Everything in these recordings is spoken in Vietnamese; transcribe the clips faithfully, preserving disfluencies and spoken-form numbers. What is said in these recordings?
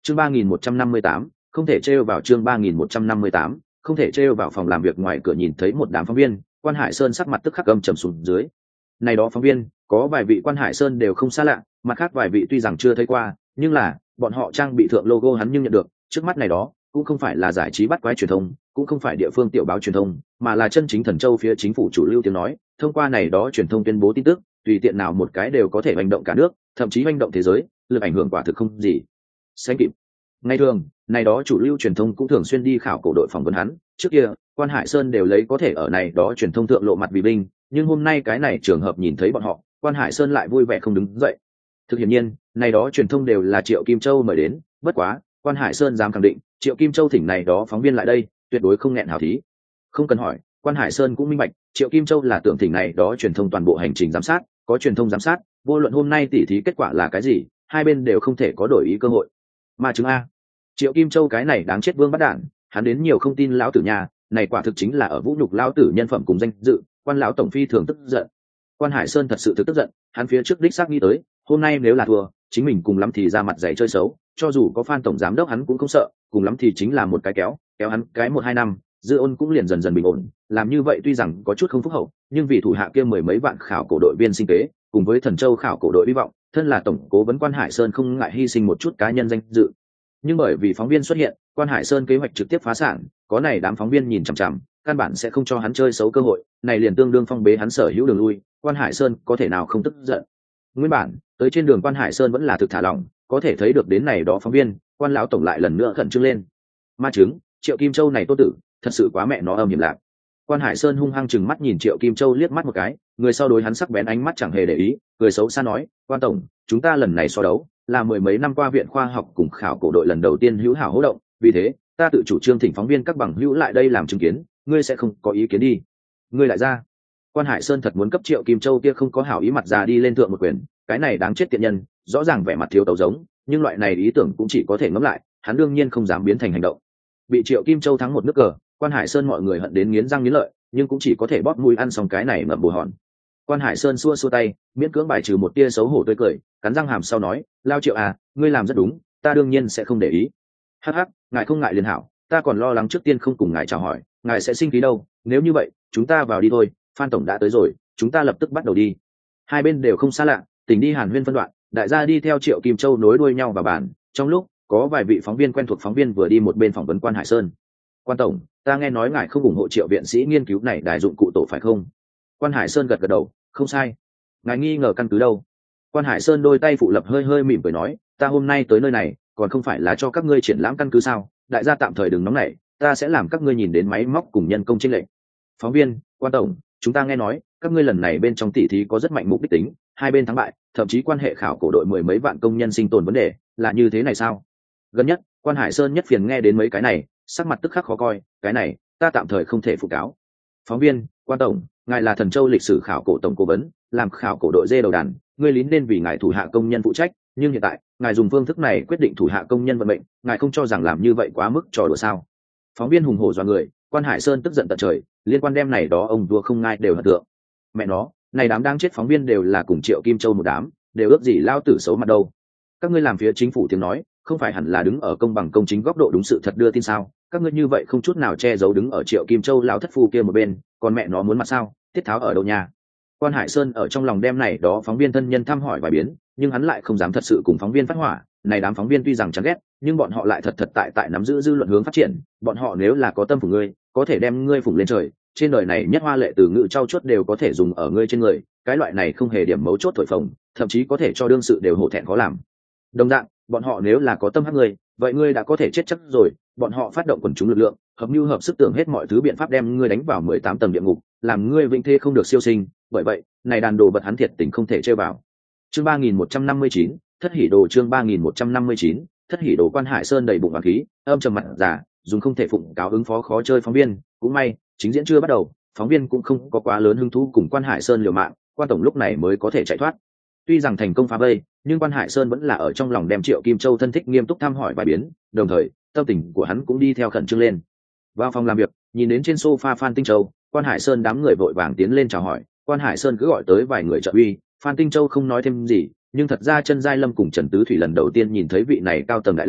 chương ba nghìn một trăm năm mươi tám không thể trêu vào chương ba nghìn một trăm năm mươi tám không thể trêu vào. Phòng làm việc ngoài cửa nhìn thấy một đám phóng viên, Quan Hải Sơn sắc mặt tức khắc âm trầm xuống dưới. Này đó phóng viên, có vài vị Quan Hải Sơn đều không xa lạ, mặt khác vài vị tuy rằng chưa thấy qua, nhưng là bọn họ trang bị thượng logo hắn nhưng nhận được. Trước mắt này đó cũng không phải là giải trí bắt quái truyền thông, cũng không phải địa phương tiểu báo truyền thông, mà là chân chính Thần Châu phía chính phủ chủ lưu tiếng nói. Thông qua này đó truyền thông tuyên bố tin tức, tùy tiện nào một cái đều có thể hành động cả nước, thậm chí hành động thế giới, lực ảnh hưởng quả thực không gì sánh kịp. Ngày thường, này đó chủ lưu truyền thông cũng thường xuyên đi khảo cổ đội phỏng vấn hắn. Trước kia, Quan Hải Sơn đều lấy có thể ở này đó truyền thông thượng lộ mặt vì binh, nhưng hôm nay cái này trường hợp nhìn thấy bọn họ, Quan Hải Sơn lại vui vẻ không đứng dậy. Thực hiển nhiên, này đó truyền thông đều là Triệu Kim Châu mời đến, bất quá, Quan Hải Sơn dám khẳng định, Triệu Kim Châu thỉnh này đó phóng viên lại đây, tuyệt đối không nghẹn hào thí. Không cần hỏi, Quan Hải Sơn cũng minh bạch, Triệu Kim Châu là tưởng thỉnh này đó truyền thông toàn bộ hành trình giám sát, có truyền thông giám sát, vô luận hôm nay tỉ thí kết quả là cái gì, hai bên đều không thể có đổi ý cơ hội. Mà chứng a, Triệu Kim Châu cái này đáng chết vương bắt đản, hắn đến nhiều không tin lão tử nhà, này quả thực chính là ở vũ nhục lão tử nhân phẩm cùng danh dự. Quan lão tổng phi thường tức giận. Quan Hải Sơn thật sự thực tức giận, hắn phía trước đích xác nghĩ tới, hôm nay nếu là thua, chính mình cùng lắm thì ra mặt giày chơi xấu, cho dù có Phan tổng giám đốc hắn cũng không sợ, cùng lắm thì chính là một cái kéo, kéo hắn cái một hai năm, Dư Ôn cũng liền dần dần bình ổn. Làm như vậy tuy rằng có chút không phúc hậu, nhưng vì thủ hạ kia mười mấy vạn khảo cổ đội viên sinh kế, cùng với Thần Châu khảo cổ đội hy vọng, thân là tổng cố vấn Quan Hải Sơn không ngại hy sinh một chút cá nhân danh dự. Nhưng bởi vì phóng viên xuất hiện, Quan Hải Sơn kế hoạch trực tiếp phá sản, có này đám phóng viên nhìn chằm chằm, căn bản sẽ không cho hắn chơi xấu cơ hội, này liền tương đương phong bế hắn sở hữu đường lui. Quan Hải Sơn có thể nào không tức giận? Nguyên bản tới trên đường Quan Hải Sơn vẫn là thực thả lỏng, có thể thấy được đến này đó phóng viên, Quan lão tổng lại lần nữa khẩn trương lên. Ma chứng, Triệu Kim Châu này tốt tử, thật sự quá mẹ nó âm hiểm lạc. Quan Hải Sơn hung hăng chừng mắt nhìn Triệu Kim Châu liếc mắt một cái, người sau đối hắn sắc bén ánh mắt chẳng hề để ý, cười xấu xa nói, Quan tổng, chúng ta lần này so đấu là mười mấy năm qua viện khoa học cùng khảo cổ đội lần đầu tiên hữu hảo hỗ động, vì thế ta tự chủ trương thỉnh phóng viên các bằng hữu lại đây làm chứng kiến, ngươi sẽ không có ý kiến đi? Ngươi lại ra. Quan Hải Sơn thật muốn cấp Triệu Kim Châu kia không có hảo ý mặt ra đi lên thượng một quyền, cái này đáng chết tiện nhân, rõ ràng vẻ mặt thiếu tấu giống, nhưng loại này ý tưởng cũng chỉ có thể ngẫm lại, hắn đương nhiên không dám biến thành hành động. Bị Triệu Kim Châu thắng một nước cờ, Quan Hải Sơn mọi người hận đến nghiến răng nghiến lợi, nhưng cũng chỉ có thể bóp mũi ăn xong cái này ngậm bù hòn. Quan Hải Sơn xua xua tay, miễn cưỡng bài trừ một tia xấu hổ tươi cười, cắn răng hàm sau nói, Lao Triệu à, ngươi làm rất đúng, ta đương nhiên sẽ không để ý. Hắc hắc, ngài không ngại liền hảo, ta còn lo lắng trước tiên không cùng ngài chào hỏi, ngài sẽ sinh khí đâu. Nếu như vậy, chúng ta vào đi thôi, Phan tổng đã tới rồi, chúng ta lập tức bắt đầu đi. Hai bên đều không xa lạ, tỉnh đi hàn huyên phân đoạn, đại gia đi theo Triệu Kim Châu nối đuôi nhau vào bàn. Trong lúc có vài vị phóng viên quen thuộc phóng viên vừa đi một bên phỏng vấn Quan Hải Sơn. Quan tổng, ta nghe nói ngài không ủng hộ Triệu viện sĩ nghiên cứu này đài dụng cụ tổ phải không? Quan Hải Sơn gật gật đầu, không sai. Ngài nghi ngờ căn cứ đâu? Quan Hải Sơn đôi tay phụ lập hơi hơi mỉm cười nói, ta hôm nay tới nơi này còn không phải là cho các ngươi triển lãm căn cứ sao? Đại gia tạm thời đừng nóng nảy, ta sẽ làm các ngươi nhìn đến máy móc cùng nhân công chênh lệch. Phóng viên, Quan tổng, chúng ta nghe nói các ngươi lần này bên trong tỷ thí có rất mạnh mục đích tính, hai bên thắng bại, thậm chí quan hệ khảo cổ đội mười mấy vạn công nhân sinh tồn vấn đề, là như thế này sao? Gần nhất, Quan Hải Sơn nhất phiền nghe đến mấy cái này, sắc mặt tức khắc khó coi, cái này ta tạm thời không thể phụ cáo. Phóng viên, Quan tổng, ngài là Thần Châu lịch sử khảo cổ tổng cố vấn, làm khảo cổ đội dê đầu đàn, ngươi lín nên vì ngài thủ hạ công nhân phụ trách, nhưng hiện tại ngài dùng phương thức này quyết định thủ hạ công nhân vận mệnh, ngài không cho rằng làm như vậy quá mức trò đùa sao? Phóng viên hùng hổ dọa người, Quan Hải Sơn tức giận tận trời, liên quan đem này đó ông vua không ngai đều hận tượng. Mẹ nó, này đám đang chết phóng viên đều là cùng Triệu Kim Châu một đám, đều ước gì lao tử xấu mặt đâu. Các ngươi làm phía chính phủ tiếng nói, không phải hẳn là đứng ở công bằng công chính góc độ đúng sự thật đưa tin sao? Các ngươi như vậy không chút nào che giấu đứng ở Triệu Kim Châu lao thất phu kia một bên, còn mẹ nó muốn mặt sao? Tiết tháo ở đâu nhà? Quan Hải Sơn ở trong lòng đem này đó phóng viên thân nhân thăm hỏi vài biến, nhưng hắn lại không dám thật sự cùng phóng viên phát hỏa. Này đám phóng viên tuy rằng chán ghét, nhưng bọn họ lại thật thật tại tại nắm giữ dư luận hướng phát triển. Bọn họ nếu là có tâm phụng ngươi, có thể đem ngươi phụng lên trời. Trên đời này nhất hoa lệ từ ngữ trau chuốt đều có thể dùng ở ngươi trên người, cái loại này không hề điểm mấu chốt thổi phồng, thậm chí có thể cho đương sự đều hổ thẹn khó làm. Đồng dạng, bọn họ nếu là có tâm hắc ngươi, vậy ngươi đã có thể chết chắc rồi. Bọn họ phát động quần chúng lực lượng, hợp mưu hợp sức tưởng hết mọi thứ biện pháp đem ngươi đánh vào mười tám tầng địa ngục, làm ngươi vĩnh thế không được siêu sinh. Bởi vậy, này đàn đồ vật hắn thiệt tình không thể chơi vào. Chương ba nghìn một trăm năm mươi chín, thất hỉ đồ chương ba nghìn một trăm năm mươi chín, thất hỉ đồ. Quan Hải Sơn đầy bụng oán khí, âm trầm mặt giả, dùng không thể phụng cáo ứng phó khó chơi phóng viên. Cũng may, chính diễn chưa bắt đầu, phóng viên cũng không có quá lớn hứng thú cùng Quan Hải Sơn liều mạng, Quan tổng lúc này mới có thể chạy thoát. Tuy rằng thành công phá vây, nhưng Quan Hải Sơn vẫn là ở trong lòng đem Triệu Kim Châu thân thích nghiêm túc thăm hỏi bài biến, đồng thời tâm tình của hắn cũng đi theo khẩn trương lên. Vào phòng làm việc, nhìn đến trên sofa Phan Tinh Châu, Quan Hải Sơn đám người vội vàng tiến lên chào hỏi. Quan Hải Sơn cứ gọi tới vài người trợ uy, Phan Tinh Châu không nói thêm gì, nhưng thật ra Chân Giai Lâm cùng Trần Tứ Thủy lần đầu tiên nhìn thấy vị này cao tầng đại lão,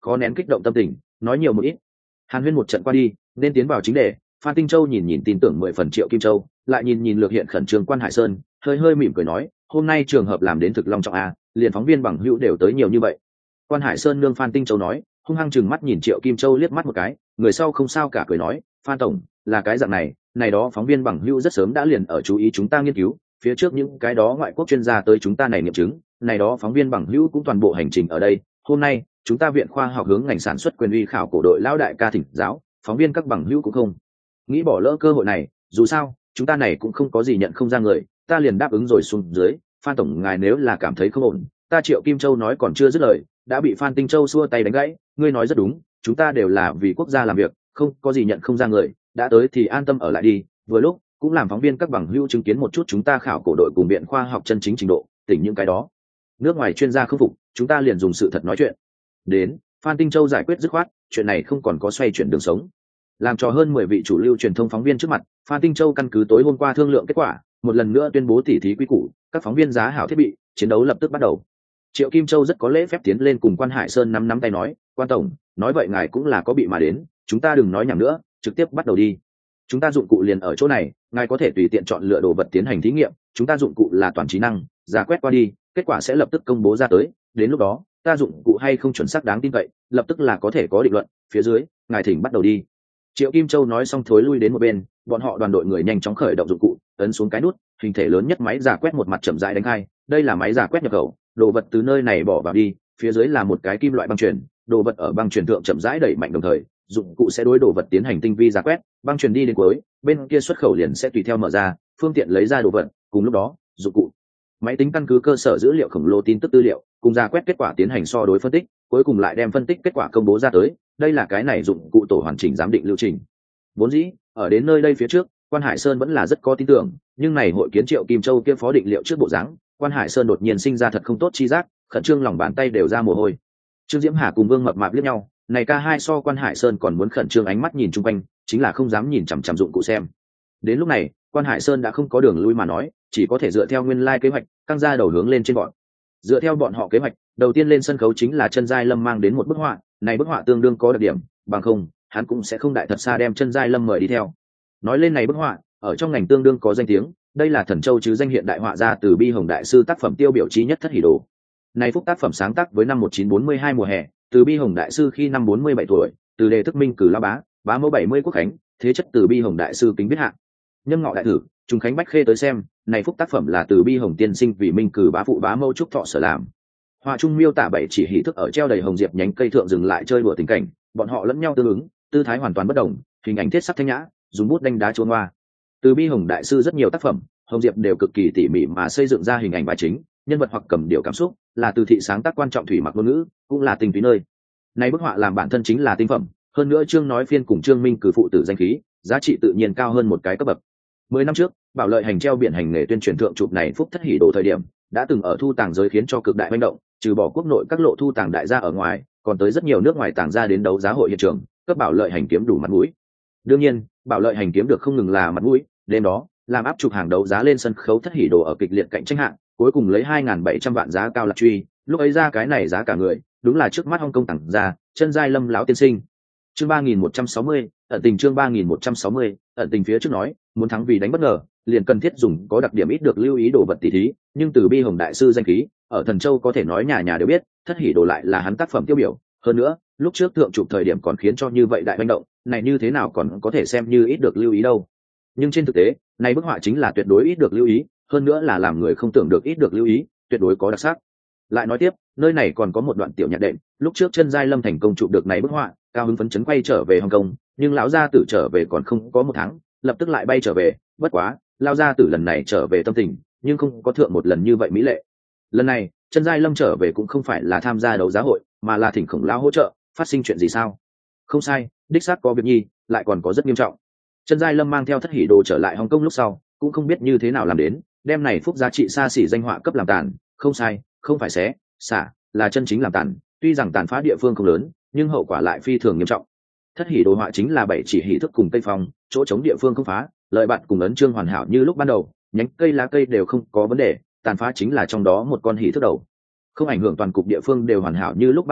khó nén kích động tâm tình, nói nhiều một ít. Hàn huyên một trận qua đi, nên tiến vào chính đề. Phan Tinh Châu nhìn nhìn tin tưởng mười phần Triệu Kim Châu, lại nhìn nhìn lược hiện khẩn trương Quan Hải Sơn, hơi hơi mỉm cười nói, hôm nay trường hợp làm đến thực long trọng a, liền phóng viên bằng hữu đều tới nhiều như vậy. Quan Hải Sơn nương Phan Tinh Châu nói, hung hăng chừng mắt nhìn Triệu Kim Châu liếc mắt một cái, người sau không sao cả cười nói, Phan tổng, là cái dạng này, này đó phóng viên bằng hữu rất sớm đã liền ở chú ý chúng ta nghiên cứu, phía trước những cái đó ngoại quốc chuyên gia tới chúng ta này nghiệm chứng, này đó phóng viên bằng hữu cũng toàn bộ hành trình ở đây. Hôm nay chúng ta viện khoa học hướng ngành sản xuất quyền uy khảo cổ đội lão đại ca thỉnh giáo, phóng viên các bằng hữu cũng không nghĩ bỏ lỡ cơ hội này, dù sao chúng ta này cũng không có gì nhận không ra người, ta liền đáp ứng rồi xuống dưới. Phan tổng ngài nếu là cảm thấy không ổn, ta Triệu Kim Châu nói còn chưa dứt lời, đã bị Phan Tinh Châu xua tay đánh gãy, ngươi nói rất đúng, chúng ta đều là vì quốc gia làm việc, không có gì nhận không ra người, đã tới thì an tâm ở lại đi. Vừa lúc cũng làm phóng viên các bằng hữu chứng kiến một chút chúng ta khảo cổ đội cùng viện khoa học chân chính trình độ, tỉnh những cái đó nước ngoài chuyên gia không phục, chúng ta liền dùng sự thật nói chuyện. Đến Phan Tinh Châu giải quyết dứt khoát, chuyện này không còn có xoay chuyển đường sống. Làm cho hơn mười vị chủ lưu truyền thông phóng viên trước mặt, Phan Tinh Châu căn cứ tối hôm qua thương lượng kết quả, một lần nữa tuyên bố tỉ thí quy củ, các phóng viên giá hảo thiết bị, chiến đấu lập tức bắt đầu. Triệu Kim Châu rất có lễ phép tiến lên cùng Quan Hải Sơn nắm nắm tay nói, Quan tổng, nói vậy ngài cũng là có bị mà đến, chúng ta đừng nói nhảm nữa, trực tiếp bắt đầu đi. Chúng ta dụng cụ liền ở chỗ này, ngài có thể tùy tiện chọn lựa đồ vật tiến hành thí nghiệm, chúng ta dụng cụ là toàn trí năng, giả quét qua đi, kết quả sẽ lập tức công bố ra tới, đến lúc đó ta dụng cụ hay không chuẩn xác đáng tin cậy, lập tức là có thể có định luận. Phía dưới ngài thỉnh bắt đầu đi. Triệu Kim Châu nói xong thối lui đến một bên, bọn họ đoàn đội người nhanh chóng khởi động dụng cụ, ấn xuống cái nút, hình thể lớn nhất máy giả quét một mặt chậm rãi đánh khai. Đây là máy giả quét nhập khẩu, đồ vật từ nơi này bỏ vào đi, phía dưới là một cái kim loại băng truyền, đồ vật ở băng truyền thượng chậm rãi đẩy mạnh, đồng thời dụng cụ sẽ đối đồ vật tiến hành tinh vi giả quét, băng truyền đi đến cuối, bên kia xuất khẩu liền sẽ tùy theo mở ra, phương tiện lấy ra đồ vật. Cùng lúc đó, dụng cụ máy tính căn cứ cơ sở dữ liệu khổng lồ tin tức tư liệu cùng ra quét kết quả tiến hành so đối phân tích, cuối cùng lại đem phân tích kết quả công bố ra tới. Đây là cái này dụng cụ tổ hoàn chỉnh giám định lưu trình. Vốn dĩ ở đến nơi đây phía trước, Quan Hải Sơn vẫn là rất có tin tưởng, nhưng này hội kiến Triệu Kim Châu kia phó định liệu trước bộ dáng, Quan Hải Sơn đột nhiên sinh ra thật không tốt chi giác, khẩn trương lòng bàn tay đều ra mồ hôi. Trương Diễm Hà cùng Vương Mập Mạp liếc nhau, này ca hai so Quan Hải Sơn còn muốn khẩn trương, ánh mắt nhìn chung quanh, chính là không dám nhìn chằm chằm dụng cụ xem. Đến lúc này, Quan Hải Sơn đã không có đường lui mà nói, chỉ có thể dựa theo nguyên lai kế hoạch, căng ra đầu hướng lên trên bọn. Dựa theo bọn họ kế hoạch, đầu tiên lên sân khấu chính là Chân Giai Lâm mang đến một bức họa, này bức họa tương đương có đặc điểm, bằng không, hắn cũng sẽ không đại thật xa đem Chân Giai Lâm mời đi theo. Nói lên này bức họa, ở trong ngành tương đương có danh tiếng, đây là Thần Châu chứ danh hiện đại họa gia Từ Bi Hồng đại sư tác phẩm tiêu biểu chí nhất Thất Hỷ Đồ. Này phúc tác phẩm sáng tác với năm một nghìn chín trăm bốn mươi hai mùa hè, Từ Bi Hồng đại sư khi năm bốn mươi bảy tuổi, từ đề thức minh cử lao bá, bá mẫu bảy mươi quốc khánh, thế chất Từ Bi Hồng đại sư kính biết hạ. Nhâm ngọ đại thử, trùng khánh bách khê tới xem, này phúc tác phẩm là Từ Bi Hồng tiên sinh vì minh cử bá phụ bá mẫu trúc thọ sở làm. Họa trung miêu tả bảy chỉ hỷ thức ở treo đầy hồng diệp nhánh cây thượng dừng lại chơi đùa tình cảnh, bọn họ lẫn nhau tương ứng, tư thái hoàn toàn bất đồng, hình ảnh thiết sắc thanh nhã, dùng bút đánh đá chuông hoa. Từ Bi Hồng đại sư rất nhiều tác phẩm, hồng diệp đều cực kỳ tỉ mỉ mà xây dựng ra hình ảnh bài chính, nhân vật hoặc cầm điệu cảm xúc, là từ thị sáng tác quan trọng thủy mặc ngôn ngữ, cũng là tinh túy nơi. Này bức họa làm bản thân chính là tinh phẩm, hơn nữa Trương Nói Phiên cùng Trương Minh cử phụ tử danh khí, giá trị tự nhiên cao hơn một cái cấp bậc. Mười năm trước, Bảo Lợi Hành treo biển hành nghề tuyên truyền thượng chụp này phúc Thất Hỷ Đồ thời điểm, đã từng ở thu tàng giới khiến cho cực đại manh động, trừ bỏ quốc nội các lộ thu tàng đại gia ở ngoài, còn tới rất nhiều nước ngoài tàng gia đến đấu giá hội hiện trường, cấp Bảo Lợi Hành kiếm đủ mặt mũi. Đương nhiên, Bảo Lợi Hành kiếm được không ngừng là mặt mũi, đêm đó, làm áp chụp hàng đấu giá lên sân khấu Thất Hỷ Đồ ở kịch liệt cạnh tranh hạng, cuối cùng lấy hai nghìn bảy trăm vạn giá cao lạc truy, lúc ấy ra cái này giá cả người, đúng là trước mắt Hong Kong tàng gia, Chân Giai Lâm lão tiên sinh. Chương ba nghìn một trăm sáu mươi, ẩn tình chương ba nghìn một trăm sáu mươi, ẩn tình phía trước nói, muốn thắng vì đánh bất ngờ, liền cần thiết dùng có đặc điểm ít được lưu ý đồ vật tỷ thí, nhưng Từ Bi Hồng đại sư danh khí, ở Thần Châu có thể nói nhà nhà đều biết, Thất Hỷ Đồ lại là hắn tác phẩm tiêu biểu, hơn nữa, lúc trước thượng chụp thời điểm còn khiến cho như vậy đại manh động, này như thế nào còn có thể xem như ít được lưu ý đâu. Nhưng trên thực tế, này bức họa chính là tuyệt đối ít được lưu ý, hơn nữa là làm người không tưởng được ít được lưu ý, tuyệt đối có đặc sắc. Lại nói tiếp, nơi này còn có một đoạn tiểu nhạc đệm, lúc trước Chân Giai Lâm thành công chụp được này bức họa, cao hứng phấn chấn quay trở về Hồng Kông, nhưng lão gia tử trở về còn không có một tháng, lập tức lại bay trở về, bất quá, lão gia tử lần này trở về tâm tình, nhưng không có thượng một lần như vậy mỹ lệ. Lần này, Chân Giai Lâm trở về cũng không phải là tham gia đấu giá hội, mà là thỉnh Khổng lão hỗ trợ, phát sinh chuyện gì sao? Không sai, đích xác có việc nhi, lại còn có rất nghiêm trọng. Chân Giai Lâm mang theo Thất Hỷ Đồ trở lại Hồng Kông lúc sau, cũng không biết như thế nào làm đến, đem này phúc giá trị xa xỉ danh họa cấp làm tàn, không sai, không phải xé, xả, là chân chính làm tàn, tuy rằng tàn phá địa phương không lớn, nhưng hậu quả lại phi thường nghiêm trọng. Thất Hỷ Đồ họa chính là bảy chỉ hỷ thức cùng cây phong, chỗ chống địa phương không phá, lợi bạn cùng ấn chương hoàn hảo như lúc ban đầu, nhánh cây lá cây đều không có vấn đề, tàn phá chính là trong đó một con hỷ thức đầu. Không ảnh hưởng toàn cục địa phương đều hoàn hảo như lúc ban đầu,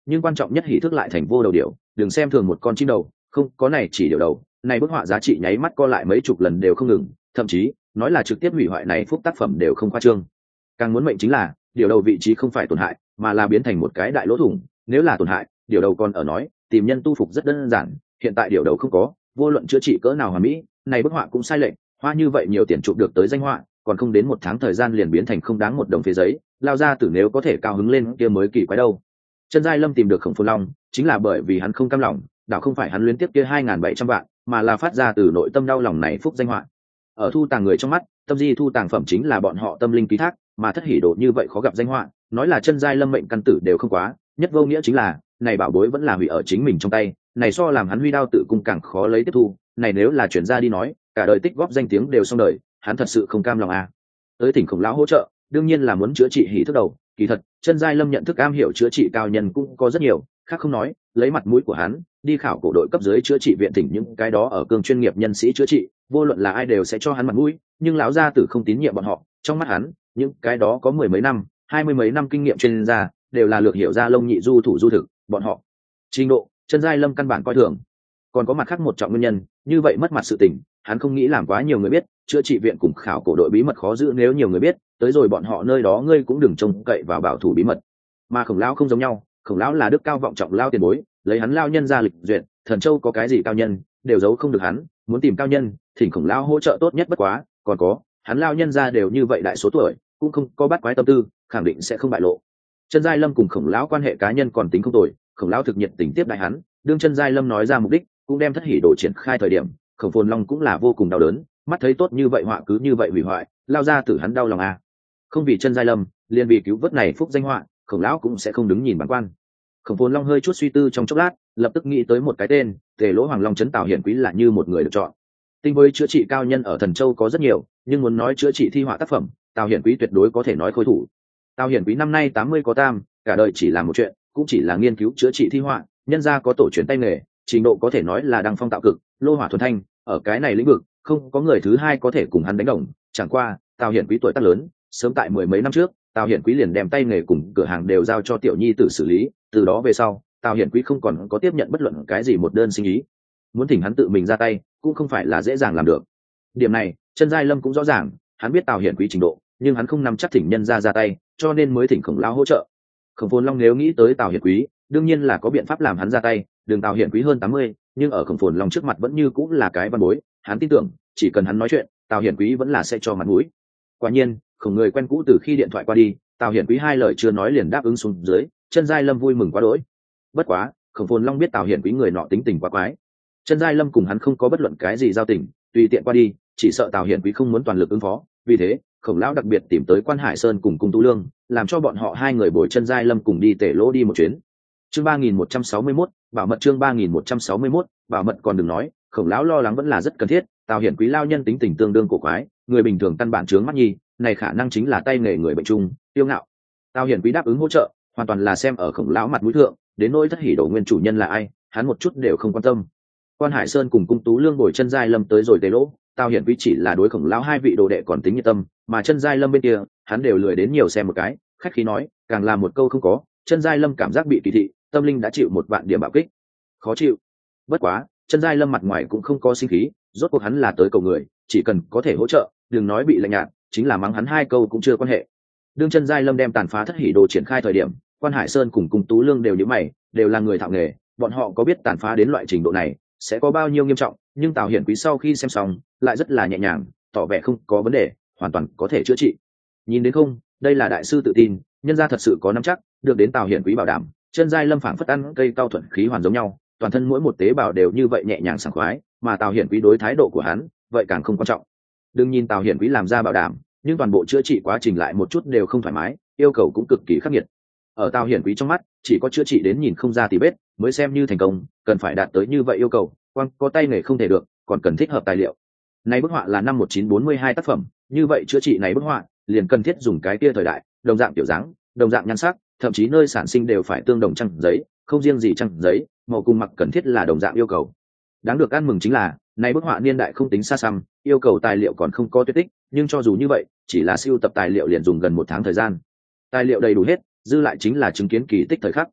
nhưng quan trọng nhất hỷ thức lại thành vô đầu điểu. Đừng xem thường một con chim đầu, không có này chỉ điều đầu, này bức họa giá trị nháy mắt co lại mấy chục lần đều không ngừng, thậm chí nói là trực tiếp hủy hoại này phúc tác phẩm đều không khoa trương. Càng muốn mệnh chính là điều đầu vị trí không phải tổn hại, mà là biến thành một cái đại lỗ thủng. Nếu là tổn hại, điều đầu còn ở nói tìm nhân tu phục rất đơn giản, hiện tại điều đầu không có, vô luận chữa trị cỡ nào hoàn mỹ, này bức họa cũng sai lệch, hoa như vậy nhiều tiền chụp được tới danh họa, còn không đến một tháng thời gian liền biến thành không đáng một đồng phế giấy, lao ra tử nếu có thể cao hứng lên kia mới kỳ quái đâu. Chân Giai Lâm tìm được Khổng Phồn Long chính là bởi vì hắn không cam lòng, đảo không phải hắn luyến tiếp kia hai nghìn bảy trăm vạn, mà là phát ra từ nội tâm đau lòng này phúc danh họa. Ở thu tàng người trong mắt, tâm di thu tàng phẩm chính là bọn họ tâm linh ký thác, mà thất hỉ độ như vậy khó gặp danh họa, nói là Chân Giai Lâm mệnh căn tử đều không quá, nhất vô nghĩa chính là này bảo bối vẫn là hủy ở chính mình trong tay, này so làm hắn huy đao tự cung càng khó lấy tiếp thu, này nếu là chuyển ra đi nói, cả đời tích góp danh tiếng đều xong đời, hắn thật sự không cam lòng à. Tới tỉnh Khổng lão hỗ trợ, đương nhiên là muốn chữa trị hỉ thức đầu, kỳ thật, Chân Giai Lâm nhận thức am hiểu chữa trị cao nhân cũng có rất nhiều, khác không nói, lấy mặt mũi của hắn, đi khảo cổ đội cấp dưới chữa trị viện tỉnh những cái đó ở cương chuyên nghiệp nhân sĩ chữa trị, vô luận là ai đều sẽ cho hắn mặt mũi, nhưng lão gia tử không tín nhiệm bọn họ, trong mắt hắn, những cái đó có mười mấy năm, hai mươi mấy năm kinh nghiệm chuyên gia, đều là lược hiểu ra lông nhị du thủ du thực, bọn họ trình độ, Chân Giai Lâm căn bản coi thường. Còn có mặt khác một trọng nguyên nhân, như vậy mất mặt sự tình, hắn không nghĩ làm quá nhiều người biết, chữa trị viện cùng khảo cổ đội bí mật khó giữ, nếu nhiều người biết, tới rồi bọn họ nơi đó ngươi cũng đừng trông cậy vào bảo thủ bí mật. Mà Khổng lão không giống nhau, Khổng lão là đức cao vọng trọng lao tiền bối, lấy hắn lao nhân ra lịch duyệt, Thần Châu có cái gì cao nhân, đều giấu không được hắn, muốn tìm cao nhân, thỉnh Khổng lão hỗ trợ tốt nhất bất quá, còn có, hắn lao nhân ra đều như vậy đại số tuổi, cũng không có bắt quái tâm tư, khẳng định sẽ không bại lộ. Chân Giai Lâm cùng Khổng lão quan hệ cá nhân còn tính không tồi, Khổng lão thực nhiệt tình tiếp đại hắn, đương Chân Giai Lâm nói ra mục đích, cũng đem thất hỉ đồ triển khai thời điểm, Khổng Phồn Long cũng là vô cùng đau đớn, mắt thấy tốt như vậy họa cứ như vậy hủy hoại, lao ra tử hắn đau lòng à. Không vì Chân Giai Lâm, liền vì cứu vớt này phúc danh họa, Khổng lão cũng sẽ không đứng nhìn bản quan. Khổng Phồn Long hơi chút suy tư trong chốc lát, lập tức nghĩ tới một cái tên, Tề Lỗ Hoàng Long trấn Tào Hiển Quý là như một người được chọn. Tinh với chữa trị cao nhân ở Thần Châu có rất nhiều, nhưng muốn nói chữa trị thi họa tác phẩm, Tào Hiển Quý tuyệt đối có thể nói khôi thủ. Tào Hiển Quý năm nay tám mươi có tam, cả đời chỉ làm một chuyện, cũng chỉ là nghiên cứu chữa trị thi họa, nhân ra có tổ truyền tay nghề, trình độ có thể nói là đăng phong tạo cực, lô hỏa thuần thanh, ở cái này lĩnh vực, không có người thứ hai có thể cùng hắn đánh đồng. Chẳng qua, Tào Hiển Quý tuổi tác lớn, sớm tại mười mấy năm trước, Tào Hiển Quý liền đem tay nghề cùng cửa hàng đều giao cho tiểu nhi tử xử lý, từ đó về sau, Tào Hiển Quý không còn có tiếp nhận bất luận cái gì một đơn sinh ý. Muốn thỉnh hắn tự mình ra tay, cũng không phải là dễ dàng làm được. Điểm này, Chân Giai Lâm cũng rõ ràng, hắn biết Tào Hiển Quý trình độ, nhưng hắn không nắm chắc thỉnh nhân ra ra tay, cho nên mới thỉnh Khổng lão hỗ trợ. Khổng Phồn Long nếu nghĩ tới Tào Hiển Quý, đương nhiên là có biện pháp làm hắn ra tay, đường Tào Hiển Quý hơn tám mươi, nhưng ở Khổng Phồn Long trước mặt vẫn như cũng là cái văn bối, hắn tin tưởng, chỉ cần hắn nói chuyện, Tào Hiển Quý vẫn là sẽ cho mặt mũi. Quả nhiên, Khổng người quen cũ từ khi điện thoại qua đi, Tào Hiển Quý hai lời chưa nói liền đáp ứng xuống dưới, Chân Giai Lâm vui mừng quá đỗi. Bất quá, Khổng Phồn Long biết Tào Hiển Quý người nọ tính tình quá quái. Chân Giai Lâm cùng hắn không có bất luận cái gì giao tình, tùy tiện qua đi, chỉ sợ Tào Hiển Quý không muốn toàn lực ứng phó, vì thế, Khổng lão đặc biệt tìm tới Quan Hải Sơn cùng Cung Tú Lương, làm cho bọn họ hai người bồi Chân Giai Lâm cùng đi Tể Lỗ đi một chuyến. Chương ba nghìn một trăm sáu mươi mốt, bảo mật chương ba nghìn một trăm sáu mươi mốt, bảo mật còn đừng nói, Khổng lão lo lắng vẫn là rất cần thiết, Tào Hiển Quý lao nhân tính tình tương đương cổ quái, người bình thường căn bản chướng mắt nhi, này khả năng chính là tay nghề người bệnh chung, tiêu ngạo. Tào Hiển Quý đáp ứng hỗ trợ, hoàn toàn là xem ở Khổng lão mặt mũi thượng, đến nỗi thất hỉ đồ nguyên chủ nhân là ai, hắn một chút đều không quan tâm. Quan Hải Sơn cùng Cung Tú Lương bồi Chân Giai Lâm tới rồi Tề Lỗ, Tào Hiển Quý chỉ là đối Khổng lão hai vị đồ đệ còn tính nhiệt tâm, mà Chân Giai Lâm bên kia, hắn đều lười đến nhiều xem một cái, khách khí nói, càng là một câu không có, Chân Giai Lâm cảm giác bị kỳ thị, tâm linh đã chịu một vạn điểm bạo kích, khó chịu. Bất quá, Chân Giai Lâm mặt ngoài cũng không có sinh khí, rốt cuộc hắn là tới cầu người, chỉ cần có thể hỗ trợ, đừng nói bị lạnh nhạt, chính là mắng hắn hai câu cũng chưa quan hệ. Đương Chân Giai Lâm đem tàn phá thất hỉ đồ triển khai thời điểm, Quan Hải Sơn cùng Cung Tú Lương đều nhíu mày, đều là người thạo nghề, bọn họ có biết tàn phá đến loại trình độ này sẽ có bao nhiêu nghiêm trọng, nhưng Tào Hiển Quý sau khi xem xong, lại rất là nhẹ nhàng, tỏ vẻ không có vấn đề, hoàn toàn có thể chữa trị. Nhìn đến không, đây là đại sư tự tin, nhân gia thật sự có nắm chắc, được đến Tào Hiển Quý bảo đảm. Chân Giai Lâm phảng phất ăn cây cao thuận khí hoàn giống nhau, toàn thân mỗi một tế bào đều như vậy nhẹ nhàng sảng khoái, mà Tào Hiển Quý đối thái độ của hắn, vậy càng không quan trọng. Đừng nhìn Tào Hiển Quý làm ra bảo đảm, nhưng toàn bộ chữa trị quá trình lại một chút đều không thoải mái, yêu cầu cũng cực kỳ khắc nghiệt. Ở Tào Hiển Quý trong mắt, chỉ có chữa trị đến nhìn không ra tì vết mới xem như thành công, cần phải đạt tới như vậy yêu cầu, quan có tay nghề không thể được, còn cần thích hợp tài liệu. Này bức họa là năm một nghìn chín trăm bốn mươi hai tác phẩm, như vậy chữa trị này bức họa, liền cần thiết dùng cái kia thời đại, đồng dạng tiểu dáng, đồng dạng nhan sắc, thậm chí nơi sản sinh đều phải tương đồng trang giấy, không riêng gì trang giấy, màu cùng mặc cần thiết là đồng dạng yêu cầu. Đáng được ăn mừng chính là, này bức họa niên đại không tính xa xăm, yêu cầu tài liệu còn không có tuyệt tích, nhưng cho dù như vậy, chỉ là sưu tập tài liệu liền dùng gần một tháng thời gian. Tài liệu đầy đủ hết, dư lại chính là chứng kiến kỳ tích thời khắc.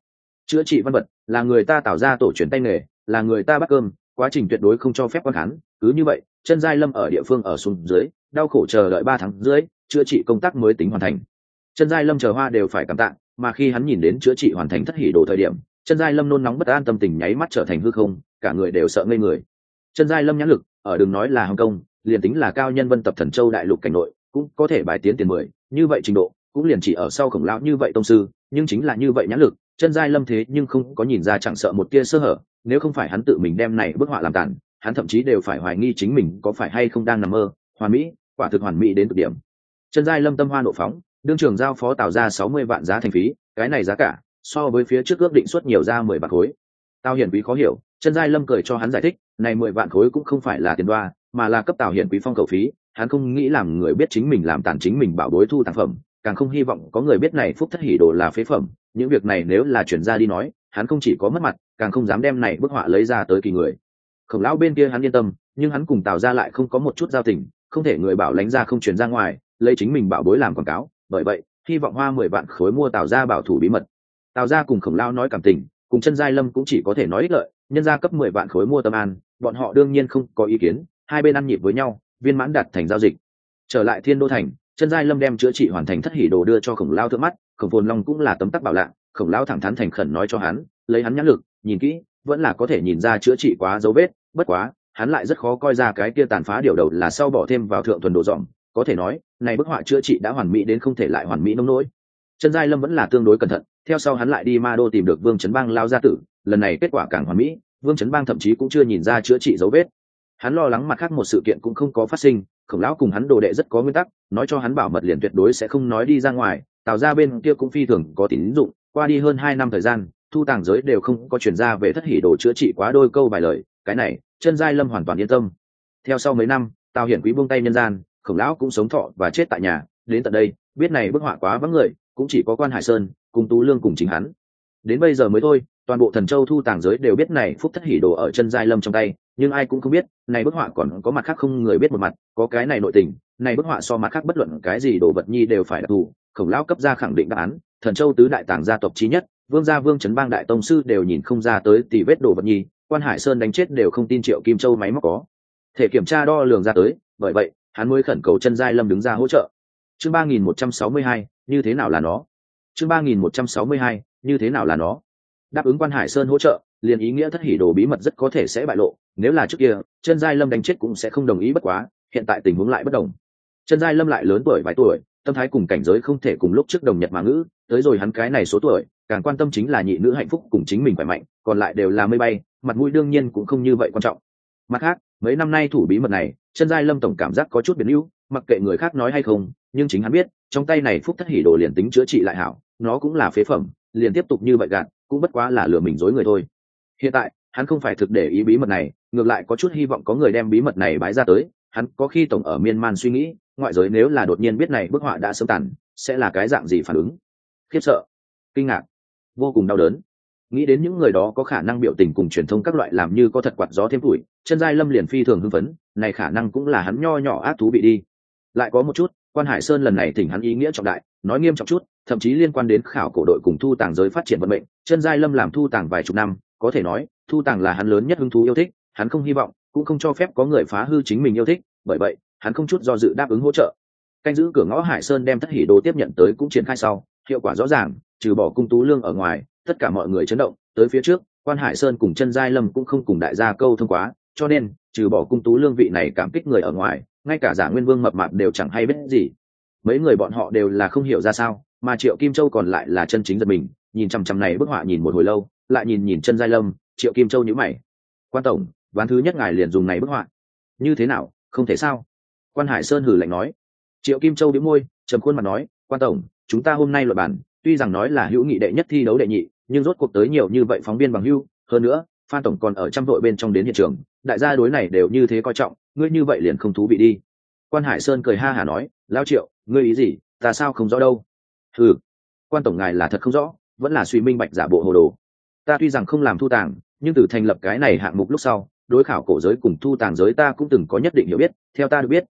chữa trị văn vật là người ta tạo ra tổ truyền tay nghề, là người ta bắt cơm, quá trình tuyệt đối không cho phép quan khán. Cứ như vậy, chân giai lâm ở địa phương ở xuống dưới đau khổ chờ đợi ba tháng rưỡi, chữa trị công tác mới tính hoàn thành. Chân giai lâm chờ hoa đều phải cảm tạ, mà khi hắn nhìn đến chữa trị hoàn thành thất hỉ đồ thời điểm, chân giai lâm nôn nóng bất an, tâm tình nháy mắt trở thành hư không, cả người đều sợ ngây người. Chân giai lâm nhãn lực ở đừng nói là Hồng Kông, liền tính là cao nhân vân tập Thần Châu đại lục cảnh nội cũng có thể bài tiến tiền mười, như vậy trình độ cũng liền chỉ ở sau Khổng lão như vậy tông sư, nhưng chính là như vậy nhãn lực, chân giai lâm thế nhưng không có nhìn ra chẳng sợ một tia sơ hở. Nếu không phải hắn tự mình đem này bức họa làm tàn, hắn thậm chí đều phải hoài nghi chính mình có phải hay không đang nằm mơ. Hoàn mỹ, quả thực hoàn mỹ đến cực điểm. Chân giai lâm tâm hoa nộ phóng, đương trường giao phó Tào ra sáu mươi vạn giá thành phí, cái này giá cả so với phía trước ước định suất nhiều ra mười vạn khối. Tào Hiển Quý khó hiểu, chân giai lâm cười cho hắn giải thích, này mười vạn khối cũng không phải là tiền đoa, mà là cấp Tào Hiển Quý phong cầu phí. Hắn không nghĩ làm người biết chính mình làm tàn chính mình bảo bối thu tàng phẩm, càng không hy vọng có người biết này phúc thất hỉ đồ là phế phẩm. Những việc này nếu là chuyển ra đi nói, hắn không chỉ có mất mặt, càng không dám đem này bức họa lấy ra tới kỳ người. Khổng lão bên kia hắn yên tâm, nhưng hắn cùng Tào ra lại không có một chút giao tình, không thể người bảo lánh ra không truyền ra ngoài, lấy chính mình bảo bối làm quảng cáo. Bởi vậy hy vọng hoa mười vạn khối mua Tào ra bảo thủ bí mật. Tào ra cùng Khổng lão nói cảm tình, cùng chân giai lâm cũng chỉ có thể nói ích lợi, nhân ra cấp mười vạn khối mua Tâm An, bọn họ đương nhiên không có ý kiến, hai bên ăn nhịp với nhau, viên mãn đạt thành giao dịch. Trở lại Thiên Đô thành, chân giai lâm đem chữa trị hoàn thành thất hỉ đồ đưa cho Khổng lão thượng mắt. Khổng Phồn Long cũng là tấm tắc bảo lạ, Khổng lão thẳng thắn thành khẩn nói cho hắn, lấy hắn nhãn lực nhìn kỹ vẫn là có thể nhìn ra chữa trị quá dấu vết, bất quá hắn lại rất khó coi ra cái kia tàn phá điều đầu là sau bỏ thêm vào thượng thuần đồ dọn. Có thể nói này bức họa chữa trị đã hoàn mỹ đến không thể lại hoàn mỹ nông nỗi. Chân giai lâm vẫn là tương đối cẩn thận, theo sau hắn lại đi Ma Đô tìm được Vương Chấn Bang lao gia tử, lần này kết quả càng hoàn mỹ, Vương Chấn Bang thậm chí cũng chưa nhìn ra chữa trị dấu vết. Hắn lo lắng mặt khác một sự kiện cũng không có phát sinh, Khổng lão cùng hắn đồ đệ rất có nguyên tắc, nói cho hắn bảo mật liền tuyệt đối sẽ không nói đi ra ngoài. Tào ra bên kia cũng phi thường có tín dụng, qua đi hơn hai năm thời gian, thu tàng giới đều không có chuyển ra về thất hỉ đồ chữa trị quá đôi câu vài lời, cái này chân giai lâm hoàn toàn yên tâm. Theo sau mấy năm, Tào Hiển Quý buông tay nhân gian, Khổng lão cũng sống thọ và chết tại nhà, đến tận đây biết này bức họa quá vắng người, cũng chỉ có Quan Hải Sơn cùng Tú Lương cùng chính hắn. Đến bây giờ mới thôi, toàn bộ Thần Châu thu tàng giới đều biết này phúc thất hỉ đồ ở chân giai lâm trong tay, nhưng ai cũng không biết này bức họa còn có mặt khác không người biết một mặt, có cái này nội tình, này bức họa so mặt khác bất luận cái gì đồ vật nhi đều phải đặc thù. Khổng lão cấp ra khẳng định đáp án, Thần Châu tứ đại tàng gia tộc chí nhất, Vương gia Vương Chấn Bang đại tông sư đều nhìn không ra tới tỉ vết đồ vật nhi, Quan Hải Sơn đánh chết đều không tin Triệu Kim Châu máy móc có thể kiểm tra đo lường ra tới, bởi vậy hắn mới khẩn cầu chân giai lâm đứng ra hỗ trợ. Chương ba nghìn một trăm sáu mươi hai, như thế nào là nó? Chương ba nghìn một trăm sáu mươi hai, như thế nào là nó? Đáp ứng Quan Hải Sơn hỗ trợ, liền ý nghĩa thất hỉ đồ bí mật rất có thể sẽ bại lộ, nếu là trước kia, chân giai lâm đánh chết cũng sẽ không đồng ý, bất quá, hiện tại tình huống lại bất đồng. Chân giai lâm lại lớn tuổi vài tuổi, tâm thái cùng cảnh giới không thể cùng lúc trước đồng nhật mà ngữ, tới rồi hắn cái này số tuổi, càng quan tâm chính là nhị nữ hạnh phúc cùng chính mình khỏe mạnh, còn lại đều là mây bay, mặt mũi đương nhiên cũng không như vậy quan trọng. Mặt khác, mấy năm nay thủ bí mật này, chân giai lâm tổng cảm giác có chút biến yếu, mặc kệ người khác nói hay không, nhưng chính hắn biết, trong tay này phúc thất hỉ đồ liền tính chữa trị lại hảo, nó cũng là phế phẩm, liền tiếp tục như vậy gạt, cũng bất quá là lừa mình dối người thôi. Hiện tại, hắn không phải thực để ý bí mật này, ngược lại có chút hy vọng có người đem bí mật này bái ra tới. Hắn có khi tổng ở miên man suy nghĩ, ngoại giới nếu là đột nhiên biết này bức họa đã sớm tàn, sẽ là cái dạng gì phản ứng? Khiếp sợ, kinh ngạc, vô cùng đau đớn. Nghĩ đến những người đó có khả năng biểu tình cùng truyền thông các loại làm như có thật quạt gió thêm tuổi, chân giai lâm liền phi thường hưng phấn, này khả năng cũng là hắn nho nhỏ ác thú vị đi. Lại có một chút, Quan Hải Sơn lần này thỉnh hắn ý nghĩa trọng đại, nói nghiêm trọng chút, thậm chí liên quan đến khảo cổ đội cùng thu tàng giới phát triển vận mệnh. Chân giai lâm làm thu tàng vài chục năm, có thể nói thu tàng là hắn lớn nhất hứng thú yêu thích, hắn không hy vọng cũng không cho phép có người phá hư chính mình yêu thích, bởi vậy hắn không chút do dự đáp ứng hỗ trợ. Canh giữ cửa ngõ Hải Sơn đem thất hỉ đồ tiếp nhận tới cũng triển khai sau, hiệu quả rõ ràng, trừ bỏ Cung Tú Lương ở ngoài, tất cả mọi người chấn động. Tới phía trước, Quan Hải Sơn cùng chân giai lâm cũng không cùng đại gia câu thông quá, cho nên trừ bỏ Cung Tú Lương vị này cảm kích người ở ngoài, ngay cả Giả Nguyên Vương mập mạp đều chẳng hay biết gì. Mấy người bọn họ đều là không hiểu ra sao, mà Triệu Kim Châu còn lại là chân chính giật mình, nhìn chằm chằm này bức họa nhìn một hồi lâu, lại nhìn nhìn chân giai lâm. Triệu Kim Châu nhíu mày, Quan tổng, ván thứ nhất ngài liền dùng này bức họa, như thế nào, không thể sao? Quan Hải Sơn hừ lạnh nói. Triệu Kim Châu bĩu môi, trầm khuôn mặt nói, Quan tổng, chúng ta hôm nay luận bàn, tuy rằng nói là hữu nghị đệ nhất thi đấu đệ nhị, nhưng rốt cuộc tới nhiều như vậy phóng viên bằng hữu, hơn nữa Phan tổng còn ở trăm đội bên trong đến hiện trường, đại gia đối này đều như thế coi trọng, ngươi như vậy liền không thú vị đi. Quan Hải Sơn cười ha hả nói, Lão Triệu, ngươi ý gì, ta sao không rõ đâu? Hừ, Quan tổng ngài là thật không rõ, vẫn là suy minh bạch giả bộ hồ đồ. Ta tuy rằng không làm thu tàng, nhưng từ thành lập cái này hạng mục lúc sau, đối khảo cổ giới cùng thu tàng giới ta cũng từng có nhất định hiểu biết. Theo ta được biết,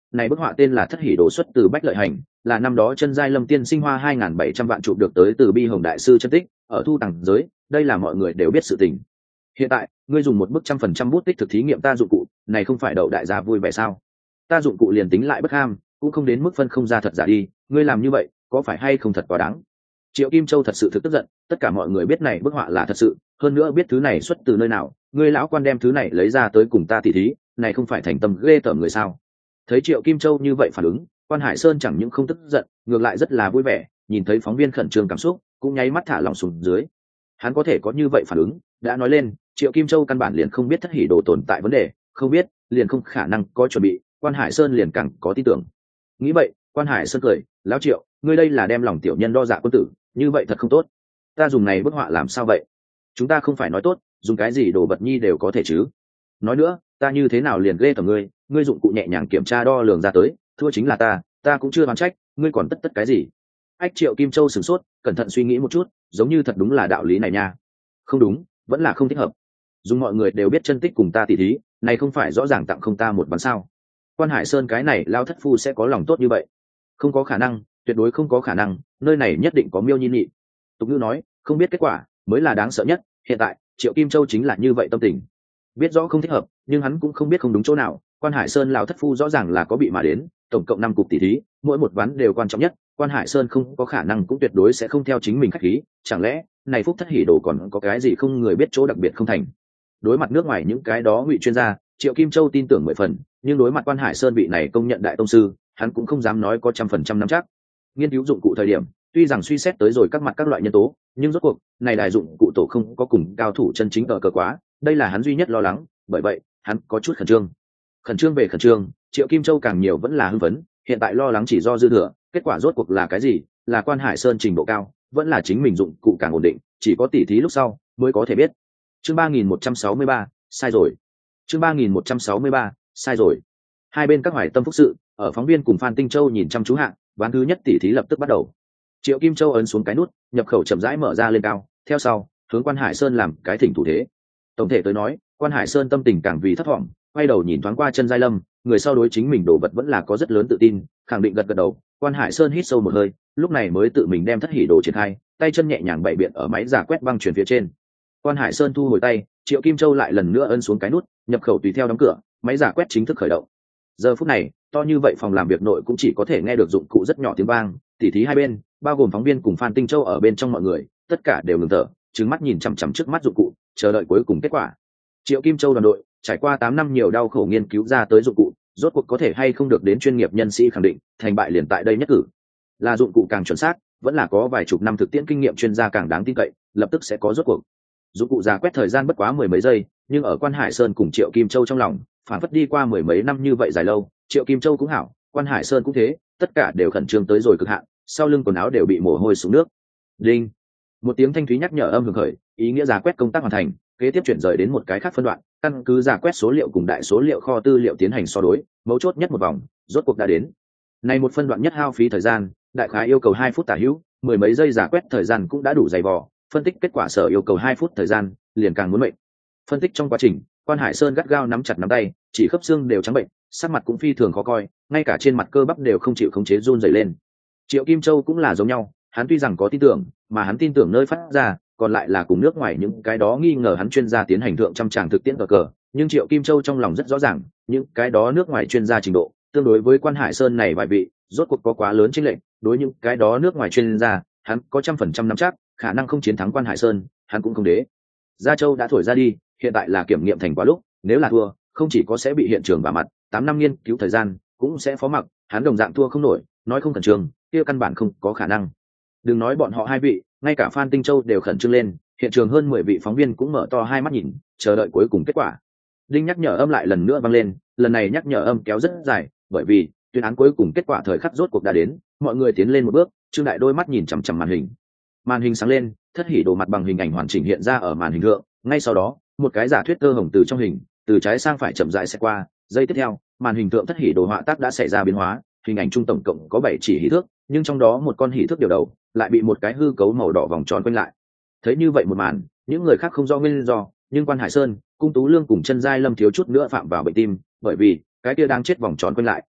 này bức họa tên là Thất Hỉ Đồ xuất từ Bách Lợi Hành, là năm đó chân giai Lâm Tiên sinh hoa hai nghìn bảy trăm vạn chụp được tới từ Bi Hồng đại sư chân tích, ở thu tàng giới, đây là mọi người đều biết sự tình. Hiện tại, ngươi dùng một bức trăm phần trăm bút tích thực thí nghiệm ta dụng cụ, này không phải đậu đại gia vui vẻ sao? Ta dụng cụ liền tính lại bất ham, cũng không đến mức phân không ra thật giả đi, ngươi làm như vậy, có phải hay không thật quá đáng? Triệu Kim Châu thật sự thực tức giận, tất cả mọi người biết này bức họa là thật sự, hơn nữa biết thứ này xuất từ nơi nào, ngươi lão quan đem thứ này lấy ra tới cùng ta tỉ thí, này không phải thành tâm ghê tởm người sao? Thấy Triệu Kim Châu như vậy phản ứng, Quan Hải Sơn chẳng những không tức giận, ngược lại rất là vui vẻ, nhìn thấy phóng viên khẩn trương cảm xúc, cũng nháy mắt thả lòng xuống dưới. Hắn có thể có như vậy phản ứng, đã nói lên, Triệu Kim Châu căn bản liền không biết Thất Hỉ Đồ tồn tại vấn đề, không biết, liền không khả năng có chuẩn bị, Quan Hải Sơn liền càng có tin tưởng. Nghĩ vậy, Quan Hải Sơn cười, lão Triệu, ngươi đây là đem lòng tiểu nhân đo dạ quân tử, như vậy thật không tốt. Ta dùng này bức họa làm sao vậy? Chúng ta không phải nói tốt, dùng cái gì đồ vật nhi đều có thể chứ? Nói nữa, ta như thế nào liền ghê tởm ngươi, ngươi dụng cụ nhẹ nhàng kiểm tra đo lường ra tới, thua chính là ta, ta cũng chưa đoán trách, ngươi còn tất tất cái gì? Ách Triệu Kim Châu sửng sốt, cẩn thận suy nghĩ một chút, giống như thật đúng là đạo lý này nha. Không đúng, vẫn là không thích hợp. Dùng mọi người đều biết chân tích cùng ta tỉ thí, này không phải rõ ràng tặng không ta một bắn sao? Quan Hải Sơn cái này lao thất phu sẽ có lòng tốt như vậy? Không có khả năng, tuyệt đối không có khả năng, nơi này nhất định có miêu nhi nhị. Tục ngữ nói, không biết kết quả mới là đáng sợ nhất, hiện tại, Triệu Kim Châu chính là như vậy tâm tình. Biết rõ không thích hợp, nhưng hắn cũng không biết không đúng chỗ nào, Quan Hải Sơn lão thất phu rõ ràng là có bị mà đến, tổng cộng năm cục tỷ thí, mỗi một ván đều quan trọng nhất, Quan Hải Sơn không có khả năng cũng tuyệt đối sẽ không theo chính mình khách khí, chẳng lẽ, này Phúc Thất Hỉ Đồ còn có cái gì không người biết chỗ đặc biệt không thành. Đối mặt nước ngoài những cái đó ngụy chuyên gia, Triệu Kim Châu tin tưởng mười phần, nhưng đối mặt Quan Hải Sơn vị này công nhận đại tông sư, hắn cũng không dám nói có trăm phần trăm nắm chắc. Nghiên cứu dụng cụ thời điểm, tuy rằng suy xét tới rồi các mặt các loại nhân tố, nhưng rốt cuộc, này đại dụng cụ tổ không có cùng cao thủ chân chính ở cờ quá, đây là hắn duy nhất lo lắng, bởi vậy, hắn có chút khẩn trương. Khẩn trương về khẩn trương, Triệu Kim Châu càng nhiều vẫn là hưng phấn, hiện tại lo lắng chỉ do dư thừa, kết quả rốt cuộc là cái gì, là Quan Hải Sơn trình độ cao, vẫn là chính mình dụng cụ càng ổn định, chỉ có tỉ thí lúc sau mới có thể biết. Chương ba nghìn một trăm sáu mươi ba, sai rồi. Chương ba nghìn một trăm sáu mươi ba, sai rồi. Hai bên các hoài tâm phúc sự, ở phóng viên cùng Phan Tinh Châu nhìn chăm chú hạng, ván thứ nhất tỉ thí lập tức bắt đầu. Triệu Kim Châu ấn xuống cái nút, nhập khẩu chậm rãi mở ra lên cao, theo sau, hướng Quan Hải Sơn làm cái thỉnh thủ thế. Tổng thể tới nói, Quan Hải Sơn tâm tình càng vì thất vọng, quay đầu nhìn thoáng qua chân giai Lâm, người sau đối chính mình đồ vật vẫn là có rất lớn tự tin, khẳng định gật gật đầu. Quan Hải Sơn hít sâu một hơi, lúc này mới tự mình đem Thất Hỉ Đồ triển khai, tay chân nhẹ nhàng bày biện ở máy giả quét băng chuyển phía trên. Quan Hải Sơn thu hồi tay, Triệu Kim Châu lại lần nữa ấn xuống cái nút, nhập khẩu tùy theo đóng cửa, máy giả quét chính thức khởi động. Giờ phút này, to như vậy phòng làm việc nội cũng chỉ có thể nghe được dụng cụ rất nhỏ tiếng vang, tỉ thí hai bên, bao gồm phóng viên cùng Phan Tinh Châu ở bên trong mọi người, tất cả đều ngừng thở, trừng mắt nhìn chằm chằm trước mắt dụng cụ, chờ đợi cuối cùng kết quả. Triệu Kim Châu đoàn đội trải qua tám năm nhiều đau khổ nghiên cứu ra tới dụng cụ, rốt cuộc có thể hay không được đến chuyên nghiệp nhân sĩ khẳng định, thành bại liền tại đây nhất cử. Là dụng cụ càng chuẩn xác, vẫn là có vài chục năm thực tiễn kinh nghiệm chuyên gia càng đáng tin cậy, lập tức sẽ có rốt cuộc. Dụng cụ giả quét thời gian bất quá mười mấy giây, nhưng ở Quan Hải Sơn cùng Triệu Kim Châu trong lòng, phản phất đi qua mười mấy năm như vậy dài lâu, Triệu Kim Châu cũng hảo, Quan Hải Sơn cũng thế, tất cả đều khẩn trương tới rồi cực hạn, sau lưng quần áo đều bị mồ hôi xuống nước. Đinh, một tiếng thanh thúy nhắc nhở âm hưởng khởi, ý nghĩa giả quét công tác hoàn thành, kế tiếp chuyển rời đến một cái khác phân đoạn, căn cứ giả quét số liệu cùng đại số liệu kho tư liệu tiến hành so đối, mấu chốt nhất một vòng, rốt cuộc đã đến. Này một phân đoạn nhất hao phí thời gian, đại khái yêu cầu hai phút tả hữu, mười mấy giây giả quét thời gian cũng đã đủ dày vò, phân tích kết quả sở yêu cầu hai phút thời gian, liền càng muốn mệnh. Phân tích trong quá trình, Quan Hải Sơn gắt gao nắm chặt nắm tay, chỉ khớp xương đều trắng bệnh, sắc mặt cũng phi thường khó coi, ngay cả trên mặt cơ bắp đều không chịu khống chế run rẩy lên. Triệu Kim Châu cũng là giống nhau, hắn tuy rằng có tin tưởng, mà hắn tin tưởng nơi phát ra, còn lại là cùng nước ngoài những cái đó nghi ngờ hắn chuyên gia tiến hành thượng trăm tràng thực tiễn cờ cờ, nhưng Triệu Kim Châu trong lòng rất rõ ràng, những cái đó nước ngoài chuyên gia trình độ, tương đối với Quan Hải Sơn này vài vị, rốt cuộc có quá lớn chênh lệch, đối những cái đó nước ngoài chuyên gia, hắn có trăm phần trăm nắm chắc, khả năng không chiến thắng Quan Hải Sơn, hắn cũng không đế. Gia Châu đã thổi ra đi, hiện tại là kiểm nghiệm thành quả lúc, nếu là thua, không chỉ có sẽ bị hiện trường vả mặt, tám năm nghiên cứu thời gian, cũng sẽ phó mặc, hắn đồng dạng thua không nổi, nói không khẩn trương, kia căn bản không có khả năng. Đừng nói bọn họ hai vị, ngay cả Phan Tinh Châu đều khẩn trương lên, hiện trường hơn mười vị phóng viên cũng mở to hai mắt nhìn, chờ đợi cuối cùng kết quả. Đinh nhắc nhở âm lại lần nữa vang lên, lần này nhắc nhở âm kéo rất dài, bởi vì tuyên án cuối cùng kết quả thời khắc rốt cuộc đã đến, mọi người tiến lên một bước, Trương Đại đôi mắt nhìn chằm chằm màn hình. Màn hình sáng lên, Thất Hỉ Đồ mặt bằng hình ảnh hoàn chỉnh hiện ra ở màn hình thượng, ngay sau đó, một cái giả thuyết tơ hồng từ trong hình, từ trái sang phải chậm rãi sẽ qua, giây tiếp theo, màn hình thượng Thất Hỉ Đồ họa tác đã xảy ra biến hóa, hình ảnh trung tổng cộng có bảy chỉ hỷ thước, nhưng trong đó một con hỷ thước điều đầu lại bị một cái hư cấu màu đỏ vòng tròn quanh lại. Thấy như vậy một màn, những người khác không rõ nguyên do, nhưng Quan Hải Sơn, Cung Tú Lương cùng chân giai Lâm thiếu chút nữa phạm vào bệnh tim, bởi vì cái kia đang chết vòng tròn quanh lại,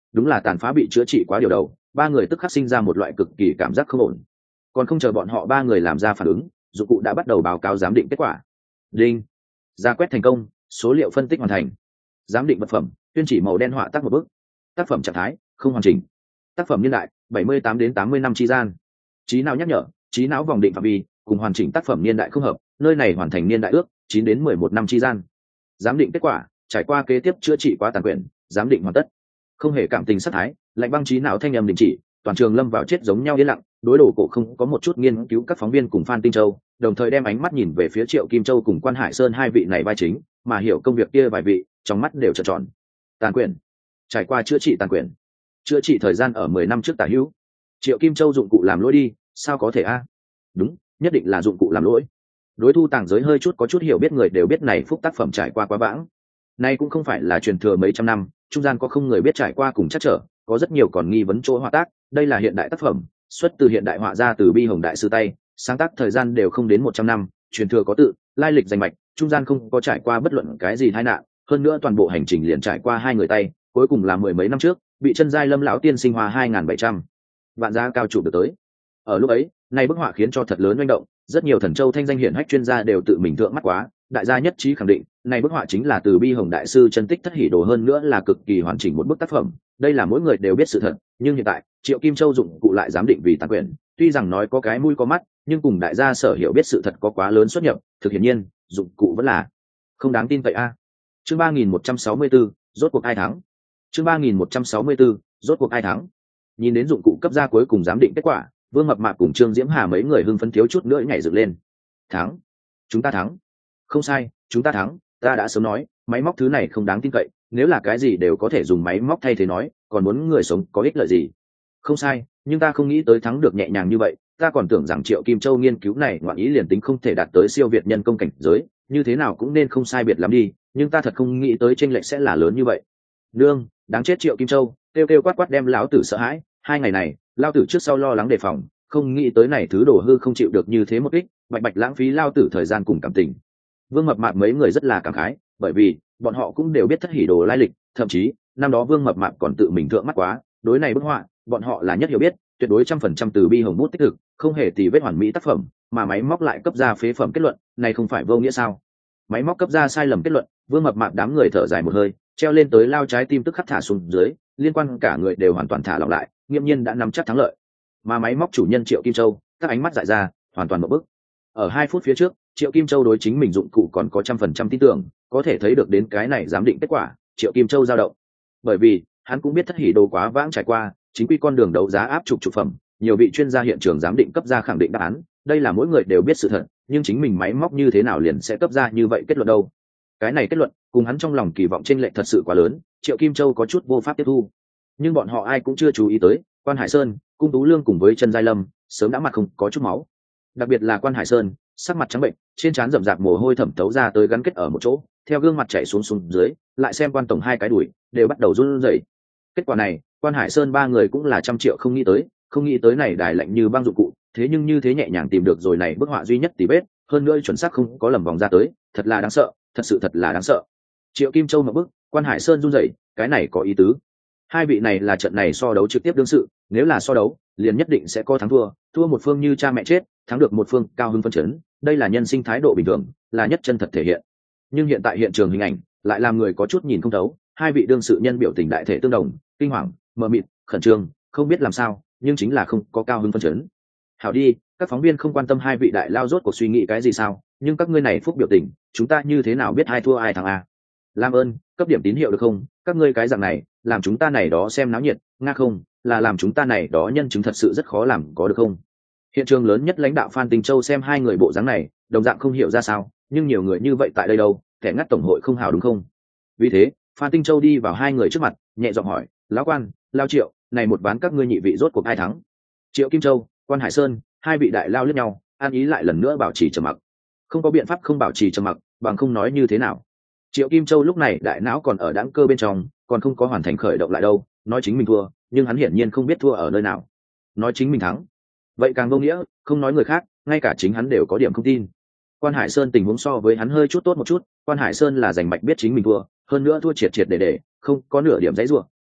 đúng là tàn phá bị chữa trị quá điều đầu, ba người tức khắc sinh ra một loại cực kỳ cảm giác không ổn. Còn không chờ bọn họ ba người làm ra phản ứng, dụng cụ đã bắt đầu báo cáo giám định kết quả. Đinh, ra quét thành công, số liệu phân tích hoàn thành. Giám định vật phẩm, tuyên chỉ màu đen họa tác một bức. Tác phẩm trạng thái không hoàn chỉnh. Tác phẩm niên đại bảy mươi tám đến tám mươi năm chi gian. Trí não nhắc nhở, trí não vòng định phạm vi cùng hoàn chỉnh tác phẩm niên đại không hợp, nơi này hoàn thành niên đại ước chín đến mười một năm chi gian. Giám định kết quả, trải qua kế tiếp chữa trị quá tàn quyển, giám định hoàn tất. Không hề cảm tình sát thái, lạnh băng trí não thanh âm đình chỉ, toàn trường lâm vào chết giống nhau yên lặng. Đối đồ cổ không có một chút nghiên cứu, các phóng viên cùng Phan Tinh Châu đồng thời đem ánh mắt nhìn về phía Triệu Kim Châu cùng Quan Hải Sơn hai vị này vai chính, mà hiểu công việc kia vài vị trong mắt đều trợn tròn. Tàn quyển, trải qua chữa trị tàn quyển, chữa trị thời gian ở mười năm trước tả hữu. Triệu Kim Châu dụng cụ làm lỗi đi, sao có thể a? Đúng, nhất định là dụng cụ làm lỗi. Đối thu tàng giới hơi chút có chút hiểu biết người đều biết này phúc tác phẩm trải qua quá vãng. Nay cũng không phải là truyền thừa mấy trăm năm, trung gian có không người biết trải qua cùng chắc trở, có rất nhiều còn nghi vấn chỗ họa tác. Đây là hiện đại tác phẩm, xuất từ hiện đại họa ra từ Bi Hồng đại sư tay, sáng tác thời gian đều không đến một trăm năm, truyền thừa có tự, lai lịch danh mạch, trung gian không có trải qua bất luận cái gì tai nạn, hơn nữa toàn bộ hành trình liền trải qua hai người tay, cuối cùng là mười mấy năm trước, bị chân giai Lâm lão tiên sinh hoa hai nghìn bảy trăm vạn giá cao chụp được tới. Ở lúc ấy, này bức họa khiến cho thật lớn manh động, rất nhiều thần châu thanh danh hiển hách chuyên gia đều tự mình thượng mắt quá, đại gia nhất trí khẳng định, này bức họa chính là từ Bi Hồng đại sư chân tích thất hỉ đồ, hơn nữa là cực kỳ hoàn chỉnh một bức tác phẩm. Đây là mỗi người đều biết sự thật, nhưng hiện tại, Triệu Kim Châu dụng cụ lại giám định vì tàn quyển, tuy rằng nói có cái mũi có mắt, nhưng cùng đại gia sở hiểu biết sự thật có quá lớn xuất nhập, thực hiển nhiên, dụng cụ vẫn là không đáng tin cậy a. Chương ba nghìn một trăm sáu mươi tư, rốt cuộc ai thắng? Chương ba nghìn một trăm sáu mươi tư, rốt cuộc ai thắng? Nhìn đến dụng cụ cấp ra cuối cùng giám định kết quả, Vương Mập Mạp cùng Trương Diễm Hà mấy người hưng phấn thiếu chút nữa nhảy dựng lên. Thắng, chúng ta thắng. Không sai, chúng ta thắng, ta đã sớm nói, máy móc thứ này không đáng tin cậy, nếu là cái gì đều có thể dùng máy móc thay thế nói, còn muốn người sống có ích lợi gì? Không sai, nhưng ta không nghĩ tới thắng được nhẹ nhàng như vậy, ta còn tưởng rằng Triệu Kim Châu nghiên cứu này ngoạn ý liền tính không thể đạt tới siêu việt nhân công cảnh giới, như thế nào cũng nên không sai biệt lắm đi, nhưng ta thật không nghĩ tới chênh lệch sẽ là lớn như vậy. Nương, đáng chết Triệu Kim Châu, kêu kêu quát quát đem lão tử sợ hãi, hai ngày này, lão tử trước sau lo lắng đề phòng, không nghĩ tới này thứ đồ hư không chịu được như thế một ích, bạch bạch lãng phí lão tử thời gian cùng cảm tình. Vương Mập Mạp mấy người rất là cảm khái, bởi vì bọn họ cũng đều biết thất hỉ đồ lai lịch, thậm chí năm đó Vương Mập Mạp còn tự mình thượng mắt quá, đối này bức họa, bọn họ là nhất hiểu biết, tuyệt đối trăm phần trăm từ Bi Hồng bút tích thực, không hề tì vết hoàn mỹ tác phẩm, mà máy móc lại cấp ra phế phẩm kết luận, này không phải vô nghĩa sao? Máy móc cấp ra sai lầm kết luận, Vương Mập Mạp đám người thở dài một hơi, treo lên tới lao trái tim tức khắc thả xuống dưới, liên quan cả người đều hoàn toàn thả lỏng lại, nghiêm nhiên đã nắm chắc thắng lợi. Mà máy móc chủ nhân Triệu Kim Châu, các ánh mắt dại ra, hoàn toàn một bức. Ở hai phút phía trước, Triệu Kim Châu đối chính mình dụng cụ còn có trăm phần trăm tin tưởng, có thể thấy được đến cái này giám định kết quả, Triệu Kim Châu dao động. Bởi vì hắn cũng biết thất hỉ đồ quá vãng trải qua, chính quy con đường đấu giá áp trục trục phẩm, nhiều vị chuyên gia hiện trường giám định cấp ra khẳng định đáp án, đây là mỗi người đều biết sự thật, nhưng chính mình máy móc như thế nào liền sẽ cấp ra như vậy kết luận đâu? Cái này kết luận cùng hắn trong lòng kỳ vọng chênh lệch thật sự quá lớn, Triệu Kim Châu có chút vô pháp tiếp thu. Nhưng bọn họ ai cũng chưa chú ý tới, Quan Hải Sơn, Cung Tú Lương cùng với Trần Giai Lâm sớm đã mặt không có chút máu. Đặc biệt là Quan Hải Sơn, sắc mặt trắng bệnh, trên trán rậm rạp mồ hôi thẩm thấu ra tới gắn kết ở một chỗ, theo gương mặt chảy xuống xuống dưới, lại xem Quan tổng hai cái đùi đều bắt đầu run rẩy. Kết quả này, Quan Hải Sơn ba người cũng là trăm triệu không nghĩ tới, không nghĩ tới này đài lạnh như băng dụng cụ, thế nhưng như thế nhẹ nhàng tìm được rồi này bức họa duy nhất tỉ vết, hơn nữa chuẩn xác không có lầm vòng ra tới, thật là đáng sợ, thật sự thật là đáng sợ. Triệu Kim Châu một bức, Quan Hải Sơn run rẩy, cái này có ý tứ. Hai vị này là trận này so đấu trực tiếp đương sự, nếu là so đấu, liền nhất định sẽ có thắng thua, thua một phương như cha mẹ chết, thắng được một phương cao hứng phấn chấn, đây là nhân sinh thái độ bình thường, là nhất chân thật thể hiện. Nhưng hiện tại hiện trường hình ảnh lại làm người có chút nhìn không thấu, hai vị đương sự nhân biểu tình đại thể tương đồng, kinh hoàng, mờ mịt, khẩn trương, không biết làm sao, nhưng chính là không có cao hứng phấn chấn. Hảo đi, các phóng viên không quan tâm hai vị đại lao rốt cuộc suy nghĩ cái gì sao, nhưng các ngươi này phúc biểu tình, chúng ta như thế nào biết ai thua ai thắng a? Làm ơn, cấp điểm tín hiệu được không? Các ngươi cái dạng này, làm chúng ta này đó xem náo nhiệt, nga không, là làm chúng ta này đó nhân chứng thật sự rất khó làm, có được không? Hiện trường lớn nhất lãnh đạo Phan Tinh Châu xem hai người bộ dáng này, đồng dạng không hiểu ra sao, nhưng nhiều người như vậy tại đây đâu, kẻ ngắt tổng hội không hảo đúng không? Vì thế, Phan Tinh Châu đi vào hai người trước mặt, nhẹ giọng hỏi, lão Quan, lao Triệu, này một ván các ngươi nhị vị rốt cuộc ai thắng? Triệu Kim Châu, Quan Hải Sơn, hai vị đại lao liếc nhau, an ý lại lần nữa bảo trì trầm mặc. Không có biện pháp không bảo trì trầm mặc, bằng không nói như thế nào. Triệu Kim Châu lúc này đại não còn ở đãng cơ bên trong, còn không có hoàn thành khởi động lại đâu, nói chính mình thua, nhưng hắn hiển nhiên không biết thua ở nơi nào. Nói chính mình thắng, vậy càng vô nghĩa, không nói người khác, ngay cả chính hắn đều có điểm không tin. Quan Hải Sơn tình huống so với hắn hơi chút tốt một chút, Quan Hải Sơn là giành mạch biết chính mình thua, hơn nữa thua triệt triệt để để, không có nửa điểm dãy rủa,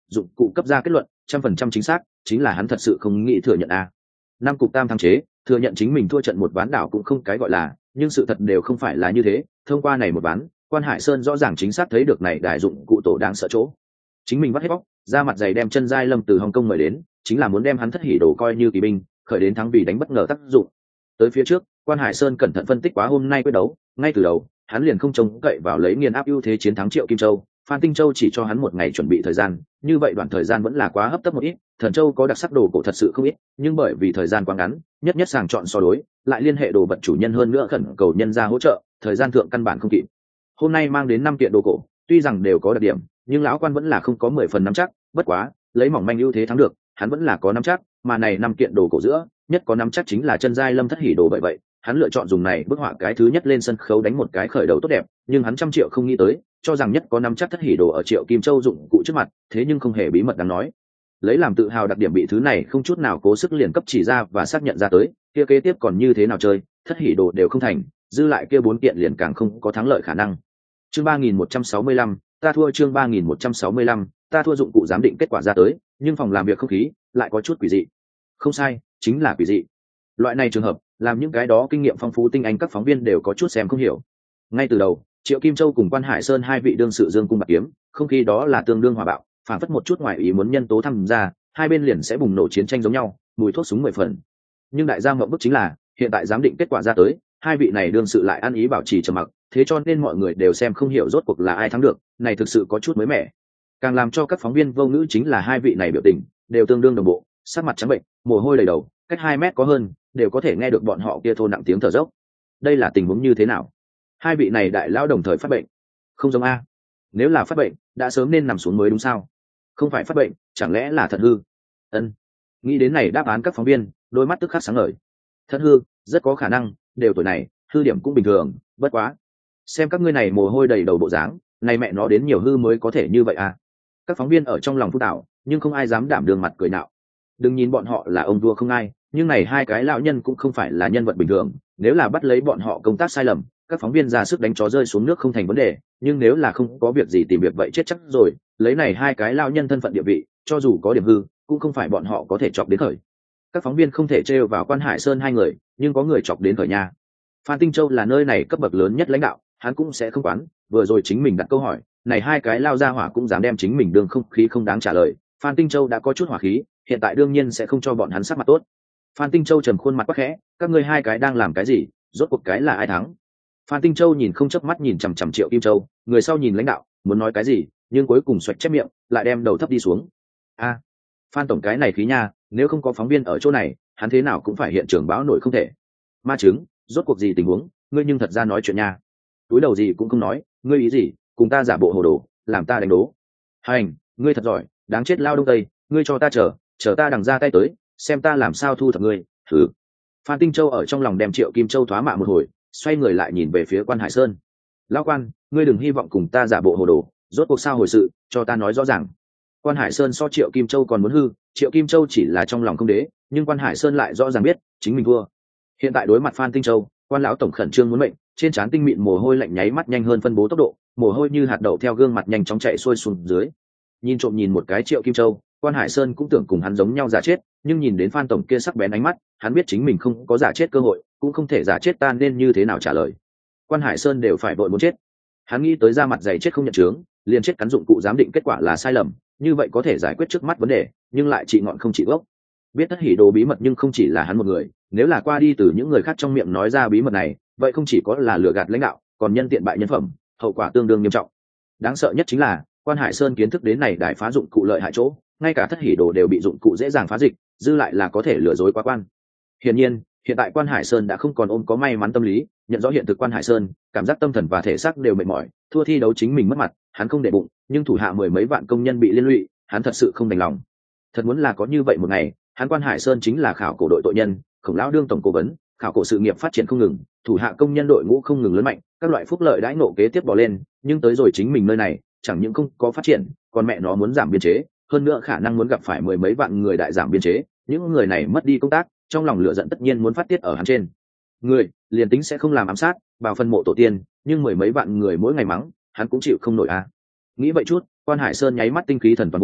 dụng cụ cấp ra kết luận trăm phần trăm chính xác, chính là hắn thật sự không nghĩ thừa nhận a. Năm cục tam thăng chế, thừa nhận chính mình thua trận một ván đảo cũng không cái gọi là, nhưng sự thật đều không phải là như thế. Thông qua này một ván, Quan Hải Sơn rõ ràng chính xác thấy được này đại dụng cụ tổ đáng sợ chỗ. Chính mình vắt hết bóc, ra mặt dày đem Chân Giai Lâm từ Hồng Kông mời đến, chính là muốn đem hắn thất hỉ đồ coi như kỳ binh, khởi đến thắng vì đánh bất ngờ tác dụng. Tới phía trước, Quan Hải Sơn cẩn thận phân tích quá hôm nay quyết đấu, ngay từ đầu, hắn liền không trông cậy vào lấy nghiền áp ưu thế chiến thắng Triệu Kim Châu. Phan Tinh Châu chỉ cho hắn một ngày chuẩn bị thời gian, như vậy đoạn thời gian vẫn là quá hấp tấp một ít. Thần Châu có đặc sắc đồ cổ thật sự không ít, nhưng bởi vì thời gian quá ngắn, nhất nhất sàng chọn so đối, lại liên hệ đồ vật chủ nhân hơn nữa khẩn cầu nhân ra hỗ trợ, thời gian thượng căn bản không kịp. Hôm nay mang đến năm kiện đồ cổ, tuy rằng đều có đặc điểm, nhưng lão quan vẫn là không có mười phần nắm chắc. Bất quá, lấy mỏng manh ưu thế thắng được, hắn vẫn là có nắm chắc. Mà này năm kiện đồ cổ giữa, nhất có nắm chắc chính là Chân Giai Lâm thất hỉ đồ. Vậy vậy, hắn lựa chọn dùng này bức họa cái thứ nhất lên sân khấu đánh một cái khởi đầu tốt đẹp, nhưng hắn trăm triệu không nghĩ tới, cho rằng nhất có nắm chắc thất hỉ đồ ở Triệu Kim Châu dụng cụ trước mặt, thế nhưng không hề bí mật đáng nói. Lấy làm tự hào đặc điểm bị thứ này không chút nào cố sức liền cấp chỉ ra và xác nhận ra tới, kia kế tiếp còn như thế nào chơi, thất hỉ đồ đều không thành, dư lại kia bốn kiện liền càng không có thắng lợi khả năng. Chương ba nghìn một trăm sáu mươi lăm, ta thua. Chương ba nghìn một trăm sáu mươi lăm, ta thua. Dụng cụ giám định kết quả ra tới, nhưng phòng làm việc không khí lại có chút quỷ dị. Không sai, chính là quỷ dị. Loại này trường hợp, làm những cái đó kinh nghiệm phong phú tinh anh các phóng viên đều có chút xem không hiểu. Ngay từ đầu, Triệu Kim Châu cùng Quan Hải Sơn hai vị đương sự dương cung bạc kiếm, không khí đó là tương đương hòa bạo, phản phất một chút ngoài ý muốn nhân tố tham gia, hai bên liền sẽ bùng nổ chiến tranh giống nhau, mùi thuốc súng mười phần. Nhưng đại gia mộng bức chính là, hiện tại giám định kết quả ra tới, hai vị này đương sự lại ăn ý bảo trì trầm mặc, thế cho nên mọi người đều xem không hiểu rốt cuộc là ai thắng được, này thực sự có chút mới mẻ. Càng làm cho các phóng viên vô ngữ chính là hai vị này biểu tình đều tương đương đồng bộ, sắc mặt trắng bệnh, mồ hôi đầy đầu, cách hai mét có hơn, đều có thể nghe được bọn họ kia thô nặng tiếng thở dốc. Đây là tình huống như thế nào? Hai vị này đại lão đồng thời phát bệnh? Không giống a. Nếu là phát bệnh, đã sớm nên nằm xuống mới đúng sao? Không phải phát bệnh, chẳng lẽ là thận hư? Ân. Nghĩ đến này đáp án các phóng viên, đôi mắt tức khắc sáng ngời. Thận hư, rất có khả năng, đều tuổi này, hư điểm cũng bình thường, bất quá. Xem các ngươi này mồ hôi đầy đầu bộ dáng, này mẹ nó đến nhiều hư mới có thể như vậy à? Các phóng viên ở trong lòng phút tạo, nhưng không ai dám đảm đường mặt cười nạo. Đừng nhìn bọn họ là ông vua không ai, nhưng này hai cái lão nhân cũng không phải là nhân vật bình thường, nếu là bắt lấy bọn họ công tác sai lầm, các phóng viên ra sức đánh chó rơi xuống nước không thành vấn đề, nhưng nếu là không có việc gì tìm việc vậy chết chắc rồi, lấy này hai cái lão nhân thân phận địa vị, cho dù có điểm hư, cũng không phải bọn họ có thể chọc đến khởi. Các phóng viên không thể trêu vào Quan Hải Sơn hai người, nhưng có người chọc đến khởi nhà. Phan Tinh Châu là nơi này cấp bậc lớn nhất lãnh đạo, hắn cũng sẽ không quán, vừa rồi chính mình đặt câu hỏi, này hai cái lao ra hỏa cũng dám đem chính mình đường không khí không đáng trả lời. Phan Tinh Châu đã có chút hỏa khí, hiện tại đương nhiên sẽ không cho bọn hắn sắc mặt tốt. Phan Tinh Châu trầm khuôn mặt quắc khẽ, các ngươi hai cái đang làm cái gì, rốt cuộc cái là ai thắng? Phan Tinh Châu nhìn không chớp mắt nhìn chằm chằm Triệu Kim Châu, người sau nhìn lãnh đạo, muốn nói cái gì, nhưng cuối cùng xoạch chép miệng, lại đem đầu thấp đi xuống. A, à, Phan tổng cái này khí nha, nếu không có phóng viên ở chỗ này, hắn thế nào cũng phải hiện trường báo nổi không thể. Ma chứng, rốt cuộc gì tình huống, ngươi nhưng thật ra nói chuyện nha. Túi đầu gì cũng không nói, ngươi ý gì, cùng ta giả bộ hồ đồ, làm ta đánh đố. Hành, ngươi thật giỏi, đáng chết lao đông tây, ngươi cho ta chờ, chờ ta đằng ra tay tới, xem ta làm sao thu thập ngươi. Thử. Phan Tinh Châu ở trong lòng đem Triệu Kim Châu thoá mạ một hồi, xoay người lại nhìn về phía Quan Hải Sơn. Lão quan, ngươi đừng hy vọng cùng ta giả bộ hồ đồ, rốt cuộc sao hồi sự, cho ta nói rõ ràng. Quan Hải Sơn so Triệu Kim Châu còn muốn hư, Triệu Kim Châu chỉ là trong lòng không đế, nhưng Quan Hải Sơn lại rõ ràng biết chính mình thua. Hiện tại đối mặt Phan Tinh Châu, Quan lão tổng khẩn trương muốn mệnh, trên trán tinh mịn mồ hôi lạnh nháy mắt nhanh hơn phân bố tốc độ, mồ hôi như hạt đậu theo gương mặt nhanh chóng chạy xuôi xuống dưới. Nhìn trộm nhìn một cái Triệu Kim Châu, Quan Hải Sơn cũng tưởng cùng hắn giống nhau giả chết, nhưng nhìn đến Phan tổng kia sắc bén ánh mắt, hắn biết chính mình không có giả chết cơ hội, cũng không thể giả chết, tan nên như thế nào trả lời. Quan Hải Sơn đều phải vội muốn chết. Hắn nghĩ tới ra mặt dày chết không nhận chướng, liền chết cắn dụng cụ giám định kết quả là sai lầm, như vậy có thể giải quyết trước mắt vấn đề, nhưng lại trị ngọn không trị gốc. Biết thất hỉ đồ bí mật nhưng không chỉ là hắn một người, nếu là qua đi từ những người khác trong miệng nói ra bí mật này, vậy không chỉ có là lừa gạt lãnh đạo, còn nhân tiện bại nhân phẩm, hậu quả tương đương nghiêm trọng. Đáng sợ nhất chính là Quan Hải Sơn kiến thức đến này đại phá dụng cụ lợi hại chỗ, ngay cả thất hỉ đồ đều bị dụng cụ dễ dàng phá dịch, dư lại là có thể lừa dối quá quan. Hiển nhiên, hiện tại Quan Hải Sơn đã không còn ôm có may mắn tâm lý, nhận rõ hiện thực Quan Hải Sơn, cảm giác tâm thần và thể xác đều mệt mỏi, thua thi đấu chính mình mất mặt, hắn không để bụng, nhưng thủ hạ mười mấy vạn công nhân bị liên lụy, hắn thật sự không đành lòng. Thật muốn là có như vậy một ngày, hắn Quan Hải Sơn chính là khảo cổ đội tội nhân, Khổng lão đương tổng cố vấn, khảo cổ sự nghiệp phát triển không ngừng, thủ hạ công nhân đội ngũ không ngừng lớn mạnh, các loại phúc lợi đãi ngộ kế tiếp bò lên, nhưng tới rồi chính mình nơi này, chẳng những không có phát triển, còn mẹ nó muốn giảm biên chế, hơn nữa khả năng muốn gặp phải mười mấy vạn người đại giảm biên chế, những người này mất đi công tác, trong lòng lửa giận tất nhiên muốn phát tiết ở hắn trên. Người, liền tính sẽ không làm ám sát, vào phân mộ tổ tiên, nhưng mười mấy vạn người mỗi ngày mắng, hắn cũng chịu không nổi à. Nghĩ vậy chút, Quan Hải Sơn nháy mắt tinh khí thần toàn vô,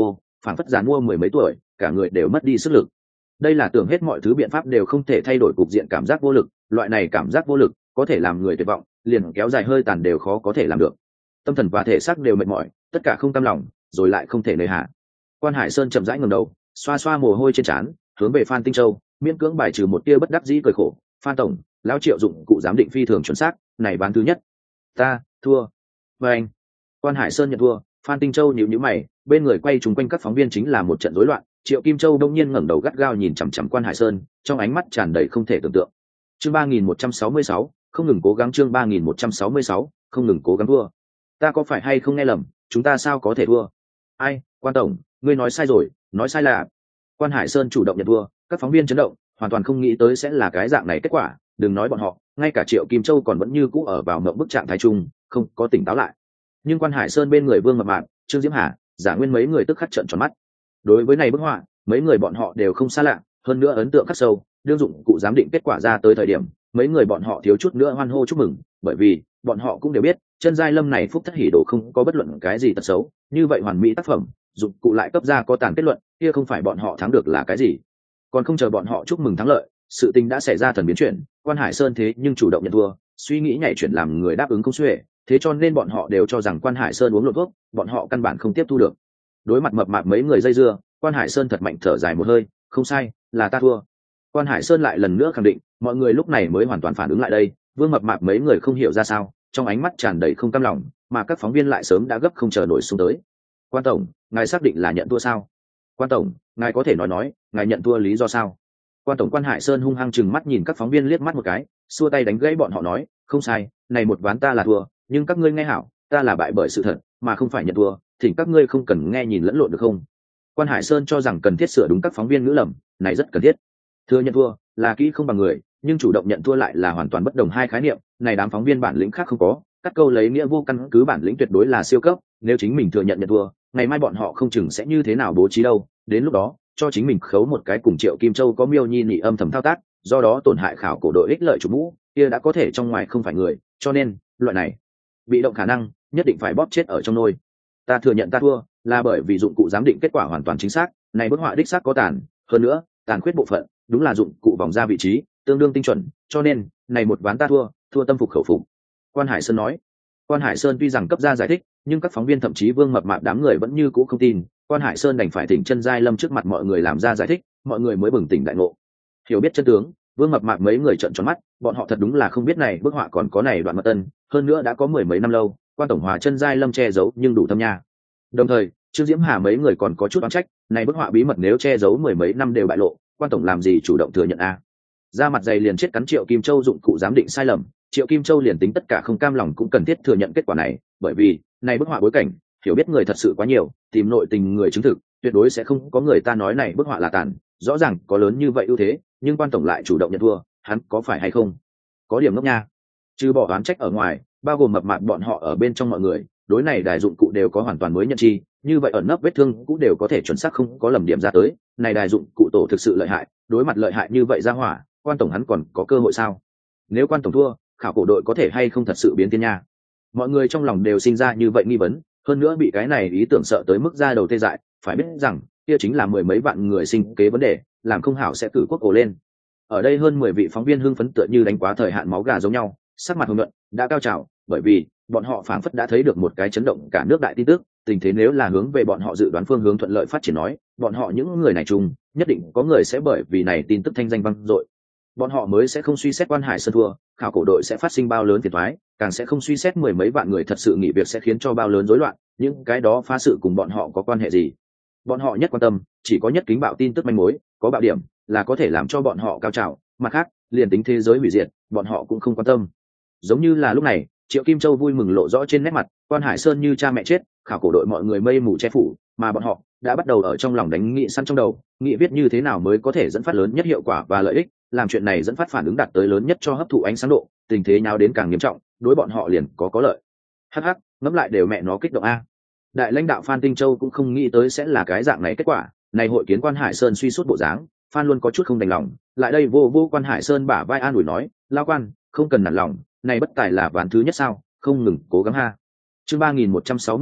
phản phất già mua mười mấy tuổi, cả người đều mất đi sức lực. Đây là tưởng hết mọi thứ biện pháp đều không thể thay đổi cục diện cảm giác vô lực, loại này cảm giác vô lực có thể làm người tuyệt vọng, liền kéo dài hơi tàn đều khó có thể làm được. Tâm thần và thể xác đều mệt mỏi, tất cả không cam lòng, rồi lại không thể nơi hạ. Quan Hải Sơn chậm rãi ngẩng đầu, xoa xoa mồ hôi trên trán, hướng về Phan Tinh Châu, miễn cưỡng bài trừ một tia bất đắc dĩ cười khổ. Phan tổng, lão Triệu dụng cụ giám định phi thường chuẩn xác, này ván thứ nhất, ta thua. Và anh, Quan Hải Sơn nhận thua. Phan Tinh Châu nhíu nhíu mày, bên người quay trùng quanh các phóng viên chính là một trận rối loạn. Triệu Kim Châu đông nhiên ngẩng đầu gắt gao nhìn chằm chằm Quan Hải Sơn, trong ánh mắt tràn đầy không thể tưởng tượng. Chương ba nghìn một trăm sáu mươi sáu, không ngừng cố gắng. Chương ba nghìn một trăm sáu mươi sáu, không ngừng cố gắng thua. Ta có phải hay không nghe lầm, chúng ta sao có thể thua? Ai, Quan tổng, ngươi nói sai rồi, nói sai là. Quan Hải Sơn chủ động nhận thua, các phóng viên chấn động, hoàn toàn không nghĩ tới sẽ là cái dạng này kết quả, đừng nói bọn họ, ngay cả Triệu Kim Châu còn vẫn như cũ ở vào mộng bức trạng thái chung, không có tỉnh táo lại. Nhưng Quan Hải Sơn bên người Vương Mập Mạp, Trương Diễm Hà, Giả Nguyên mấy người tức khắc trợn tròn mắt. Đối với này bức họa, mấy người bọn họ đều không xa lạ, hơn nữa ấn tượng khắc sâu, đương dụng cụ giám định kết quả ra tới thời điểm, mấy người bọn họ thiếu chút nữa hoan hô chúc mừng, bởi vì bọn họ cũng đều biết, chân giai lâm này phúc thất hỉ đồ không có bất luận cái gì tật xấu, như vậy hoàn mỹ tác phẩm, dụng cụ lại cấp ra có tàn kết luận, kia không phải bọn họ thắng được là cái gì. Còn không chờ bọn họ chúc mừng thắng lợi, sự tình đã xảy ra thần biến chuyển, Quan Hải Sơn thế nhưng chủ động nhận thua, suy nghĩ nhảy chuyển làm người đáp ứng không xuể, thế cho nên bọn họ đều cho rằng Quan Hải Sơn uống lộn thuốc, bọn họ căn bản không tiếp thu được. Đối mặt mập mạp mấy người dây dưa, Quan Hải Sơn thật mạnh thở dài một hơi, không sai, là ta thua. Quan Hải Sơn lại lần nữa khẳng định, mọi người lúc này mới hoàn toàn phản ứng lại đây. Vương Mập Mạp mấy người không hiểu ra sao, trong ánh mắt tràn đầy không cam lòng, mà các phóng viên lại sớm đã gấp không chờ nổi xuống tới. Quan tổng, ngài xác định là nhận thua sao? Quan tổng, ngài có thể nói nói, ngài nhận thua lý do sao? Quan tổng Quan Hải Sơn hung hăng chừng mắt nhìn các phóng viên liếc mắt một cái, xua tay đánh gãy bọn họ nói, không sai, này một ván ta là thua, nhưng các ngươi nghe hảo, ta là bại bởi sự thật, mà không phải nhận thua, thỉnh các ngươi không cần nghe nhìn lẫn lộn được không? Quan Hải Sơn cho rằng cần thiết sửa đúng các phóng viên ngữ lầm, này rất cần thiết. Thừa nhận thua là kỹ không bằng người, nhưng chủ động nhận thua lại là hoàn toàn bất đồng hai khái niệm. Này đám phóng viên bản lĩnh khác không có, cắt câu lấy nghĩa vô căn cứ bản lĩnh tuyệt đối là siêu cấp. Nếu chính mình thừa nhận nhận thua, ngày mai bọn họ không chừng sẽ như thế nào bố trí đâu. Đến lúc đó, cho chính mình khấu một cái cùng Triệu Kim Châu có miêu nhi nị âm thầm thao tác, do đó tổn hại khảo cổ đội ích lợi chủ mũ, kia đã có thể trong ngoài không phải người. Cho nên, loại này bị động khả năng nhất định phải bóp chết ở trong nôi. Ta thừa nhận ta thua, là bởi vì dụng cụ giám định kết quả hoàn toàn chính xác. Này bức họa đích xác có tàn, hơn nữa tàn khuyết bộ phận đúng là dụng cụ vòng ra vị trí tương đương tinh chuẩn, cho nên này một ván ta thua, thua tâm phục khẩu phục. Quan Hải Sơn nói. Quan Hải Sơn tuy rằng cấp ra giải thích, nhưng các phóng viên thậm chí Vương Mập Mạp đám người vẫn như cũ không tin. Quan Hải Sơn đành phải thỉnh chân giai lâm trước mặt mọi người làm ra giải thích, mọi người mới bừng tỉnh đại ngộ. Hiểu biết chân tướng, Vương Mập Mạp mấy người trợn tròn mắt, bọn họ thật đúng là không biết này bức họa còn có này đoạn mật tân, hơn nữa đã có mười mấy năm lâu, Quan tổng hòa chân giai lâm che giấu nhưng đủ thâm nha. Đồng thời, Trương Diễm Hà mấy người còn có chút oán trách, này bức họa bí mật nếu che giấu mười mấy năm đều bại lộ, Quan tổng làm gì chủ động thừa nhận a? Ra mặt dày liền chết cắn Triệu Kim Châu dụng cụ giám định sai lầm, Triệu Kim Châu liền tính tất cả không cam lòng cũng cần thiết thừa nhận kết quả này, bởi vì này bức họa bối cảnh, hiểu biết người thật sự quá nhiều, tìm nội tình người chứng thực, tuyệt đối sẽ không có người ta nói này bức họa là tàn, rõ ràng có lớn như vậy ưu thế, nhưng Quan tổng lại chủ động nhận thua, hắn có phải hay không? Có điểm ngốc nha. Trừ bỏ oán trách ở ngoài, bao gồm Mập Mạp bọn họ ở bên trong mọi người, đối này đài dụng cụ đều có hoàn toàn mới nhận chi, như vậy ẩn nấp vết thương cũng đều có thể chuẩn xác không có lầm điểm ra tới, này đài dụng cụ tổ thực sự lợi hại, đối mặt lợi hại như vậy ra hỏa, Quan tổng hắn còn có cơ hội sao? Nếu Quan tổng thua, khảo cổ đội có thể hay không thật sự biến thiên nha? Mọi người trong lòng đều sinh ra như vậy nghi vấn, hơn nữa bị cái này ý tưởng sợ tới mức ra đầu tê dại, phải biết rằng kia chính là mười mấy vạn người sinh kế vấn đề, làm không hảo sẽ cử quốc ổ lên. Ở đây hơn mười vị phóng viên hưng phấn tựa như đánh quá thời hạn máu gà giống nhau, sắc mặt hồng nhuận, đã cao trào, bởi vì bọn họ phảng phất đã thấy được một cái chấn động cả nước đại tin tức, tình thế nếu là hướng về bọn họ dự đoán phương hướng thuận lợi phát triển nói, bọn họ những người này chung, nhất định có người sẽ bởi vì này tin tức thanh danh vang dội. Bọn họ mới sẽ không suy xét Quan Hải Sơn thua, khảo cổ đội sẽ phát sinh bao lớn phiền toái, càng sẽ không suy xét mười mấy vạn người thật sự nghỉ việc sẽ khiến cho bao lớn rối loạn, những cái đó phá sự cùng bọn họ có quan hệ gì? Bọn họ nhất quan tâm, chỉ có nhất kính bạo tin tức manh mối, có bạo điểm là có thể làm cho bọn họ cao trào, mặt khác, liền tính thế giới hủy diệt, bọn họ cũng không quan tâm. Giống như là lúc này, Triệu Kim Châu vui mừng lộ rõ trên nét mặt, Quan Hải Sơn như cha mẹ chết, khảo cổ đội mọi người mây mù che phủ, mà bọn họ đã bắt đầu ở trong lòng đánh nghị săn trong đầu, nghị viết như thế nào mới có thể dẫn phát lớn nhất hiệu quả và lợi ích, làm chuyện này dẫn phát phản ứng đạt tới lớn nhất cho hấp thụ ánh sáng độ, tình thế nháo đến càng nghiêm trọng, đối bọn họ liền có có lợi. Hắc hắc, ngẫm lại đều mẹ nó kích động a. Đại lãnh đạo Phan Tinh Châu cũng không nghĩ tới sẽ là cái dạng này kết quả, này hội kiến Quan Hải Sơn suy sút bộ dáng, Phan luôn có chút không đành lòng, lại đây vô vô Quan Hải Sơn bả vai an ủi nói, lao quan, không cần nản lòng, này bất tài là ván thứ nhất sao, không ngừng cố gắng ha. Chương ba nghìn một trăm sáu mươi bảy,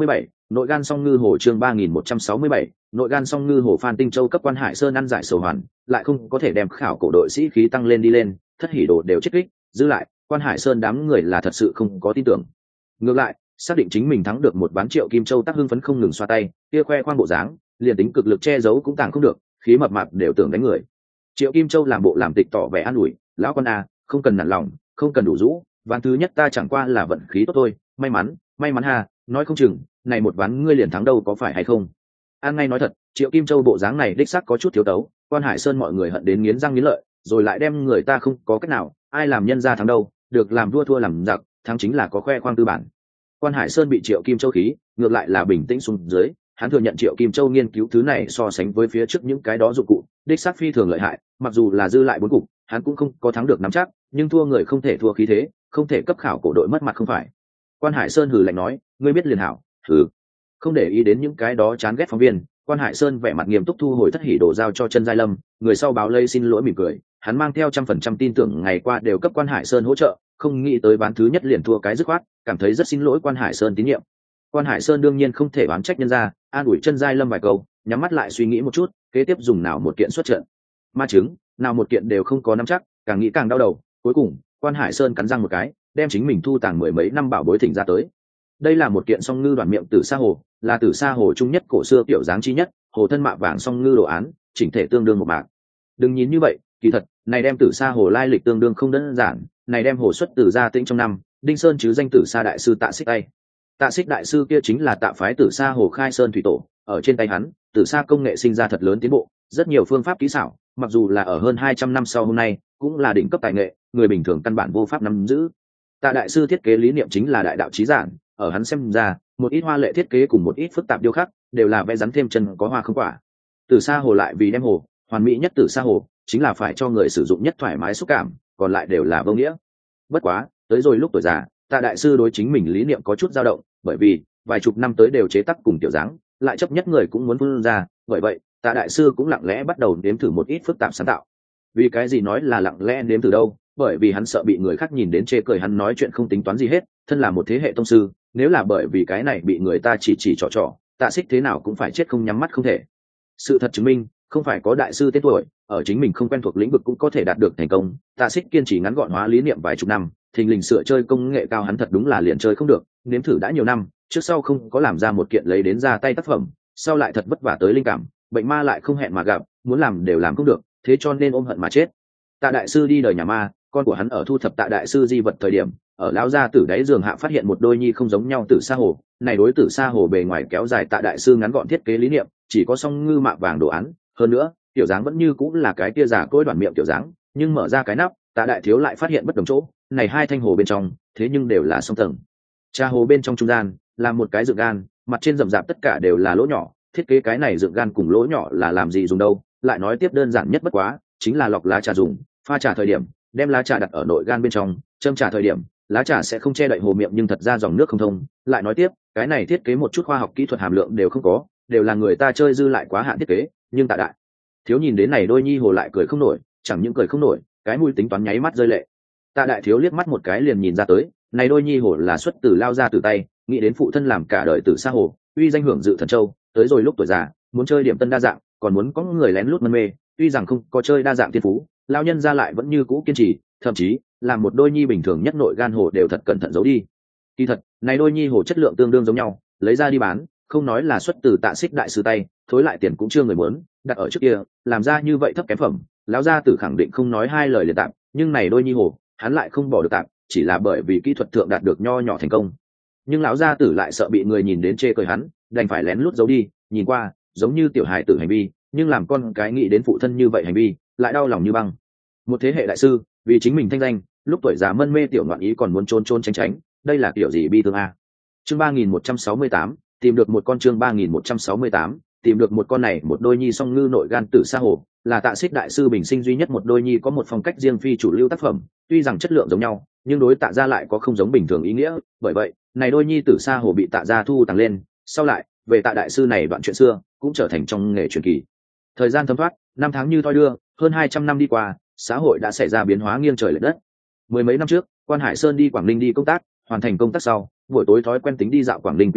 Nội gan song ngư hồ chương ba nghìn một trăm sáu mươi bảy, nội gan song ngư hồ Phan Tinh Châu cấp Quan Hải Sơn ăn giải sầu hoàn, lại không có thể đem khảo cổ đội sĩ khí tăng lên đi lên, thất hỉ đồ đều chết kích, giữ lại, Quan Hải Sơn đám người là thật sự không có tin tưởng. Ngược lại, xác định chính mình thắng được một ván Triệu Kim Châu tác hưng phấn không ngừng xoa tay, kia khoe khoang bộ dáng, liền tính cực lực che giấu cũng tàng không được, khí mập mạp đều tưởng đánh người. Triệu Kim Châu làm bộ làm tịch tỏ vẻ an ủi, lão con a, không cần nản lòng, không cần đủ rũ, ván thứ nhất ta chẳng qua là vận khí tốt thôi, may mắn, may mắn ha, nói không chừng này một ván ngươi liền thắng đâu có phải hay không. An ngay nói thật, Triệu Kim Châu bộ dáng này đích xác có chút thiếu tấu, Quan Hải Sơn mọi người hận đến nghiến răng nghiến lợi, rồi lại đem người ta không có cách nào, ai làm nhân ra thắng đâu, được làm vua thua làm giặc, thắng chính là có khoe khoang tư bản. Quan Hải Sơn bị Triệu Kim Châu khí, ngược lại là bình tĩnh xuống dưới, hắn thừa nhận Triệu Kim Châu nghiên cứu thứ này so sánh với phía trước những cái đó dụng cụ, đích xác phi thường lợi hại, mặc dù là dư lại bốn cục, hắn cũng không có thắng được nắm chắc, nhưng thua người không thể thua khí thế, không thể cấp khảo cổ đội mất mặt không phải. Quan Hải Sơn hừ lạnh nói, ngươi biết liền hảo, hừ. Không để ý đến những cái đó chán ghét phóng viên, Quan Hải Sơn vẻ mặt nghiêm túc thu hồi thất hỉ đồ giao cho Chân Giai Lâm, người sau báo lây xin lỗi mỉm cười, hắn mang theo trăm phần trăm tin tưởng ngày qua đều cấp Quan Hải Sơn hỗ trợ, không nghĩ tới ván thứ nhất liền thua cái dứt khoát, cảm thấy rất xin lỗi Quan Hải Sơn tín nhiệm. Quan Hải Sơn đương nhiên không thể oán trách nhân ra, an ủi Chân Giai Lâm vài câu, nhắm mắt lại suy nghĩ một chút, kế tiếp dùng nào một kiện xuất trận. Ma chứng, nào một kiện đều không có nắm chắc, càng nghĩ càng đau đầu, cuối cùng, Quan Hải Sơn cắn răng một cái, đem chính mình thu tàng mười mấy năm bảo bối thỉnh ra tới. Đây là một kiện song ngư đoàn miệng tử sa hồ, là tử sa hồ trung nhất cổ xưa kiểu dáng chi nhất, hồ thân mạ vàng song ngư đồ án, chỉnh thể tương đương một mạc. Đừng nhìn như vậy, kỳ thật, này đem tử sa hồ lai lịch tương đương không đơn giản, này đem hồ xuất từ gia Tĩnh trong năm, Đinh Sơn chứ danh tử sa đại sư Tạ Xích tay. Tạ Xích đại sư kia chính là Tạ phái tử sa hồ khai sơn thủy tổ, ở trên tay hắn, tử sa công nghệ sinh ra thật lớn tiến bộ, rất nhiều phương pháp kỹ xảo, mặc dù là ở hơn hai trăm năm sau hôm nay, cũng là đỉnh cấp tài nghệ, người bình thường căn bản vô pháp nắm giữ. Tạ đại sư thiết kế lý niệm chính là đại đạo chí giản, ở hắn xem ra, một ít hoa lệ thiết kế cùng một ít phức tạp điêu khắc, đều là vẽ rắn thêm chân có hoa không quả. Tử sa hồ lại vì đem hồ, hoàn mỹ nhất tử sa hồ, chính là phải cho người sử dụng nhất thoải mái xúc cảm, còn lại đều là vô nghĩa. Bất quá, tới rồi lúc tuổi già, Tạ đại sư đối chính mình lý niệm có chút dao động, bởi vì vài chục năm tới đều chế tác cùng tiểu dáng, lại chấp nhất người cũng muốn vươn ra, bởi vậy, Tạ đại sư cũng lặng lẽ bắt đầu nếm thử một ít phức tạp sáng tạo. Vì cái gì nói là lặng lẽ nếm thử đâu? Bởi vì hắn sợ bị người khác nhìn đến chê cười hắn nói chuyện không tính toán gì hết, thân là một thế hệ tông sư, nếu là bởi vì cái này bị người ta chỉ chỉ trò trò, Tạ Xích thế nào cũng phải chết không nhắm mắt không thể. Sự thật chứng minh, không phải có đại sư tên tuổi, ở chính mình không quen thuộc lĩnh vực cũng có thể đạt được thành công. Tạ Xích kiên trì ngắn gọn hóa lý niệm vài chục năm, thình lình sửa chơi công nghệ cao hắn thật đúng là liền chơi không được, nếm thử đã nhiều năm, trước sau không có làm ra một kiện lấy đến ra tay tác phẩm, sau lại thật vất vả tới linh cảm, bệnh ma lại không hẹn mà gặp, muốn làm đều làm không được, thế cho nên ôm hận mà chết. Tạ đại sư đi đời nhà ma, con của hắn ở thu thập Tạ đại sư di vật thời điểm, ở lão gia tử đáy giường hạ phát hiện một đôi nhi không giống nhau tử sa hồ, này đối tử sa hồ bề ngoài kéo dài Tạ đại sư ngắn gọn thiết kế lý niệm, chỉ có song ngư mạ vàng đồ án, hơn nữa, tiểu dáng vẫn như cũng là cái tia giả cỗi đoạn miệng tiểu dáng, nhưng mở ra cái nắp, Tạ đại thiếu lại phát hiện bất đồng chỗ, này hai thanh hồ bên trong, thế nhưng đều là song tầng. Trà hồ bên trong trung gian, là một cái dựng gan, mặt trên rậm rạp tất cả đều là lỗ nhỏ, thiết kế cái này dựng gan cùng lỗ nhỏ là làm gì dùng đâu, lại nói tiếp đơn giản nhất bất quá, chính là lọc lá trà dùng, pha trà thời điểm, đem lá trà đặt ở nội gan bên trong, châm trà thời điểm, lá trà sẽ không che đậy hồ miệng nhưng thật ra dòng nước không thông. Lại nói tiếp, cái này thiết kế một chút khoa học kỹ thuật hàm lượng đều không có, đều là người ta chơi dư lại quá hạn thiết kế, nhưng Tạ đại thiếu nhìn đến này đôi nhi hồ lại cười không nổi, chẳng những cười không nổi, cái mũi tính toán nháy mắt rơi lệ. Tạ đại thiếu liếc mắt một cái liền nhìn ra tới, này đôi nhi hồ là xuất từ lao ra từ tay, nghĩ đến phụ thân làm cả đời tử sa hồ, uy danh hưởng dự thần châu, tới rồi lúc tuổi già, muốn chơi điểm tân đa dạng, còn muốn có người lén lút mân mê, tuy rằng không có chơi đa dạng thiên phú, lao nhân ra lại vẫn như cũ kiên trì, thậm chí làm một đôi nhi bình thường nhất nội gan hồ đều thật cẩn thận giấu đi. Kỳ thật, này đôi nhi hồ chất lượng tương đương giống nhau, lấy ra đi bán, không nói là xuất từ Tạ Xích đại sư tay, thối lại tiền cũng chưa người muốn, đặt ở trước kia, làm ra như vậy thấp kém phẩm, lão gia tử khẳng định không nói hai lời liền tạm, nhưng này đôi nhi hồ, hắn lại không bỏ được tạm, chỉ là bởi vì kỹ thuật thượng đạt được nho nhỏ thành công. Nhưng lão gia tử lại sợ bị người nhìn đến chê cười hắn, đành phải lén lút giấu đi, nhìn qua giống như tiểu hài tử hành vi, nhưng làm con cái nghĩ đến phụ thân như vậy hành vi, lại đau lòng như băng. Một thế hệ đại sư, vì chính mình thanh danh, lúc tuổi già mân mê tiểu ngoạn ý còn muốn trốn trốn tránh tránh, đây là kiểu gì bi thương a. Chương ba nghìn một trăm sáu mươi tám, tìm được một con chương ba nghìn một trăm sáu mươi tám, tìm được một con này một đôi nhi song ngư nội gan tử sa hồ, là Tạ Xích đại sư bình sinh duy nhất một đôi nhi có một phong cách riêng phi chủ lưu tác phẩm, tuy rằng chất lượng giống nhau, nhưng đối Tạ gia lại có không giống bình thường ý nghĩa, bởi vậy, này đôi nhi tử sa hồ bị Tạ gia thu tàng lên, sau lại, về Tạ đại sư này đoạn chuyện xưa, cũng trở thành trong nghề truyền kỳ. Thời gian thấm thoát, năm tháng như thoi đưa, hơn hai trăm năm đi qua, xã hội đã xảy ra biến hóa nghiêng trời lệch đất. Mười mấy năm trước, Quan Hải Sơn đi Quảng Ninh đi công tác, hoàn thành công tác sau, buổi tối thói quen tính đi dạo Quảng Ninh Quý thị,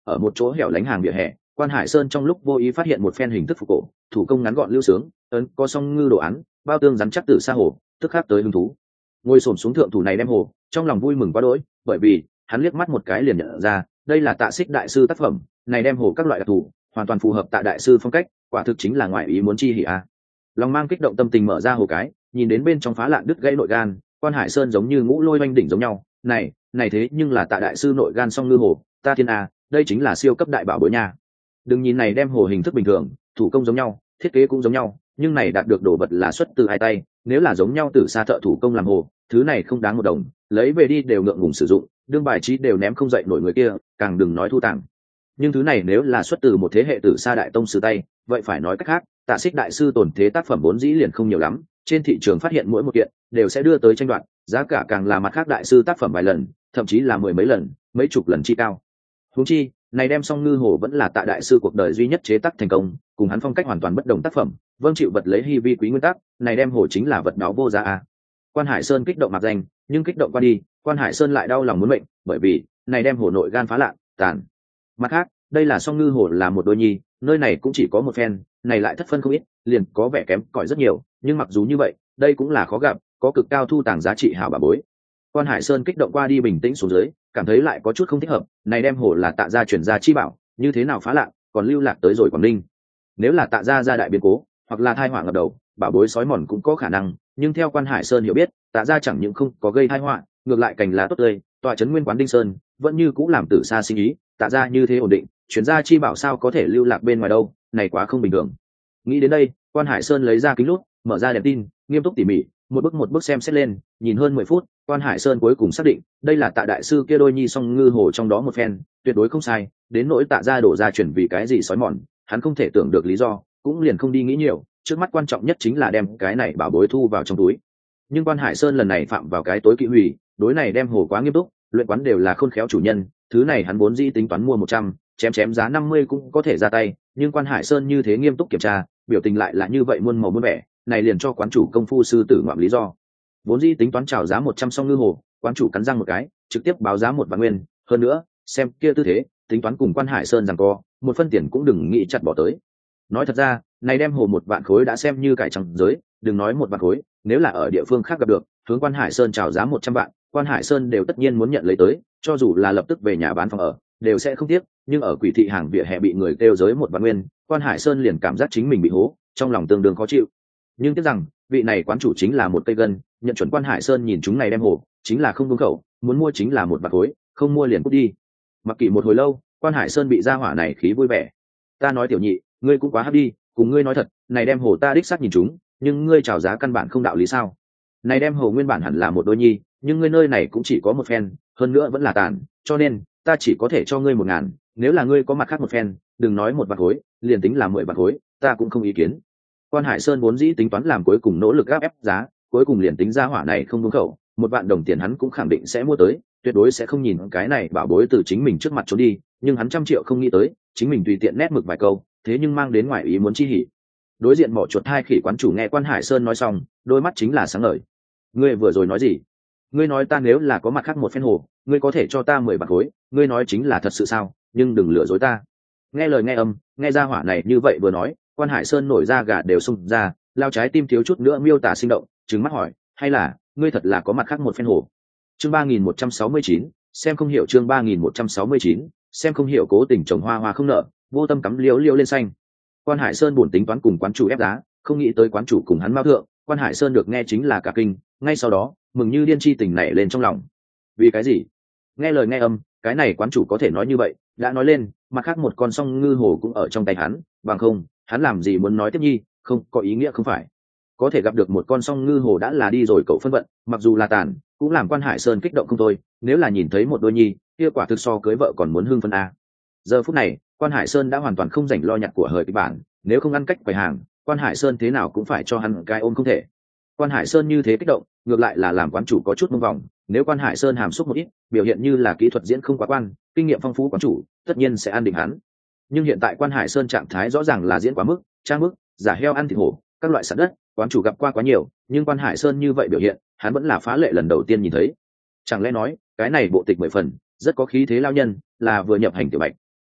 ở một chỗ hẻo lánh hàng vỉa hè, Quan Hải Sơn trong lúc vô ý phát hiện một phen hình thức phục cổ, thủ công ngắn gọn lưu sướng, ấn có song ngư đồ án, bao tương rắn chắc từ xa hồ, tức khắc tới hứng thú. Ngồi xổm xuống thượng thủ này đem hồ, trong lòng vui mừng quá đỗi, bởi vì hắn liếc mắt một cái liền nhận ra, đây là Tạ Xích đại sư tác phẩm, này đem hồ các loại đặc thù, hoàn toàn phù hợp Tạ đại sư phong cách, quả thực chính là ngoại ý muốn chi hỉ a. Lòng mang kích động tâm tình mở ra hồ cái, nhìn đến bên trong phá lạn đứt gãy nội gan, Quan Hải Sơn giống như ngũ lôi oanh đỉnh giống nhau, này, này thế nhưng là Tạ đại sư nội gan song ngư hồ, ta thiên a, đây chính là siêu cấp đại bảo bối nha. Đừng nhìn này đem hồ hình thức bình thường, thủ công giống nhau, thiết kế cũng giống nhau, nhưng này đạt được đồ vật là xuất từ hai tay, nếu là giống nhau từ xa thợ thủ công làm hồ, thứ này không đáng một đồng, lấy về đi đều ngượng ngùng sử dụng, đương bài trí đều ném không dậy nổi người kia, càng đừng nói thu tàng. Nhưng thứ này nếu là xuất từ một thế hệ từ xa đại tông sư tay, vậy phải nói cách khác, Tạ Xích đại sư tổn thế tác phẩm vốn dĩ liền không nhiều lắm, trên thị trường phát hiện mỗi một kiện đều sẽ đưa tới tranh đoạt, giá cả càng là mặt khác đại sư tác phẩm vài lần, thậm chí là mười mấy lần, mấy chục lần chi cao. Huống chi, này đem song ngư hồ vẫn là Tạ đại sư cuộc đời duy nhất chế tác thành công, cùng hắn phong cách hoàn toàn bất đồng tác phẩm, vâng chịu vật lấy hy vi quý nguyên tắc, này đem hồ chính là vật báo vô giá a. Quan Hải Sơn kích động mặc danh, nhưng kích động qua đi, Quan Hải Sơn lại đau lòng muốn mệnh, bởi vì này đem hồ nội gan phá lạn, tàn. Mặt khác, đây là song ngư hồ là một đôi nhi, nơi này cũng chỉ có một phen, này lại thất phân không ít, liền có vẻ kém cỏi rất nhiều, nhưng mặc dù như vậy, đây cũng là khó gặp, có cực cao thu tàng giá trị hảo bà bối. Quan Hải Sơn kích động qua đi bình tĩnh xuống dưới, cảm thấy lại có chút không thích hợp, này đem hồ là Tạ gia chuyển gia chi bảo, như thế nào phá lạn, còn lưu lạc tới rồi Quảng Ninh. Nếu là Tạ gia gia đại biến cố, hoặc là tai họa ngập đầu, bảo bối sói mòn cũng có khả năng, nhưng theo Quan Hải Sơn hiểu biết, Tạ gia chẳng những không có gây tai họa, ngược lại cảnh là tốt tươi, tọa trấn nguyên quán Đinh Sơn, vẫn như cũng làm tử xa sinh ý, Tạ gia như thế ổn định, chuyển gia chi bảo sao có thể lưu lạc bên ngoài đâu, này quá không bình thường. Nghĩ đến đây, Quan Hải Sơn lấy ra kính lúp, mở ra đèn tin, nghiêm túc tỉ mỉ, một bước một bước xem xét lên, nhìn hơn mười phút, Quan Hải Sơn cuối cùng xác định, đây là Tạ đại sư kia đôi nhi song ngư hồ trong đó một phen, tuyệt đối không sai, đến nỗi Tạ gia đổ ra chuyển vì cái gì sói mòn, hắn không thể tưởng được lý do, cũng liền không đi nghĩ nhiều, trước mắt quan trọng nhất chính là đem cái này bảo bối thu vào trong túi. Nhưng Quan Hải Sơn lần này phạm vào cái tối kỵ hủy, đối này đem hồ quá nghiêm túc, luyện quán đều là khôn khéo chủ nhân, thứ này hắn vốn dĩ tính toán mua một trăm, chém chém giá năm mươi cũng có thể ra tay, nhưng Quan Hải Sơn như thế nghiêm túc kiểm tra, biểu tình lại là như vậy muôn màu muôn vẻ, này liền cho quán chủ công phu sư tử ngoạm lý do. Vốn dĩ tính toán chào giá một trăm song ngư hồ, quán chủ cắn răng một cái, trực tiếp báo giá một vạn nguyên, hơn nữa, xem kia tư thế, tính toán cùng Quan Hải Sơn rằng co, một phân tiền cũng đừng nghĩ chặt bỏ tới. Nói thật ra, này đem hồ một vạn khối đã xem như cải trắng giới, đừng nói một vạn khối, nếu là ở địa phương khác gặp được, hướng Quan Hải Sơn chào giá một trăm vạn, Quan Hải Sơn đều tất nhiên muốn nhận lấy tới, cho dù là lập tức về nhà bán phòng ở, đều sẽ không tiếc, nhưng ở quỷ thị hàng vỉa hè bị người kêu giới một vạn nguyên, Quan Hải Sơn liền cảm giác chính mình bị hố, trong lòng tương đương khó chịu. Nhưng tiếc rằng, vị này quán chủ chính là một cây gân, nhận chuẩn Quan Hải Sơn nhìn chúng này đem hồ, chính là không đúng khẩu, muốn mua chính là một vạn khối, không mua liền cút đi. Mặc kệ một hồi lâu, Quan Hải Sơn bị gia hỏa này khí vui vẻ. Ta nói tiểu nhị, ngươi cũng quá hấp đi, cùng ngươi nói thật, này đem hồ ta đích xác nhìn chúng, nhưng ngươi chào giá căn bản không đạo lý sao? Này đem hồ nguyên bản hẳn là một đôi nhi, nhưng ngươi nơi này cũng chỉ có một phen, hơn nữa vẫn là tàn, cho nên ta chỉ có thể cho ngươi một ngàn, nếu là ngươi có mặt khác một phen, đừng nói một vạn khối, liền tính là mười vạn khối, ta cũng không ý kiến. Quan Hải Sơn vốn dĩ tính toán làm cuối cùng nỗ lực gáp ép giá, cuối cùng liền tính ra hỏa này không đúng khẩu, một vạn đồng tiền hắn cũng khẳng định sẽ mua tới, tuyệt đối sẽ không nhìn cái này bảo bối từ chính mình trước mặt trốn đi, nhưng hắn trăm triệu không nghĩ tới, chính mình tùy tiện nét mực vài câu, thế nhưng mang đến ngoài ý muốn chi hỉ. Đối diện mỏ chuột hai khỉ quán chủ nghe Quan Hải Sơn nói xong, đôi mắt chính là sáng ngời. Ngươi vừa rồi nói gì? Ngươi nói ta nếu là có mặt khác một phen hồ, ngươi có thể cho ta mười bạc khối, ngươi nói chính là thật sự sao? Nhưng đừng lừa dối ta. Nghe lời nghe âm, nghe ra hỏa này như vậy vừa nói, Quan Hải Sơn nổi da gà đều xung ra, lao trái tim thiếu chút nữa miêu tả sinh động, trừng mắt hỏi, hay là ngươi thật là có mặt khác một phen hồ? Chương ba nghìn một trăm sáu mươi chín, xem không hiểu chương ba nghìn một trăm sáu mươi chín, xem không hiểu cố tình trồng hoa hoa không nợ, vô tâm cắm liễu liễu lên xanh. Quan Hải Sơn buồn tính toán cùng quán chủ ép giá, không nghĩ tới quán chủ cùng hắn mao thượng, Quan Hải Sơn được nghe chính là cả kinh, ngay sau đó, mừng như điên chi tình nảy lên trong lòng. Vì cái gì? Nghe lời nghe âm, cái này quán chủ có thể nói như vậy, đã nói lên, mặt khác một con song ngư hồ cũng ở trong tay hắn, bằng không, hắn làm gì muốn nói tiếp nhi, không có ý nghĩa không phải. Có thể gặp được một con song ngư hồ đã là đi rồi cậu phân vận, mặc dù là tàn, cũng làm Quan Hải Sơn kích động không thôi, nếu là nhìn thấy một đôi nhi, kia quả thực so cưới vợ còn muốn hưng phân a. Giờ phút này, Quan Hải Sơn đã hoàn toàn không rảnh lo nhặt của hời kịch bản, nếu không ăn cách quầy hàng, Quan Hải Sơn thế nào cũng phải cho hắn cái ôm không thể. Quan Hải Sơn như thế kích động, ngược lại là làm quán chủ có chút mông vòng, nếu Quan Hải Sơn hàm xúc một ít, biểu hiện như là kỹ thuật diễn không quá quan, kinh nghiệm phong phú quán chủ, tất nhiên sẽ an định hắn. Nhưng hiện tại Quan Hải Sơn trạng thái rõ ràng là diễn quá mức, trang mức, giả heo ăn thịt hổ, các loại sản đất, quán chủ gặp qua quá nhiều, nhưng Quan Hải Sơn như vậy biểu hiện, hắn vẫn là phá lệ lần đầu tiên nhìn thấy. Chẳng lẽ nói, cái này bộ tịch mười phần, rất có khí thế lao nhân, là vừa nhập hành tiểu bạch.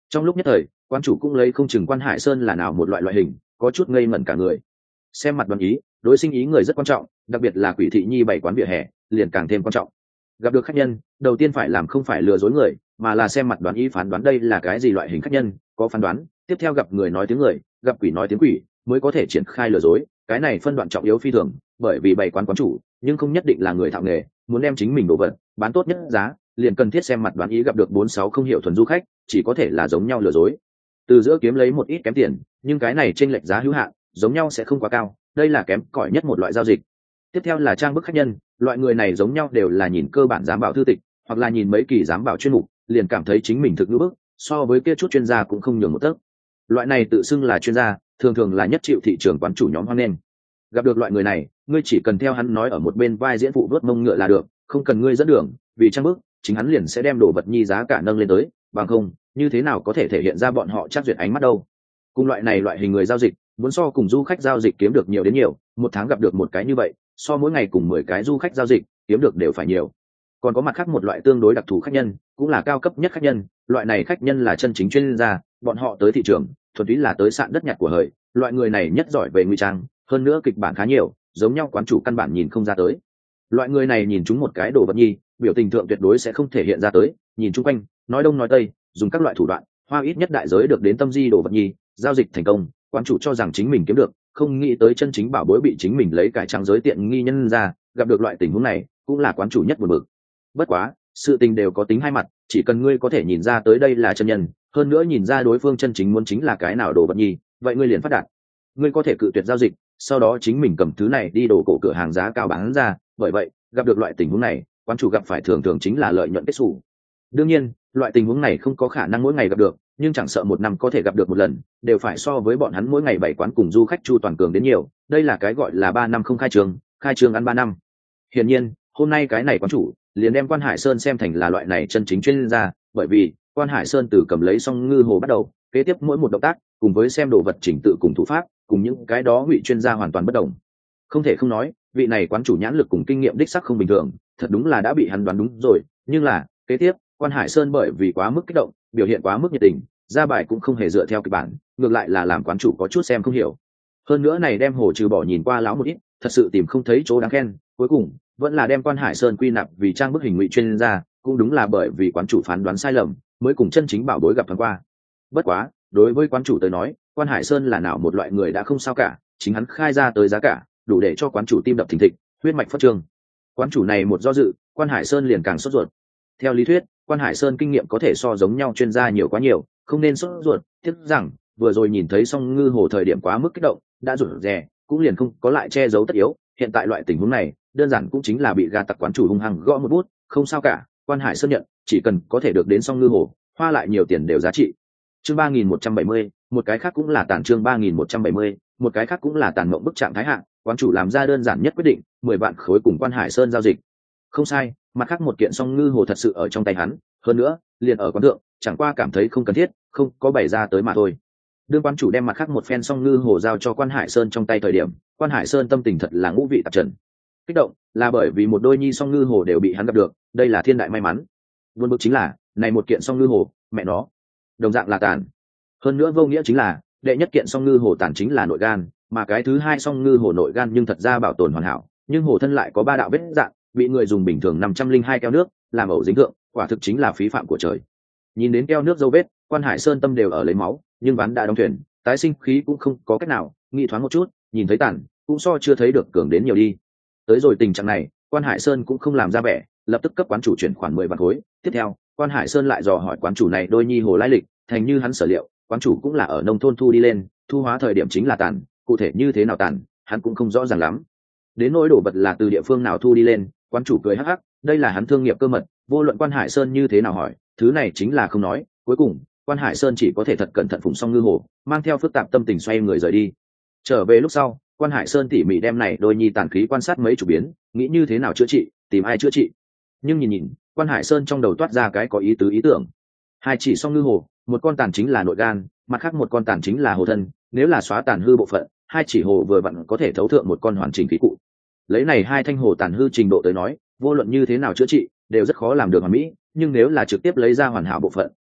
Trong lúc nhất thời quan chủ cũng lấy không chừng Quan Hải Sơn là nào một loại loại hình, có chút ngây ngẩn cả người. Xem mặt đoán ý, đối sinh ý người rất quan trọng, đặc biệt là Quỷ Thị Nhi bày quán vỉa hè liền càng thêm quan trọng. Gặp được khách nhân đầu tiên phải làm không phải lừa dối người, mà là xem mặt đoán ý phán đoán đây là cái gì loại hình khách nhân, có phán đoán tiếp theo gặp người nói tiếng người, gặp quỷ nói tiếng quỷ, mới có thể triển khai lừa dối. Cái này phân đoạn trọng yếu phi thường, bởi vì bày quán quán chủ nhưng không nhất định là người thạo nghề, muốn đem chính mình đồ vật bán tốt nhất giá liền cần thiết xem mặt đoán ý. Gặp được bốn sáu không hiểu thuần du khách chỉ có thể là giống nhau lừa dối, từ giữa kiếm lấy một ít kém tiền, nhưng cái này chênh lệch giá hữu hạn, giống nhau sẽ không quá cao, đây là kém cỏi nhất một loại giao dịch. Tiếp theo là trang bức khách nhân, loại người này giống nhau đều là nhìn cơ bản giám bảo thư tịch, hoặc là nhìn mấy kỳ giám bảo chuyên mục liền cảm thấy chính mình thực ngữ bức, so với kia chút chuyên gia cũng không nhường một tấc. Loại này tự xưng là chuyên gia, thường thường là nhất chịu thị trường quán chủ nhóm hoan nghênh. Gặp được loại người này, ngươi chỉ cần theo hắn nói ở một bên vai diễn phụ vuốt mông ngựa là được, không cần ngươi dẫn đường, vì trang bức chính hắn liền sẽ đem đồ vật nhi giá cả nâng lên tới, bằng không như thế nào có thể thể hiện ra bọn họ chắc duyệt ánh mắt đâu. Cùng loại này loại hình người giao dịch, muốn so cùng du khách giao dịch kiếm được nhiều đến nhiều, một tháng gặp được một cái như vậy, so mỗi ngày cùng mười cái du khách giao dịch kiếm được đều phải nhiều. Còn có mặt khác một loại tương đối đặc thù khách nhân, cũng là cao cấp nhất khách nhân, loại này khách nhân là chân chính chuyên gia, bọn họ tới thị trường thuần túy là tới sạn đất nhặt của hời, loại người này nhất giỏi về ngụy trang, hơn nữa kịch bản khá nhiều, giống nhau quán chủ căn bản nhìn không ra tới. Loại người này nhìn chúng một cái đồ vật nhi, biểu tình thượng tuyệt đối sẽ không thể hiện ra tới, nhìn chung quanh nói đông nói tây, dùng các loại thủ đoạn hoa ít nhất đại giới được đến tâm di đồ vật nhi, giao dịch thành công, quán chủ cho rằng chính mình kiếm được, không nghĩ tới chân chính bảo bối bị chính mình lấy cải trang giới tiện nghi nhân ra. Gặp được loại tình huống này cũng là quán chủ nhất buồn bực. Bất quá sự tình đều có tính hai mặt, chỉ cần ngươi có thể nhìn ra tới đây là chân nhân, hơn nữa nhìn ra đối phương chân chính muốn chính là cái nào đồ vật nhi, vậy ngươi liền phát đạt. Ngươi có thể cự tuyệt giao dịch, sau đó chính mình cầm thứ này đi đồ cổ cửa hàng giá cao bán ra. Bởi vậy gặp được loại tình huống này, quán chủ gặp phải thường thường chính là lợi nhuận kết xù. Đương nhiên loại tình huống này không có khả năng mỗi ngày gặp được, nhưng chẳng sợ một năm có thể gặp được một lần, đều phải so với bọn hắn mỗi ngày bảy quán cùng du khách chu toàn cường đến nhiều. Đây là cái gọi là ba năm không khai trường, khai trường ăn ba năm. Hiển nhiên hôm nay cái này quán chủ liền đem Quan Hải Sơn xem thành là loại này chân chính chuyên gia, bởi vì Quan Hải Sơn từ cầm lấy xong ngư hồ bắt đầu, kế tiếp mỗi một động tác cùng với xem đồ vật chỉnh tự cùng thủ pháp cùng những cái đó ngụy chuyên gia hoàn toàn bất đồng. Không thể không nói vị này quán chủ nhãn lực cùng kinh nghiệm đích sắc không bình thường, thật đúng là đã bị hắn đoán đúng rồi. Nhưng là kế tiếp Quan Hải Sơn bởi vì quá mức kích động, biểu hiện quá mức nhiệt tình, ra bài cũng không hề dựa theo kịch bản, ngược lại là làm quán chủ có chút xem không hiểu. Hơn nữa này đem hồ trừ bỏ nhìn qua láo một ít, thật sự tìm không thấy chỗ đáng khen, cuối cùng vẫn là đem Quan Hải Sơn quy nạp vì trang bức hình ngụy chuyên gia. Cũng đúng là bởi vì quán chủ phán đoán sai lầm mới cùng chân chính bảo bối gặp thoáng qua. Bất quá đối với quán chủ tới nói, Quan Hải Sơn là nào một loại người đã không sao cả, chính hắn khai ra tới giá cả đủ để cho quán chủ tim đập thình thịch, huyết mạch phất trương. Quán chủ này một do dự, Quan Hải Sơn liền càng sốt ruột. Theo lý thuyết Quan Hải Sơn kinh nghiệm có thể so giống nhau chuyên gia nhiều quá nhiều, không nên sốt ruột. Tiếc rằng vừa rồi nhìn thấy xong ngư hồ thời điểm quá mức kích động, đã rụt rè, cũng liền không có lại che giấu tất yếu. Hiện tại loại tình huống này đơn giản cũng chính là bị gà tặc quán chủ hung hăng gõ một bút, không sao cả. Quan Hải Sơn nhận, chỉ cần có thể được đến xong ngư hồ, hoa lại nhiều tiền đều giá trị. Chương ba nghìn một trăm bảy mươi, một cái khác cũng là tàn chương ba nghìn một trăm bảy mươi, một cái khác cũng là tàn mộng bức trạng thái hạng, quán chủ làm ra đơn giản nhất quyết định, mười vạn khối cùng Quan Hải Sơn giao dịch. Không sai, mặt khác một kiện song ngư hồ thật sự ở trong tay hắn, hơn nữa liền ở quán thượng, chẳng qua cảm thấy không cần thiết, không có bày ra tới mà thôi. Đương quán chủ đem mặt khác một phen song ngư hồ giao cho Quan Hải Sơn trong tay thời điểm, Quan Hải Sơn tâm tình thật là ngũ vị tạp trần. Kích động là bởi vì một đôi nhi song ngư hồ đều bị hắn gặp được, đây là thiên đại may mắn. Buồn bực chính là này một kiện song ngư hồ, mẹ nó đồng dạng là tàn. Hơn nữa vô nghĩa chính là đệ nhất kiện song ngư hồ tàn chính là nội gan, mà cái thứ hai song ngư hồ nội gan nhưng thật ra bảo tồn hoàn hảo, nhưng hồ thân lại có ba đạo vết dạn, bị người dùng bình thường năm trăm linh hai keo nước làm ẩu dính thượng, quả thực chính là phí phạm của trời. Nhìn đến keo nước dấu vết, Quan Hải Sơn tâm đều ở lấy máu, nhưng ván đã đóng thuyền, tái sinh khí cũng không có cách nào, nghĩ thoáng một chút, nhìn thấy tàn cũng so chưa thấy được cường đến nhiều đi. Tới rồi tình trạng này, Quan Hải Sơn cũng không làm ra vẻ, lập tức cấp quán chủ chuyển khoản mười vạn khối. Tiếp theo Quan Hải Sơn lại dò hỏi quán chủ này đôi nhi hồ lai lịch, thành như hắn sở liệu, quán chủ cũng là ở nông thôn thu đi lên, thu hóa thời điểm chính là tàn, cụ thể như thế nào tàn hắn cũng không rõ ràng lắm. Đến nỗi đồ vật là từ địa phương nào thu đi lên, quán chủ cười hắc hắc, đây là hắn thương nghiệp cơ mật, vô luận Quan Hải Sơn như thế nào hỏi, thứ này chính là không nói. Cuối cùng Quan Hải Sơn chỉ có thể thật cẩn thận phụng xong ngư hồ, mang theo phức tạp tâm tình xoay người rời đi. Trở về lúc sau, Quan Hải Sơn tỉ mỉ đem này đôi nhi tàn khí quan sát mấy chủ biến, nghĩ như thế nào chữa trị, tìm ai chữa trị. Nhưng nhìn nhìn, Quan Hải Sơn trong đầu toát ra cái có ý tứ ý tưởng. Hai chỉ song ngư hồ, một con tàn chính là nội gan, mặt khác một con tàn chính là hồ thân, nếu là xóa tàn hư bộ phận, hai chỉ hồ vừa vặn có thể thấu thượng một con hoàn chỉnh khí cụ. Lấy này hai thanh hồ tàn hư trình độ tới nói, vô luận như thế nào chữa trị đều rất khó làm được hoàn mỹ, nhưng nếu là trực tiếp lấy ra hoàn hảo bộ phận,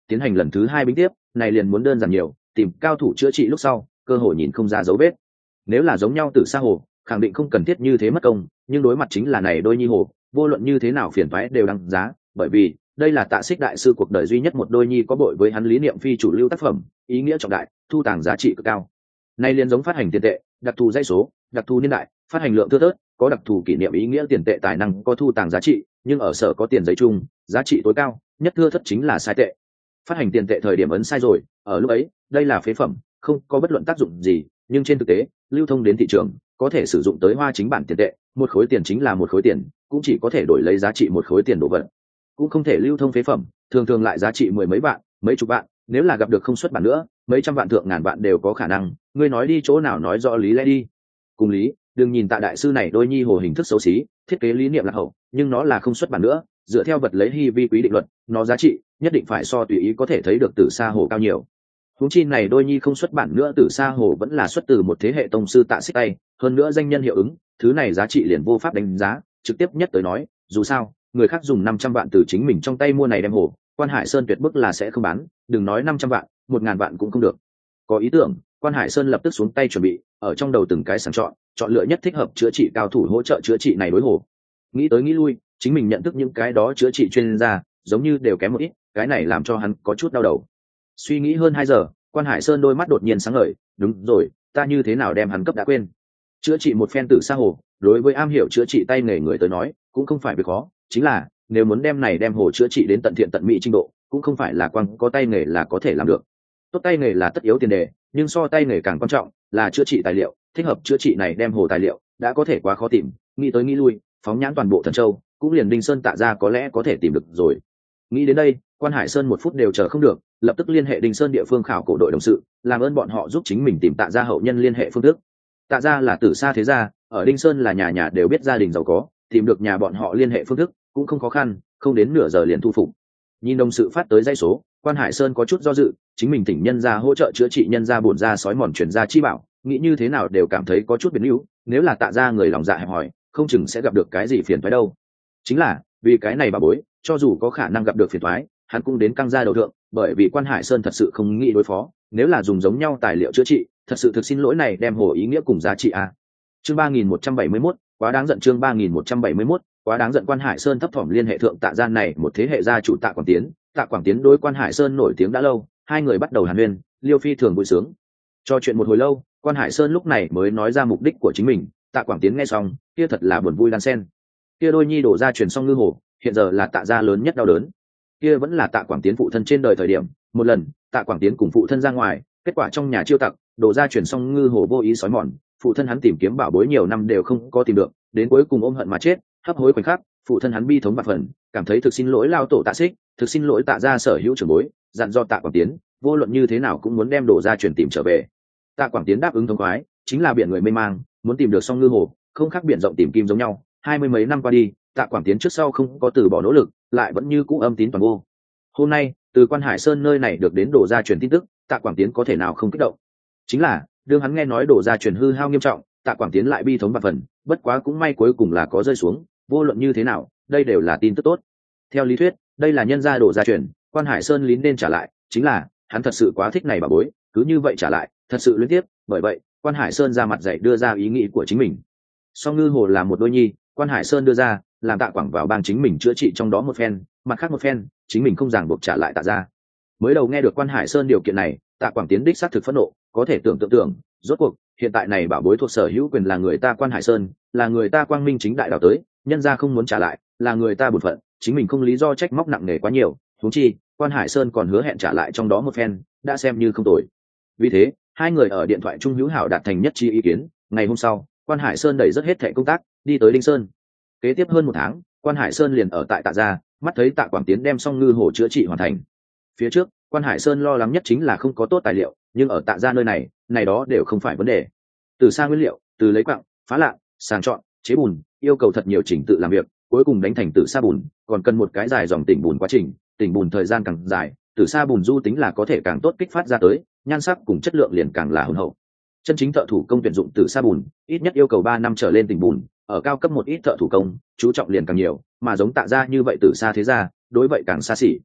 tiến hành lần thứ hai bính tiếp, này liền muốn đơn giản nhiều, tìm cao thủ chữa trị lúc sau cơ hội nhìn không ra dấu vết. Nếu là giống nhau Tử Sa Hồ khẳng định không cần thiết như thế mất công, nhưng đối mặt chính là này đôi nhi hồ, vô luận như thế nào phiền toái đều đăng giá, bởi vì đây là Tạ Xích đại sư cuộc đời duy nhất một đôi nhi có bội với hắn lý niệm phi chủ lưu tác phẩm, ý nghĩa trọng đại, thu tàng giá trị cực cao. Nay liền giống phát hành tiền tệ, đặc thù dãy số, đặc thù niên đại, phát hành lượng thưa thớt, có đặc thù kỷ niệm ý nghĩa tiền tệ tài năng có thu tàng giá trị, nhưng ở sở có tiền giấy chung, giá trị tối cao nhất thưa thớt chính là sai tệ. Phát hành tiền tệ thời điểm ấn sai rồi, ở lúc ấy, đây là phế phẩm, không có bất luận tác dụng gì, nhưng trên thực tế, lưu thông đến thị trường, có thể sử dụng tới hoa chính bản tiền tệ, một khối tiền chính là một khối tiền, cũng chỉ có thể đổi lấy giá trị một khối tiền đồ vật, cũng không thể lưu thông phế phẩm, thường thường lại giá trị mười mấy vạn, mấy chục vạn, nếu là gặp được không xuất bản nữa, mấy trăm vạn thượng ngàn vạn đều có khả năng, ngươi nói đi chỗ nào nói rõ lý lẽ đi. Cùng lý, đừng nhìn Tạ đại sư này đôi nhi hồ hình thức xấu xí, thiết kế lý niệm lạc hậu, nhưng nó là không xuất bản nữa, dựa theo vật lấy hy vi quý định luật, nó giá trị nhất định phải so tùy ý có thể thấy được Tử Sa Hồ cao nhiều. Huống chi này đôi nhi không xuất bản nữa, Tử Sa Hồ vẫn là xuất từ một thế hệ tông sư Tạ Xích tay, hơn nữa danh nhân hiệu ứng, thứ này giá trị liền vô pháp đánh giá, trực tiếp nhất tới nói, dù sao, người khác dùng năm trăm vạn từ chính mình trong tay mua này đem hồ, Quan Hải Sơn tuyệt bức là sẽ không bán, đừng nói năm trăm vạn, một ngàn vạn cũng không được. Có ý tưởng, Quan Hải Sơn lập tức xuống tay chuẩn bị, ở trong đầu từng cái sàng chọn, chọn lựa nhất thích hợp chữa trị cao thủ hỗ trợ chữa trị này đối hồ. Nghĩ tới nghĩ lui, chính mình nhận thức những cái đó chữa trị chuyên gia, giống như đều kém một ít, cái này làm cho hắn có chút đau đầu. Suy nghĩ hơn hai giờ, Quan Hải Sơn đôi mắt đột nhiên sáng ngời, đúng rồi, ta như thế nào đem hắn cấp đã quên. Chữa trị một phen Tử Sa Hồ, đối với am hiểu chữa trị tay nghề người tới nói, cũng không phải việc khó, chính là nếu muốn đem này đem hồ chữa trị đến tận thiện tận mỹ trình độ, cũng không phải là quang có tay nghề là có thể làm được. Tốt tay nghề là tất yếu tiền đề, nhưng so tay nghề càng quan trọng là chữa trị tài liệu, thích hợp chữa trị này đem hồ tài liệu đã có thể quá khó tìm, nghĩ tới nghĩ lui, phóng nhãn toàn bộ Thần Châu, cũng liền Đinh Sơn Tạ ra có lẽ có thể tìm được rồi. Nghĩ đến đây, Quan Hải Sơn một phút đều chờ không được, lập tức liên hệ Đinh Sơn địa phương khảo cổ đội đồng sự, làm ơn bọn họ giúp chính mình tìm Tạ gia hậu nhân liên hệ phương thức. Tạ gia là Tử Sa thế gia, ở Đinh Sơn là nhà nhà đều biết gia đình giàu có, tìm được nhà bọn họ liên hệ phương thức cũng không khó khăn, không đến nửa giờ liền thu phục. Nhìn đồng sự phát tới dãy số, Quan Hải Sơn có chút do dự, chính mình tỉnh nhân gia hỗ trợ chữa trị nhân gia bổn ra sói mòn truyền ra chi bảo, nghĩ như thế nào đều cảm thấy có chút biến yếu, nếu là Tạ gia người lòng dạ hẹp hòi, không chừng sẽ gặp được cái gì phiền toái đâu. Chính là, vì cái này bà bối, cho dù có khả năng gặp được phiền toái, hắn cũng đến căng ra đầu thượng, bởi vì Quan Hải Sơn thật sự không nghĩ đối phó, nếu là dùng giống nhau tài liệu chữa trị, thật sự thực xin lỗi này đem hồ ý nghĩa cùng giá trị a. Chương ba nghìn một trăm bảy mươi mốt, quá đáng giận. Chương ba nghìn một trăm bảy mươi mốt, quá đáng giận. Quan Hải Sơn thấp thỏm liên hệ thượng Tạ gia này một thế hệ gia chủ Tạ Quảng Tiến, Tạ Quảng Tiến đối Quan Hải Sơn nổi tiếng đã lâu, hai người bắt đầu hàn huyên, liêu phi thường vui sướng. Cho chuyện một hồi lâu, Quan Hải Sơn lúc này mới nói ra mục đích của chính mình. Tạ Quảng Tiến nghe xong, kia thật là buồn vui đan sen. Kia đôi nhi đổ ra truyền xong ngư hồ, hiện giờ là Tạ gia lớn nhất đau đớn. Kia vẫn là Tạ Quảng Tiến phụ thân trên đời thời điểm, một lần, Tạ Quảng Tiến cùng phụ thân ra ngoài, kết quả trong nhà chiêu tặc, đổ ra truyền xong ngư hồ vô ý sói mòn, phụ thân hắn tìm kiếm bảo bối nhiều năm đều không có tìm được, đến cuối cùng ôm hận mà chết, hấp hối khoảnh khắc, phụ thân hắn bi thống bạc phần, cảm thấy thực xin lỗi lao tổ Tạ Xích, thực xin lỗi Tạ gia sở hữu trưởng bối, dặn do Tạ Quảng Tiến, vô luận như thế nào cũng muốn đem đổ ra truyền tìm trở về. Tạ Quảng Tiến đáp ứng thông khoái, chính là biển người mê mang, muốn tìm được song ngư hồ, không khác biển rộng tìm kim giống nhau. Hai mươi mấy năm qua đi, Tạ Quảng Tiến trước sau không có từ bỏ nỗ lực, lại vẫn như cũ âm tín toàn vô. Hôm nay, từ Quan Hải Sơn nơi này được đến đổ ra truyền tin tức, Tạ Quảng Tiến có thể nào không kích động? Chính là, đương hắn nghe nói đổ ra truyền hư hao nghiêm trọng, Tạ Quảng Tiến lại bi thống bạc phần, bất quá cũng may cuối cùng là có rơi xuống, vô luận như thế nào, đây đều là tin tức tốt. Theo lý thuyết, đây là nhân gia đổ ra truyền, Quan Hải Sơn lín nên trả lại, chính là, hắn thật sự quá thích này bà bối, cứ như vậy trả lại, thật sự liên tiếp, bởi vậy, Quan Hải Sơn ra mặt dạy đưa ra ý nghĩ của chính mình. Song ngư hồ là một đôi nhi, Quan Hải Sơn đưa ra, làm Tạ Quảng vào bang chính mình chữa trị trong đó một phen, mặt khác một phen, chính mình không ràng buộc trả lại Tạ gia. Mới đầu nghe được Quan Hải Sơn điều kiện này, Tạ Quảng Tiến đích xác thực phẫn nộ, có thể tưởng tượng tưởng, rốt cuộc, hiện tại này bảo bối thuộc sở hữu quyền là người ta Quan Hải Sơn, là người ta quang minh chính đại đào tới, nhân gia không muốn trả lại, là người ta bổn phận, chính mình không lý do trách móc nặng nề quá nhiều, huống chi, Quan Hải Sơn còn hứa hẹn trả lại trong đó một phen, đã xem như không tồi. Vì thế, hai người ở điện thoại trung hữu hảo đạt thành nhất trí ý kiến, ngày hôm sau, Quan Hải Sơn đẩy rất hết thẻ công tác, đi tới Đinh Sơn. Kế tiếp hơn một tháng, Quan Hải Sơn liền ở tại Tạ gia, mắt thấy Tạ Quảng Tiến đem xong ngư hồ chữa trị hoàn thành. Phía trước, Quan Hải Sơn lo lắng nhất chính là không có tốt tài liệu, nhưng ở Tạ gia nơi này, này đó đều không phải vấn đề. Từ xa nguyên liệu, từ lấy quặng, phá lạng, sàng chọn, chế bùn, yêu cầu thật nhiều trình tự làm việc, cuối cùng đánh thành tử sa bùn, còn cần một cái dài dòng tỉnh bùn quá trình, tỉnh bùn thời gian càng dài, tử sa bùn du tính là có thể càng tốt kích phát ra tới, nhan sắc cùng chất lượng liền càng là hùng hậu. Chân chính thợ thủ công tuyển dụng tử sa bùn, ít nhất yêu cầu ba năm trở lên tỉnh bùn, ở cao cấp một ít thợ thủ công, chú trọng liền càng nhiều, mà giống Tạ gia như vậy tử sa thế gia, đối vậy càng xa xỉ.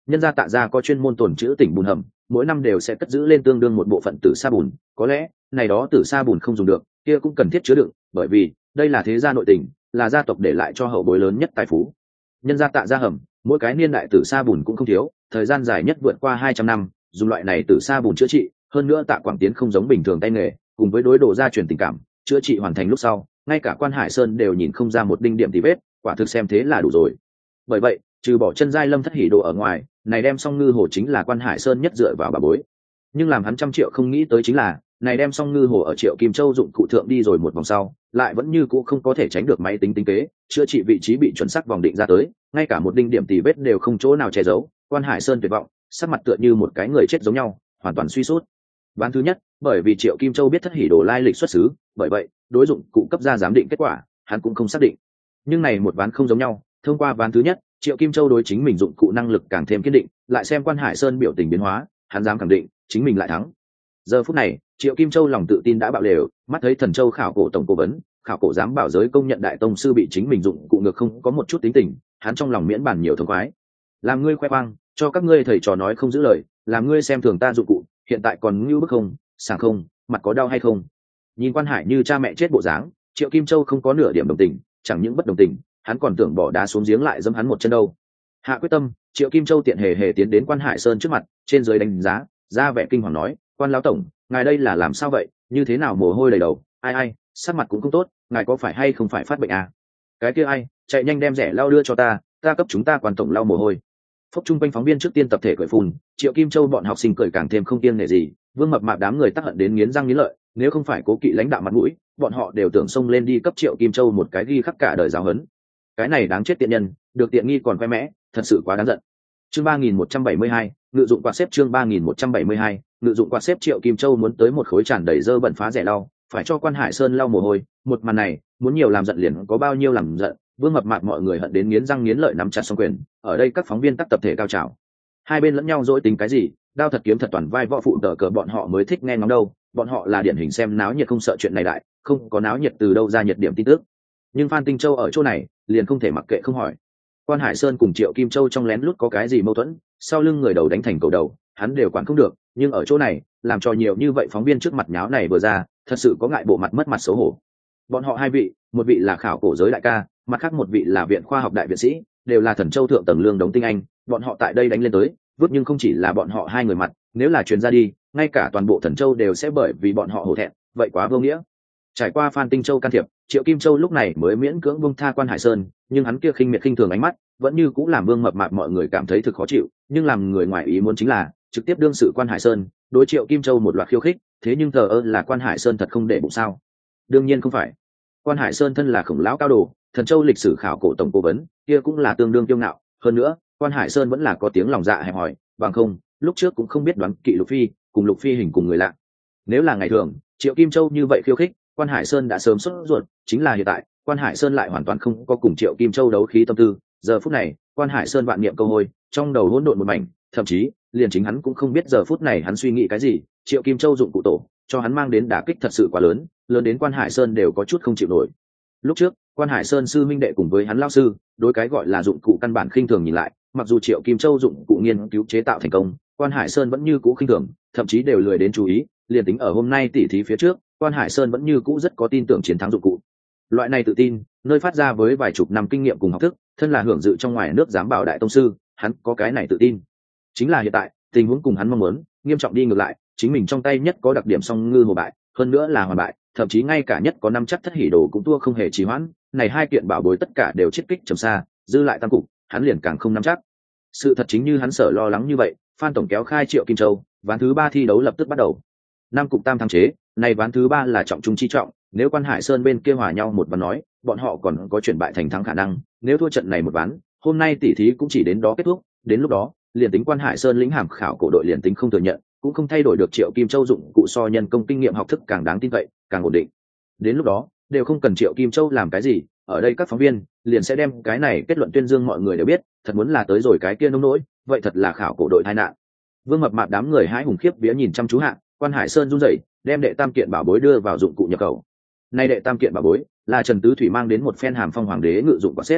nhân gia Tạ gia có chuyên môn tồn trữ tỉnh bùn hầm, mỗi năm đều sẽ cất giữ lên tương đương một bộ phận tử sa bùn, có lẽ này đó tử sa bùn không dùng được, kia cũng cần thiết chứa đựng, bởi vì đây là thế gia nội tình, là gia tộc để lại cho hậu bối lớn nhất tài phú. Nhân gia Tạ gia hầm, mỗi cái niên đại tử sa bùn cũng không thiếu, thời gian dài nhất vượt qua hai trăm năm, dùng loại này tử sa bùn chữa trị, hơn nữa Tạ Quảng Tiến không giống bình thường tay nghề, cùng với đối đồ gia truyền tình cảm, chữa trị hoàn thành lúc sau, ngay cả Quan Hải Sơn đều nhìn không ra một đinh điểm tì vết, quả thực xem thế là đủ rồi. Bởi vậy, trừ bỏ chân giai lâm thất hỉ đồ ở ngoài, này đem Song Ngư Hồ chính là Quan Hải Sơn nhất dựa vào bà bối. Nhưng làm hắn trăm triệu không nghĩ tới chính là, này đem Song Ngư Hồ ở Triệu Kim Châu dụng cụ thượng đi rồi một vòng sau, lại vẫn như cũ không có thể tránh được máy tính tính kế, chữa trị vị trí bị chuẩn xác vòng định ra tới, ngay cả một đinh điểm tì vết đều không chỗ nào che giấu. Quan Hải Sơn tuyệt vọng, sắc mặt tựa như một cái người chết giống nhau, hoàn toàn suy sút. Ván thứ nhất, bởi vì Triệu Kim Châu biết thất hỉ đồ lai lịch xuất xứ, bởi vậy đối dụng cụ cấp ra giám định kết quả, hắn cũng không xác định. Nhưng này một ván không giống nhau, thông qua ván thứ nhất, Triệu Kim Châu đối chính mình dụng cụ năng lực càng thêm kiên định, lại xem Quan Hải Sơn biểu tình biến hóa, hắn dám khẳng định chính mình lại thắng. Giờ phút này, Triệu Kim Châu lòng tự tin đã bạo lều, mắt thấy Thần Châu khảo cổ tổng cố vấn, khảo cổ giám bảo giới công nhận đại tông sư bị chính mình dụng cụ ngược không có một chút tính tình, hắn trong lòng miễn bàn nhiều thống khoái. Làm ngươi khoe khoang, cho các ngươi thầy trò nói không giữ lời, làm ngươi xem thường ta dụng cụ, hiện tại còn ngưu bức không, sảng không, mặt có đau hay không? Nhìn Quan Hải như cha mẹ chết bộ dáng, Triệu Kim Châu không có nửa điểm đồng tình, chẳng những bất đồng tình, hắn còn tưởng bỏ đá xuống giếng lại giẫm hắn một chân đâu. Hạ quyết tâm, Triệu Kim Châu tiện hề hề tiến đến Quan Hải Sơn trước mặt, trên dưới đánh giá, ra vẻ kinh hoàng nói: "Quan lão tổng, ngài đây là làm sao vậy? Như thế nào mồ hôi đầy đầu? Ai ai, sắc mặt cũng không tốt, ngài có phải hay không phải phát bệnh à? Cái kia ai, chạy nhanh đem rẻ lau đưa cho ta, ta cấp chúng ta Quan tổng lau mồ hôi." Phốc trung quanh phóng viên trước tiên tập thể cười phun, Triệu Kim Châu bọn học sinh cười càng thêm không kiêng nể gì, Vương Mập Mạp đám người tác hận đến nghiến răng nghiến lợi, nếu không phải cố kỵ lãnh đạo mặt mũi, bọn họ đều tưởng xông lên đi cấp Triệu Kim Châu một cái ghi khắc cả đời giáo huấn. Cái này đáng chết tiện nhân, được tiện nghi còn khoe mẽ, thật sự quá đáng giận. Chương ba nghìn một trăm bảy mươi hai, ngự dụng quạt xếp chương ba nghìn một trăm bảy mươi hai, ngự dụng quạt xếp Triệu Kim Châu muốn tới một khối tràn đầy dơ bẩn phá rẻ lau, phải cho Quan Hải Sơn lau mồ hôi, một màn này, muốn nhiều làm giận liền có bao nhiêu làm giận, Vương Mập Mạp mọi người hận đến nghiến răng nghiến lợi nắm chặt song quyền, ở đây các phóng viên tắc tập thể cao trào. Hai bên lẫn nhau dỗi tính cái gì, đao thật kiếm thật toàn vai võ phụ tờ cờ bọn họ mới thích nghe ngóng đâu, bọn họ là điển hình xem náo nhiệt không sợ chuyện này đại, không có náo nhiệt từ đâu ra nhiệt điểm tin tức. Nhưng Phan Tinh Châu ở chỗ này, liền không thể mặc kệ không hỏi. Quan Hải Sơn cùng Triệu Kim Châu trong lén lút có cái gì mâu thuẫn, sau lưng người đầu đánh thành cầu đầu, hắn đều quản không được, nhưng ở chỗ này, làm cho nhiều như vậy phóng viên trước mặt nháo này vừa ra, thật sự có ngại bộ mặt mất mặt xấu hổ. Bọn họ hai vị, một vị là khảo cổ giới đại ca, mặt khác một vị là viện khoa học đại viện sĩ, đều là Thần Châu thượng tầng lương đống tinh anh, bọn họ tại đây đánh lên tới, vứt nhưng không chỉ là bọn họ hai người mặt, nếu là truyền ra đi, ngay cả toàn bộ Thần Châu đều sẽ bởi vì bọn họ hổ thẹn, vậy quá vô nghĩa. Trải qua Phan Tinh Châu can thiệp, Triệu Kim Châu lúc này mới miễn cưỡng buông tha Quan Hải Sơn, nhưng hắn kia khinh miệt khinh thường ánh mắt, vẫn như cũng làm Vương Mập Mạp mọi người cảm thấy thực khó chịu, nhưng làm người ngoài ý muốn chính là, trực tiếp đương sự Quan Hải Sơn, đối Triệu Kim Châu một loạt khiêu khích, thế nhưng thờ ơ là Quan Hải Sơn thật không để bụng sao? Đương nhiên không phải. Quan Hải Sơn thân là khổng lão cao đồ, Thần Châu lịch sử khảo cổ tổng cố vấn, kia cũng là tương đương kiêu ngạo, hơn nữa, Quan Hải Sơn vẫn là có tiếng lòng dạ hẹp hòi, bằng không, lúc trước cũng không biết đoán kỵ Lục Phi, cùng Lục Phi hình cùng người lạ. Nếu là ngày thường, Triệu Kim Châu như vậy khiêu khích, Quan Hải Sơn đã sớm sốt ruột, chính là hiện tại, Quan Hải Sơn lại hoàn toàn không có cùng Triệu Kim Châu đấu khí tâm tư, giờ phút này, Quan Hải Sơn vạn niệm câu hôi, trong đầu hỗn độn một mảnh, thậm chí, liền chính hắn cũng không biết giờ phút này hắn suy nghĩ cái gì, Triệu Kim Châu dụng cụ tổ, cho hắn mang đến đả kích thật sự quá lớn, lớn đến Quan Hải Sơn đều có chút không chịu nổi. Lúc trước, Quan Hải Sơn sư minh đệ cùng với hắn lão sư, đối cái gọi là dụng cụ căn bản khinh thường nhìn lại, mặc dù Triệu Kim Châu dụng cụ nghiên cứu chế tạo thành công, Quan Hải Sơn vẫn như cũ khinh thường, thậm chí đều lười đến chú ý, liền tính ở hôm nay tỉ thí phía trước, Quan Hải Sơn vẫn như cũ rất có tin tưởng chiến thắng dụng cụ. Loại này tự tin, nơi phát ra với vài chục năm kinh nghiệm cùng học thức, thân là hưởng dự trong ngoài nước giám bảo đại tông sư, hắn có cái này tự tin. Chính là hiện tại, tình huống cùng hắn mong muốn, nghiêm trọng đi ngược lại, chính mình trong tay nhất có đặc điểm Song Ngư Hồ bại, hơn nữa là hoàn bại, thậm chí ngay cả nhất có năm chắc thất hỉ đồ cũng thua không hề trì hoãn, này hai kiện bảo bối tất cả đều chết kích trầm xa, dư lại tam cục, hắn liền càng không nắm chắc. Sự thật chính như hắn sợ lo lắng như vậy, Phan tổng kéo khai Triệu Kim Châu, ván thứ ba thi đấu lập tức bắt đầu. Năm cục tam thắng chế, này ván thứ ba là trọng trung chi trọng, nếu Quan Hải Sơn bên kia hòa nhau một ván nói, bọn họ còn có chuyển bại thành thắng khả năng, nếu thua trận này một ván, hôm nay tỷ thí cũng chỉ đến đó kết thúc, đến lúc đó, liền tính Quan Hải Sơn lĩnh hàm khảo cổ đội liền tính không thừa nhận, cũng không thay đổi được Triệu Kim Châu dụng cụ so nhân công kinh nghiệm học thức càng đáng tin cậy, càng ổn định. Đến lúc đó, đều không cần Triệu Kim Châu làm cái gì, ở đây các phóng viên liền sẽ đem cái này kết luận tuyên dương mọi người đều biết, thật muốn là tới rồi cái kia nông nỗi, vậy thật là khảo cổ đội tai nạn. Vương Mập Mạp đám người hãi hùng khiếp vía nhìn chăm chú hạ, Quan Hải Sơn run rẩy, đem đệ tam kiện bảo bối đưa vào dụng cụ nhập khẩu. Nay đệ tam kiện bảo bối là Trần Tứ Thủy mang đến một phen hàm phong hoàng đế ngự dụng quả xếp.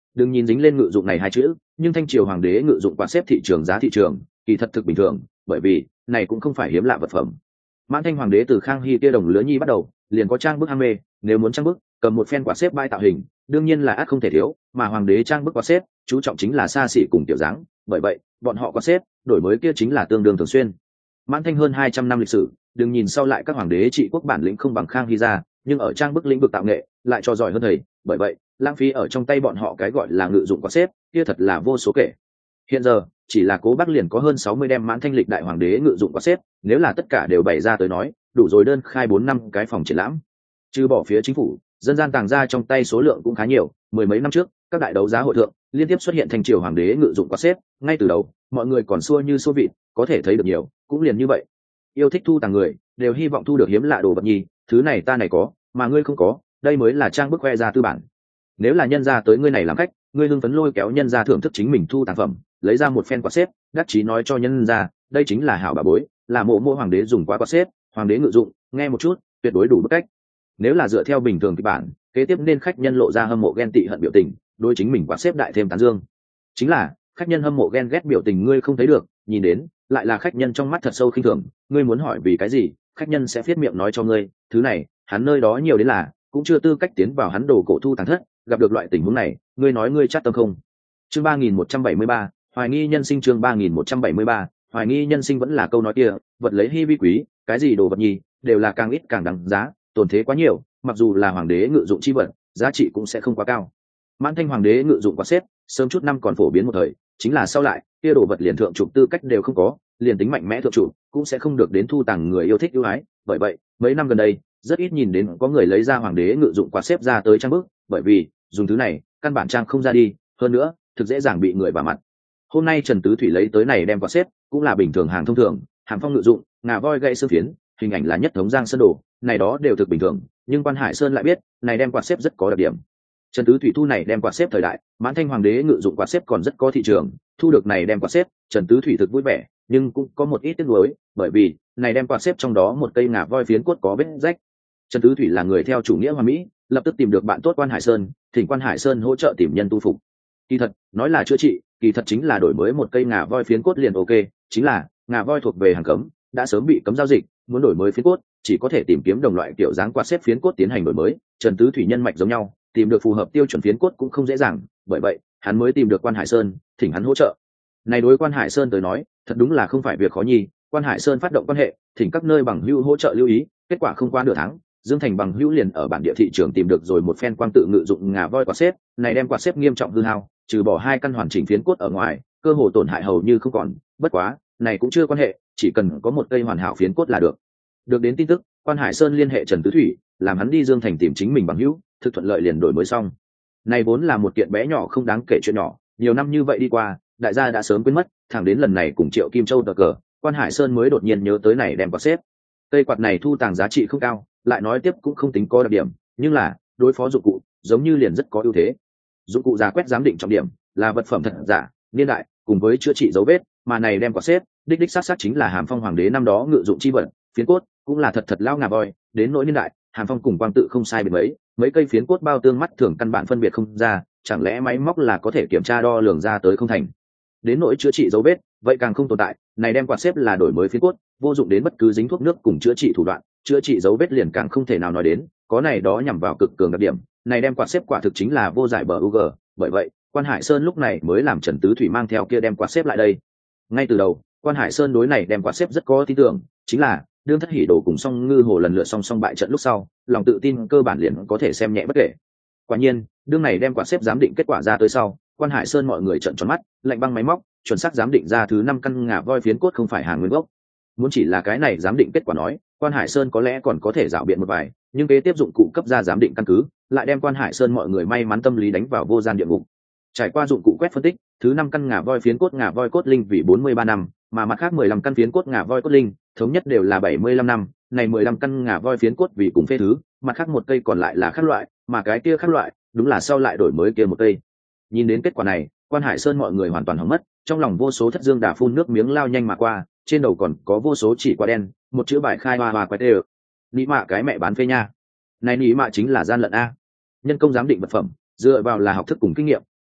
đừng nhìn dính lên ngự dụng này hai chữ, nhưng thanh triều hoàng đế ngự dụng quạt xếp thị trường giá thị trường kỳ thật thực bình thường, bởi vì này cũng không phải hiếm lạ vật phẩm. Mãn Thanh hoàng đế từ Khang Hy kia đồng lứa nhi bắt đầu liền có trang bức ham mê, nếu muốn trang bức cầm một phen quạt xếp bay tạo hình đương nhiên là ắt không thể thiếu, mà hoàng đế trang bức quạt xếp chú trọng chính là xa xỉ cùng tiểu dáng, bởi vậy bọn họ quạt xếp đổi mới kia chính là tương đương thường xuyên. Mãn Thanh hơn hai trăm năm lịch sử, đừng nhìn sau lại các hoàng đế trị quốc bản lĩnh không bằng Khang Hy ra, nhưng ở trang bức lĩnh vực tạo nghệ lại cho giỏi hơn thầy, bởi vậy lãng phí ở trong tay bọn họ cái gọi là ngự dụng quạt xếp kia thật là vô số kể. Hiện giờ chỉ là Cố Bắc liền có hơn sáu mươi đem Mãn Thanh lịch đại hoàng đế ngự dụng quạt xếp, nếu là tất cả đều bày ra tới nói đủ rồi đơn khai bốn năm cái phòng triển lãm. Trừ bỏ phía chính phủ, dân gian tàng ra trong tay số lượng cũng khá nhiều, mười mấy năm trước các đại đấu giá hội thượng liên tiếp xuất hiện thành triều hoàng đế ngự dụng quạt xếp, ngay từ đầu mọi người còn xua như xua vịt, có thể thấy được nhiều cũng liền như vậy. Yêu thích thu tàng người đều hy vọng thu được hiếm lạ đồ vật nhi, thứ này ta này có mà ngươi không có, đây mới là trang bức khoe ra tư bản. Nếu là nhân gia tới ngươi này làm khách, ngươi hưng phấn lôi kéo nhân gia thưởng thức chính mình thu tàng phẩm, lấy ra một phen quạt xếp đắc chí nói cho nhân gia đây chính là hảo bà bối, là mộ mộ hoàng đế dùng quá quạt xếp, hoàng đế ngự dụng, nghe một chút tuyệt đối đủ bức cách. Nếu là dựa theo bình thường kịch bản, kế tiếp nên khách nhân lộ ra hâm mộ ghen tị hận biểu tình, đối chính mình quạt xếp đại thêm tán dương. Chính là khách nhân hâm mộ ghen ghét biểu tình ngươi không thấy được, nhìn đến lại là khách nhân trong mắt thật sâu khinh thường, ngươi muốn hỏi vì cái gì, khách nhân sẽ viết miệng nói cho ngươi, thứ này hắn nơi đó nhiều đến là cũng chưa tư cách tiến vào hắn đồ cổ thu tàng thất, gặp được loại tình huống này ngươi nói ngươi chắc tâm không. Chương ba nghìn một trăm bảy mươi ba, hoài nghi nhân sinh. Chương ba nghìn một trăm bảy mươi ba, hoài nghi nhân sinh vẫn là câu nói kia, vật lấy hy vi quý, cái gì đồ vật nhì đều là càng ít càng đáng giá, tồn thế quá nhiều, mặc dù là hoàng đế ngự dụng chi vật giá trị cũng sẽ không quá cao. Mãn Thanh hoàng đế ngự dụng quạt xếp sớm chút năm còn phổ biến một thời, chính là sau lại kia đồ vật liền thượng chụp tư cách đều không có, liền tính mạnh mẽ thượng chủ cũng sẽ không được đến thu tàng người yêu thích ưu ái, bởi vậy mấy năm gần đây rất ít nhìn đến có người lấy ra hoàng đế ngự dụng quạt xếp ra tới trang bức, bởi vì dùng thứ này căn bản trang không ra đi, hơn nữa thực dễ dàng bị người vào mặt. Hôm nay Trần Tứ Thủy lấy tới này đem quạt xếp cũng là bình thường hàng thông thường, hàng phong ngự dụng, ngà voi gậy xương phiến, hình ảnh là nhất thống giang sơn đồ, này đó đều thực bình thường, nhưng quan Hải Sơn lại biết này đem quạt xếp rất có đặc điểm. Trần Tứ Thủy thu này đem quạt xếp thời đại, Mãn Thanh hoàng đế ngự dụng quạt xếp còn rất có thị trường, thu được này đem quạt xếp, Trần Tứ Thủy thực vui vẻ, nhưng cũng có một ít tiếc nuối, bởi vì này đem quạt xếp trong đó một cây ngà voi phiến cốt có vết rách. Trần Tứ Thủy là người theo chủ nghĩa hoa mỹ, lập tức tìm được bạn tốt quan Hải Sơn, thỉnh quan Hải Sơn hỗ trợ tìm nhân tu phục. Kỳ thật, nói là chữa trị, kỳ thật chính là đổi mới một cây ngà voi phiến cốt liền ok, chính là ngà voi thuộc về hàng cấm, đã sớm bị cấm giao dịch, muốn đổi mới phiến cốt, chỉ có thể tìm kiếm đồng loại kiểu dáng quạt xếp phiến cốt tiến hành đổi mới. Trần Tứ Thủy nhân mạch giống nhau, tìm được phù hợp tiêu chuẩn phiến cốt cũng không dễ dàng, bởi vậy hắn mới tìm được quan Hải Sơn, thỉnh hắn hỗ trợ. Này đối quan Hải Sơn tới nói, thật đúng là không phải việc khó nhì, quan Hải Sơn phát động quan hệ, thỉnh các nơi bằng hữu hỗ trợ lưu ý, kết quả không qua nửa tháng, Dương Thành bằng hữu liền ở bản địa thị trường tìm được rồi một phen quang tự ngự dụng ngà voi quạt xếp, này đem quạt xếp nghiêm trọng hư hao, trừ bỏ hai căn hoàn chỉnh phiến cốt ở ngoài, cơ hồ tổn hại hầu như không còn, bất quá, này cũng chưa quan hệ, chỉ cần có một cây hoàn hảo phiến cốt là được. Được đến tin tức, quan Hải Sơn liên hệ Trần Tứ Thủy, làm hắn đi Dương Thành tìm chính mình bằng hữu, thực thuận lợi liền đổi mới xong. Này vốn là một kiện bé nhỏ không đáng kể chuyện nhỏ, nhiều năm như vậy đi qua, đại gia đã sớm quên mất, thẳng đến lần này cùng Triệu Kim Châu đờ cờ, quan Hải Sơn mới đột nhiên nhớ tới này đem quạt xếp. Cây quạt này thu tàng giá trị không cao, lại nói tiếp cũng không tính có đặc điểm, nhưng là đối phó dụng cụ giống như liền rất có ưu thế. Dụng cụ giả quét giám định trọng điểm là vật phẩm thật giả, niên đại cùng với chữa trị dấu vết, mà này đem quạt xếp đích đích sát sát chính là Hàm Phong hoàng đế năm đó ngự dụng chi vật, phiến cốt cũng là thật thật lao ngà voi, đến nỗi niên đại, Hàm Phong cùng Quang tự không sai biệt mấy, mấy cây phiến cốt bao tương mắt thường căn bản phân biệt không ra, chẳng lẽ máy móc là có thể kiểm tra đo lường ra tới không thành. Đến nỗi chữa trị dấu vết, vậy càng không tồn tại, này đem quạt xếp là đổi mới phiến cốt, vô dụng đến bất cứ dính thuốc nước cùng chữa trị thủ đoạn, chữa trị dấu vết liền càng không thể nào nói đến, có này đó nhằm vào cực cường đặc điểm, này đem quạt xếp quả thực chính là vô giải bờ u gờ, bởi vậy, quan Hải Sơn lúc này mới làm Trần Tứ Thủy mang theo kia đem quạt xếp lại đây. Ngay từ đầu, quan Hải Sơn đối này đem quạt xếp rất có tin tưởng, chính là đương Thất Hỉ Đồ cùng Song Ngư Hồ lần lượt song song bại trận lúc sau, lòng tự tin cơ bản liền có thể xem nhẹ bất kể. Quả nhiên, đương này đem quạt xếp giám định kết quả ra tới sau, quan Hải Sơn mọi người trợn tròn mắt, lạnh băng máy móc, chuẩn xác giám định ra thứ năm căn ngà voi phiến cốt không phải hàng nguyên gốc. Muốn chỉ là cái này giám định kết quả nói, quan Hải Sơn có lẽ còn có thể dạo biện một vài, nhưng kế tiếp dụng cụ cấp ra giám định căn cứ, lại đem quan Hải Sơn mọi người may mắn tâm lý đánh vào vô gian địa ngục. Trải qua dụng cụ quét phân tích, thứ năm căn ngà voi phiến cốt ngà voi cốt linh vì bốn mươi ba năm, mà mặt khác mười lăm căn phiến cốt ngà voi cốt linh, thống nhất đều là bảy mươi lăm năm, này mười lăm căn ngà voi phiến cốt vì cùng phê thứ, mặt khác một cây còn lại là khác loại, mà cái kia khác loại, đúng là sau lại đổi mới kia một cây. Nhìn đến kết quả này, quan Hải Sơn mọi người hoàn toàn hỏng mất, trong lòng vô số thất dương đả phun nước miếng lao nhanh mà qua, trên đầu còn có vô số chỉ quả đen, một chữ bài khai hoa hoa quái tê. Nị mạ cái mẹ bán phê nha. Này nị mạ chính là gian lận a. Nhân công giám định vật phẩm, dựa vào là học thức cùng kinh nghiệm,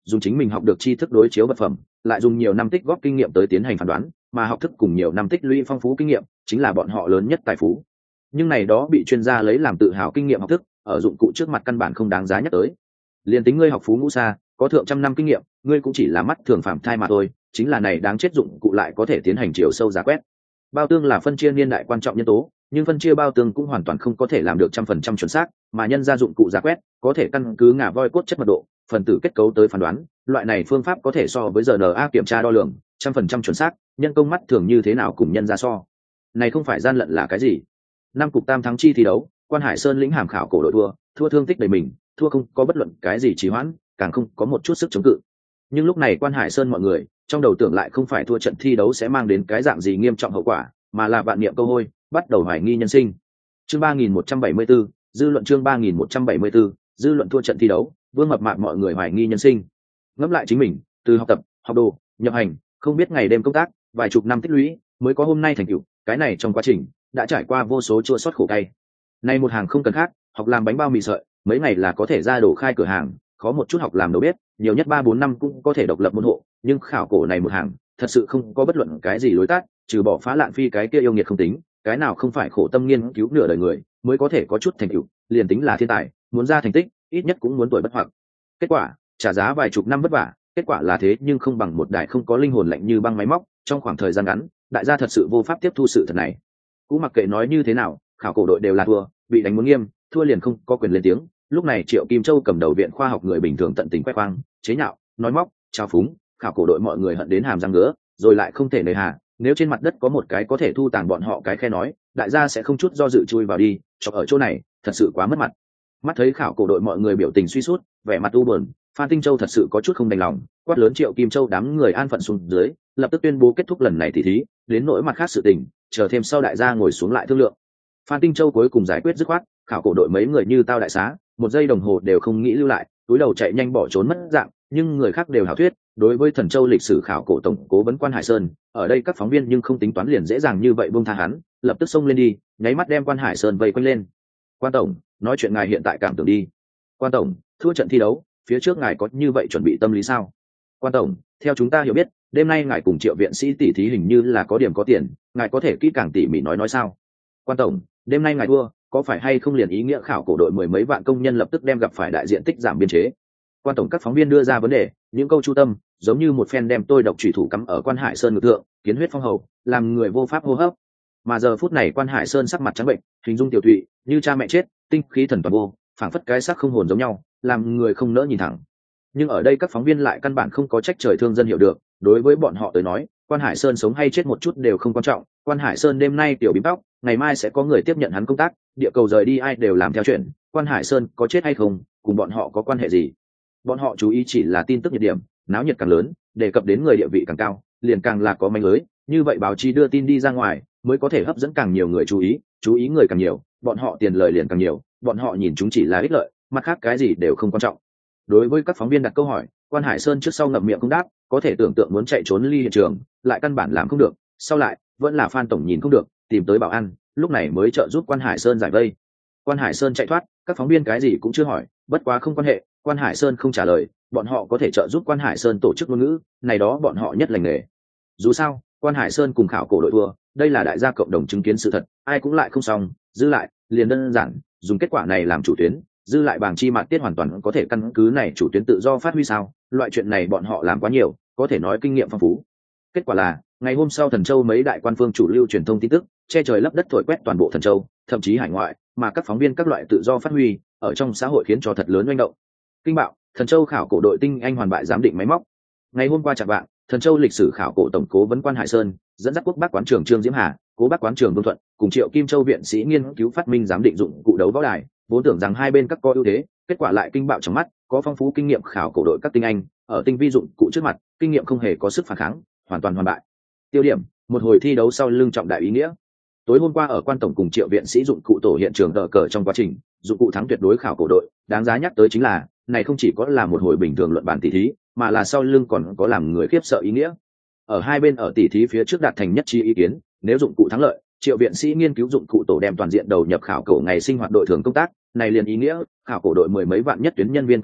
dùng chính mình học được tri thức đối chiếu vật phẩm, lại dùng nhiều năm tích góp kinh nghiệm tới tiến hành phán đoán, mà học thức cùng nhiều năm tích lũy phong phú kinh nghiệm chính là bọn họ lớn nhất tài phú. Nhưng này đó bị chuyên gia lấy làm tự hào kinh nghiệm học thức, ở dụng cụ trước mặt căn bản không đáng giá nhắc tới. Liên tính ngươi học phú ngũ xa, có thượng trăm năm kinh nghiệm, ngươi cũng chỉ là mắt thường phạm thai mà thôi, chính là này đáng chết dụng cụ lại có thể tiến hành chiều sâu giá quét. Bao tương là phân chia niên đại quan trọng nhân tố, nhưng phân chia bao tương cũng hoàn toàn không có thể làm được trăm phần trăm chuẩn xác, mà nhân ra dụng cụ giá quét có thể căn cứ ngà voi cốt chất mật độ, phần tử kết cấu tới phán đoán, loại này phương pháp có thể so với rờ en a kiểm tra đo lường trăm phần trăm chuẩn xác, nhân công mắt thường như thế nào cùng nhân ra so. Này không phải gian lận là cái gì? Năm cục tam thắng chi thi đấu, Quan Hải Sơn lĩnh hàm khảo cổ đội thua, thua thương tích đầy mình, thua không có bất luận cái gì trì hoãn, càng không có một chút sức chống cự. Nhưng lúc này Quan Hải Sơn mọi người trong đầu tưởng lại không phải thua trận thi đấu sẽ mang đến cái dạng gì nghiêm trọng hậu quả, mà là vạn niệm câu hôi, bắt đầu hoài nghi nhân sinh. Chương ba nghìn một trăm bảy mươi 174, dư luận chương ba nghìn một trăm bảy mươi 174, dư luận thua trận thi đấu, Vương Mập Mạp mọi người hoài nghi nhân sinh. Ngẫm lại chính mình, từ học tập, học đồ, nhập hành, không biết ngày đêm công tác, vài chục năm tích lũy, mới có hôm nay thành tựu, cái này trong quá trình đã trải qua vô số chua xót khổ cay. Nay một hàng không cần khác, học làm bánh bao mì sợi, mấy ngày là có thể ra đổ khai cửa hàng, khó một chút học làm đầu bếp, nhiều nhất ba bốn năm cũng có thể độc lập môn hộ, nhưng khảo cổ này một hàng, thật sự không có bất luận cái gì lối tắt, trừ bỏ phá lạn phi cái kia yêu nghiệt không tính, cái nào không phải khổ tâm nghiên cứu nửa đời người mới có thể có chút thành tựu, liền tính là thiên tài, muốn ra thành tích, ít nhất cũng muốn tuổi bất hoặc. Kết quả, trả giá vài chục năm vất vả, kết quả là thế nhưng không bằng một đại không có linh hồn lạnh như băng máy móc, trong khoảng thời gian ngắn, đại gia thật sự vô pháp tiếp thu sự thật này. Cũng mặc kệ nói như thế nào, khảo cổ đội đều là thua, bị đánh muốn nghiêm, thua liền không có quyền lên tiếng. Lúc này Triệu Kim Châu cầm đầu viện khoa học người bình thường tận tình khoe khoang, chế nhạo, nói móc, trao phúng, khảo cổ đội mọi người hận đến hàm răng ngứa, rồi lại không thể nề hà. Nếu trên mặt đất có một cái có thể thu tàng bọn họ cái khe nói, đại gia sẽ không chút do dự chui vào đi, chọc ở chỗ này, thật sự quá mất mặt. Mắt thấy khảo cổ đội mọi người biểu tình suy sút, vẻ mặt u buồn, Phan Tinh Châu thật sự có chút không đành lòng, quát lớn Triệu Kim Châu đám người an phận xuống dưới, lập tức tuyên bố kết thúc lần này tỉ thí, đến nỗi mặt khác sự tình, chờ thêm sau đại gia ngồi xuống lại thương lượng. Phan Tinh Châu cuối cùng giải quyết dứt khoát, khảo cổ đội mấy người như tao đại xá, một giây đồng hồ đều không nghĩ lưu lại, túi đầu chạy nhanh bỏ trốn mất dạng, nhưng người khác đều hảo thuyết, đối với Thần Châu lịch sử khảo cổ tổng cố vấn Quan Hải Sơn, ở đây các phóng viên nhưng không tính toán liền dễ dàng như vậy buông tha hắn, lập tức xông lên đi, nháy mắt đem Quan Hải Sơn vây quanh lên. Quan tổng, nói chuyện ngài hiện tại cảm tưởng đi. Quan tổng, thua trận thi đấu, phía trước ngài có như vậy chuẩn bị tâm lý sao? Quan tổng, theo chúng ta hiểu biết, đêm nay ngài cùng Triệu viện sĩ tỷ thí hình như là có điểm có tiền, ngài có thể kỹ càng tỉ mỉ nói nói sao? Quan tổng, đêm nay ngài thua, có phải hay không liền ý nghĩa khảo cổ đội mười mấy vạn công nhân lập tức đem gặp phải đại diện tích giảm biên chế? Quan tổng, các phóng viên đưa ra vấn đề, những câu chu tâm, giống như một phen đem tôi độc chủy thủ cắm ở Quan Hải Sơn ngực thượng, kiến huyết phong hầu, làm người vô pháp hô hấp. Mà giờ phút này Quan Hải Sơn sắc mặt trắng bệnh, hình dung tiểu thụy, như cha mẹ chết, tinh khí thần toàn vô, phảng phất cái xác không hồn giống nhau, làm người không nỡ nhìn thẳng. Nhưng ở đây các phóng viên lại căn bản không có trách trời thương dân hiểu được, đối với bọn họ tới nói, Quan Hải Sơn sống hay chết một chút đều không quan trọng. Quan Hải Sơn đêm nay tiểu bím tóc, ngày mai sẽ có người tiếp nhận hắn công tác, địa cầu rời đi ai đều làm theo chuyện, Quan Hải Sơn có chết hay không, cùng bọn họ có quan hệ gì? Bọn họ chú ý chỉ là tin tức nhiệt điểm, náo nhiệt càng lớn, đề cập đến người địa vị càng cao, liền càng là có manh lưới, như vậy báo chí đưa tin đi ra ngoài, mới có thể hấp dẫn càng nhiều người chú ý, chú ý người càng nhiều, bọn họ tiền lời liền càng nhiều, bọn họ nhìn chúng chỉ là ích lợi, mặt khác cái gì đều không quan trọng. Đối với các phóng viên đặt câu hỏi, Quan Hải Sơn trước sau ngậm miệng không đáp, có thể tưởng tượng muốn chạy trốn ly hiện trường, lại căn bản làm không được, sau lại vẫn là Phan tổng nhìn không được, tìm tới bảo an, lúc này mới trợ giúp Quan Hải Sơn giải vây. Quan Hải Sơn chạy thoát, các phóng viên cái gì cũng chưa hỏi, bất quá không quan hệ, Quan Hải Sơn không trả lời, bọn họ có thể trợ giúp Quan Hải Sơn tổ chức ngôn ngữ, này đó bọn họ nhất lành nghề. Dù sao, Quan Hải Sơn cùng khảo cổ đội thua, đây là đại gia cộng đồng chứng kiến sự thật, ai cũng lại không xong, dư lại liền đơn giản dùng kết quả này làm chủ tuyến, dư lại bảng chi mạt tiết hoàn toàn có thể căn cứ này chủ tuyến tự do phát huy sao? Loại chuyện này bọn họ làm quá nhiều, có thể nói kinh nghiệm phong phú. Kết quả là ngày hôm sau Thần Châu mấy đại quan phương chủ lưu truyền thông tin tức, che trời lấp đất thổi quét toàn bộ Thần Châu, thậm chí hải ngoại, mà các phóng viên các loại tự do phát huy ở trong xã hội khiến cho thật lớn oanh động. Kinh bạo, Thần Châu khảo cổ đội tinh anh hoàn bại giám định máy móc. Ngày hôm qua chạng vạng, Thần Châu lịch sử khảo cổ tổng cố vấn Quan Hải Sơn dẫn dắt quốc bác quán trưởng Trương Diễm Hà, cố bác quán trưởng Vương Thuận cùng Triệu Kim Châu viện sĩ nghiên cứu phát minh giám định dụng cụ đấu võ đài, vốn tưởng rằng hai bên các có ưu thế, kết quả lại kinh bạo trong mắt, có phong phú kinh nghiệm khảo cổ đội các tinh anh ở tinh vi dụng cụ trước mặt, kinh nghiệm không hề có sức phản kháng, hoàn toàn hoàn bại. Tiêu điểm, một hồi thi đấu sau lưng trọng đại ý nghĩa. Tối hôm qua ở Quan tổng cùng Triệu viện sĩ dụng cụ tổ hiện trường đỡ cờ trong quá trình, dụng cụ thắng tuyệt đối khảo cổ đội, đáng giá nhắc tới chính là, này không chỉ có là một hồi bình thường luận bàn tỷ thí, mà là sau lưng còn có làm người khiếp sợ ý nghĩa. Ở hai bên ở tỷ thí phía trước đạt thành nhất trí ý kiến, nếu dụng cụ thắng lợi, Triệu viện sĩ nghiên cứu dụng cụ tổ đem toàn diện đầu nhập khảo cổ ngày sinh hoạt đội thường công tác, này liền ý nghĩa khảo cổ đội mười mấy vạn nhất tuyến nhân viên công tác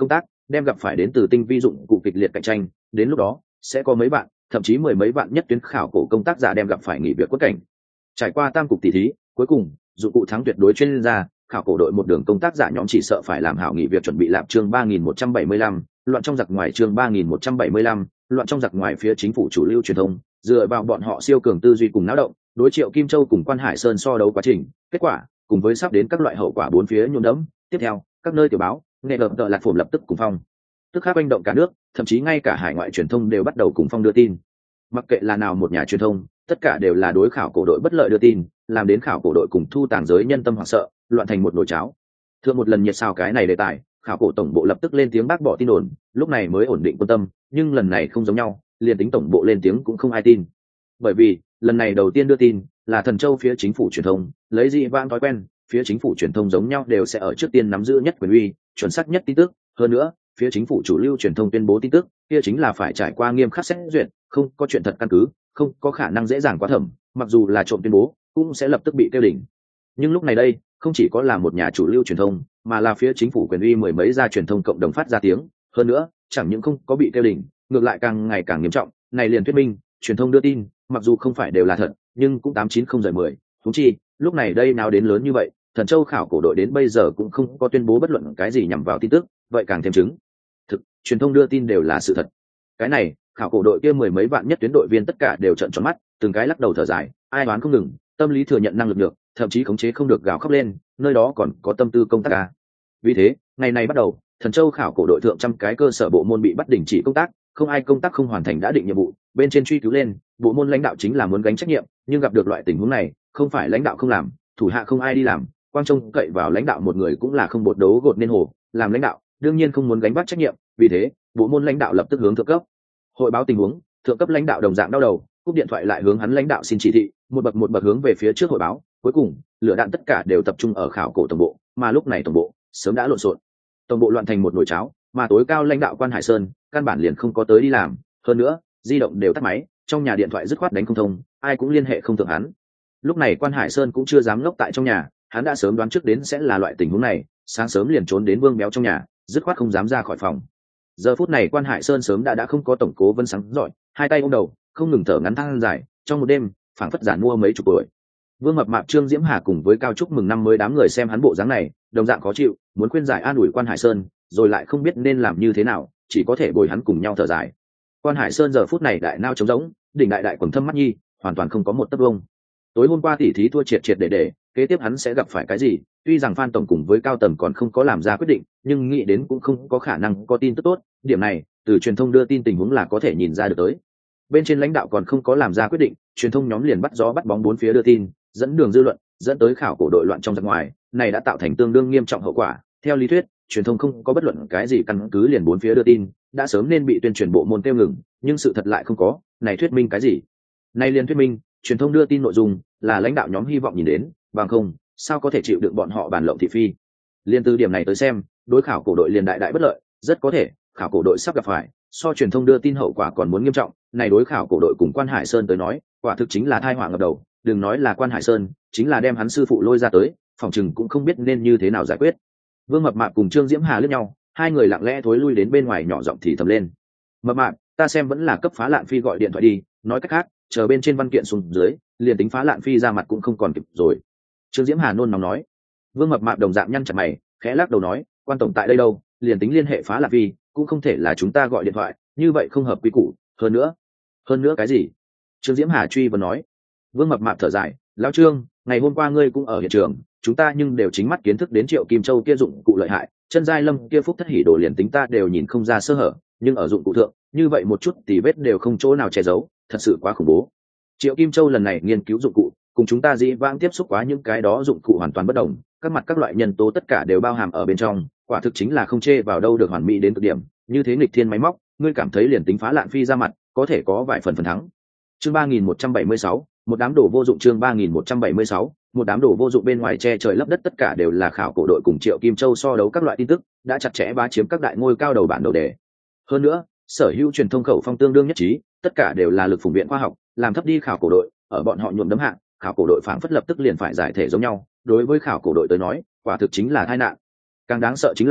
đem gặp phải đến từ tinh vi dụng cụ kịch liệt cạnh tranh, đến lúc đó sẽ có mấy bạn, thậm chí mười mấy bạn nhất tuyến khảo cổ công tác giả đem gặp phải nghỉ việc quất cảnh. Trải qua tam cục tỷ thí, cuối cùng dụng cụ thắng tuyệt đối chuyên gia, khảo cổ đội một đường công tác giả nhóm chỉ sợ phải làm hảo nghỉ việc chuẩn bị lạp chương ba nghìn một trăm bảy mươi lăm, loạn trong giặc ngoài chương ba nghìn một trăm bảy mươi lăm, loạn trong giặc ngoài phía chính phủ chủ lưu truyền thông, dựa vào bọn họ siêu cường tư duy cùng náo động, đối Triệu Kim Châu cùng Quan Hải Sơn so đấu quá trình, kết quả, cùng với sắp đến các loại hậu quả bốn phía nhuộm đẫm, tiếp theo, các nơi tiểu báo, nghệ lập tờ lạc phồm lập tức cùng phong. Tức khắc hành động cả nước, thậm chí ngay cả hải ngoại truyền thông đều bắt đầu cùng phong đưa tin. Mặc kệ là nào một nhà truyền thông, tất cả đều là đối khảo cổ đội bất lợi đưa tin, làm đến khảo cổ đội cùng thu tàng giới nhân tâm hoảng sợ, loạn thành một nồi cháo. Thượng một lần nhiệt sao cái này đề tài, khảo cổ tổng bộ lập tức lên tiếng bác bỏ tin đồn, lúc này mới ổn định quan tâm, nhưng lần này không giống nhau, liền tính tổng bộ lên tiếng cũng không ai tin. Bởi vì, lần này đầu tiên đưa tin là Thần Châu phía chính phủ truyền thông, lấy dị vãng thói quen, phía chính phủ truyền thông giống nhau đều sẽ ở trước tiên nắm giữ nhất quyền uy, chuẩn xác nhất tin tức, hơn nữa, phía chính phủ chủ lưu truyền thông tuyên bố tin tức, kia chính là phải trải qua nghiêm khắc xét duyệt, không có chuyện thật căn cứ, không có khả năng dễ dàng quá thẩm, mặc dù là trộm tuyên bố, cũng sẽ lập tức bị tiêu đỉnh. Nhưng lúc này đây, không chỉ có là một nhà chủ lưu truyền thông, mà là phía chính phủ quyền uy mười mấy gia truyền thông cộng đồng phát ra tiếng, hơn nữa, chẳng những không có bị tiêu đỉnh, ngược lại càng ngày càng nghiêm trọng, này liền thuyết minh, truyền thông đưa tin, mặc dù không phải đều là thật, nhưng cũng tám chín không rời mười, huống chi, lúc này đây nào đến lớn như vậy, Thần Châu khảo cổ đội đến bây giờ cũng không có tuyên bố bất luận cái gì nhằm vào tin tức, vậy càng thêm chứng thực, truyền thông đưa tin đều là sự thật. Cái này, khảo cổ đội kia mười mấy vạn nhất tuyến đội viên tất cả đều trợn tròn mắt, từng cái lắc đầu thở dài, ai đoán không ngừng, tâm lý thừa nhận năng lực được, thậm chí khống chế không được gào khóc lên, nơi đó còn có tâm tư công tác à. Vì thế, ngày này bắt đầu, Thần Châu khảo cổ đội thượng trăm cái cơ sở bộ môn bị bắt đình chỉ công tác, không ai công tác không hoàn thành đã định nhiệm vụ, bên trên truy cứu lên, bộ môn lãnh đạo chính là muốn gánh trách nhiệm, nhưng gặp được loại tình huống này, không phải lãnh đạo không làm, thủ hạ không ai đi làm, quang trông cậy vào lãnh đạo một người cũng là không bột đấu gột nên hồ, làm lãnh đạo, đương nhiên không muốn gánh vác trách nhiệm, vì thế, bộ môn lãnh đạo lập tức hướng thượng cấp hội báo tình huống, thượng cấp lãnh đạo đồng dạng đau đầu, cúp điện thoại lại hướng hắn lãnh đạo xin chỉ thị, một bậc một bậc hướng về phía trước hội báo, cuối cùng, lửa đạn tất cả đều tập trung ở khảo cổ tổng bộ, mà lúc này tổng bộ sớm đã lộn xộn. Tổng bộ loạn thành một nồi cháo, mà tối cao lãnh đạo Quan Hải Sơn, căn bản liền không có tới đi làm, hơn nữa, di động đều tắt máy, trong nhà điện thoại dứt khoát đánh không thông, ai cũng liên hệ không thượng hắn. Lúc này Quan Hải Sơn cũng chưa dám ngốc tại trong nhà, hắn đã sớm đoán trước đến sẽ là loại tình huống này, sáng sớm liền trốn đến Vương Béo trong nhà, dứt khoát không dám ra khỏi phòng. Giờ phút này Quan Hải Sơn sớm đã đã không có tổng cố vấn sáng giỏi, hai tay ôm đầu, không ngừng thở ngắn than dài, trong một đêm, phảng phất giản mua mấy chục tuổi. Vương Mập Mạp Trương Diễm Hà cùng với Cao Trúc mừng năm mới đám người xem hắn bộ dáng này, đồng dạng khó chịu, muốn khuyên giải an ủi Quan Hải Sơn, rồi lại không biết nên làm như thế nào, chỉ có thể bồi hắn cùng nhau thở dài. Quan Hải Sơn giờ phút này đại nao trống rỗng, đỉnh đại đại quầng thâm mắt nhi, hoàn toàn không có một tấc vông. Tối hôm qua tỉ thí thua triệt triệt để để, kế tiếp hắn sẽ gặp phải cái gì? Tuy rằng Phan tổng cùng với Cao Tầm còn không có làm ra quyết định, nhưng nghĩ đến cũng không có khả năng có tin tức tốt, điểm này, từ truyền thông đưa tin tình huống là có thể nhìn ra được tới. Bên trên lãnh đạo còn không có làm ra quyết định, truyền thông nhóm liền bắt gió bắt bóng bốn phía đưa tin, dẫn đường dư luận, dẫn tới khảo cổ đội loạn trong giặc ngoài, này đã tạo thành tương đương nghiêm trọng hậu quả. Theo lý thuyết, truyền thông không có bất luận cái gì căn cứ liền bốn phía đưa tin, đã sớm nên bị tuyên truyền bộ môn tiêu ngừng, nhưng sự thật lại không có, này thuyết minh cái gì? Này liền thuyết minh, truyền thông đưa tin nội dung là lãnh đạo nhóm hy vọng nhìn đến, bằng không, sao có thể chịu đựng bọn họ bàn lộng thị phi. Liên từ điểm này tới xem, đối khảo cổ đội liền đại đại bất lợi, rất có thể khảo cổ đội sắp gặp phải so truyền thông đưa tin hậu quả còn muốn nghiêm trọng. Này đối khảo cổ đội cùng Quan Hải Sơn tới nói, quả thực chính là tai họa ngập đầu, đừng nói là Quan Hải Sơn, chính là đem hắn sư phụ lôi ra tới, phòng chừng cũng không biết nên như thế nào giải quyết. Vương Mập Mạp cùng Trương Diễm Hà liếc nhau, hai người lặng lẽ thối lui đến bên ngoài nhỏ giọng thì thầm lên. Mập Mạp, ta xem vẫn là cấp Phá Lạn Phi gọi điện thoại đi, nói cách khác, chờ bên trên văn kiện xuống dưới, liền tính Phá Lạn Phi ra mặt cũng không còn kịp rồi. Trương Diễm Hà nôn nóng nói. Vương Mập Mạp đồng dạng nhăn chặt mày, khẽ lắc đầu nói, Quan tổng tại đây đâu, liền tính liên hệ Phá Lạn Phi, cũng không thể là chúng ta gọi điện thoại, như vậy không hợp quy củ. Hơn nữa, hơn nữa cái gì? Trương Diễm Hà truy vấn nói. Vương Mập Mạp thở dài, lão Trương, ngày hôm qua ngươi cũng ở hiện trường, chúng ta nhưng đều chính mắt kiến thức đến Triệu Kim Châu kia dụng cụ lợi hại, chân giai lâm kia phúc thất hỉ đồ liền tính ta đều nhìn không ra sơ hở, nhưng ở dụng cụ thượng, như vậy một chút tỉ vết đều không chỗ nào che giấu, thật sự quá khủng bố. Triệu Kim Châu lần này nghiên cứu dụng cụ, cùng chúng ta dĩ vãng tiếp xúc quá những cái đó dụng cụ hoàn toàn bất đồng, các mặt các loại nhân tố tất cả đều bao hàm ở bên trong, quả thực chính là không chê vào đâu được hoàn mỹ đến cực điểm, như thế nghịch thiên máy móc, ngươi cảm thấy liền tính Phá Lạn Phi ra mặt, có thể có vài phần phần thắng. Chương ba nghìn một trăm bảy mươi sáu, một đám đồ vô dụng chương ba nghìn một trăm bảy mươi sáu, một đám đồ vô dụng bên ngoài che trời lấp đất tất cả đều là khảo cổ đội cùng Triệu Kim Châu so đấu các loại tin tức, đã chặt chẽ bá chiếm các đại ngôi cao đầu bản đầu đề. Hơn nữa, sở hữu truyền thông khẩu phong tương đương nhất trí, tất cả đều là lực phụng viện khoa học, làm thấp đi khảo cổ đội, ở bọn họ nhuộm đấm hạng, khảo cổ đội phảng phất lập tức liền phải giải thể giống nhau, đối với khảo cổ đội tới nói, quả thực chính là tai nạn. Càng đáng sợ chính là,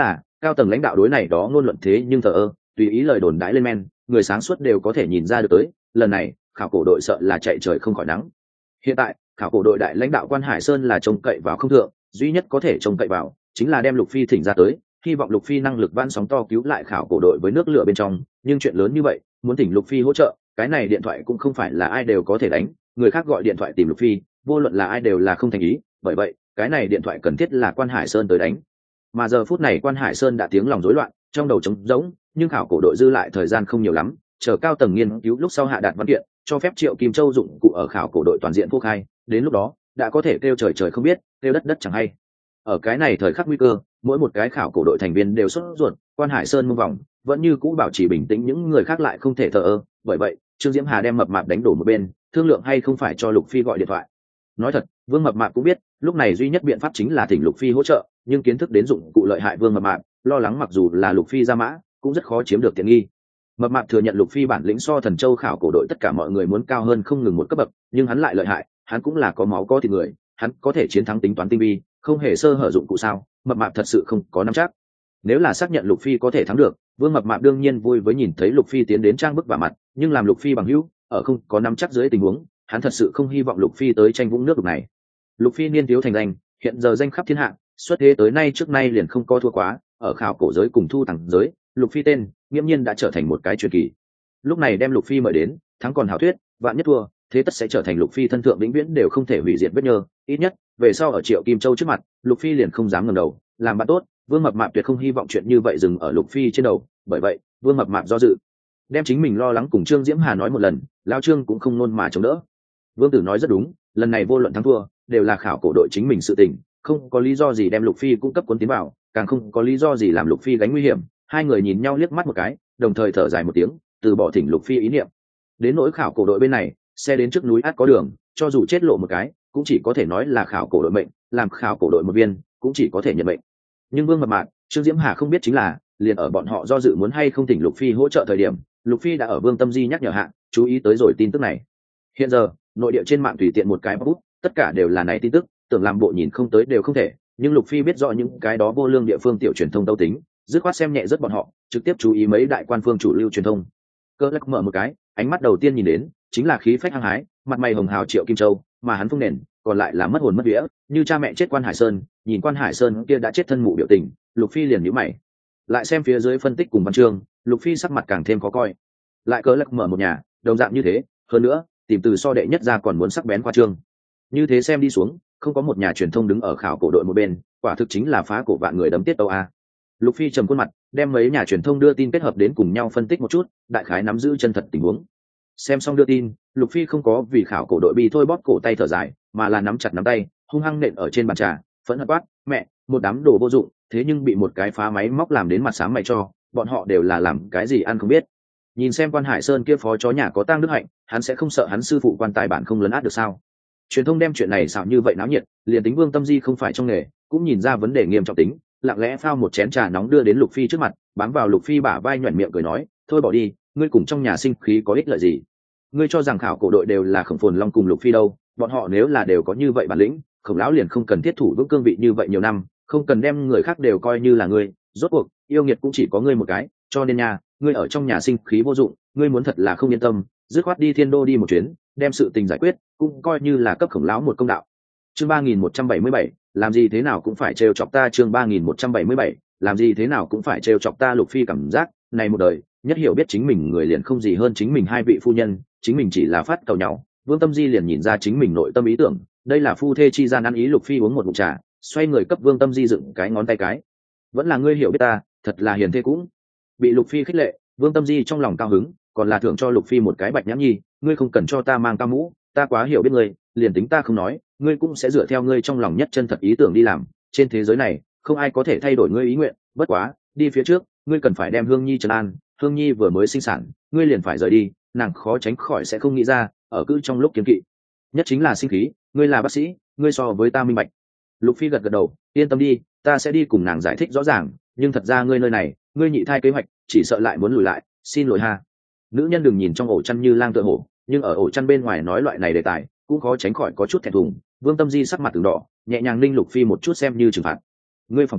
cao tầng lãnh đạo đối này đó ngôn luận thế nhưng thờ ơ, tùy ý lời đồn đãi lên men, người sáng suốt đều có thể nhìn ra được tới, lần này khảo cổ đội sợ là chạy trời không khỏi nắng. Hiện tại khảo cổ đội đại lãnh đạo Quan Hải Sơn là trông cậy vào không thượng, duy nhất có thể trông cậy vào chính là đem Lục Phi thỉnh ra tới, hy vọng Lục Phi năng lực van sóng to cứu lại khảo cổ đội với nước lửa bên trong. Nhưng chuyện lớn như vậy, muốn thỉnh Lục Phi hỗ trợ, cái này điện thoại cũng không phải là ai đều có thể đánh, người khác gọi điện thoại tìm Lục Phi, vô luận là ai đều là không thành ý, bởi vậy cái này điện thoại cần thiết là Quan Hải Sơn tới đánh. Mà giờ phút này Quan Hải Sơn đã tiếng lòng rối loạn, trong đầu trống rỗng, nhưng khảo cổ đội dư lại thời gian không nhiều lắm, chờ cao tầng nghiên cứu lúc sau hạ đạt văn kiện, cho phép Triệu Kim Châu dụng cụ ở khảo cổ đội toàn diện phô khai, đến lúc đó đã có thể kêu trời trời không biết, kêu đất đất chẳng hay. Ở cái này thời khắc nguy cơ, mỗi một cái khảo cổ đội thành viên đều sốt ruột, Quan Hải Sơn mông vòng vẫn như cũ bảo trì bình tĩnh, những người khác lại không thể thờ ơ, bởi vậy Trương Diễm Hà đem Mập Mạp đánh đổ một bên, thương lượng hay không phải cho Lục Phi gọi điện thoại. Nói thật, Vương Mập Mạp cũng biết, lúc này duy nhất biện pháp chính là thỉnh Lục Phi hỗ trợ, nhưng kiến thức đến dụng cụ lợi hại Vương Mập Mạp, lo lắng mặc dù là Lục Phi ra mã, cũng rất khó chiếm được tiện nghi. Mập Mạp thừa nhận Lục Phi bản lĩnh so Thần Châu khảo cổ đội tất cả mọi người muốn cao hơn không ngừng một cấp bậc, nhưng hắn lại lợi hại, hắn cũng là có máu có thịt người, hắn có thể chiến thắng tính toán tinh vi, không hề sơ hở dụng cụ sao? Mập Mạp thật sự không có nắm chắc. Nếu là xác nhận Lục Phi có thể thắng được, Vương Mập Mạp đương nhiên vui với nhìn thấy Lục Phi tiến đến trang bức vả mặt, nhưng làm Lục Phi bằng hữu, ở không có nắm chắc dưới tình huống, hắn thật sự không hy vọng Lục Phi tới tranh vũng nước đục này. Lục Phi niên thiếu thành danh, hiện giờ danh khắp thiên hạ, xuất thế tới nay trước nay liền không có thua quá, ở khảo cổ giới cùng thu tàng giới, Lục Phi tên nghiễm nhiên đã trở thành một cái truyền kỳ. Lúc này đem Lục Phi mời đến, thắng còn hảo thuyết, vạn nhất thua, thế tất sẽ trở thành Lục Phi thân thượng vĩnh viễn đều không thể hủy diệt vết nhơ, ít nhất về sau ở Triệu Kim Châu trước mặt, Lục Phi liền không dám ngẩng đầu, làm bạn tốt. Vương Mập Mạp tuyệt không hy vọng chuyện như vậy dừng ở Lục Phi trên đầu, bởi vậy Vương Mập Mạp do dự, đem chính mình lo lắng cùng Trương Diễm Hà nói một lần, lao Trương cũng không nôn mà chống đỡ. Vương Tử nói rất đúng, lần này vô luận thắng thua đều là khảo cổ đội chính mình sự tình, không có lý do gì đem Lục Phi cung cấp cuốn tiến vào, càng không có lý do gì làm Lục Phi gánh nguy hiểm. Hai người nhìn nhau liếc mắt một cái, đồng thời thở dài một tiếng, từ bỏ thỉnh Lục Phi ý niệm. Đến nỗi khảo cổ đội bên này, xe đến trước núi át có đường, cho dù chết lộ một cái, cũng chỉ có thể nói là khảo cổ đội mệnh, làm khảo cổ đội một viên, cũng chỉ có thể nhận mệnh. Nhưng Vương Mập Mạp, Trương Diễm Hà không biết chính là, liền ở bọn họ do dự muốn hay không thỉnh Lục Phi hỗ trợ thời điểm, Lục Phi đã ở Vương Tâm Di nhắc nhở hạ, chú ý tới rồi tin tức này. Hiện giờ, nội địa trên mạng tùy tiện một cái bút, tất cả đều là này tin tức, tưởng làm bộ nhìn không tới đều không thể, nhưng Lục Phi biết rõ những cái đó vô lương địa phương tiểu truyền thông đâu tính, dứt khoát xem nhẹ rất bọn họ, trực tiếp chú ý mấy đại quan phương chủ lưu truyền thông. Cơ Lắc mở một cái, ánh mắt đầu tiên nhìn đến chính là khí phách hăng hái, mặt mày hồng hào Triệu Kim Châu, mà hắn phung nền, còn lại là mất hồn mất vía, như cha mẹ chết Quan Hải Sơn. Nhìn Quan Hải Sơn kia đã chết thân mụ biểu tình, Lục Phi liền nhíu mày. Lại xem phía dưới phân tích cùng văn chương, Lục Phi sắc mặt càng thêm khó coi. Lại Cơ Lắc mở một nhà, đồng dạng như thế, hơn nữa tìm từ so đệ nhất ra còn muốn sắc bén khoa trương. Như thế xem đi xuống, không có một nhà truyền thông đứng ở khảo cổ đội một bên, quả thực chính là phá cổ vạn người đấm tiết tâu a. Lục Phi trầm khuôn mặt, đem mấy nhà truyền thông đưa tin kết hợp đến cùng nhau phân tích một chút, đại khái nắm giữ chân thật tình huống. Xem xong đưa tin, Lục Phi không có vì khảo cổ đội bị thôi bóp cổ tay thở dài, mà là nắm chặt nắm tay, hung hăng nện ở trên bàn trà, phẫn hận quát, mẹ, một đám đồ vô dụng, thế nhưng bị một cái phá máy móc làm đến mặt sáng mày cho, bọn họ đều là làm cái gì ăn không biết. Nhìn xem Quan Hải Sơn kia phó chó nhà có tang đức hạnh, hắn sẽ không sợ hắn sư phụ Quan tài bản không lấn át được sao? Truyền thông đem chuyện này xạo như vậy náo nhiệt, liền tính Vương Tâm Di không phải trong nghề, cũng nhìn ra vấn đề nghiêm trọng tính, lặng lẽ phao một chén trà nóng đưa đến Lục Phi trước mặt, bám vào Lục Phi bả vai nhoẻn miệng cười nói, thôi bỏ đi, ngươi cùng trong nhà sinh khí có ích lợi gì? Ngươi cho rằng khảo cổ đội đều là Khổng Phồn Long cùng Lục Phi đâu? Bọn họ nếu là đều có như vậy bản lĩnh, Khổng lão liền không cần thiết thủ vững cương vị như vậy nhiều năm, không cần đem người khác đều coi như là ngươi. Rốt cuộc yêu nghiệt cũng chỉ có ngươi một cái, cho nên nha, ngươi ở trong nhà sinh khí vô dụng, ngươi muốn thật là không yên tâm, dứt khoát đi Thiên Đô đi một chuyến, đem sự tình giải quyết, cũng coi như là cấp Khổng lão một công đạo. Chương ba nghìn một trăm bảy mươi bảy, làm gì thế nào cũng phải trêu chọc ta. Chương ba nghìn một trăm bảy mươi bảy, làm gì thế nào cũng phải trêu chọc ta. Lục Phi cảm giác này một đời nhất hiểu biết chính mình người liền không gì hơn chính mình hai vị phu nhân, chính mình chỉ là phát cầu nhau. Vương Tâm Di liền nhìn ra chính mình nội tâm ý tưởng, đây là phu thê chi gian ăn ý. Lục Phi uống một ngụm trà, xoay người cấp Vương Tâm Di dựng cái ngón tay cái, vẫn là ngươi hiểu biết ta, thật là hiền thê cũng. Bị Lục Phi khích lệ, Vương Tâm Di trong lòng cao hứng, còn là thưởng cho Lục Phi một cái bạch nhãn nhi, ngươi không cần cho ta mang cao mũ, ta quá hiểu biết ngươi, liền tính ta không nói, ngươi cũng sẽ dựa theo ngươi trong lòng nhất chân thật ý tưởng đi làm, trên thế giới này không ai có thể thay đổi ngươi ý nguyện, bất quá đi phía trước ngươi cần phải đem Hương Nhi trấn an. Hương Nhi vừa mới sinh sản, ngươi liền phải rời đi, nàng khó tránh khỏi sẽ không nghĩ ra, ở cứ trong lúc kiên kỵ nhất chính là sinh khí, ngươi là bác sĩ, ngươi so với ta minh bạch. Lục Phi gật gật đầu, yên tâm đi, ta sẽ đi cùng nàng giải thích rõ ràng, nhưng thật ra ngươi nơi này, ngươi nhị thai kế hoạch chỉ sợ lại muốn lùi lại, xin lỗi ha. Nữ nhân đừng nhìn trong ổ chăn như lang tựa hổ, nhưng ở ổ chăn bên ngoài nói loại này đề tài cũng khó tránh khỏi có chút thẹn thùng. Vương Tâm Di sắc mặt từng đỏ, nhẹ nhàng ninh Lục Phi một chút xem như trừng phạt. Ngươi phòng trừng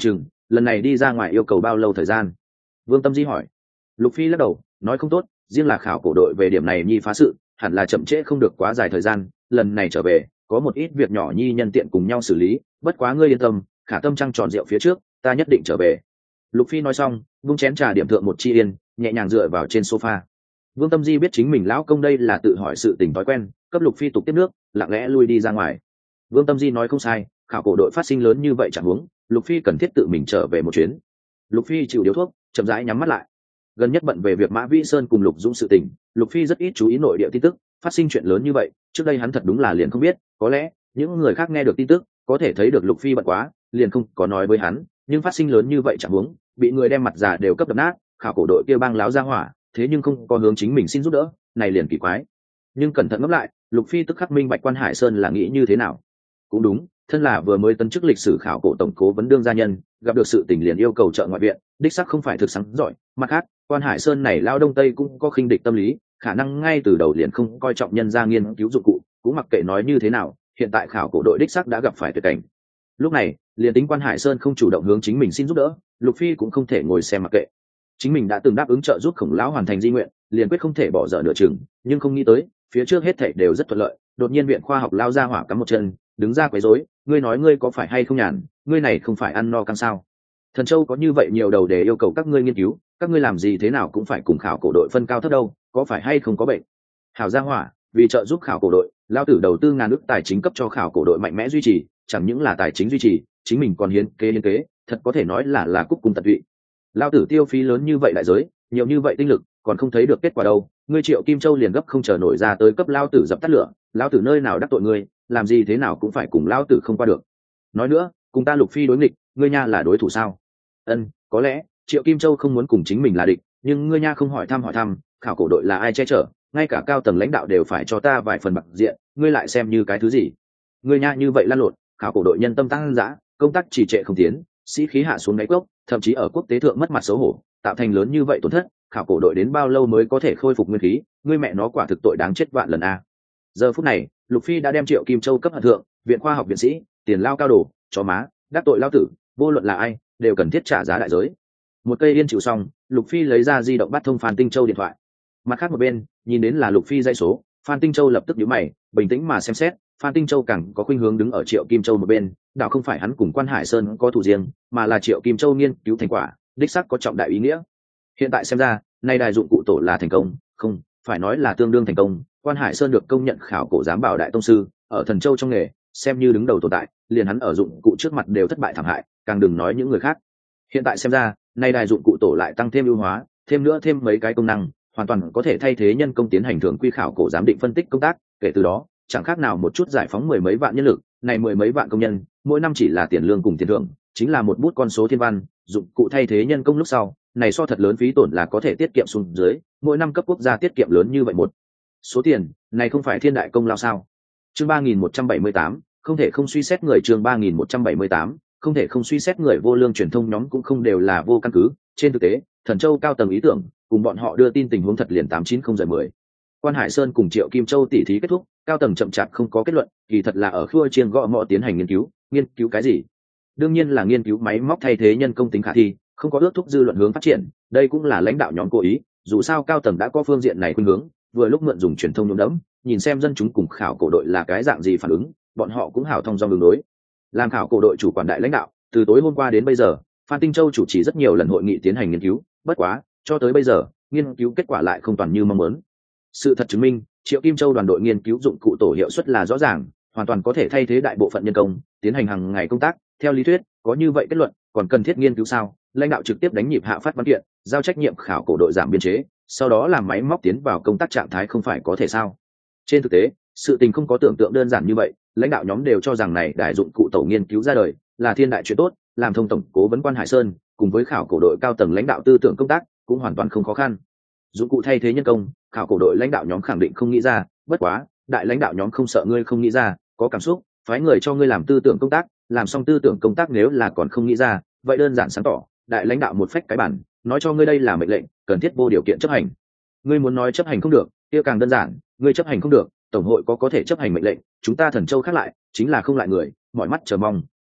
lần này đi ra ngoài yêu cầu bao lâu thời gian? Vương Tâm Di hỏi. Lục Phi lắc đầu nói không tốt, riêng là khảo cổ đội về điểm này nhi phá sự hẳn là chậm trễ không được quá dài thời gian, lần này trở về có một ít việc nhỏ nhi nhân tiện cùng nhau xử lý, bất quá ngươi yên tâm, khả tâm trăng tròn rượu phía trước ta nhất định trở về. Lục Phi nói xong vung chén trà điểm thượng một chi yên, nhẹ nhàng dựa vào trên sofa. Vương Tâm Di biết chính mình lão công đây là tự hỏi sự tình thói quen, cấp Lục Phi tục tiếp nước, lặng lẽ lui đi ra ngoài. Vương Tâm Di nói không sai, khảo cổ đội phát sinh lớn như vậy chẳng huống, Lục Phi cần thiết tự mình trở về một chuyến. Lục Phi chịu điếu thuốc, chậm rãi nhắm mắt lại. Gần nhất bận về việc Mã Vĩ Sơn cùng Lục Dũng sự tình, Lục Phi rất ít chú ý nội địa tin tức, phát sinh chuyện lớn như vậy, trước đây hắn thật đúng là liền không biết, có lẽ những người khác nghe được tin tức, có thể thấy được Lục Phi bận quá, liền không có nói với hắn, nhưng phát sinh lớn như vậy chẳng huống, bị người đem mặt giả đều cấp đập nát, khảo cổ đội kia bang láo ra hỏa, thế nhưng không có hướng chính mình xin giúp đỡ, này liền kỳ quái. Nhưng cẩn thận ngẫm lại, Lục Phi tức khắc minh bạch Quan Hải Sơn là nghĩ như thế nào. Cũng đúng, thân là vừa mới tấn chức lịch sử khảo cổ tổng cố vấn đương gia nhân, gặp được sự tình liền yêu cầu trợ ngoại viện, đích xác không phải thực sáng giỏi. Mặt khác, Quan Hải Sơn này lao đông tây cũng có khinh địch tâm lý, khả năng ngay từ đầu liền không coi trọng nhân gia nghiên cứu dụng cụ, cũng mặc kệ nói như thế nào, hiện tại khảo cổ đội đích xác đã gặp phải tuyệt cảnh. Lúc này, liền tính Quan Hải Sơn không chủ động hướng chính mình xin giúp đỡ, Lục Phi cũng không thể ngồi xem mặc kệ. Chính mình đã từng đáp ứng trợ giúp Khổng lão hoàn thành di nguyện, liền quyết không thể bỏ dở nửa chừng, nhưng không nghĩ tới, phía trước hết thảy đều rất thuận lợi, đột nhiên viện khoa học lao ra hỏa cắm một chân, đứng ra quấy rối, ngươi nói ngươi có phải hay không nhàn, ngươi này không phải ăn no căng sao? Thần Châu có như vậy nhiều đầu để yêu cầu các ngươi nghiên cứu, các ngươi làm gì thế nào cũng phải cùng khảo cổ đội phân cao thấp đâu, có phải hay không có bệnh? Hảo gia hỏa, vì trợ giúp khảo cổ đội, lao tử đầu tư ngàn ức tài chính cấp cho khảo cổ đội mạnh mẽ duy trì, chẳng những là tài chính duy trì, chính mình còn hiến kế hiến kế, thật có thể nói là là cúc cung tận tụy. Lao tử tiêu phí lớn như vậy đại giới, nhiều như vậy tinh lực, còn không thấy được kết quả đâu. Ngươi Triệu Kim Châu liền gấp không chờ nổi ra tới cấp lao tử dập tắt lửa, lao tử nơi nào đắc tội ngươi, làm gì thế nào cũng phải cùng lao tử không qua được. Nói nữa, cùng ta Lục Phi đối nghịch, ngươi nha là đối thủ sao? Ân, có lẽ Triệu Kim Châu không muốn cùng chính mình là địch, nhưng ngươi nha không hỏi thăm hỏi thăm, khảo cổ đội là ai che chở, ngay cả cao tầng lãnh đạo đều phải cho ta vài phần bạc diện, ngươi lại xem như cái thứ gì? Ngươi nha như vậy lăn lộn, khảo cổ đội nhân tâm tăng dã, công tác trì trệ không tiến, sĩ khí hạ xuống đáy cốc, thậm chí ở quốc tế thượng mất mặt xấu hổ, tạo thành lớn như vậy tổn thất, khảo cổ đội đến bao lâu mới có thể khôi phục nguyên khí, ngươi mẹ nó quả thực tội đáng chết vạn lần a. Giờ phút này, Lục Phi đã đem Triệu Kim Châu cấp hận thượng, viện khoa học viện sĩ, tiền lao cao đồ, chó má, đắc tội lao tử, vô luận là ai, đều cần thiết trả giá đại giới. Một cây yên chịu xong, Lục Phi lấy ra di động bắt thông Phan Tinh Châu điện thoại. Mặt khác một bên, nhìn đến là Lục Phi dây số, Phan Tinh Châu lập tức nhíu mày, bình tĩnh mà xem xét, Phan Tinh Châu càng có khuynh hướng đứng ở Triệu Kim Châu một bên, đạo không phải hắn cùng Quan Hải Sơn có thủ riêng, mà là Triệu Kim Châu nghiên cứu thành quả, đích xác có trọng đại ý nghĩa. Hiện tại xem ra, nay đài dụng cụ tổ là thành công, không, phải nói là tương đương thành công. Quan Hải Sơn được công nhận khảo cổ giám bảo đại tông sư, ở Thần Châu trong nghề, xem như đứng đầu tồn tại, liền hắn ở dụng cụ trước mặt đều thất bại thảm hại, càng đừng nói những người khác. Hiện tại xem ra, nay đài dụng cụ tổ lại tăng thêm ưu hóa, thêm nữa thêm mấy cái công năng, hoàn toàn có thể thay thế nhân công tiến hành thường quy khảo cổ giám định phân tích công tác, kể từ đó, chẳng khác nào một chút giải phóng mười mấy vạn nhân lực, này mười mấy vạn công nhân, mỗi năm chỉ là tiền lương cùng tiền thưởng, chính là một bút con số thiên văn, dụng cụ thay thế nhân công lúc sau, này so thật lớn phí tổn là có thể tiết kiệm xuống dưới, mỗi năm cấp quốc gia tiết kiệm lớn như vậy một số tiền, này không phải thiên đại công lao sao? Chương ba nghìn một trăm bảy mươi tám, không thể không suy xét người chương ba nghìn một trăm bảy mươi tám, không thể không suy xét người vô lương truyền thông nhóm cũng không đều là vô căn cứ, trên thực tế, Thần Châu cao tầng ý tưởng, cùng bọn họ đưa tin tình huống thật liền tám chín không giờ mười. Quan Hải Sơn cùng Triệu Kim Châu tỉ thí kết thúc, cao tầng chậm chạp không có kết luận, kỳ thật là ở khua chiên gõ mõ tiến hành nghiên cứu, nghiên cứu cái gì? Đương nhiên là nghiên cứu máy móc thay thế nhân công tính khả thi, không có ước thúc dư luận hướng phát triển, đây cũng là lãnh đạo nhóm cố ý, dù sao cao tầng đã có phương diện này khuynh hướng, vừa lúc mượn dùng truyền thông nhuốm đẫm, nhìn xem dân chúng cùng khảo cổ đội là cái dạng gì phản ứng, bọn họ cũng hảo thông dong đường đối. Làm khảo cổ đội chủ quản đại lãnh đạo, từ tối hôm qua đến bây giờ, Phan Tinh Châu chủ trì rất nhiều lần hội nghị tiến hành nghiên cứu, bất quá, cho tới bây giờ, nghiên cứu kết quả lại không toàn như mong muốn. Sự thật chứng minh, Triệu Kim Châu đoàn đội nghiên cứu dụng cụ tổ hiệu suất là rõ ràng, hoàn toàn có thể thay thế đại bộ phận nhân công, tiến hành hàng ngày công tác. Theo lý thuyết, có như vậy kết luận, còn cần thiết nghiên cứu sao? Lãnh đạo trực tiếp đánh nhịp hạ phát văn kiện, giao trách nhiệm khảo cổ đội giảm biên chế, sau đó làm máy móc tiến vào công tác trạng thái không phải có thể sao? Trên thực tế, sự tình không có tưởng tượng đơn giản như vậy, lãnh đạo nhóm đều cho rằng này đại dụng cụ tổ nghiên cứu ra đời là thiên đại chuyện tốt, làm thông tổng cố vấn Quan Hải Sơn cùng với khảo cổ đội cao tầng lãnh đạo tư tưởng công tác cũng hoàn toàn không khó khăn. Dụng cụ thay thế nhân công, khảo cổ đội lãnh đạo nhóm khẳng định không nghĩ ra, bất quá, đại lãnh đạo nhóm không sợ ngươi không nghĩ ra, có cảm xúc, phái người cho ngươi làm tư tưởng công tác, làm xong tư tưởng công tác nếu là còn không nghĩ ra, vậy đơn giản sáng tỏ, đại lãnh đạo một phách cái bản, nói cho ngươi đây là mệnh lệnh, cần thiết vô điều kiện chấp hành. Ngươi muốn nói chấp hành không được, kia càng đơn giản, ngươi chấp hành không được, tổng hội có có thể chấp hành mệnh lệnh, chúng ta Thần Châu khác lại, chính là không lại người, mọi mắt chờ mong,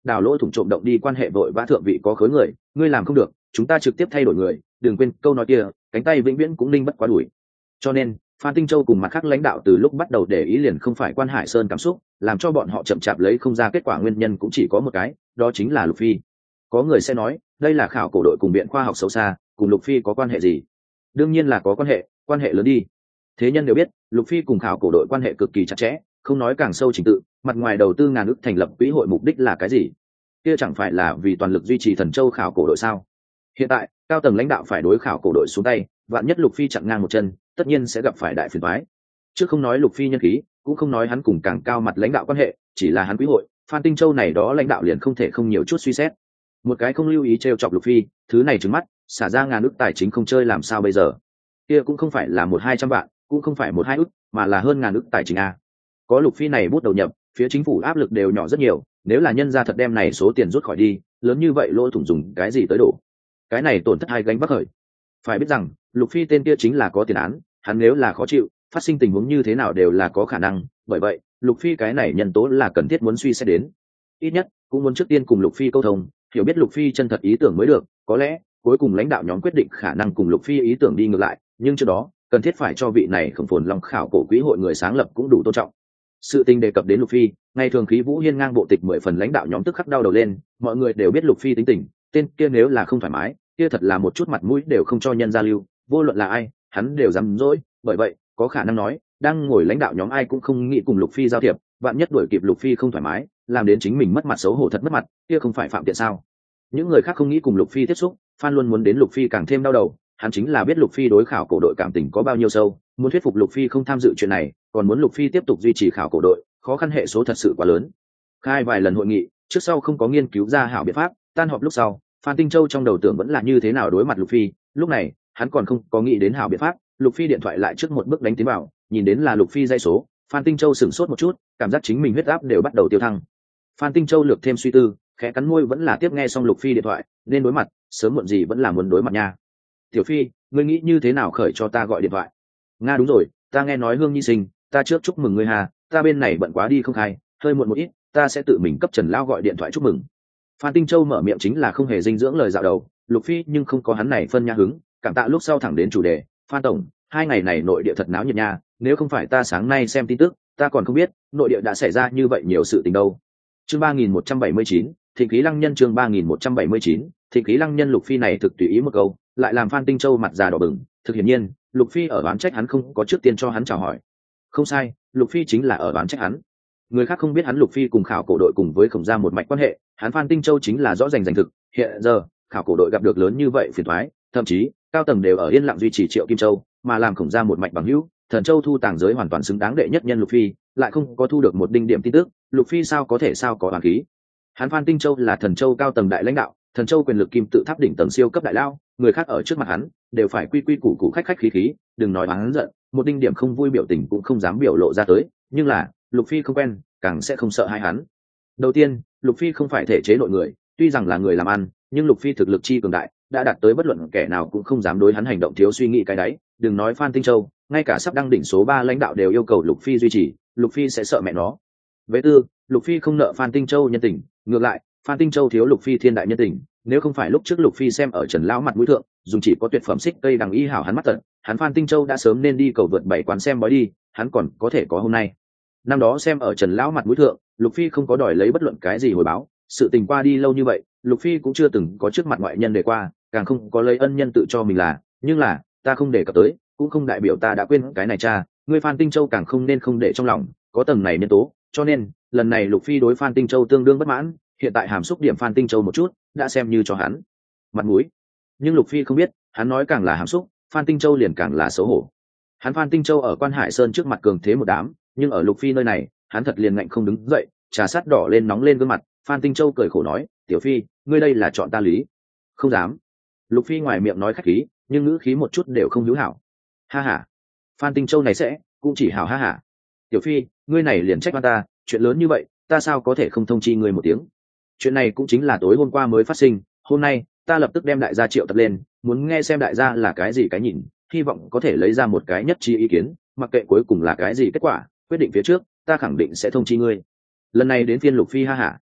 đào lỗ thủng trộm động đi quan hệ vội vã thượng vị có khối người, ngươi làm không được, chúng ta trực tiếp thay đổi người, đừng quên câu nói kia, cánh tay vĩnh viễn cũng ninh bất quá đuổi. Cho nên Phan Tinh Châu cùng mặt khác lãnh đạo từ lúc bắt đầu để ý liền không phải Quan Hải Sơn cảm xúc, làm cho bọn họ chậm chạp lấy không ra kết quả nguyên nhân cũng chỉ có một cái, đó chính là Lục Phi. Có người sẽ nói, đây là khảo cổ đội cùng viện khoa học xấu xa, cùng Lục Phi có quan hệ gì? Đương nhiên là có quan hệ, quan hệ lớn đi. Thế nhân đều biết, Lục Phi cùng khảo cổ đội quan hệ cực kỳ chặt chẽ, không nói càng sâu trình tự, mặt ngoài đầu tư ngàn ức thành lập quỹ hội mục đích là cái gì? Kia chẳng phải là vì toàn lực duy trì Thần Châu khảo cổ đội sao? Hiện tại, cao tầng lãnh đạo phải đối khảo cổ đội xuống tay, vạn nhất Lục Phi chặn ngang một chân, tất nhiên sẽ gặp phải đại phiền toái. Trước không nói Lục Phi nhân khí, cũng không nói hắn cùng càng cao mặt lãnh đạo quan hệ, chỉ là hắn quý hội, Phan Tinh Châu này đó lãnh đạo liền không thể không nhiều chút suy xét. Một cái không lưu ý trêu chọc Lục Phi, thứ này trừng mắt, xả ra ngàn ức tài chính không chơi làm sao bây giờ? Kia cũng không phải là một hai trăm vạn, cũng không phải một hai ức, mà là hơn ngàn ức tài chính a. Có Lục Phi này bút đầu nhập, phía chính phủ áp lực đều nhỏ rất nhiều, nếu là nhân gia thật đem này số tiền rút khỏi đi, lớn như vậy lỗ thủng dùng cái gì tới đổ? Cái này tổn thất hai gánh vác khởi. Phải biết rằng, Lục Phi tên kia chính là có tiền án, hắn nếu là khó chịu, phát sinh tình huống như thế nào đều là có khả năng, bởi vậy, Lục Phi cái này nhân tố là cần thiết muốn suy xét đến. Ít nhất, cũng muốn trước tiên cùng Lục Phi câu thông, hiểu biết Lục Phi chân thật ý tưởng mới được, có lẽ, cuối cùng lãnh đạo nhóm quyết định khả năng cùng Lục Phi ý tưởng đi ngược lại, nhưng trước đó, cần thiết phải cho vị này Khổng Phồn Long khảo cổ quỹ hội người sáng lập cũng đủ tôn trọng. Sự tình đề cập đến Lục Phi, ngày thường khí vũ hiên ngang bộ tịch mười phần lãnh đạo nhóm tức khắc đau đầu lên, mọi người đều biết Lục Phi tính tình, tên kia nếu là không thoải mái, kia thật là một chút mặt mũi đều không cho nhân gia lưu, vô luận là ai, hắn đều dám dối, bởi vậy, có khả năng nói, đang ngồi lãnh đạo nhóm ai cũng không nghĩ cùng Lục Phi giao thiệp, vạn nhất đuổi kịp Lục Phi không thoải mái, làm đến chính mình mất mặt xấu hổ thật mất mặt, kia không phải phạm tiện sao? Những người khác không nghĩ cùng Lục Phi tiếp xúc, Phan luôn muốn đến Lục Phi càng thêm đau đầu, hắn chính là biết Lục Phi đối khảo cổ đội cảm tình có bao nhiêu sâu, muốn thuyết phục Lục Phi không tham dự chuyện này, còn muốn Lục Phi tiếp tục duy trì khảo cổ đội, khó khăn hệ số thật sự quá lớn. Khai vài lần hội nghị, trước sau không có nghiên cứu ra hảo biện pháp, tan họp lúc sau, Phan Tinh Châu trong đầu tưởng vẫn là như thế nào đối mặt Lục Phi, lúc này, hắn còn không có nghĩ đến hảo biện pháp, Lục Phi điện thoại lại trước một bước đánh tiến vào, nhìn đến là Lục Phi dây số, Phan Tinh Châu sửng sốt một chút, cảm giác chính mình huyết áp đều bắt đầu tiêu thăng. Phan Tinh Châu lược thêm suy tư, khẽ cắn môi vẫn là tiếp nghe xong Lục Phi điện thoại, nên đối mặt, sớm muộn gì vẫn là muốn đối mặt nha. Tiểu Phi, ngươi nghĩ như thế nào khởi cho ta gọi điện thoại? Nga đúng rồi, ta nghe nói Hương Nhi sinh, ta trước chúc mừng ngươi hà, ta bên này bận quá đi không khai, hơi muộn một ít, ta sẽ tự mình cấp Trần Lao gọi điện thoại chúc mừng. Phan Tinh Châu mở miệng chính là không hề dinh dưỡng lời dạo đầu, Lục Phi nhưng không có hắn này phân nha hứng, cảm tạ lúc sau thẳng đến chủ đề, Phan tổng, hai ngày này nội địa thật náo nhiệt nha, nếu không phải ta sáng nay xem tin tức, ta còn không biết nội địa đã xảy ra như vậy nhiều sự tình đâu. Chương ba nghìn một trăm bảy mươi chín, Thịnh khí lăng nhân chương ba nghìn một trăm bảy mươi chín, Thịnh khí lăng nhân. Lục Phi này thực tùy ý một câu, lại làm Phan Tinh Châu mặt già đỏ bừng, thực hiển nhiên, Lục Phi ở oán trách hắn không có trước tiên cho hắn chào hỏi. Không sai, Lục Phi chính là ở oán trách hắn. Người khác không biết hắn Lục Phi cùng khảo cổ đội cùng với Khổng gia một mạch quan hệ, hắn Phan Tinh Châu chính là rõ rành rành thực, hiện giờ, khảo cổ đội gặp được lớn như vậy phiền toái, thậm chí, cao tầng đều ở yên lặng duy trì Triệu Kim Châu, mà làm Khổng gia một mạch bằng hữu, Thần Châu thu tàng giới hoàn toàn xứng đáng đệ nhất nhân Lục Phi, lại không có thu được một đinh điểm tin tức, Lục Phi sao có thể sao có oán khí. Hắn Phan Tinh Châu là Thần Châu cao tầng đại lãnh đạo, Thần Châu quyền lực kim tự tháp đỉnh tầng siêu cấp đại lao, người khác ở trước mặt hắn đều phải quy quy củ củ khách khách khí khí, đừng nói hắn giận, một đinh điểm không vui biểu tình cũng không dám biểu lộ ra tới, nhưng là, Lục Phi không quen, càng sẽ không sợ hai hắn. Đầu tiên, Lục Phi không phải thể chế nội người, tuy rằng là người làm ăn, nhưng Lục Phi thực lực chi cường đại, đã đạt tới bất luận kẻ nào cũng không dám đối hắn hành động thiếu suy nghĩ cái đấy, đừng nói Phan Tinh Châu, ngay cả sắp đăng đỉnh số ba lãnh đạo đều yêu cầu Lục Phi duy trì, Lục Phi sẽ sợ mẹ nó. Vế tư, Lục Phi không nợ Phan Tinh Châu nhân tình, ngược lại, Phan Tinh Châu thiếu Lục Phi thiên đại nhân tình, nếu không phải lúc trước Lục Phi xem ở Trần lão mặt mũi thượng, dùng chỉ có tuyệt phẩm xích cây đằng y hảo hắn mắt tận, hắn Phan Tinh Châu đã sớm nên đi cầu vượt bảy quán xem bói đi, hắn còn có thể có hôm nay. Năm đó xem ở Trần lão mặt mũi thượng, Lục Phi không có đòi lấy bất luận cái gì hồi báo, sự tình qua đi lâu như vậy, Lục Phi cũng chưa từng có trước mặt ngoại nhân để qua, càng không có lấy ân nhân tự cho mình là, nhưng là, ta không để cập tới, cũng không đại biểu ta đã quên cái này cha, ngươi Phan Tinh Châu càng không nên không để trong lòng, có tầng này nhân tố, cho nên, lần này Lục Phi đối Phan Tinh Châu tương đương bất mãn, hiện tại hàm xúc điểm Phan Tinh Châu một chút, đã xem như cho hắn mặt mũi. Nhưng Lục Phi không biết, hắn nói càng là hàm xúc, Phan Tinh Châu liền càng là xấu hổ. Hắn Phan Tinh Châu ở Quan Hải Sơn trước mặt cường thế một đám, nhưng ở Lục Phi nơi này, hắn thật liền ngạnh không đứng dậy, trà sát đỏ lên nóng lên gương mặt, Phan Tinh Châu cười khổ nói, "Tiểu Phi, ngươi đây là chọn ta lý." "Không dám." Lục Phi ngoài miệng nói khách khí, nhưng ngữ khí một chút đều không hữu hảo. "Ha ha." Phan Tinh Châu này sẽ, cũng chỉ hảo ha ha. "Tiểu Phi, ngươi này liền trách oan ta, chuyện lớn như vậy, ta sao có thể không thông chi ngươi một tiếng?" Chuyện này cũng chính là tối hôm qua mới phát sinh, hôm nay, ta lập tức đem đại gia triệu tập lên, muốn nghe xem đại gia là cái gì cái nhìn, hy vọng có thể lấy ra một cái nhất trí ý kiến, mặc kệ cuối cùng là cái gì kết quả, quyết định phía trước, ta khẳng định sẽ thông chi ngươi. Lần này đến phiên Lục Phi ha hả.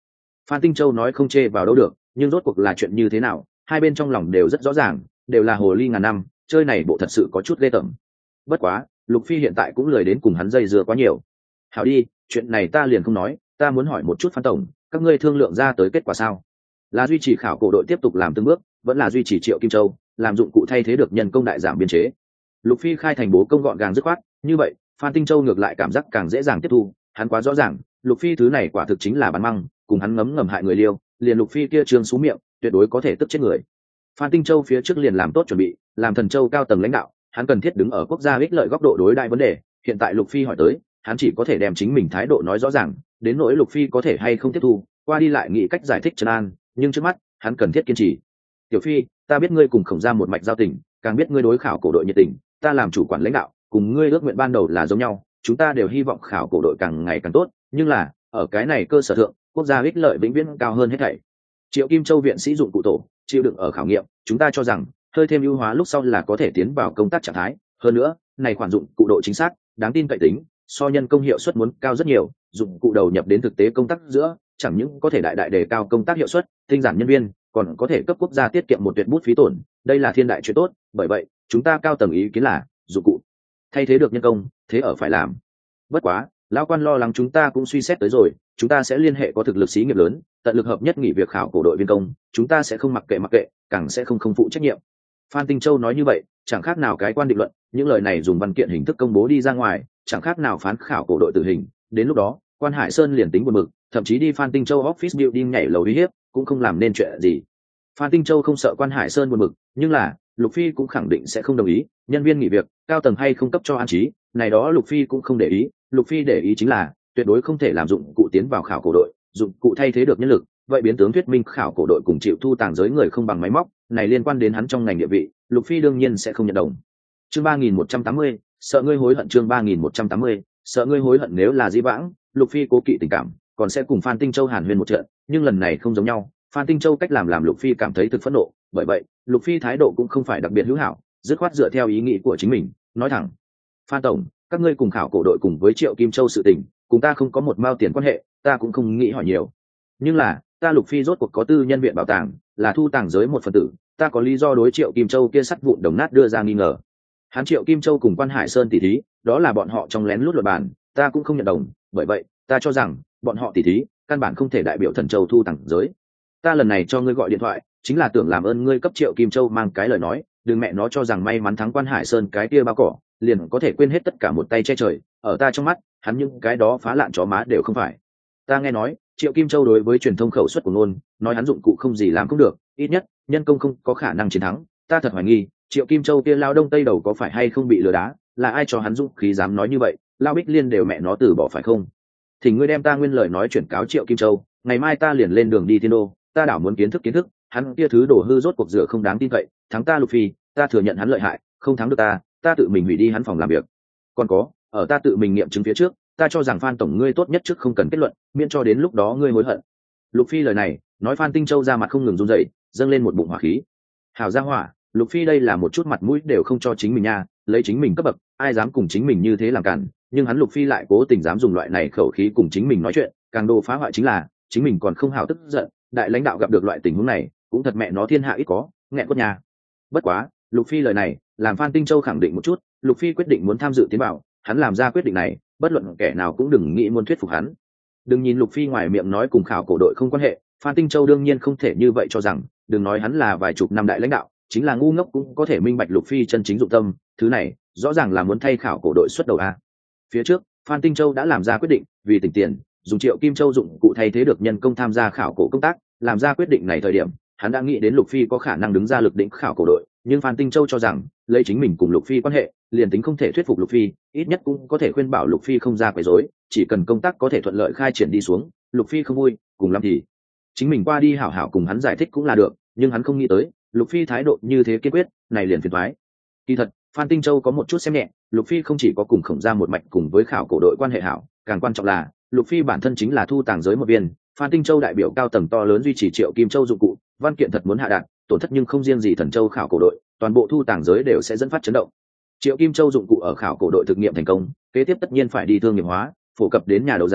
Phan Tinh Châu nói không chê vào đâu được, nhưng rốt cuộc là chuyện như thế nào hai bên trong lòng đều rất rõ ràng, đều là hồ ly ngàn năm, chơi này bộ thật sự có chút ghê tởm. Bất quá Lục Phi hiện tại cũng lười đến cùng hắn dây dưa quá nhiều. Hảo đi, chuyện này ta liền không nói, ta muốn hỏi một chút Phan tổng, các ngươi thương lượng ra tới kết quả sao? Là duy trì khảo cổ đội tiếp tục làm từng bước, vẫn là duy trì Triệu Kim Châu làm dụng cụ thay thế được nhân công đại giảm biên chế? Lục Phi khai thành bố công gọn gàng dứt khoát, như vậy Phan Tinh Châu ngược lại cảm giác càng dễ dàng tiếp thu, hắn quá rõ ràng, Lục Phi thứ này quả thực chính là bán măng, cùng hắn ngấm ngầm hại người liêu, liền Lục Phi kia trương xú miệng, tuyệt đối có thể tức chết người. Phan Tinh Châu phía trước liền làm tốt chuẩn bị, làm Thần Châu cao tầng lãnh đạo, hắn cần thiết đứng ở quốc gia ích lợi góc độ đối đại vấn đề, hiện tại Lục Phi hỏi tới, hắn chỉ có thể đem chính mình thái độ nói rõ ràng, đến nỗi Lục Phi có thể hay không tiếp thu, qua đi lại nghĩ cách giải thích trấn an, nhưng trước mắt, hắn cần thiết kiên trì. Tiểu Phi, ta biết ngươi cùng Khổng Gia một mạch giao tình, càng biết ngươi đối khảo cổ đội nhiệt tình, ta làm chủ quản lãnh đạo, cùng ngươi ước nguyện ban đầu là giống nhau, chúng ta đều hy vọng khảo cổ đội càng ngày càng tốt, nhưng là, ở cái này cơ sở thượng, quốc gia ích lợi vĩnh viễn cao hơn hết thảy. Triệu Kim Châu viện sĩ dụng cụ tổ, chịu đựng ở khảo nghiệm, chúng ta cho rằng, hơi thêm ưu hóa lúc sau là có thể tiến vào công tác trạng thái, hơn nữa, này khoản dụng cụ độ chính xác, đáng tin cậy tính, so nhân công hiệu suất muốn cao rất nhiều, dụng cụ đầu nhập đến thực tế công tác giữa, chẳng những có thể đại đại đề cao công tác hiệu suất, tinh giản nhân viên, còn có thể cấp quốc gia tiết kiệm một tuyệt bút phí tổn, đây là thiên đại chuyện tốt, bởi vậy, chúng ta cao tầng ý kiến là, dụng cụ thay thế được nhân công, thế ở phải làm. Bất quá, lão quan lo lắng chúng ta cũng suy xét tới rồi, chúng ta sẽ liên hệ có thực lực xí nghiệp lớn, tận lực hợp nhất nghỉ việc khảo cổ đội viên công, chúng ta sẽ không mặc kệ mặc kệ, càng sẽ không không phụ trách nhiệm. Phan Tinh Châu nói như vậy, chẳng khác nào cái quan định luận, những lời này dùng văn kiện hình thức công bố đi ra ngoài, chẳng khác nào phán khảo cổ đội tử hình, đến lúc đó, Quan Hải Sơn liền tính buồn bực, thậm chí đi Phan Tinh Châu office building nhảy lầu uy hiếp, cũng không làm nên chuyện gì. Phan Tinh Châu không sợ Quan Hải Sơn buồn bực, nhưng là, Lục Phi cũng khẳng định sẽ không đồng ý, nhân viên nghỉ việc, cao tầng hay không cấp cho an trí, này đó Lục Phi cũng không để ý, Lục Phi để ý chính là, tuyệt đối không thể làm dụng cụ tiến vào khảo cổ đội, dụng cụ thay thế được nhân lực, vậy biến tướng thuyết minh khảo cổ đội cùng chịu thu tàng giới người không bằng máy móc, này liên quan đến hắn trong ngành địa vị, Lục Phi đương nhiên sẽ không nhận đồng. Chương ba nghìn một trăm tám mươi, sợ ngươi hối hận. Chương ba nghìn một trăm tám mươi, sợ ngươi hối hận. Nếu là dĩ vãng, Lục Phi cố kỵ tình cảm, còn sẽ cùng Phan Tinh Châu hàn huyên một trận, nhưng lần này không giống nhau, Phan Tinh Châu cách làm làm Lục Phi cảm thấy thực phẫn nộ, bởi vậy, Lục Phi thái độ cũng không phải đặc biệt hữu hảo, dứt khoát dựa theo ý nghĩ của chính mình, nói thẳng: "Phan tổng, các ngươi cùng khảo cổ đội cùng với Triệu Kim Châu sự tình, cùng ta không có một mao tiền quan hệ, ta cũng không nghĩ hỏi nhiều. Nhưng là, ta Lục Phi rốt cuộc có tư nhân viện bảo tàng, là thu tàng giới một phần tử, ta có lý do đối Triệu Kim Châu kia sắt vụn đồng nát đưa ra nghi ngờ. Hắn Triệu Kim Châu cùng Quan Hải Sơn tỉ thí, đó là bọn họ trong lén lút luật bàn, ta cũng không nhận đồng, bởi vậy, ta cho rằng, bọn họ tỉ thí, căn bản không thể đại biểu Thần Châu thu tàng giới. Ta lần này cho ngươi gọi điện thoại, chính là tưởng làm ơn ngươi cấp Triệu Kim Châu mang cái lời nói, đừng mẹ nó cho rằng may mắn thắng Quan Hải Sơn cái kia bao cỏ, liền có thể quên hết tất cả một tay che trời, ở ta trong mắt, hắn những cái đó phá lạn chó má đều không phải. Ta nghe nói, Triệu Kim Châu đối với truyền thông khẩu suất của ngôn, nói hắn dụng cụ không gì làm không được, ít nhất, nhân công không có khả năng chiến thắng, ta thật hoài nghi, Triệu Kim Châu kia lao đông tây đầu có phải hay không bị lừa đá, là ai cho hắn dũng khí dám nói như vậy, lao Bích Liên đều mẹ nó từ bỏ phải không? Thì ngươi đem ta nguyên lời nói chuyển cáo Triệu Kim Châu, ngày mai ta liền lên đường đi Thiên Đô, ta đảo muốn kiến thức kiến thức, hắn kia thứ đổ hư rốt cuộc rửa không đáng tin cậy, thắng ta Lục Phi, ta thừa nhận hắn lợi hại, không thắng được ta, ta tự mình hủy đi hắn phòng làm việc. Còn có, ở ta tự mình nghiệm chứng phía trước, ta cho rằng Phan tổng ngươi tốt nhất trước không cần kết luận, miễn cho đến lúc đó ngươi hối hận. Lục Phi lời này, nói Phan Tinh Châu ra mặt không ngừng run rẩy, dâng lên một bụng hỏa khí. Hảo gia hỏa, Lục Phi đây là một chút mặt mũi đều không cho chính mình nha, lấy chính mình cấp bậc, ai dám cùng chính mình như thế làm cản, nhưng hắn Lục Phi lại cố tình dám dùng loại này khẩu khí cùng chính mình nói chuyện, càng đồ phá hoại chính là, chính mình còn không hảo tức giận, đại lãnh đạo gặp được loại tình huống này, cũng thật mẹ nó thiên hạ ít có, nghẹn quất nhà. Bất quá, Lục Phi lời này, làm Phan Tinh Châu khẳng định một chút, Lục Phi quyết định muốn tham dự tiến vào, hắn làm ra quyết định này, bất luận kẻ nào cũng đừng nghĩ muốn thuyết phục hắn. Đừng nhìn Lục Phi ngoài miệng nói cùng khảo cổ đội không quan hệ, Phan Tinh Châu đương nhiên không thể như vậy cho rằng, đừng nói hắn là vài chục năm đại lãnh đạo, chính là ngu ngốc cũng có thể minh bạch Lục Phi chân chính dụng tâm, thứ này, rõ ràng là muốn thay khảo cổ đội xuất đầu a. Phía trước, Phan Tinh Châu đã làm ra quyết định, vì tỉnh tiền, dùng Triệu Kim Châu dụng cụ thay thế được nhân công tham gia khảo cổ công tác, làm ra quyết định này thời điểm, hắn đã nghĩ đến Lục Phi có khả năng đứng ra lực đỉnh khảo cổ đội, nhưng Phan Tinh Châu cho rằng, lấy chính mình cùng Lục Phi quan hệ, liền tính không thể thuyết phục Lục Phi, ít nhất cũng có thể khuyên bảo Lục Phi không ra quấy rối, chỉ cần công tác có thể thuận lợi khai triển đi xuống, Lục Phi không vui, cùng lắm thì chính mình qua đi hảo hảo cùng hắn giải thích cũng là được, nhưng hắn không nghĩ tới, Lục Phi thái độ như thế kiên quyết, này liền phiền toái. Kỳ thật, Phan Tinh Châu có một chút xem nhẹ, Lục Phi không chỉ có cùng Khổng Gia một mạch cùng với khảo cổ đội quan hệ hảo, càng quan trọng là, Lục Phi bản thân chính là thu tàng giới một viên, Phan Tinh Châu đại biểu cao tầng to lớn duy trì Triệu Kim Châu dụng cụ, văn kiện thật muốn hạ đạn, tổn thất nhưng không riêng gì Thần Châu khảo cổ đội, toàn bộ thu tàng giới đều sẽ dẫn phát chấn động. Triệu Kim Châu dụng cụ ở khảo cổ đội thực nghiệm thành công, kế tiếp tất nhiên phải đi thương nghiệp hóa, phổ cập đến nhà đấu giá,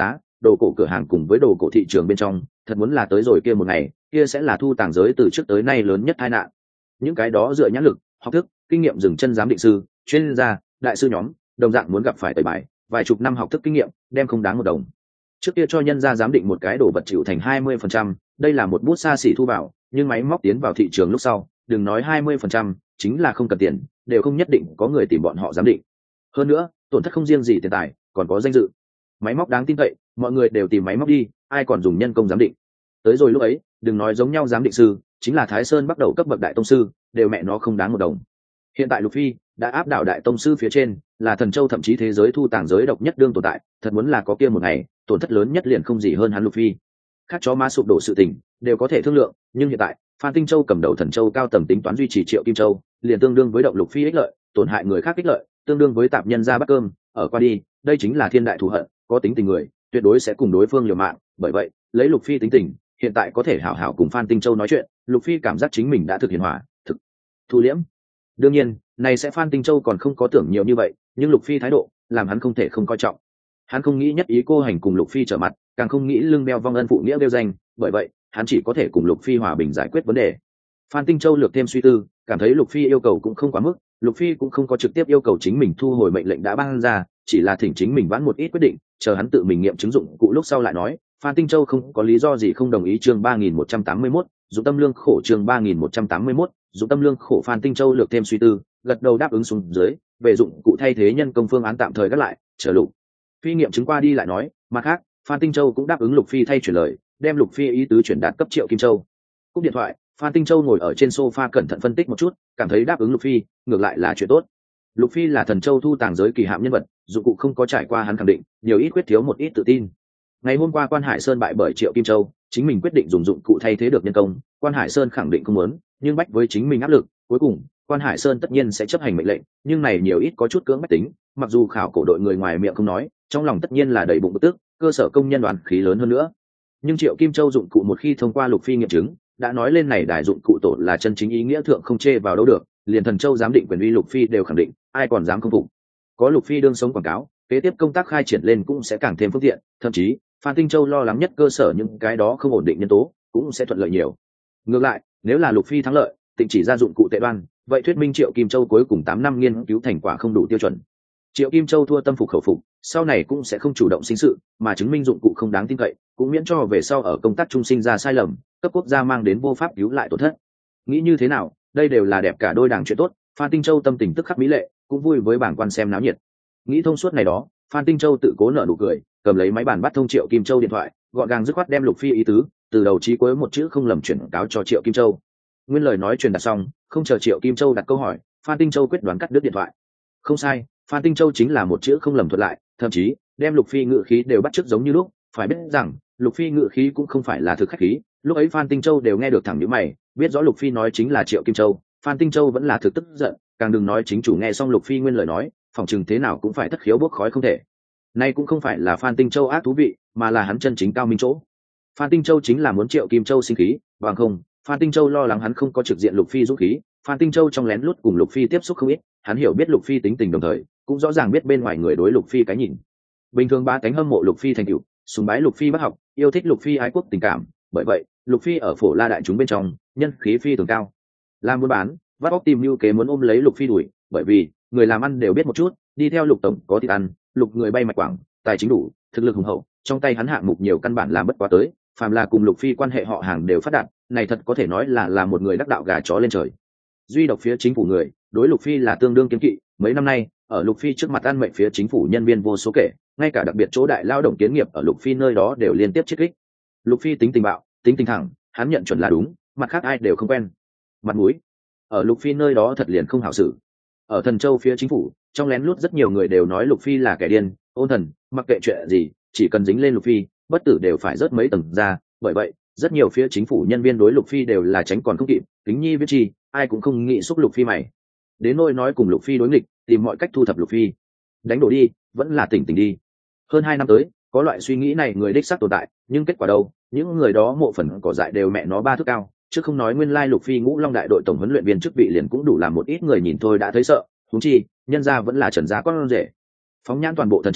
đồ cổ cửa hàng cùng với đồ cổ thị trường bên trong, thật muốn là tới rồi kia một ngày, kia sẽ là thu tàng giới từ trước tới nay lớn nhất tai nạn. Những cái đó dựa nhãn lực, học thức, kinh nghiệm dừng chân giám định sư, chuyên gia, đại sư nhóm, đồng dạng muốn gặp phải tẩy bài, vài chục năm học thức kinh nghiệm, đem không đáng một đồng. Trước kia cho nhân gia giám định một cái đồ vật chịu thành hai mươi phần trăm, đây là một bút xa xỉ thu vào, nhưng máy móc tiến vào thị trường lúc sau, đừng nói hai mươi phần trăm, chính là không cần tiền, đều không nhất định có người tìm bọn họ giám định. Hơn nữa, tổn thất không riêng gì tiền tài, còn có danh dự. Máy móc đáng tin cậy, mọi người đều tìm máy móc đi, ai còn dùng nhân công giám định. Tới rồi lúc ấy, đừng nói giống nhau giám định sư, chính là Thái Sơn bắt đầu cấp bậc đại tông sư, đều mẹ nó không đáng một đồng. Hiện tại Lục Phi đã áp đảo đại tông sư phía trên, là thần châu thậm chí thế giới thu tàng giới độc nhất đương tồn tại, thật muốn là có kia một ngày, tổn thất lớn nhất liền không gì hơn hắn Lục Phi. Khác chó má sụp đổ sự tình, đều có thể thương lượng, nhưng hiện tại, Phan Tinh Châu cầm đầu thần châu cao tầng tính toán duy trì Triệu Kim Châu, liền tương đương với động Lục Phi ích lợi, tổn hại người khác ích lợi, tương đương với tạp nhân ra bắt cơm, ở qua đi, đây chính là thiên đại thù hận, có tính tình người, tuyệt đối sẽ cùng đối phương liều mạng, bởi vậy, lấy Lục Phi tính tình, hiện tại có thể hảo hảo cùng Phan Tinh Châu nói chuyện, Lục Phi cảm giác chính mình đã thực hiện hỏa, thực thu liễm. Đương nhiên, này sẽ Phan Tinh Châu còn không có tưởng nhiều như vậy, nhưng Lục Phi thái độ, làm hắn không thể không coi trọng. Hắn không nghĩ nhất ý cô hành cùng Lục Phi trở mặt, càng không nghĩ lưng beo vong ân phụ nghĩa đeo danh, bởi vậy, hắn chỉ có thể cùng Lục Phi hòa bình giải quyết vấn đề. Phan Tinh Châu lược thêm suy tư, cảm thấy Lục Phi yêu cầu cũng không quá mức, Lục Phi cũng không có trực tiếp yêu cầu chính mình thu hồi mệnh lệnh đã ban ra, chỉ là thỉnh chính mình vãn một ít quyết định, chờ hắn tự mình nghiệm chứng dụng cụ lúc sau lại nói. Phan Tinh Châu không có lý do gì không đồng ý. Chương ba nghìn một trăm tám mươi mốt, dụng tâm lương khổ. Chương ba nghìn một trăm tám mươi mốt, dụng tâm lương khổ. Phan Tinh Châu lược thêm suy tư, gật đầu đáp ứng xuống dưới, về dụng cụ thay thế nhân công phương án tạm thời gác lại, chờ Lục Phi nghiệm chứng qua đi lại nói. Mặt khác, Phan Tinh Châu cũng đáp ứng Lục Phi thay chuyển lời, đem Lục Phi ý tứ chuyển đạt cấp Triệu Kim Châu. Cúp điện thoại, Phan Tinh Châu ngồi ở trên sofa cẩn thận phân tích một chút, cảm thấy đáp ứng Lục Phi, ngược lại là chuyện tốt. Lục Phi là thần châu thu tàng giới kỳ hạm nhân vật, dụng cụ không có trải qua hắn khẳng định, nhiều ít quyết thiếu một ít tự tin. Ngày hôm qua Quan Hải Sơn bại bởi Triệu Kim Châu, chính mình quyết định dùng dụng cụ thay thế được nhân công, Quan Hải Sơn khẳng định không muốn, nhưng bách với chính mình áp lực, cuối cùng Quan Hải Sơn tất nhiên sẽ chấp hành mệnh lệnh, nhưng này nhiều ít có chút cưỡng bách tính, mặc dù khảo cổ đội người ngoài miệng không nói, trong lòng tất nhiên là đầy bụng bực tức, cơ sở công nhân đoàn khí lớn hơn nữa. Nhưng Triệu Kim Châu dụng cụ một khi thông qua Lục Phi nghiệm chứng, đã nói lên này đài dụng cụ tổ là chân chính ý nghĩa thượng không chê vào đâu được, liền thần châu giám định quyền uy Lục Phi đều khẳng định, ai còn dám không phục. Có Lục Phi đương sống quảng cáo, kế tiếp công tác khai triển lên cũng sẽ càng thêm phương tiện, thậm chí Phan Tinh Châu lo lắng nhất cơ sở những cái đó không ổn định nhân tố cũng sẽ thuận lợi nhiều. Ngược lại, nếu là Lục Phi thắng lợi, tịnh chỉ ra dụng cụ tệ đoan, vậy thuyết minh Triệu Kim Châu cuối cùng tám năm nghiên cứu thành quả không đủ tiêu chuẩn. Triệu Kim Châu thua tâm phục khẩu phục, sau này cũng sẽ không chủ động sinh sự, mà chứng minh dụng cụ không đáng tin cậy, cũng miễn cho về sau ở công tác trung sinh ra sai lầm, cấp quốc gia mang đến vô pháp cứu lại tổn thất. Nghĩ như thế nào, đây đều là đẹp cả đôi đảng chuyện tốt. Phan Tinh Châu tâm tình tức khắc mỹ lệ, cũng vui với bảng quan xem náo nhiệt. Nghĩ thông suốt này đó, Phan Tinh Châu tự cố nở nụ cười, cầm lấy máy bàn bắt thông Triệu Kim Châu điện thoại, gọn gàng dứt khoát đem Lục Phi ý tứ từ đầu chí cuối một chữ không lầm chuyển cáo cho Triệu Kim Châu. Nguyên lời nói truyền đạt xong, không chờ Triệu Kim Châu đặt câu hỏi, Phan Tinh Châu quyết đoán cắt đứt điện thoại. Không sai, Phan Tinh Châu chính là một chữ không lầm thuật lại, thậm chí đem Lục Phi ngữ khí đều bắt chước giống như lúc. Phải biết rằng Lục Phi ngữ khí cũng không phải là thực khách khí, lúc ấy Phan Tinh Châu đều nghe được thẳng nhíu mày, biết rõ Lục Phi nói chính là Triệu Kim Châu. Phan Tinh Châu vẫn là thực tức giận, càng đừng nói chính chủ nghe xong Lục Phi nguyên lời nói, phỏng chừng thế nào cũng phải thất khiếu bốc khói không thể. Nay cũng không phải là Phan Tinh Châu ác thú vị, mà là hắn chân chính cao minh chỗ. Phan Tinh Châu chính là muốn Triệu Kim Châu sinh khí, bằng không, Phan Tinh Châu lo lắng hắn không có trực diện Lục Phi dũng khí. Phan Tinh Châu trong lén lút cùng Lục Phi tiếp xúc không ít, hắn hiểu biết Lục Phi tính tình đồng thời, cũng rõ ràng biết bên ngoài người đối Lục Phi cái nhìn. Bình thường ba cánh hâm mộ Lục Phi thành tựu, sùng bái Lục Phi bác học, yêu thích Lục Phi ái quốc tình cảm, bởi vậy, Lục Phi ở phổ la đại chúng bên trong, nhân khí phi thường cao. Làm buôn bán, vắt óc tìm mưu kế muốn ôm lấy Lục Phi đuổi, bởi vì người làm ăn đều biết một chút, đi theo Lục tổng có thịt ăn, Lục người bay mạch quảng, tài chính đủ, thực lực hùng hậu, trong tay hắn hạng mục nhiều căn bản làm bất quá tới, phàm là cùng Lục Phi quan hệ họ hàng đều phát đạt, này thật có thể nói là là một người đắc đạo gà chó lên trời. Duy độc phía chính phủ người, đối Lục Phi là tương đương kiêng kỵ, mấy năm nay, ở Lục Phi trước mặt ăn mệnh phía chính phủ nhân viên vô số kể, ngay cả đặc biệt chỗ đại lao động kiến nghiệp ở Lục Phi nơi đó đều liên tiếp chiết kích. Lục Phi tính tình bạo, tính tình thẳng, hắn nhận chuẩn là đúng, mặt khác ai đều không quen. Mặt mũi, ở Lục Phi nơi đó thật liền không hảo xử. Ở Thần Châu phía chính phủ, trong lén lút rất nhiều người đều nói Lục Phi là kẻ điên, ôn thần, mặc kệ chuyện gì, chỉ cần dính lên Lục Phi, bất tử đều phải rớt mấy tầng ra, bởi vậy, rất nhiều phía chính phủ nhân viên đối Lục Phi đều là tránh còn không kịp, kính nhi biết chi, ai cũng không nghĩ xúc Lục Phi mày. Đến nỗi nói cùng Lục Phi đối nghịch, tìm mọi cách thu thập Lục Phi. Đánh đổ đi, vẫn là tỉnh tỉnh đi. Hơn hai năm tới, có loại suy nghĩ này người đích xác tồn tại, nhưng kết quả đâu, những người đó mộ phần cỏ dại đều mẹ nó ba thước cao, chứ không nói nguyên lai Lục Phi Ngũ Long đại đội tổng huấn luyện viên chức vị liền cũng đủ làm một ít người nhìn thôi đã thấy sợ, huống chi, nhân gia vẫn là Trần gia con rể. Phóng nhãn toàn bộ Thần Châu,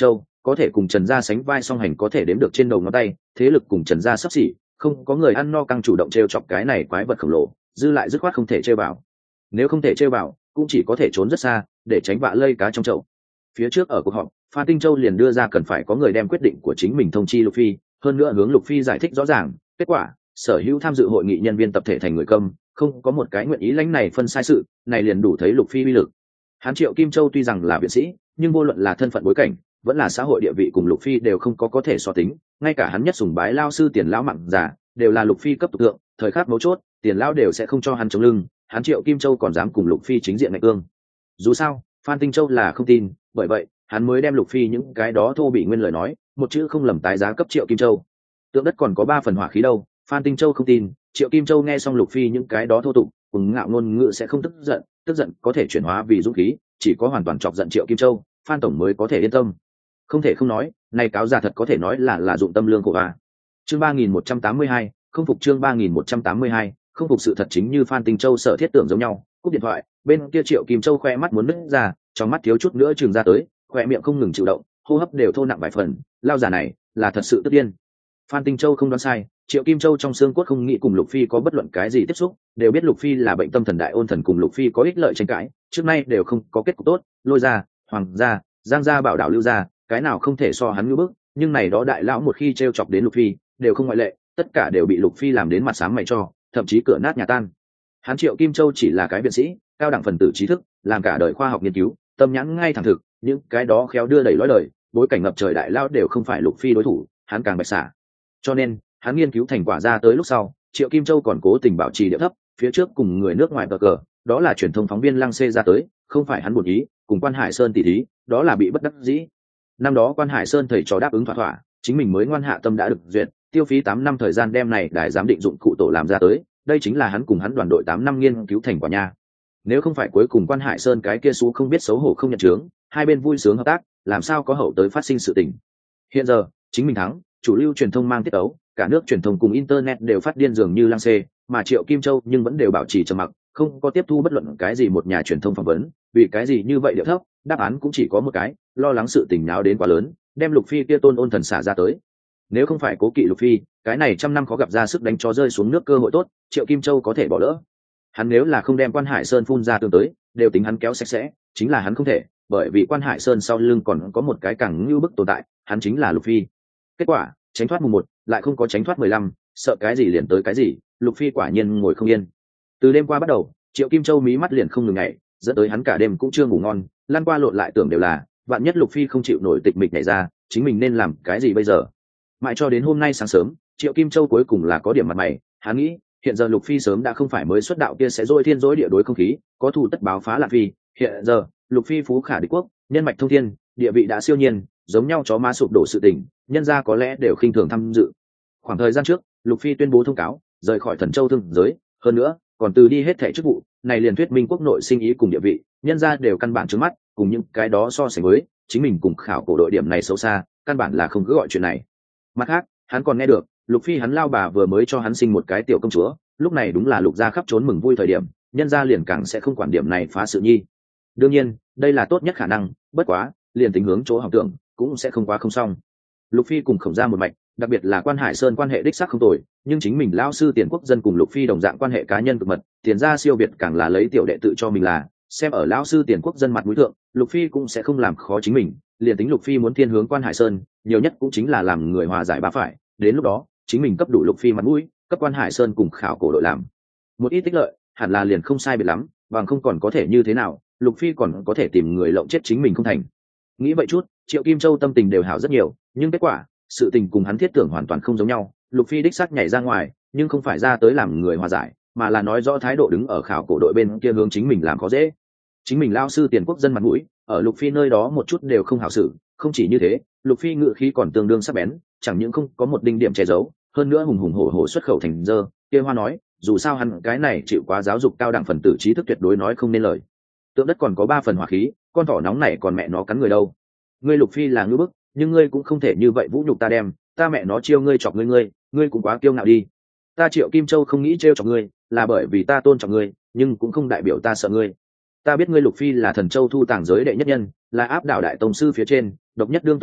có thể cùng Trần gia sánh vai song hành có thể đếm được trên đầu ngón tay, thế lực cùng Trần gia sắp xỉ, không có người ăn no căng chủ động trêu chọc cái này quái vật khổng lồ, dư lại dứt khoát không thể trêu vào. Nếu không thể trêu vào, cũng chỉ có thể trốn rất xa, để tránh vạ lây cá trong chậu. Phía trước ở cuộc họp, Phan Tinh Châu liền đưa ra cần phải có người đem quyết định của chính mình thông chi Lục Phi, hơn nữa hướng Lục Phi giải thích rõ ràng. Kết quả, sở hữu tham dự hội nghị nhân viên tập thể thành người câm, không có một cái nguyện ý lãnh này phân sai sự, này liền đủ thấy Lục Phi uy lực. Hán Triệu Kim Châu tuy rằng là viện sĩ, nhưng vô luận là thân phận bối cảnh, vẫn là xã hội địa vị cùng Lục Phi đều không có có thể so tính, ngay cả hắn nhất sùng bái lao sư Tiền lão mặn giả, đều là Lục Phi cấp tục thượng, thời khắc mấu chốt, Tiền lão đều sẽ không cho hắn chống lưng, hắn Triệu Kim Châu còn dám cùng Lục Phi chính diện ngạch cương. Dù sao, Phan Tinh Châu là không tin, bởi vậy, hắn mới đem Lục Phi những cái đó thô bị nguyên lời nói, một chữ không lầm tái giá cấp Triệu Kim Châu. Tượng đất còn có ba phần hỏa khí đâu, Phan Tinh Châu không tin, Triệu Kim Châu nghe xong Lục Phi những cái đó thô tục, cùng ngạo ngôn ngữ sẽ không tức giận, tức giận có thể chuyển hóa vì dũng khí, chỉ có hoàn toàn chọc giận Triệu Kim Châu, Phan tổng mới có thể yên tâm. Không thể không nói, này cáo già thật có thể nói là là dụng tâm lương của bà. Chương ba nghìn một trăm tám mươi hai, không phục chương ba nghìn một trăm tám mươi hai, không phục sự thật chính như Phan Tinh Châu sợ thiết tưởng giống nhau, cúp điện thoại, bên kia Triệu Kim Châu khoe mắt muốn nứt ra, trong mắt thiếu chút nữa trừng ra tới, khoe miệng không ngừng chịu động, hô hấp đều thô nặng vài phần, lao giả này là thật sự tức điên. Phan Tinh Châu không đoán sai, Triệu Kim Châu trong xương cốt không nghĩ cùng Lục Phi có bất luận cái gì tiếp xúc, đều biết Lục Phi là bệnh tâm thần đại ôn thần cùng Lục Phi có ích lợi tranh cãi, trước nay đều không có kết cục tốt, Lôi gia, Hoàng gia, Giang gia bảo đảo Lưu gia, cái nào không thể so hắn ngưỡng bức, nhưng này đó đại lão một khi trêu chọc đến Lục Phi, đều không ngoại lệ, tất cả đều bị Lục Phi làm đến mặt sáng mày cho, thậm chí cửa nát nhà tan. Hắn Triệu Kim Châu chỉ là cái viện sĩ, cao đẳng phần tử trí thức, làm cả đời khoa học nghiên cứu, tâm nhãn ngay thẳng thực, những cái đó khéo đưa đẩy lối lời, bối cảnh ngập trời đại lão đều không phải Lục Phi đối thủ, hắn càng bạch xả. Cho nên, hắn nghiên cứu thành quả ra tới lúc sau, Triệu Kim Châu còn cố tình bảo trì địa thấp, phía trước cùng người nước ngoài bờ cờ, đó là truyền thông phóng viên Lăng Xê ra tới, không phải hắn buồn ý, cùng Quan Hải Sơn tỉ thí, đó là bị bất đắc dĩ. Năm đó Quan Hải Sơn thầy trò đáp ứng thỏa thỏa, chính mình mới ngoan hạ tâm đã được duyệt, tiêu phí tám năm thời gian đem này đài giám định dụng cụ tổ làm ra tới, đây chính là hắn cùng hắn đoàn đội tám năm nghiên cứu thành quả nha. Nếu không phải cuối cùng Quan Hải Sơn cái kia xú không biết xấu hổ không nhận chướng, hai bên vui sướng hợp tác, làm sao có hậu tới phát sinh sự tình. Hiện giờ, chính mình thắng, chủ lưu truyền thông mang tiết ấu, cả nước truyền thông cùng internet đều phát điên dường như Lăng Xê, mà Triệu Kim Châu nhưng vẫn đều bảo trì trầm mặc, không có tiếp thu bất luận cái gì một nhà truyền thông phỏng vấn, vì cái gì như vậy điệu thấp, đáp án cũng chỉ có một cái, lo lắng sự tình náo đến quá lớn, đem Lục Phi kia tôn ôn thần xả ra tới. Nếu không phải cố kỵ Lục Phi, cái này trăm năm khó gặp ra sức đánh cho rơi xuống nước cơ hội tốt, Triệu Kim Châu có thể bỏ lỡ. Hắn nếu là không đem Quan Hải Sơn phun ra tương tới, đều tính hắn kéo sạch sẽ, chính là hắn không thể, bởi vì Quan Hải Sơn sau lưng còn có một cái càng như bức tồn tại, hắn chính là Lục Phi. Kết quả, tránh thoát mùng một, lại không có tránh thoát mười lăm, sợ cái gì liền tới cái gì, Lục Phi quả nhiên ngồi không yên. Từ đêm qua bắt đầu, Triệu Kim Châu mí mắt liền không ngừng ngày, dẫn tới hắn cả đêm cũng chưa ngủ ngon, lăn qua lộn lại tưởng đều là, vạn nhất Lục Phi không chịu nổi tịch mịch nhảy ra, chính mình nên làm cái gì bây giờ. Mãi cho đến hôm nay sáng sớm, Triệu Kim Châu cuối cùng là có điểm mặt mày, hắn nghĩ, hiện giờ Lục Phi sớm đã không phải mới xuất đạo kia sẽ dôi thiên dối địa đối không khí, có thù tất báo phá Lạc Phi, hiện giờ, Lục Phi phú khả địch quốc, nhân mạch thông thiên, địa vị đã siêu nhiên, giống nhau chó má sụp đổ sự tình, nhân gia có lẽ đều khinh thường tham dự. Khoảng thời gian trước, Lục Phi tuyên bố thông cáo, rời khỏi Thần Châu thương giới, hơn nữa, còn từ đi hết thẻ chức vụ, này liền thuyết minh quốc nội sinh ý cùng địa vị, nhân gia đều căn bản trước mắt, cùng những cái đó so sánh với, chính mình cùng khảo cổ đội điểm này xấu xa, căn bản là không cứ gọi chuyện này. Mặt khác, hắn còn nghe được, Lục Phi hắn lao bà vừa mới cho hắn sinh một cái tiểu công chúa, lúc này đúng là Lục gia khắp trốn mừng vui thời điểm, nhân gia liền càng sẽ không quản điểm này phá sự nhi. Đương nhiên, đây là tốt nhất khả năng, bất quá, liền tính hướng chỗ học tưởng, cũng sẽ không quá không xong. Lục Phi cùng Khổng gia một mạch, đặc biệt là Quan Hải Sơn quan hệ đích xác không tồi, nhưng chính mình lão sư Tiền Quốc Dân cùng Lục Phi đồng dạng quan hệ cá nhân cực mật, Tiền gia siêu việt càng là lấy tiểu đệ tự cho mình là, xem ở lão sư Tiền Quốc Dân mặt mũi thượng, Lục Phi cũng sẽ không làm khó chính mình, liền tính Lục Phi muốn thiên hướng Quan Hải Sơn, nhiều nhất cũng chính là làm người hòa giải bá phải, đến lúc đó, chính mình cấp đủ Lục Phi mặt mũi, cấp Quan Hải Sơn cùng khảo cổ đội làm một ít tích lợi, hẳn là liền không sai biệt lắm, bằng không còn có thể như thế nào, Lục Phi còn có thể tìm người lộng chết chính mình không thành. Nghĩ vậy chút, Triệu Kim Châu tâm tình đều hảo rất nhiều, nhưng kết quả, sự tình cùng hắn thiết tưởng hoàn toàn không giống nhau. Lục Phi đích xác nhảy ra ngoài, nhưng không phải ra tới làm người hòa giải, mà là nói rõ thái độ đứng ở khảo cổ đội bên kia hướng chính mình làm khó dễ. Chính mình lao sư Tiền Quốc Dân mặt mũi, ở Lục Phi nơi đó một chút đều không hảo xử, không chỉ như thế, Lục Phi ngự khí còn tương đương sắc bén, chẳng những không có một đinh điểm che giấu, hơn nữa hùng hùng hổ hổ xuất khẩu thành dơ, kia hoa nói, dù sao hắn cái này chịu quá giáo dục cao đẳng phần tử trí thức tuyệt đối nói không nên lời. Tượng đất còn có ba phần hỏa khí, con thỏ nóng này còn mẹ nó cắn người đâu. Ngươi Lục Phi là ngư bức, nhưng ngươi cũng không thể như vậy vũ nhục ta đem, ta mẹ nó chiêu ngươi chọc ngươi ngươi, ngươi cũng quá kiêu ngạo đi. Ta Triệu Kim Châu không nghĩ trêu chọc ngươi, là bởi vì ta tôn trọng ngươi, nhưng cũng không đại biểu ta sợ ngươi. Ta biết ngươi Lục Phi là Thần Châu thu tàng giới đệ nhất nhân, là áp đảo đại tông sư phía trên, độc nhất đương tồn tại,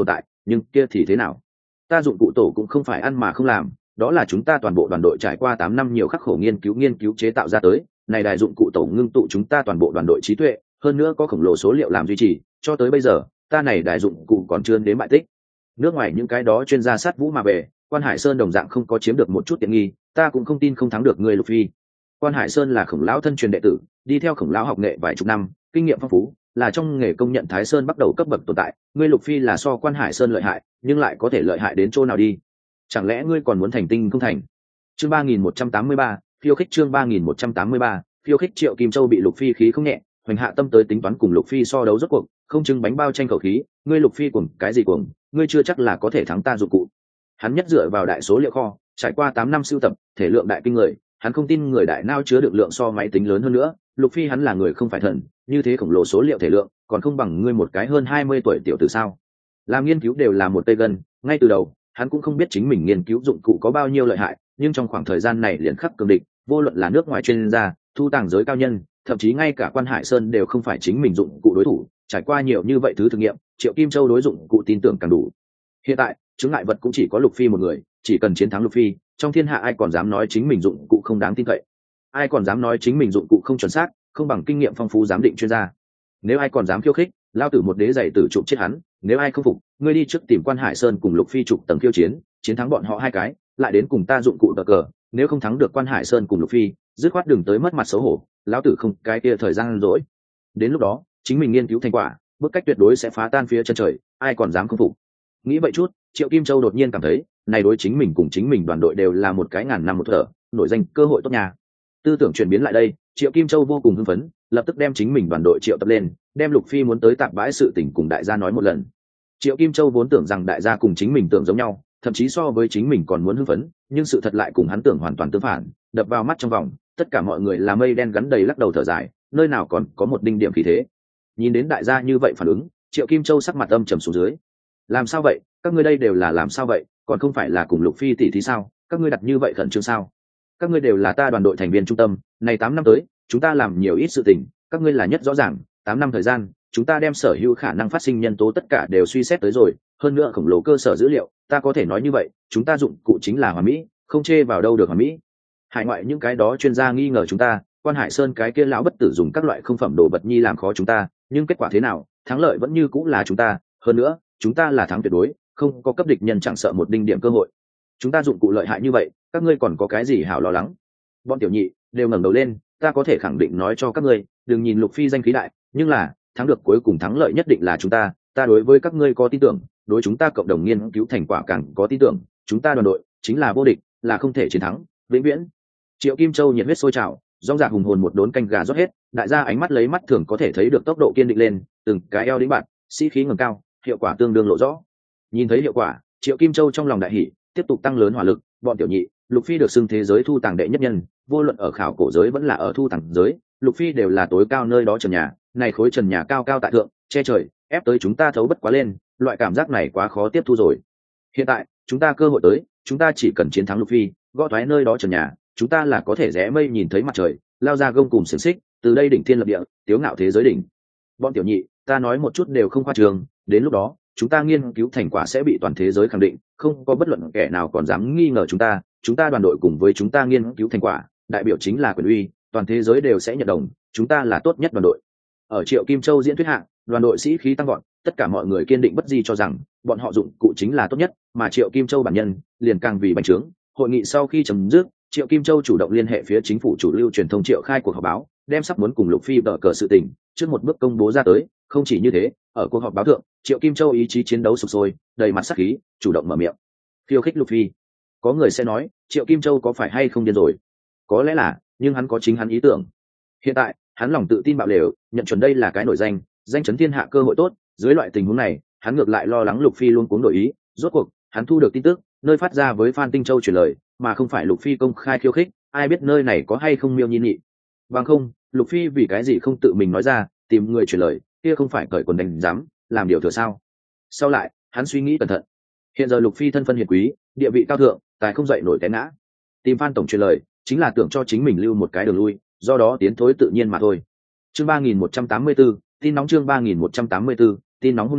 nhưng kia thì thế nào? Ta dụng cụ tổ cũng không phải ăn mà không làm, đó là chúng ta toàn bộ đoàn đội trải qua tám năm nhiều khắc khổ nghiên cứu nghiên cứu chế tạo ra tới. Này đài dụng cụ tổ ngưng tụ chúng ta toàn bộ đoàn đội trí tuệ, hơn nữa có khổng lồ số liệu làm duy trì, cho tới bây giờ, ta này đài dụng cụ còn chưa đến bại tích. Nước ngoài những cái đó chuyên gia sát vũ mà về, Quan Hải Sơn đồng dạng không có chiếm được một chút tiện nghi, ta cũng không tin không thắng được người Lục Phi. Quan Hải Sơn là Khổng lão thân truyền đệ tử, đi theo Khổng lão học nghệ vài chục năm, kinh nghiệm phong phú, là trong nghề công nhận Thái Sơn bắt đầu cấp bậc tồn tại. Ngươi Lục Phi là so Quan Hải Sơn lợi hại, nhưng lại có thể lợi hại đến chỗ nào đi? Chẳng lẽ ngươi còn muốn thành tinh không thành? Chương ba nghìn một trăm tám mươi ba, phiêu khích chương ba nghìn một trăm tám mươi ba, phiêu khích Triệu Kim Châu bị Lục Phi khí không nhẹ, hoành hạ tâm tới tính toán cùng Lục Phi so đấu rốt cuộc, không trưng bánh bao tranh khẩu khí, ngươi Lục Phi cuồng cái gì cuồng, ngươi chưa chắc là có thể thắng ta dụng cụ. Hắn nhất dựa vào đại số liệu kho, trải qua tám năm sưu tập, thể lượng đại kinh người, hắn không tin người đại nao chứa được lượng so máy tính lớn hơn nữa, Lục Phi hắn là người không phải thần, như thế khổng lồ số liệu thể lượng, còn không bằng ngươi một cái hơn hai mươi tuổi tiểu tử sao? Làm nghiên cứu đều là một tay gần, ngay từ đầu, hắn cũng không biết chính mình nghiên cứu dụng cụ có bao nhiêu lợi hại, nhưng trong khoảng thời gian này liền khắc cường địch, vô luận là nước ngoài chuyên gia, thu tàng giới cao nhân, thậm chí ngay cả Quan Hải Sơn đều không phải chính mình dụng cụ đối thủ, trải qua nhiều như vậy thứ thử nghiệm, Triệu Kim Châu đối dụng cụ tin tưởng càng đủ. Hiện tại, chứng ngại vật cũng chỉ có Lục Phi một người, chỉ cần chiến thắng Lục Phi, trong thiên hạ ai còn dám nói chính mình dụng cụ không đáng tin cậy? Ai còn dám nói chính mình dụng cụ không chuẩn xác, không bằng kinh nghiệm phong phú giám định chuyên gia? Nếu ai còn dám khiêu khích, lao tử một đế giày tử chụp chết hắn, nếu ai không phục, ngươi đi trước tìm Quan Hải Sơn cùng Lục Phi chụp tầng khiêu chiến, chiến thắng bọn họ hai cái, lại đến cùng ta dụng cụ cờ cờ, nếu không thắng được Quan Hải Sơn cùng Lục Phi, dứt khoát đừng tới mất mặt xấu hổ, lão tử không cái kia thời gian rỗi. Đến lúc đó, chính mình nghiên cứu thành quả, bước cách tuyệt đối sẽ phá tan phía chân trời, ai còn dám không phục? Nghĩ vậy chút, Triệu Kim Châu đột nhiên cảm thấy, này đối chính mình cùng chính mình đoàn đội đều là một cái ngàn năm một thở, nổi danh cơ hội tốt nhà. Tư tưởng chuyển biến lại đây, Triệu Kim Châu vô cùng hưng phấn, lập tức đem chính mình đoàn đội triệu tập lên, đem Lục Phi muốn tới tạp bãi sự tình cùng đại gia nói một lần. Triệu Kim Châu vốn tưởng rằng đại gia cùng chính mình tưởng giống nhau, thậm chí so với chính mình còn muốn hưng phấn, nhưng sự thật lại cùng hắn tưởng hoàn toàn tương phản, đập vào mắt trong vòng, tất cả mọi người là mây đen gắn đầy lắc đầu thở dài, nơi nào còn có một đinh điểm khí thế. Nhìn đến đại gia như vậy phản ứng, Triệu Kim Châu sắc mặt âm trầm xuống dưới. Làm sao vậy? Các ngươi đây đều là làm sao vậy? Còn không phải là cùng Lục Phi tỷ thí sao? Các ngươi đặt như vậy khẩn trương sao? Các ngươi đều là ta đoàn đội thành viên trung tâm, này tám năm tới, chúng ta làm nhiều ít sự tình, các ngươi là nhất rõ ràng, tám năm thời gian, chúng ta đem sở hữu khả năng phát sinh nhân tố tất cả đều suy xét tới rồi, hơn nữa khổng lồ cơ sở dữ liệu, ta có thể nói như vậy, chúng ta dụng cụ chính là hoàn mỹ, không chê vào đâu được hoàn mỹ. Hải ngoại những cái đó chuyên gia nghi ngờ chúng ta, Quan Hải Sơn cái kia lão bất tử dùng các loại không phẩm đồ vật nhi làm khó chúng ta, nhưng kết quả thế nào, thắng lợi vẫn như cũng là chúng ta, hơn nữa, chúng ta là thắng tuyệt đối, không có cấp địch nhân chẳng sợ một đinh điểm cơ hội. Chúng ta dụng cụ lợi hại như vậy, các ngươi còn có cái gì hảo lo lắng? Bọn tiểu nhị đều ngẩng đầu lên, ta có thể khẳng định nói cho các ngươi, đừng nhìn Lục Phi danh khí đại, nhưng là thắng được cuối cùng thắng lợi nhất định là chúng ta, ta đối với các ngươi có tin tưởng, đối chúng ta cộng đồng nghiên cứu thành quả càng có tin tưởng, chúng ta đoàn đội chính là vô địch, là không thể chiến thắng, vĩnh viễn. Triệu Kim Châu nhiệt huyết sôi trào, rong rạc hùng hồn một đốn canh gà rót hết, đại gia ánh mắt lấy mắt thường có thể thấy được tốc độ kiên định lên, từng cái eo đĩnh bạn, sĩ khí ngẩng cao, hiệu quả tương đương lộ rõ. Nhìn thấy hiệu quả, Triệu Kim Châu trong lòng đại hỉ, tiếp tục tăng lớn hỏa lực, bọn tiểu nhị, Lục Phi được xưng thế giới thu tàng đệ nhất nhân, vô luận ở khảo cổ giới vẫn là ở thu tàng giới, Lục Phi đều là tối cao nơi đó trần nhà, này khối trần nhà cao cao tại thượng, che trời, ép tới chúng ta thấu bất quá lên, loại cảm giác này quá khó tiếp thu rồi. Hiện tại, chúng ta cơ hội tới, chúng ta chỉ cần chiến thắng Lục Phi, gõ thoái nơi đó trần nhà, chúng ta là có thể rẽ mây nhìn thấy mặt trời, lao ra gông cùng xiềng xích, từ đây đỉnh thiên lập địa, tiếu ngạo thế giới đỉnh. Bọn tiểu nhị, ta nói một chút đều không khoa trương, đến lúc đó, chúng ta nghiên cứu thành quả sẽ bị toàn thế giới khẳng định, không có bất luận kẻ nào còn dám nghi ngờ chúng ta, chúng ta đoàn đội cùng với chúng ta nghiên cứu thành quả, đại biểu chính là quyền uy, toàn thế giới đều sẽ nhận đồng, chúng ta là tốt nhất đoàn đội. Ở Triệu Kim Châu diễn thuyết hạng, đoàn đội sĩ khí tăng vọt, tất cả mọi người kiên định bất di cho rằng bọn họ dụng cụ chính là tốt nhất, mà Triệu Kim Châu bản nhân liền càng vì bành trướng. Hội nghị sau khi chấm dứt, Triệu Kim Châu chủ động liên hệ phía chính phủ chủ lưu truyền thông Triệu Khai cuộc họp báo, đem sắp muốn cùng Lục Phi đỡ cờ sự tình, trước một bước công bố ra tới. Không chỉ như thế, ở cuộc họp báo thượng, Triệu Kim Châu ý chí chiến đấu sục sôi, đầy mặt sắc khí, chủ động mở miệng khiêu khích Lục Phi. Có người sẽ nói, Triệu Kim Châu có phải hay không điên rồi? Có lẽ là, nhưng hắn có chính hắn ý tưởng. Hiện tại, hắn lòng tự tin bạo lều, nhận chuẩn đây là cái nổi danh, danh chấn thiên hạ cơ hội tốt. Dưới loại tình huống này, hắn ngược lại lo lắng Lục Phi luôn cuống đổi ý. Rốt cuộc, hắn thu được tin tức, nơi phát ra với Phan Tinh Châu truyền lời, mà không phải Lục Phi công khai khiêu khích. Ai biết nơi này có hay không miêu nhi nhị? Bằng không, Lục Phi vì cái gì không tự mình nói ra, tìm người truyền lời, kia không phải cởi quần đánh giám, làm điều thừa sao? Sau lại, hắn suy nghĩ cẩn thận. Hiện giờ Lục Phi thân phân hiền quý, địa vị cao thượng, tài không dậy nổi té ngã. Tìm Phan tổng truyền lời, chính là tưởng cho chính mình lưu một cái đường lui, do đó tiến thối tự nhiên mà thôi. Chương ba nghìn một trăm tám mươi tư, tin nóng chương ba nghìn một trăm tám mươi tư, tin nóng hôm nay,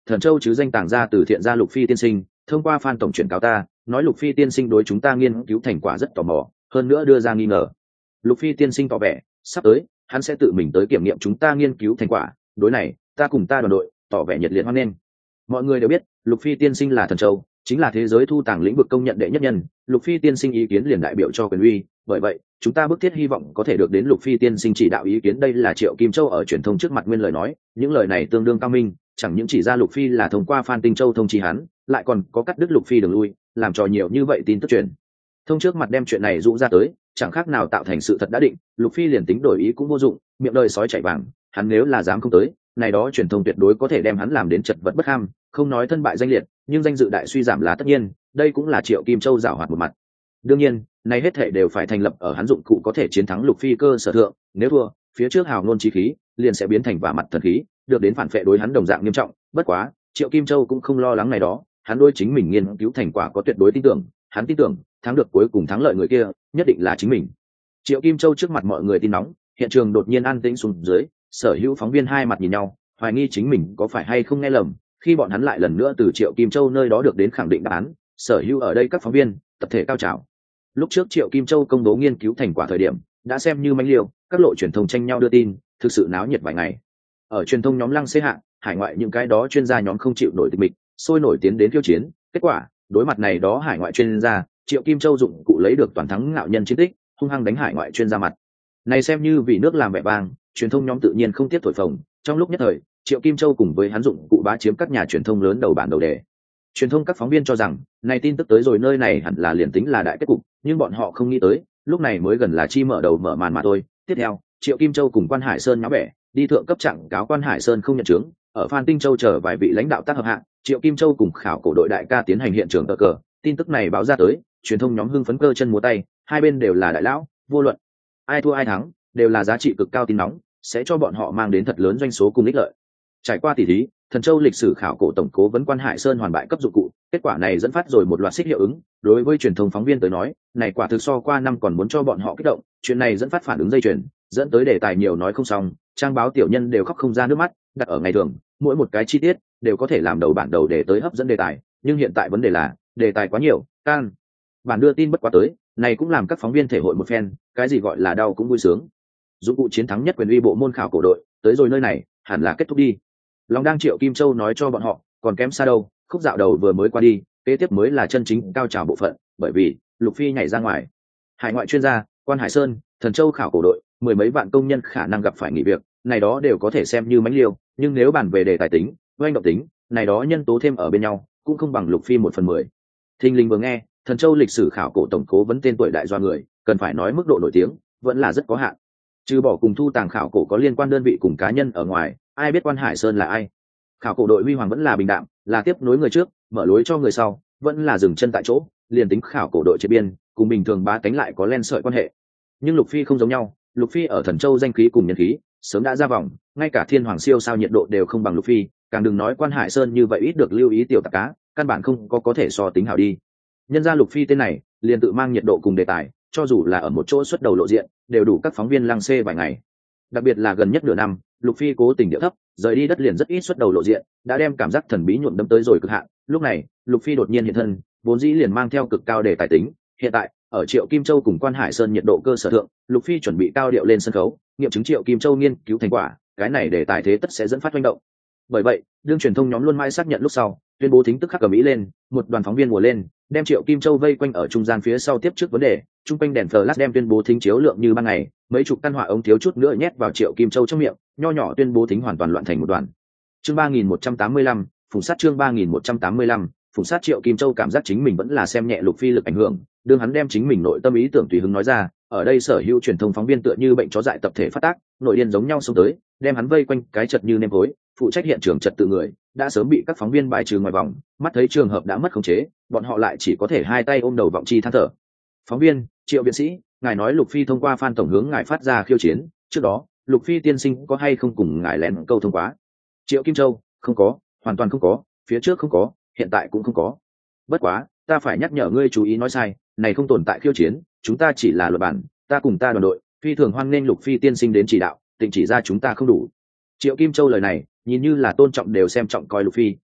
Thần Châu chứ danh tàng ra từ thiện gia Lục Phi tiên sinh, thông qua Phan tổng chuyển cáo ta, nói Lục Phi tiên sinh đối chúng ta nghiên cứu thành quả rất tò mò, hơn nữa đưa ra nghi ngờ. Lục Phi tiên sinh tỏ vẻ, sắp tới, hắn sẽ tự mình tới kiểm nghiệm chúng ta nghiên cứu thành quả, đối này, ta cùng ta đoàn đội tỏ vẻ nhiệt liệt hoan nghênh. Mọi người đều biết, Lục Phi tiên sinh là Thần Châu, chính là thế giới thu tàng lĩnh vực công nhận đệ nhất nhân, Lục Phi tiên sinh ý kiến liền đại biểu cho quyền uy, bởi vậy, chúng ta bức thiết hy vọng có thể được đến Lục Phi tiên sinh chỉ đạo ý kiến. Đây là Triệu Kim Châu ở truyền thông trước mặt nguyên lời nói, những lời này tương đương cao minh, chẳng những chỉ ra Lục Phi là thông qua Phan Tinh Châu thông chi hắn, lại còn có cắt đứt Lục Phi đường lui, làm cho nhiều như vậy tin tức truyền thông trước mặt đem chuyện này dụ ra tới, chẳng khác nào tạo thành sự thật đã định. Lục Phi liền tính đổi ý cũng vô dụng, miệng đời sói chạy vàng, hắn nếu là dám không tới, này đó truyền thông tuyệt đối có thể đem hắn làm đến chật vật bất ham, không nói thân bại danh liệt, nhưng danh dự đại suy giảm là tất nhiên, đây cũng là Triệu Kim Châu giảo hoạt một mặt. Đương nhiên, này hết thảy đều phải thành lập ở hắn dụng cụ có thể chiến thắng Lục Phi cơ sở thượng, nếu thua, phía trước hào ngôn chí khí liền sẽ biến thành vả mặt thần khí, được đến phản phệ đối hắn đồng dạng nghiêm trọng. Bất quá, Triệu Kim Châu cũng không lo lắng này đó, hắn đối chính mình nghiên cứu thành quả có tuyệt đối tin tưởng, hắn tin tưởng, thắng được cuối cùng thắng lợi người kia, nhất định là chính mình. Triệu Kim Châu trước mặt mọi người tin nóng, hiện trường đột nhiên an tĩnh xuống dưới, sở hữu phóng viên hai mặt nhìn nhau, hoài nghi chính mình có phải hay không nghe lầm. Khi bọn hắn lại lần nữa từ Triệu Kim Châu nơi đó được đến khẳng định đáp án, sở hữu ở đây các phóng viên tập thể cao trào. Lúc trước Triệu Kim Châu công bố nghiên cứu thành quả thời điểm, đã xem như manh liêu, các lộ truyền thông tranh nhau đưa tin, thực sự náo nhiệt vài ngày. Ở truyền thông nhóm lăng xê hạng, hải ngoại những cái đó chuyên gia nhóm không chịu nổi tịch mịch, sôi nổi tiến đến khiêu chiến. Kết quả, đối mặt này đó hải ngoại chuyên gia, Triệu Kim Châu dụng cụ lấy được toàn thắng ngạo nhân chiến tích, hung hăng đánh hải ngoại chuyên gia mặt. Này xem như vì nước làm vẻ vang, truyền thông nhóm tự nhiên không tiếp thổi phồng. Trong lúc nhất thời, Triệu Kim Châu cùng với hắn dụng cụ bá chiếm các nhà truyền thông lớn đầu bản đầu đề. Truyền thông các phóng viên cho rằng, này tin tức tới rồi nơi này hẳn là liền tính là đại kết cục, nhưng bọn họ không nghĩ tới, lúc này mới gần là chi mở đầu mở màn mà thôi. Tiếp theo, Triệu Kim Châu cùng Quan Hải Sơn nháo bẻ, đi thượng cấp trạng cáo Quan Hải Sơn không nhận chứng. Ở Phan Tinh Châu chờ vài vị lãnh đạo tác hợp hạng, Triệu Kim Châu cùng khảo cổ đội đại ca tiến hành hiện trường cờ cờ. Tin tức này báo ra tới, truyền thông nhóm hưng phấn cơ chân múa tay, hai bên đều là đại lão, vô luận ai thua ai thắng, đều là giá trị cực cao tin nóng, sẽ cho bọn họ mang đến thật lớn doanh số cùng ích lợi. Trải qua tỷ thí, Thần Châu lịch sử khảo cổ tổng cố vấn Quan Hải Sơn hoàn bại cấp dụng cụ, kết quả này dẫn phát rồi một loạt xích hiệu ứng. Đối với truyền thông phóng viên tới nói, này quả thực so qua năm còn muốn cho bọn họ kích động. Chuyện này dẫn phát phản ứng dây chuyền, dẫn tới đề tài nhiều nói không xong, trang báo tiểu nhân đều khóc không ra nước mắt. Đặt ở ngày thường, mỗi một cái chi tiết đều có thể làm đầu bản đầu để tới hấp dẫn đề tài, nhưng hiện tại vấn đề là đề tài quá nhiều, can bản đưa tin bất quá tới, này cũng làm các phóng viên thể hội một phen, cái gì gọi là đau cũng vui sướng. Dụng cụ chiến thắng nhất quyền uy bộ môn khảo cổ đội, tới rồi nơi này, hẳn là kết thúc đi. Long đang Triệu Kim Châu nói cho bọn họ, còn kém xa đâu, khúc dạo đầu vừa mới qua đi, kế tiếp mới là chân chính cao trào bộ phận, bởi vì Lục Phi nhảy ra ngoài. Hải ngoại chuyên gia, Quan Hải Sơn, Thần Châu khảo cổ đội, mười mấy vạn công nhân khả năng gặp phải nghỉ việc, này đó đều có thể xem như mánh liêu, nhưng nếu bàn về đề tài tính, oanh động tính, này đó nhân tố thêm ở bên nhau, cũng không bằng Lục Phi một phần mười. Thinh linh vừa nghe, Thần Châu lịch sử khảo cổ tổng cố vấn tên tuổi đại do người, cần phải nói mức độ nổi tiếng, vẫn là rất có hạn. Trừ bỏ cùng thu tàng khảo cổ có liên quan đơn vị cùng cá nhân ở ngoài, ai biết Quan Hải Sơn là ai? Khảo cổ đội huy hoàng vẫn là bình đạm, là tiếp nối người trước, mở lối cho người sau, vẫn là dừng chân tại chỗ, liền tính khảo cổ đội chế biên, cùng bình thường bá tánh lại có len sợi quan hệ. Nhưng Lục Phi không giống nhau, Lục Phi ở Thần Châu danh khí cùng nhân khí, sớm đã ra vòng, ngay cả thiên hoàng siêu sao nhiệt độ đều không bằng Lục Phi, càng đừng nói Quan Hải Sơn như vậy ít được lưu ý tiểu tạp cá, căn bản không có có thể so tính hảo đi. Nhân ra Lục Phi tên này, liền tự mang nhiệt độ cùng đề tài, cho dù là ở một chỗ xuất đầu lộ diện, đều đủ các phóng viên lăng xê vài ngày. Đặc biệt là gần nhất nửa năm, Lục Phi cố tình điệu thấp, rời đi đất liền rất ít xuất đầu lộ diện, đã đem cảm giác thần bí nhuộm đâm tới rồi cực hạn. Lúc này, Lục Phi đột nhiên hiện thân, vốn dĩ liền mang theo cực cao đề tài tính. Hiện tại, ở Triệu Kim Châu cùng Quan Hải Sơn nhiệt độ cơ sở thượng, Lục Phi chuẩn bị cao điệu lên sân khấu, nghiệm chứng Triệu Kim Châu nghiên cứu thành quả, cái này đề tài thế tất sẽ dẫn phát hoành động. Bởi vậy, đương truyền thông nhóm luôn mãi xác nhận lúc sau, tuyên bố thính tức khắc cầm ý lên, một đoàn phóng viên mùa lên, đem Triệu Kim Châu vây quanh ở trung gian phía sau tiếp trước vấn đề, trung quanh đèn flash đem tuyên bố thính chiếu lượng như ban ngày, mấy chục căn hỏa ống thiếu chút nữa nhét vào Triệu Kim Châu trong miệng, nho nhỏ tuyên bố thính hoàn toàn loạn thành một đoàn. Chương ba nghìn một trăm tám mươi lăm, phùng sát chương ba nghìn một trăm tám mươi lăm, phùng sát Triệu Kim Châu cảm giác chính mình vẫn là xem nhẹ Lục Phi lực ảnh hưởng, đương hắn đem chính mình nội tâm ý tưởng tùy hứng nói ra, ở đây sở hữu truyền thông phóng viên tựa như bệnh chó dại tập thể phát tác, nội điên giống nhau xông tới, đem hắn vây quanh cái chật như nêm tối, phụ trách hiện trường trật tự người đã sớm bị các phóng viên bài trừ ngoài vòng, mắt thấy trường hợp đã mất khống chế, bọn họ lại chỉ có thể hai tay ôm đầu vọng chi than thở. Phóng viên, Triệu viện sĩ, ngài nói Lục Phi thông qua Phan tổng hướng ngài phát ra khiêu chiến, trước đó Lục Phi tiên sinh có hay không cùng ngài lén câu thông qua? Triệu Kim Châu, không có, hoàn toàn không có, phía trước không có, hiện tại cũng không có. Bất quá, ta phải nhắc nhở ngươi chú ý nói sai, này không tồn tại khiêu chiến, chúng ta chỉ là luật bản, ta cùng ta đoàn đội phi thường hoan nghênh Lục Phi tiên sinh đến chỉ đạo, tình chỉ ra chúng ta không đủ. Triệu Kim Châu lời này nhìn như là tôn trọng đều xem trọng coi Lục Phi,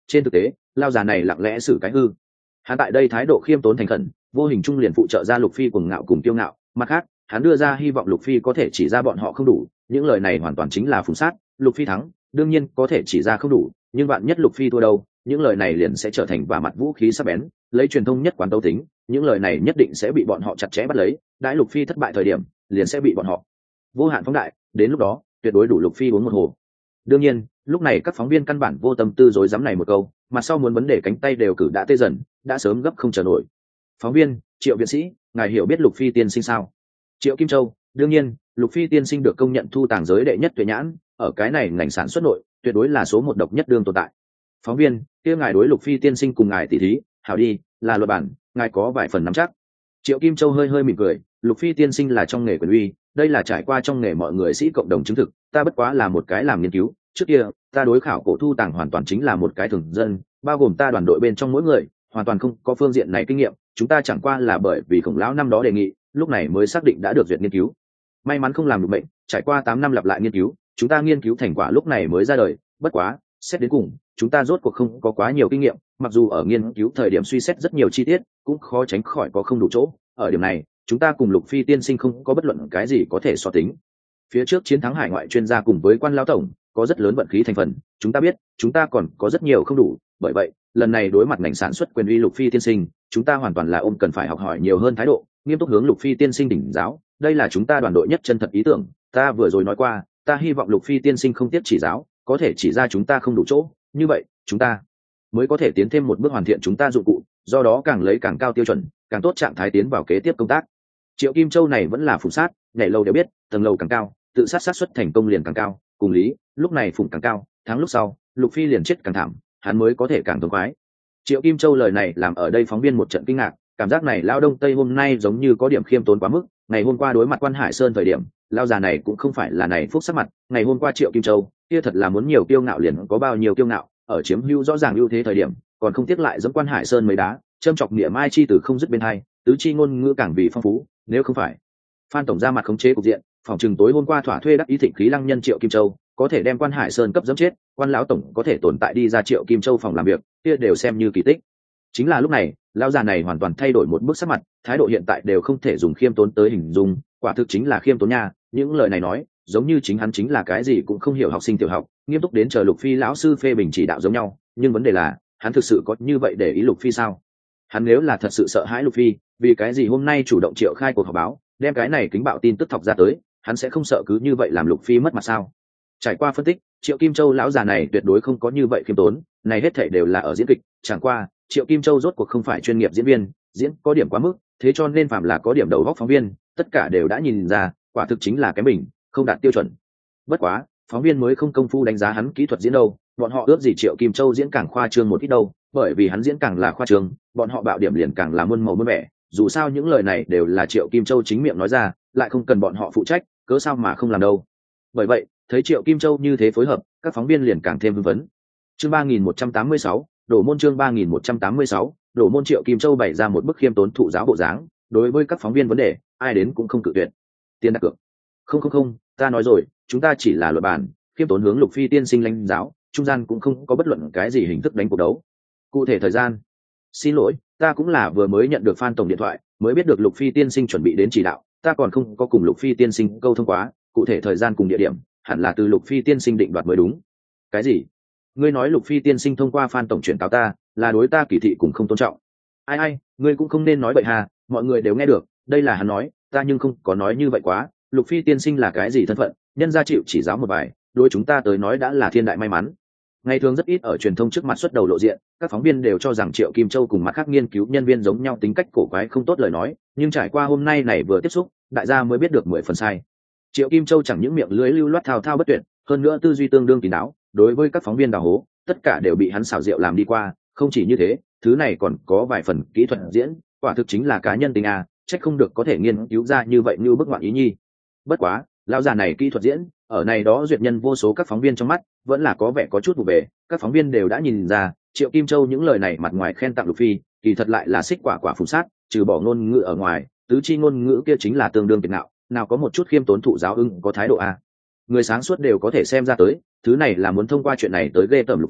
trên thực tế lao già này lặng lẽ xử cái hư. Hắn tại đây thái độ khiêm tốn thành khẩn, vô hình trung liền phụ trợ ra Lục Phi cuồng ngạo cùng kiêu ngạo. Mặt khác, hắn đưa ra hy vọng Lục Phi có thể chỉ ra bọn họ không đủ, những lời này hoàn toàn chính là phùng sát. Lục Phi thắng, đương nhiên có thể chỉ ra không đủ, nhưng bạn nhất Lục Phi thua đâu, những lời này liền sẽ trở thành vả mặt vũ khí sắc bén, lấy truyền thông nhất quán tấu tính, những lời này nhất định sẽ bị bọn họ chặt chẽ bắt lấy, đãi Lục Phi thất bại thời điểm, liền sẽ bị bọn họ vô hạn phóng đại, đến lúc đó, tuyệt đối đủ Lục Phi uống một hồ. Đương nhiên, lúc này các phóng viên căn bản vô tâm tư rối rắm này một câu, mà sau muốn vấn đề cánh tay đều cử đã tê dần, đã sớm gấp không chờ nổi. Phóng viên: Triệu viện sĩ, ngài hiểu biết Lục Phi tiên sinh sao? Triệu Kim Châu: đương nhiên, Lục Phi tiên sinh được công nhận thu tàng giới đệ nhất tuệ nhãn, ở cái này ngành sản xuất nội, tuyệt đối là số một độc nhất đương tồn tại. Phóng viên: kia ngài đối Lục Phi tiên sinh cùng ngài tỷ thí, hảo đi, là luật bản, ngài có vài phần nắm chắc. Triệu Kim Châu hơi hơi mỉm cười, Lục Phi tiên sinh là trong nghề quyền uy, đây là trải qua trong nghề mọi người sĩ cộng đồng chứng thực, ta bất quá là một cái làm nghiên cứu, trước kia ta đối khảo cổ thu tàng hoàn toàn chính là một cái thường dân, bao gồm ta đoàn đội bên trong mỗi người hoàn toàn không có phương diện này kinh nghiệm, chúng ta chẳng qua là bởi vì Khổng lão năm đó đề nghị, lúc này mới xác định đã được duyệt nghiên cứu. May mắn không làm được bệnh, trải qua tám năm lặp lại nghiên cứu, chúng ta nghiên cứu thành quả lúc này mới ra đời, bất quá xét đến cùng chúng ta rốt cuộc không có quá nhiều kinh nghiệm, mặc dù ở nghiên cứu thời điểm suy xét rất nhiều chi tiết, cũng khó tránh khỏi có không đủ chỗ, ở điểm này chúng ta cùng Lục Phi tiên sinh không có bất luận cái gì có thể so tính. Phía trước chiến thắng hải ngoại chuyên gia cùng với quan lão tổng có rất lớn vận khí thành phần, chúng ta biết chúng ta còn có rất nhiều không đủ, bởi vậy lần này đối mặt ngành sản xuất quyền uy Lục Phi tiên sinh, chúng ta hoàn toàn là ôm cần phải học hỏi nhiều hơn thái độ, nghiêm túc hướng Lục Phi tiên sinh đỉnh giáo, đây là chúng ta đoàn đội nhất chân thật ý tưởng. Ta vừa rồi nói qua, ta hy vọng Lục Phi tiên sinh không tiếc chỉ giáo, có thể chỉ ra chúng ta không đủ chỗ, như vậy chúng ta mới có thể tiến thêm một bước hoàn thiện chúng ta dụng cụ, do đó càng lấy càng cao tiêu chuẩn, càng tốt trạng thái tiến vào kế tiếp công tác. Triệu Kim Châu này vẫn là phùng sát, nhảy lâu đều biết, tầng lầu càng cao, tự sát sát suất thành công liền càng cao, cùng lý, lúc này phùng càng cao, tháng lúc sau, Lục Phi liền chết càng thảm, hắn mới có thể càng thống khoái. Triệu Kim Châu lời này làm ở đây phóng viên một trận kinh ngạc, cảm giác này lao đông tây hôm nay giống như có điểm khiêm tốn quá mức, ngày hôm qua đối mặt Quan Hải Sơn thời điểm, lao già này cũng không phải là này phúc sắc mặt, ngày hôm qua Triệu Kim Châu, kia thật là muốn nhiều kiêu ngạo liền có bao nhiêu kiêu ngạo, ở chiếm hữu rõ ràng ưu thế thời điểm, còn không tiếc lại giẫm Quan Hải Sơn mấy đá, châm chọc nghĩa mai chi từ không dứt bên hai, tứ chi ngôn ngữ càng vì phong phú, nếu không phải Phan tổng ra mặt khống chế cục diện, phòng trừng tối hôm qua thỏa thuê đắc ý thịnh khí lăng nhân Triệu Kim Châu, có thể đem Quan Hải Sơn cấp giẫm chết, Quan lão tổng có thể tồn tại đi ra Triệu Kim Châu phòng làm việc, kia đều xem như kỳ tích. Chính là lúc này, lão già này hoàn toàn thay đổi một bước sắc mặt, thái độ hiện tại đều không thể dùng khiêm tốn tới hình dung, quả thực chính là khiêm tốn nha, những lời này nói, giống như chính hắn chính là cái gì cũng không hiểu học sinh tiểu học, nghiêm túc đến chờ Lục Phi lão sư phê bình chỉ đạo giống nhau, nhưng vấn đề là, hắn thực sự có như vậy để ý Lục Phi sao? Hắn nếu là thật sự sợ hãi Lục Phi, vì cái gì hôm nay chủ động triệu khai cuộc họp báo, đem cái này kính bạo tin tức thọc ra tới, hắn sẽ không sợ cứ như vậy làm Lục Phi mất mặt sao? Trải qua phân tích, Triệu Kim Châu lão già này tuyệt đối không có như vậy khiêm tốn, này hết thảy đều là ở diễn kịch, chẳng qua, Triệu Kim Châu rốt cuộc không phải chuyên nghiệp diễn viên, diễn có điểm quá mức, thế cho nên phạm là có điểm đầu góc phóng viên, tất cả đều đã nhìn ra, quả thực chính là cái mình, không đạt tiêu chuẩn. Bất quá, phóng viên mới không công phu đánh giá hắn kỹ thuật diễn đâu, bọn họ ước gì Triệu Kim Châu diễn càng khoa trương một ít đâu, bởi vì hắn diễn càng là khoa trương, bọn họ bạo điểm liền càng là muôn màu muôn vẻ, dù sao những lời này đều là Triệu Kim Châu chính miệng nói ra, lại không cần bọn họ phụ trách, cớ sao mà không làm đâu. Bởi vậy, thấy Triệu Kim Châu như thế phối hợp, các phóng viên liền càng thêm hưng phấn. Chương ba nghìn một trăm tám mươi sáu, đổ môn chương ba nghìn một trăm tám mươi sáu, đổ môn Triệu Kim Châu bày ra một bức khiêm tốn thụ giáo bộ dáng, đối với các phóng viên vấn đề, ai đến cũng không cự tuyệt. Tiền đặt cược. Không không không, ta nói rồi, chúng ta chỉ là luật bản, khiêm tốn hướng Lục Phi tiên sinh lãnh giáo, trung gian cũng không có bất luận cái gì hình thức đánh cuộc đấu. Cụ thể thời gian. Xin lỗi, ta cũng là vừa mới nhận được Phan tổng điện thoại, mới biết được Lục Phi tiên sinh chuẩn bị đến chỉ đạo, ta còn không có cùng Lục Phi tiên sinh câu thông quá, cụ thể thời gian cùng địa điểm, hẳn là từ Lục Phi tiên sinh định đoạt mới đúng. Cái gì? Ngươi nói Lục Phi tiên sinh thông qua Phan tổng chuyển cáo ta, là đối ta kỳ thị cùng không tôn trọng. Ai ai, ngươi cũng không nên nói vậy hà, mọi người đều nghe được, đây là hắn nói, ta nhưng không có nói như vậy quá, Lục Phi tiên sinh là cái gì thân phận, nhân gia chịu chỉ giáo một bài, đối chúng ta tới nói đã là thiên đại may mắn. Ngày thường rất ít ở truyền thông trước mặt xuất đầu lộ diện, các phóng viên đều cho rằng Triệu Kim Châu cùng mặt khác nghiên cứu nhân viên giống nhau tính cách cổ quái không tốt lời nói, nhưng trải qua hôm nay này vừa tiếp xúc, đại gia mới biết được mười phần sai. Triệu Kim Châu chẳng những miệng lưới lưu loát thao thao bất tuyệt, hơn nữa tư duy tương đương kín đáo, đối với các phóng viên đào hố, tất cả đều bị hắn xảo diệu làm đi qua, không chỉ như thế, thứ này còn có vài phần kỹ thuật diễn, quả thực chính là cá nhân tình a, trách không được có thể nghiên cứu ra như vậy như bức ngoạn ý nhi. Bất quá, lão già này kỹ thuật diễn, ở này đó duyệt nhân vô số các phóng viên trong mắt, vẫn là có vẻ có chút vụ bề, các phóng viên đều đã nhìn ra, Triệu Kim Châu những lời này mặt ngoài khen tặng Lục Phi, kỳ thật lại là xích quả quả phùng sát, trừ bỏ ngôn ngữ ở ngoài, tứ chi ngôn ngữ kia chính là tương đương kiệt ngạo, nào có một chút khiêm tốn thụ giáo ưng có thái độ a. Người sáng suốt đều có thể xem ra tới, thứ này là muốn thông qua chuyện này tới ghê tởm Lục Phi,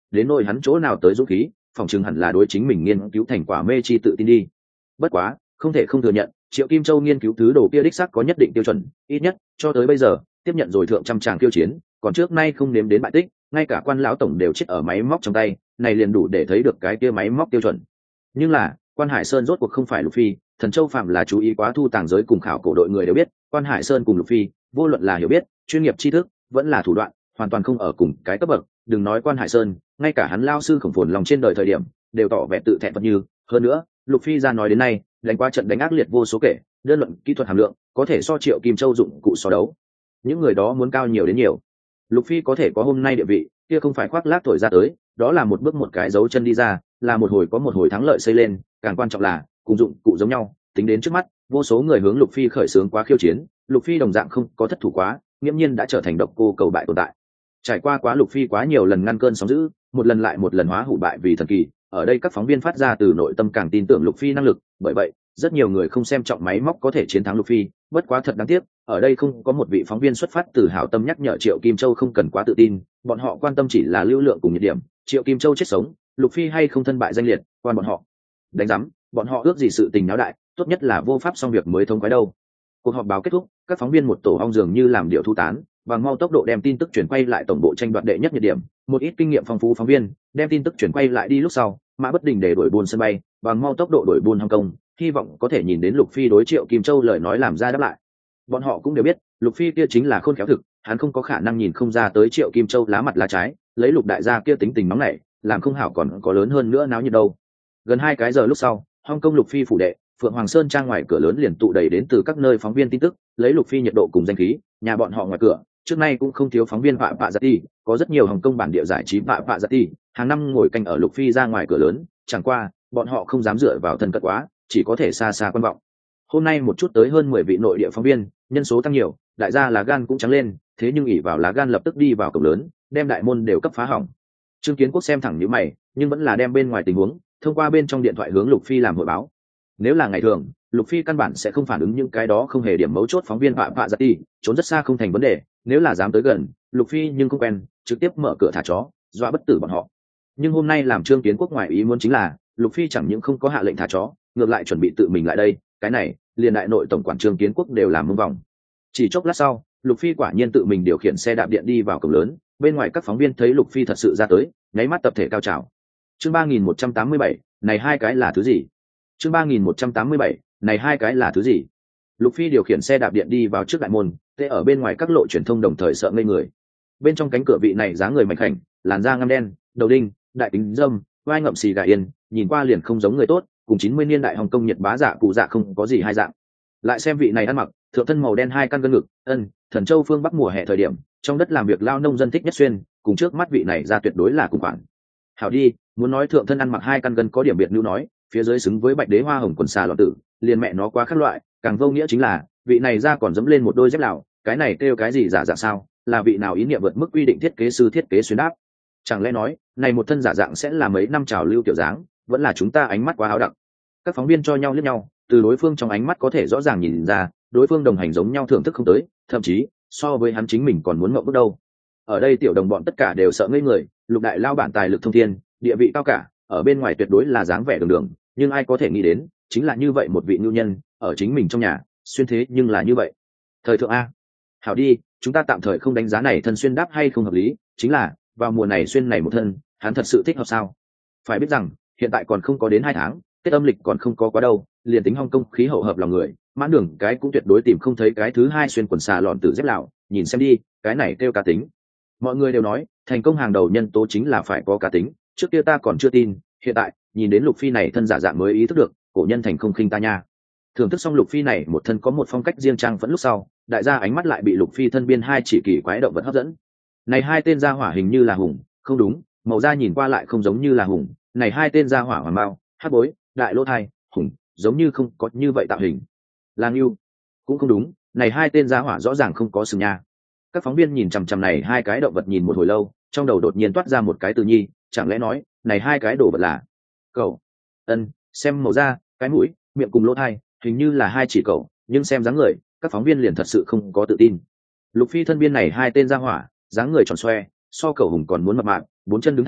đến nỗi hắn chỗ nào tới dũng khí, phòng chừng hẳn là đối chính mình nghiên cứu thành quả mê chi tự tin đi. Bất quá không thể không thừa nhận, Triệu Kim Châu nghiên cứu thứ đồ kia đích xác có nhất định tiêu chuẩn, ít nhất cho tới bây giờ tiếp nhận rồi thượng trăm tràng tiêu chiến, còn trước nay không nếm đến bại tích, ngay cả quan lão tổng đều chết ở máy móc trong tay, này liền đủ để thấy được cái kia máy móc tiêu chuẩn. Nhưng là Quan Hải Sơn rốt cuộc không phải Lục Phi, Thần Châu phạm là chú ý quá thu tàng giới cùng khảo cổ đội người đều biết, Quan Hải Sơn cùng Lục Phi, vô luận là hiểu biết, chuyên nghiệp tri thức, vẫn là thủ đoạn, hoàn toàn không ở cùng cái cấp bậc. Đừng nói Quan Hải Sơn, ngay cả hắn lao sư Khổng Phồn lòng trên đời thời điểm, đều tỏ vẻ tự thẹn vật như. Hơn nữa, Lục Phi ra nói đến nay, đánh qua trận đánh ác liệt vô số kể, đơn luận kỹ thuật hàm lượng, có thể so Triệu Kim Châu dụng cụ so đấu. Những người đó muốn cao nhiều đến nhiều. Lục Phi có thể có hôm nay địa vị, kia không phải khoác lác thổi ra tới, đó là một bước một cái dấu chân đi ra, là một hồi có một hồi thắng lợi xây lên, càng quan trọng là cùng dụng cụ giống nhau. Tính đến trước mắt, vô số người hướng Lục Phi khởi xướng quá khiêu chiến, Lục Phi đồng dạng không có thất thủ quá, nghiễm nhiên đã trở thành độc cô cầu bại tồn tại. Trải qua quá Lục Phi quá nhiều lần ngăn cơn sóng dữ, một lần lại một lần hóa hủ bại vì thần kỳ, ở đây các phóng viên phát ra từ nội tâm càng tin tưởng Lục Phi năng lực, bởi vậy rất nhiều người không xem trọng máy móc có thể chiến thắng Lục Phi. Bất quá thật đáng tiếc, ở đây không có một vị phóng viên xuất phát từ hảo tâm nhắc nhở Triệu Kim Châu không cần quá tự tin, bọn họ quan tâm chỉ là lưu lượng cùng nhiệt điểm. Triệu Kim Châu chết sống, Lục Phi hay không thân bại danh liệt, quan bọn họ đánh giám, bọn họ ước gì sự tình náo đại, tốt nhất là vô pháp xong việc mới thông quái đâu. Cuộc họp báo kết thúc, các phóng viên một tổ ong dường như làm điệu thu tán, bằng mau tốc độ đem tin tức chuyển quay lại tổng bộ tranh đoạt đệ nhất nhiệt điểm. Một ít kinh nghiệm phong phú phóng viên đem tin tức chuyển quay lại đi lúc sau, Mã Bất Đình để đổi buôn sân bay, bằng mau tốc độ đổi buôn Hồng Kông, hy vọng có thể nhìn đến Lục Phi đối Triệu Kim Châu lời nói làm ra đáp lại. Bọn họ cũng đều biết, Lục Phi kia chính là khôn khéo thực, hắn không có khả năng nhìn không ra tới Triệu Kim Châu lá mặt lá trái, lấy Lục đại gia kia tính tình nóng nảy, làm không hảo còn có lớn hơn nữa náo nhiệt đâu. Gần hai cái giờ lúc sau, Hồng Kông Lục Phi phủ đệ, Phượng Hoàng Sơn trang ngoài cửa lớn liền tụ đầy đến từ các nơi phóng viên tin tức, lấy Lục Phi nhiệt độ cùng danh khí, nhà bọn họ ngoài cửa trước nay cũng không thiếu phóng viên vạ vạ giật ti, có rất nhiều Hồng Kông bản địa giải trí vạ vạ giật ti, hàng năm ngồi canh ở Lục Phi ra ngoài cửa lớn, chẳng qua bọn họ không dám dựa vào thân cận quá, chỉ có thể xa xa quan vọng. Hôm nay một chút tới hơn mười vị nội địa phóng viên, nhân số tăng nhiều, đại gia lá gan cũng trắng lên, thế nhưng ỷ vào lá gan lập tức đi vào cổng lớn, đem đại môn đều cấp phá hỏng. Trương Kiến Quốc xem thẳng nhíu mày, nhưng vẫn là đem bên ngoài tình huống thông qua bên trong điện thoại hướng Lục Phi làm hội báo. Nếu là ngày thường, Lục Phi căn bản sẽ không phản ứng những cái đó không hề điểm mấu chốt phóng viên vạ vạ giật ti, trốn rất xa không thành vấn đề, nếu là dám tới gần, Lục Phi nhưng không quen, trực tiếp mở cửa thả chó, dọa bất tử bọn họ. Nhưng hôm nay làm Trương Kiến Quốc ngoài ý muốn chính là, Lục Phi chẳng những không có hạ lệnh thả chó, ngược lại chuẩn bị tự mình lại đây, cái này, liền đại nội tổng quản Trương Kiến Quốc đều làm mông vòng. Chỉ chốc lát sau, Lục Phi quả nhiên tự mình điều khiển xe đạp điện đi vào cổng lớn, bên ngoài các phóng viên thấy Lục Phi thật sự ra tới, nháy mắt tập thể cao trào. Chương ba nghìn một trăm tám mươi bảy, này hai cái là thứ gì? Chương ba nghìn một trăm tám mươi bảy, này hai cái là thứ gì? Lục Phi điều khiển xe đạp điện đi vào trước đại môn, tê ở bên ngoài các lộ truyền thông đồng thời sợ ngây người. Bên trong cánh cửa vị này dáng người mảnh khảnh, làn da ngăm đen, đầu đinh, đại tính dâm, vai ngậm xì gà yên, nhìn qua liền không giống người tốt, cùng chín mươi niên đại Hồng Kông Nhật bá dạ cụ dạ không có gì hai dạng. Lại xem vị này ăn mặc, thượng thân màu đen hai căn gân ngực, ân, Thần Châu phương Bắc mùa hè thời điểm, trong đất làm việc lao nông dân thích nhất xuyên, cùng trước mắt vị này ra tuyệt đối là cùng khoản. Hảo đi, muốn nói thượng thân ăn mặc hai căn gân có điểm biệt lưu nói, phía dưới xứng với bạch đế hoa hồng quần xà lọ tử, liền mẹ nó quá khác loại, càng vô nghĩa chính là vị này ra còn dẫm lên một đôi dép lào, cái này kêu cái gì giả dạng sao? Là vị nào ý niệm vượt mức quy định thiết kế sư thiết kế xuyên đáp? Chẳng lẽ nói này một thân giả dạng sẽ là mấy năm trào lưu kiểu dáng, vẫn là chúng ta ánh mắt quá áo đặc? Các phóng viên cho nhau liếc nhau, từ đối phương trong ánh mắt có thể rõ ràng nhìn ra, đối phương đồng hành giống nhau thưởng thức không tới, thậm chí so với hắn chính mình còn muốn ngậm bước đâu. Ở đây tiểu đồng bọn tất cả đều sợ ngây người, Lục đại lao bản tài lực thông thiên, địa vị cao cả, ở bên ngoài tuyệt đối là dáng vẻ đường đường, nhưng ai có thể nghĩ đến, chính là như vậy một vị nhu nhân, ở chính mình trong nhà, xuyên thế nhưng là như vậy. Thời thượng a. Hảo đi, chúng ta tạm thời không đánh giá này thân xuyên đáp hay không hợp lý, chính là vào mùa này xuyên này một thân, hắn thật sự thích hợp sao? Phải biết rằng, hiện tại còn không có đến hai tháng, Tết âm lịch còn không có quá đâu, liền tính Hồng Kông khí hậu hợp lòng người, mãn đường cái cũng tuyệt đối tìm không thấy cái thứ hai xuyên quần xà lọn tử dép lạo, nhìn xem đi, cái này kêu cá tính. Mọi người đều nói, thành công hàng đầu nhân tố chính là phải có cá tính, trước kia ta còn chưa tin, hiện tại nhìn đến Lục Phi này thân giả dạng mới ý thức được, cổ nhân thành không khinh ta nha. Thưởng thức xong Lục Phi này một thân có một phong cách riêng trang vẫn lúc sau, đại gia ánh mắt lại bị Lục Phi thân biên hai chỉ kỳ quái động vật hấp dẫn. Này hai tên gia hỏa hình như là hùng, không đúng, màu da nhìn qua lại không giống như là hùng, này hai tên gia hỏa hoàng mao, hắc bối, đại lỗ thai, hùng, giống như không có như vậy tạo hình. Lang yêu, cũng không đúng, này hai tên gia hỏa rõ ràng không có sừng nha. Các phóng viên nhìn chằm chằm này hai cái động vật nhìn một hồi lâu, trong đầu đột nhiên toát ra một cái từ nhi, chẳng lẽ nói, này hai cái đồ vật là cậu? Ân, xem màu da, cái mũi, miệng cùng lỗ thai, hình như là hai chỉ cậu, nhưng xem dáng người, các phóng viên liền thật sự không có tự tin. Lục Phi thân biên này hai tên gia hỏa, dáng người tròn xoe, so cậu hùng còn muốn mập mạp, bốn chân đứng thẳng,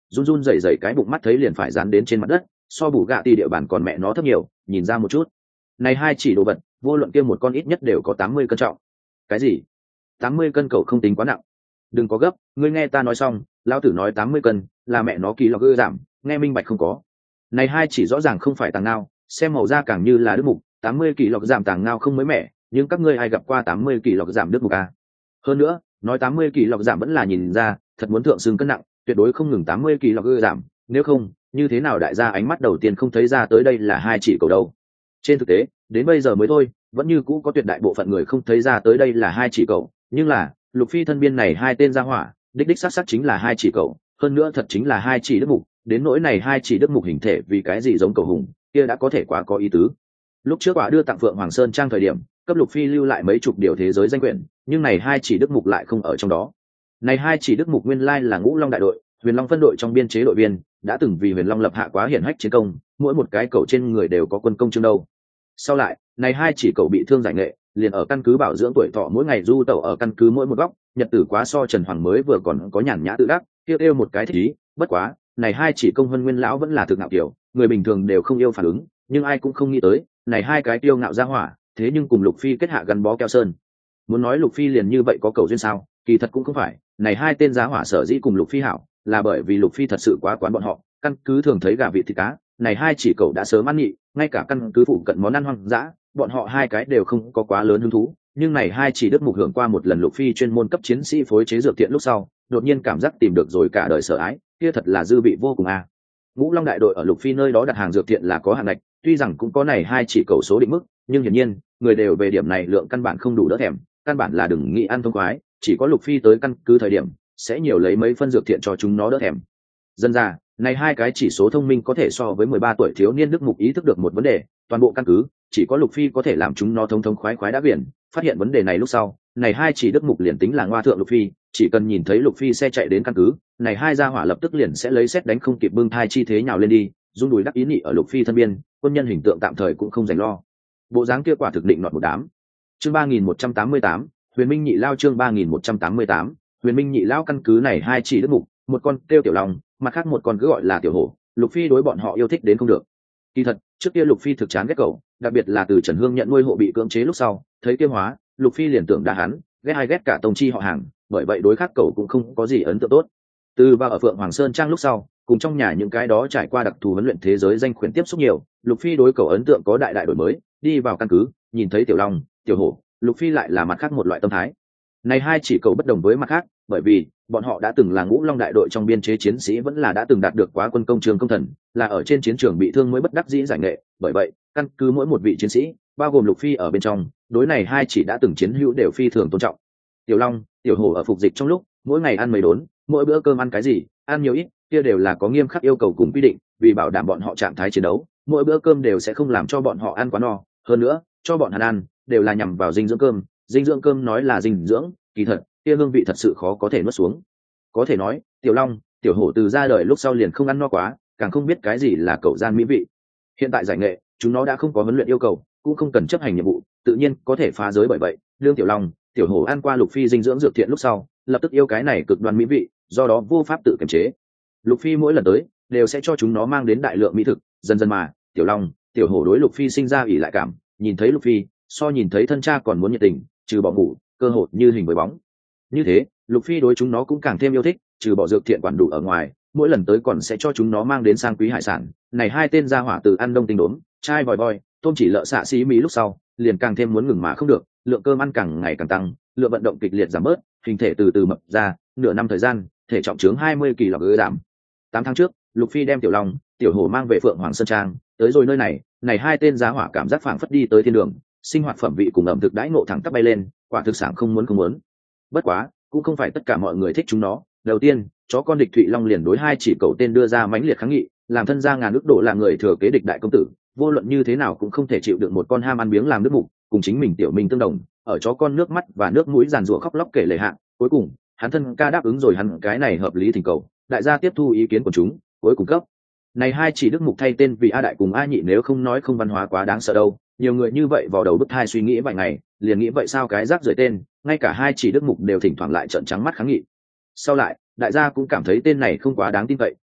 run run rẩy rẩy cái bụng mắt thấy liền phải dán đến trên mặt đất, so bù gạ tì địa bàn còn mẹ nó thấp nhiều, nhìn ra một chút này hai chỉ đồ vật vô luận kia một con ít nhất đều có tám mươi cân trọng. Cái gì? Tám mươi cân cậu không tính quá nặng. Đừng có gấp, ngươi nghe ta nói xong, lão tử nói tám mươi cân là mẹ nó kỳ lọc gư giảm, nghe minh bạch không có. Này hai chỉ rõ ràng không phải tàng ngao, xem màu da càng như là đức mục. Tám mươi kỳ lọc giảm tàng ngao không mới mẻ, nhưng các ngươi ai gặp qua tám mươi kỳ lọc giảm đức mục à? Hơn nữa nói tám mươi kỳ lọc giảm vẫn là nhìn ra thật muốn thượng xương cân nặng, tuyệt đối không ngừng tám mươi kỳ lọc gư giảm, nếu không như thế nào đại gia ánh mắt đầu tiên không thấy ra tới đây là hai chỉ cầu đâu. Trên thực tế đến bây giờ mới thôi vẫn như cũ có tuyệt đại bộ phận người không thấy ra tới đây là hai chỉ cầu, nhưng là Lục Phi thân biên này hai tên gia hỏa đích đích xác xác chính là hai chỉ cầu, hơn nữa thật chính là hai chỉ đức mục. Đến nỗi này hai chỉ đức mục hình thể vì cái gì giống cầu hùng kia đã có thể quá có ý tứ. Lúc trước quả đưa tặng Phượng Hoàng Sơn trang thời điểm cấp Lục Phi lưu lại mấy chục điều thế giới danh quyển, nhưng này hai chỉ đức mục lại không ở trong đó. Này hai chỉ đức mục nguyên lai là Ngũ Long đại đội Huyền Long phân đội trong biên chế đội viên, đã từng vì Huyền Long lập hạ quá hiển hách chiến công, mỗi một cái cầu trên người đều có quân công chương đâu. Sau lại này hai chỉ cầu bị thương giải nghệ, liền ở căn cứ bảo dưỡng tuổi thọ, mỗi ngày du tẩu ở căn cứ mỗi một góc, nhật tử quá so Trần Hoàng mới vừa còn có nhàn nhã tự đắc, kêu kêu một cái thích ý. Bất quá này hai chỉ công hơn nguyên lão vẫn là thực ngạo kiểu, người bình thường đều không yêu phản ứng, nhưng ai cũng không nghĩ tới này hai cái tiêu ngạo ra hỏa thế nhưng cùng Lục Phi kết hạ gắn bó keo sơn. Muốn nói Lục Phi liền như vậy có cầu duyên sao? Kỳ thật cũng không phải, này hai tên giá hỏa sở dĩ cùng Lục Phi hảo là bởi vì Lục Phi thật sự quá quán bọn họ, căn cứ thường thấy gà vịt thịt cá, này hai chỉ cậu đã sớm ăn nhị, ngay cả căn cứ phụ cận món ăn hoang dã bọn họ hai cái đều không có quá lớn hứng thú, nhưng này hai chỉ đức mục hưởng qua một lần Lục Phi chuyên môn cấp chiến sĩ phối chế dược thiện lúc sau, đột nhiên cảm giác tìm được rồi cả đời sợ ái, kia thật là dư vị vô cùng a. À. Ngũ Long đại đội ở Lục Phi nơi đó đặt hàng dược thiện là có hạn ngạch, tuy rằng cũng có này hai chỉ cầu số định mức, nhưng hiển nhiên người đều về điểm này lượng căn bản không đủ đỡ thèm, căn bản là đừng nghĩ ăn thông khoái, chỉ có Lục Phi tới căn cứ thời điểm sẽ nhiều lấy mấy phân dược thiện cho chúng nó đỡ thèm. Dân ra này hai cái chỉ số thông minh có thể so với mười ba tuổi thiếu niên đức mục ý thức được một vấn đề, toàn bộ căn cứ chỉ có Lục Phi có thể làm chúng nó thông thông khoái khoái đã biển. Phát hiện vấn đề này lúc sau, này hai chỉ đức mục liền tính là ngoa thượng Lục Phi, chỉ cần nhìn thấy Lục Phi xe chạy đến căn cứ, này hai gia hỏa lập tức liền sẽ lấy xét đánh không kịp bưng thai chi thế nhào lên đi, rung đùi đắc ý nhị ở Lục Phi thân biên, quân nhân hình tượng tạm thời cũng không dành lo. Bộ dáng kia quả thực định nọt một đám. Chương ba nghìn một trăm tám mươi tám, Huyền Minh Nhị Lao. Chương ba nghìn một trăm tám mươi tám, Huyền Minh Nhị Lao. Căn cứ này hai chỉ đức mục, một con kêu Tiểu Long, mặt khác một con cứ gọi là Tiểu Hổ. Lục Phi đối bọn họ yêu thích đến không được. Kỳ thật trước kia Lục Phi thực chán ghét cậu, đặc biệt là từ Trần Hương nhận nuôi hộ bị cưỡng chế lúc sau, thấy kia hóa, Lục Phi liền tưởng đa hắn, ghét ai ghét cả tông chi họ hàng, bởi vậy đối khác cậu cũng không có gì ấn tượng tốt. Từ vào ở Phượng Hoàng Sơn trang lúc sau, cùng trong nhà những cái đó trải qua đặc thù huấn luyện thế giới danh khuyển tiếp xúc nhiều, Lục Phi đối cậu ấn tượng có đại đại đổi mới. Đi vào căn cứ, nhìn thấy Tiểu Long, Tiểu Hổ, Lục Phi lại là mặt khác một loại tâm thái. Này hai chỉ cậu bất đồng với mặt khác, bởi vì bọn họ đã từng là Ngũ Long đại đội trong biên chế chiến sĩ, vẫn là đã từng đạt được quá quân công trường công thần, là ở trên chiến trường bị thương mới bất đắc dĩ giải nghệ, bởi vậy căn cứ mỗi một vị chiến sĩ, bao gồm Lục Phi ở bên trong, đối này hai chỉ đã từng chiến hữu đều phi thường tôn trọng. Tiểu Long, Tiểu Hổ ở phục dịch trong lúc, mỗi ngày ăn mấy đốn, mỗi bữa cơm ăn cái gì, ăn nhiều ít, kia đều là có nghiêm khắc yêu cầu cùng quy định, vì bảo đảm bọn họ trạng thái chiến đấu, mỗi bữa cơm đều sẽ không làm cho bọn họ ăn quá no, hơn nữa, cho bọn hắn ăn đều là nhằm vào dinh dưỡng cơm, dinh dưỡng cơm nói là dinh dưỡng, kỳ thật, kia hương vị thật sự khó có thể nuốt xuống. Có thể nói, Tiểu Long, Tiểu Hổ từ ra đời lúc sau liền không ăn no quá, càng không biết cái gì là cậu gian mỹ vị. Hiện tại giải nghệ, chúng nó đã không có huấn luyện yêu cầu, cũng không cần chấp hành nhiệm vụ, tự nhiên có thể phá giới, bởi vậy, đương Tiểu Long, Tiểu Hổ ăn qua Lục Phi dinh dưỡng dược thiện lúc sau, lập tức yêu cái này cực đoan mỹ vị, do đó vô pháp tự kiềm chế. Lục Phi mỗi lần tới đều sẽ cho chúng nó mang đến đại lượng mỹ thực, dần dần mà Tiểu Long, Tiểu Hổ đối Lục Phi sinh ra ỷ lại cảm, nhìn thấy Lục Phi so nhìn thấy thân cha còn muốn nhiệt tình, trừ bỏ ngủ cơ hội như hình với bóng. Như thế Lục Phi đối chúng nó cũng càng thêm yêu thích, trừ bỏ dược thiện quản đủ ở ngoài, mỗi lần tới còn sẽ cho chúng nó mang đến sang quý hải sản. Này hai tên gia hỏa từ ăn đông tinh đốm, trai vòi voi, tôm chỉ lợ xạ xí mỹ lúc sau liền càng thêm muốn ngừng mà không được, lượng cơm ăn càng ngày càng tăng, lượng vận động kịch liệt giảm bớt, hình thể từ từ mập ra, nửa năm thời gian thể trọng chướng hai mươi kỳ lọ gỡ giảm. Tám tháng trước Lục Phi đem Tiểu Long, Tiểu Hổ mang về Phượng Hoàng Sơn trang, tới rồi nơi này, này hai tên giá hỏa cảm giác phảng phất đi tới thiên đường, sinh hoạt phẩm vị cùng ẩm thực đãi ngộ thẳng tắp bay lên, quả thực sản không muốn không muốn. Bất quá cũng không phải tất cả mọi người thích chúng nó. Đầu tiên, chó con Địch Thụy Long liền đối hai chỉ cậu tên đưa ra mãnh liệt kháng nghị, làm thân gia ngàn ước độ là người thừa kế Địch đại công tử, vô luận như thế nào cũng không thể chịu được một con ham ăn biếng làm nước mục, cùng chính mình tiểu minh tương đồng, ở chó con nước mắt và nước mũi giàn rủa khóc lóc kể lể hạn. Cuối cùng hắn thân ca đáp ứng rồi, hắn cái này hợp lý thỉnh cầu, đại gia tiếp thu ý kiến của chúng, cuối cùng cấp này hai chỉ đức mục thay tên vì A đại cùng A nhị, nếu không nói không văn hóa quá đáng sợ đâu. Nhiều người như vậy vào đầu bứt tai suy nghĩ vài ngày, liền nghĩ vậy sao cái rác rưởi tên, ngay cả hai chỉ đức mục đều thỉnh thoảng lại trợn trắng mắt kháng nghị. Sau lại đại gia cũng cảm thấy tên này không quá đáng tin cậy,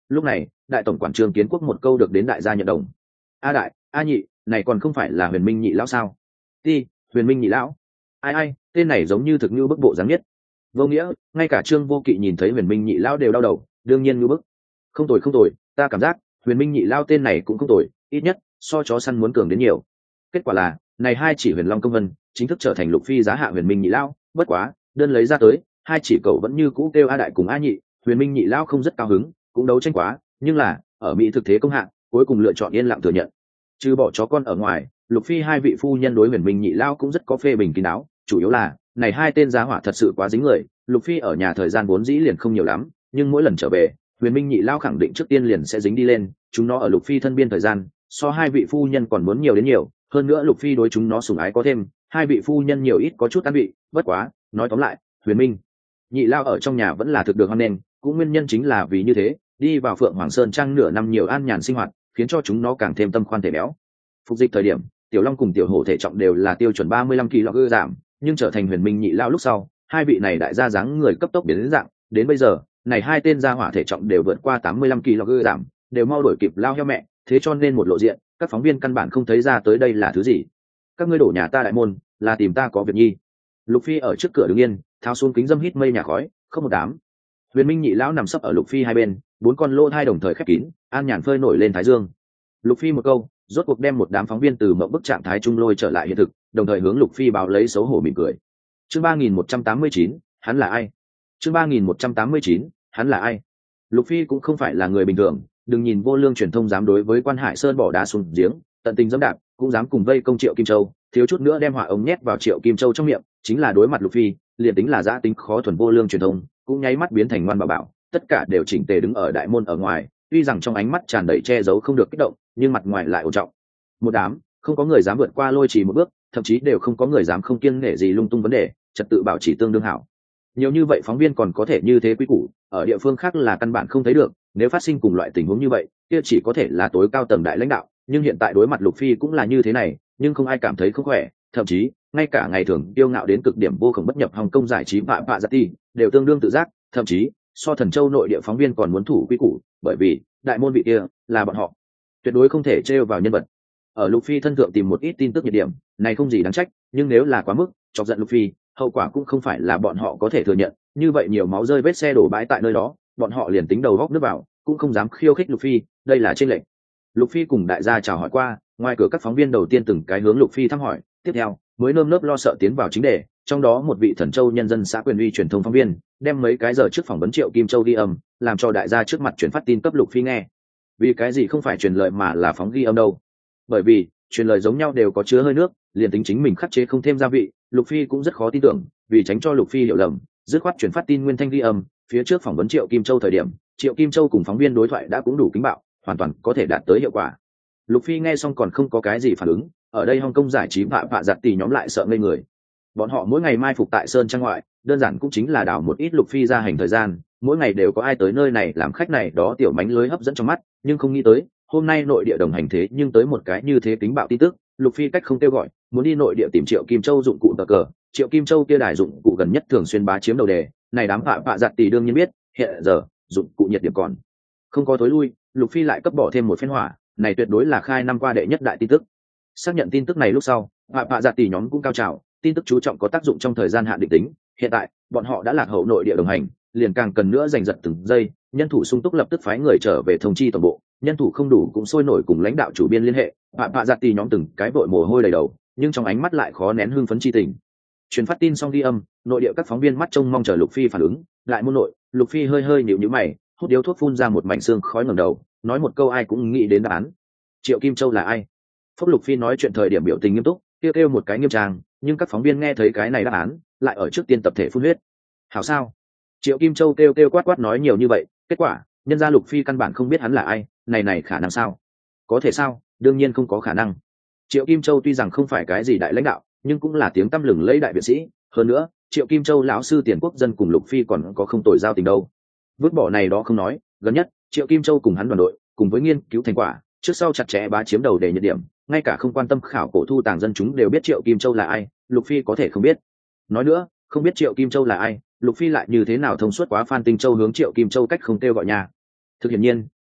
lúc này đại tổng quản Trương Kiến Quốc một câu được đến đại gia nhận đồng. A đại, A nhị, này còn không phải là Huyền Minh nhị lão sao? Ti, Huyền Minh nhị lão. Ai ai, tên này giống như thực như bức bộ dáng nhất. Vô nghĩa, ngay cả Trương Vô Kỵ nhìn thấy Huyền Minh nhị lão đều đau đầu, đương nhiên như bức. Không tồi không tồi, ta cảm giác Huyền Minh nhị lão tên này cũng không tồi, ít nhất so chó săn muốn cường đến nhiều. Kết quả là, này hai chỉ Huyền Long công vân chính thức trở thành Lục Phi giá hạ Huyền Minh nhị lão, bất quá, đơn lấy ra tới, hai chỉ cậu vẫn như cũ kêu A đại cùng A nhị, Huyền Minh nhị lão không rất cao hứng, cũng đấu tranh quá, nhưng là, ở mỹ thực thế công hạng, cuối cùng lựa chọn yên lặng thừa nhận. Trừ bỏ chó con ở ngoài, Lục Phi hai vị phu nhân đối Huyền Minh nhị lão cũng rất có phê bình kín đáo, chủ yếu là, này hai tên giá hỏa thật sự quá dính người, Lục Phi ở nhà thời gian vốn dĩ liền không nhiều lắm, nhưng mỗi lần trở về, Huyền Minh nhị lão khẳng định trước tiên liền sẽ dính đi lên, chúng nó ở Lục Phi thân biên thời gian, so hai vị phu nhân còn muốn nhiều đến nhiều, hơn nữa Lục Phi đối chúng nó sủng ái có thêm, hai vị phu nhân nhiều ít có chút ăn vị, bất quá, nói tóm lại, Huyền Minh nhị lão ở trong nhà vẫn là thực được hoan nghênh, cũng nguyên nhân chính là vì như thế, đi vào Phượng Hoàng Sơn trang nửa năm nhiều an nhàn sinh hoạt, khiến cho chúng nó càng thêm tâm khoan thể béo. Phục dịch thời điểm, Tiểu Long cùng Tiểu Hổ thể trọng đều là tiêu chuẩn ba mươi lăm ki lô gam giảm, nhưng trở thành Huyền Minh nhị lão lúc sau, hai vị này đại gia dáng người cấp tốc biến đến dạng, đến bây giờ, này hai tên gia hỏa thể trọng đều vượt qua tám mươi lăm ki lô gam giảm, đều mau đổi kịp lao heo mẹ, thế cho nên một lộ diện, các phóng viên căn bản không thấy ra tới đây là thứ gì. Các ngươi đổ nhà ta đại môn, là tìm ta có việc nhi. Lục Phi ở trước cửa đứng yên, tháo xuống kính dâm hít mây nhà khói, không một đám. Huyền Minh nhị lão nằm sấp ở Lục Phi hai bên, bốn con lỗ hai đồng thời khép kín, an nhàn phơi nổi lên thái dương. Lục Phi một câu, rốt cuộc đem một đám phóng viên từ mộng bức trạng thái trung lôi trở lại hiện thực, đồng thời hướng Lục Phi báo lấy xấu hổ mỉm cười. Chương ba nghìn một trăm tám mươi chín, hắn là ai? Chương ba nghìn một trăm tám mươi chín, hắn là ai? Lục Phi cũng không phải là người bình thường, đừng nhìn vô lương truyền thông dám đối với Quan Hải Sơn bỏ đá xuống giếng, tận tình dẫm đạp, cũng dám cùng vây công Triệu Kim Châu, thiếu chút nữa đem hỏa ống nhét vào Triệu Kim Châu trong miệng, chính là đối mặt Lục Phi, liền tính là dã tính khó thuần vô lương truyền thông, cũng nháy mắt biến thành ngoan bảo bảo, tất cả đều chỉnh tề đứng ở đại môn ở ngoài, tuy rằng trong ánh mắt tràn đầy che giấu không được kích động, nhưng mặt ngoài lại ổn trọng. Một đám, không có người dám vượt qua lôi trì một bước, thậm chí đều không có người dám không kiêng nể gì lung tung vấn đề, trật tự bảo trì tương đương hảo. Nhiều như vậy phóng viên còn có thể như thế quý củ, ở địa phương khác là căn bản không thấy được, nếu phát sinh cùng loại tình huống như vậy, kia chỉ có thể là tối cao tầng đại lãnh đạo, nhưng hiện tại đối mặt Lục Phi cũng là như thế này, nhưng không ai cảm thấy không khỏe, thậm chí, ngay cả ngày thường tiêu ngạo đến cực điểm vô cùng bất nhập Hồng Kông giải trí Phạm Phạ Giật Ti, đều tương đương tự giác, thậm chí, so Thần Châu nội địa phóng viên còn muốn thủ quý củ, bởi vì, đại môn vị kia là bọn họ, tuyệt đối không thể trêu vào nhân vật. Ở Lục Phi thân thượng tìm một ít tin tức nhiệt điểm, này không gì đáng trách, nhưng nếu là quá mức, chọc giận Lục Phi, hậu quả cũng không phải là bọn họ có thể thừa nhận, như vậy nhiều máu rơi vết xe đổ bãi tại nơi đó, bọn họ liền tính đầu góc nước vào, cũng không dám khiêu khích Lục Phi, đây là chênh lệch. Lục Phi cùng đại gia chào hỏi qua, ngoài cửa các phóng viên đầu tiên từng cái hướng Lục Phi thăm hỏi, tiếp theo, mới nơm nớp lo sợ tiến vào chính đề, trong đó một vị Thần Châu nhân dân xã quyền uy truyền thông phóng viên, đem mấy cái giờ trước phỏng vấn Triệu Kim Châu ghi âm, làm cho đại gia trước mặt truyền phát tin cấp Lục Phi nghe. Vì cái gì không phải truyền lời mà là phóng ghi âm đâu? Bởi vì, truyền lời giống nhau đều có chứa hơi nước, liền tính chính mình khắc chế không thêm gia vị, Lục Phi cũng rất khó tin tưởng, vì tránh cho Lục Phi hiểu lầm, dứt khoát truyền phát tin nguyên thanh ghi âm, phía trước phỏng vấn Triệu Kim Châu thời điểm, Triệu Kim Châu cùng phóng viên đối thoại đã cũng đủ kính bạo, hoàn toàn có thể đạt tới hiệu quả. Lục Phi nghe xong còn không có cái gì phản ứng, ở đây Hồng Kông giải trí Phạm Phạ Giật Tì nhóm lại sợ ngây người. Bọn họ mỗi ngày mai phục tại Sơn Trang ngoại, đơn giản cũng chính là đảo một ít Lục Phi ra hành thời gian, mỗi ngày đều có ai tới nơi này làm khách này đó tiểu mánh lưới hấp dẫn trong mắt, nhưng không nghĩ tới, hôm nay nội địa đồng hành thế nhưng tới một cái như thế kính bạo tin tức, Lục Phi cách không kêu gọi, muốn đi nội địa tìm Triệu Kim Châu dụng cụ tờ cờ, Triệu Kim Châu kia đài dụng cụ gần nhất thường xuyên bá chiếm đầu đề, này đám Phạm Phạ Giật Tì đương nhiên biết, hiện giờ, dụng cụ nhiệt điểm còn không có tối lui, Lục Phi lại cấp bỏ thêm một phen hỏa, này tuyệt đối là khai năm qua đệ nhất đại tin tức. Xác nhận tin tức này lúc sau, Phạm Phạ Giật Tì nhóm cũng cao trào, tin tức chú trọng có tác dụng trong thời gian hạn định tính, hiện tại, bọn họ đã lạc hậu nội địa đồng hành, liền càng cần nữa giành giật từng giây, nhân thủ sung túc lập tức phái người trở về thông chi toàn bộ, nhân thủ không đủ cũng sôi nổi cùng lãnh đạo chủ biên liên hệ, Phạm Phạ Giật Tì nhóm từng cái vội mồ hôi đầy đầu, nhưng trong ánh mắt lại khó nén hưng phấn chi tình. Truyền phát tin xong ghi âm, nội địa các phóng viên mắt trông mong chờ Lục Phi phản ứng, lại môn nội, Lục Phi hơi hơi nhíu nhíu mày, hút điếu thuốc phun ra một mảnh xương khói ngẩng đầu, nói một câu ai cũng nghĩ đến đáp án. Triệu Kim Châu là ai? Phúc Lục Phi nói chuyện thời điểm biểu tình nghiêm túc, kêu kêu một cái nghiêm trang, nhưng các phóng viên nghe thấy cái này đáp án, lại ở trước tiên tập thể phun huyết. Hảo sao? Triệu Kim Châu kêu kêu quát quát nói nhiều như vậy, kết quả, nhân gia Lục Phi căn bản không biết hắn là ai, này này khả năng sao? Có thể sao? Đương nhiên không có khả năng. Triệu Kim Châu tuy rằng không phải cái gì đại lãnh đạo, nhưng cũng là tiếng tăm lừng lẫy đại viện sĩ, hơn nữa, Triệu Kim Châu lão sư Tiền Quốc dân cùng Lục Phi còn có không tồi giao tình đâu. Vứt bỏ này đó không nói, gần nhất, Triệu Kim Châu cùng hắn đoàn đội, cùng với nghiên cứu thành quả, trước sau chặt chẽ bá chiếm đầu để nhiệt điểm, ngay cả không quan tâm khảo cổ thu tàng dân chúng đều biết Triệu Kim Châu là ai, Lục Phi có thể không biết. Nói nữa, không biết Triệu Kim Châu là ai, Lục Phi lại như thế nào thông suốt quá Phan Tinh Châu hướng Triệu Kim Châu cách không kêu gọi nhà. Thực hiện nhiên,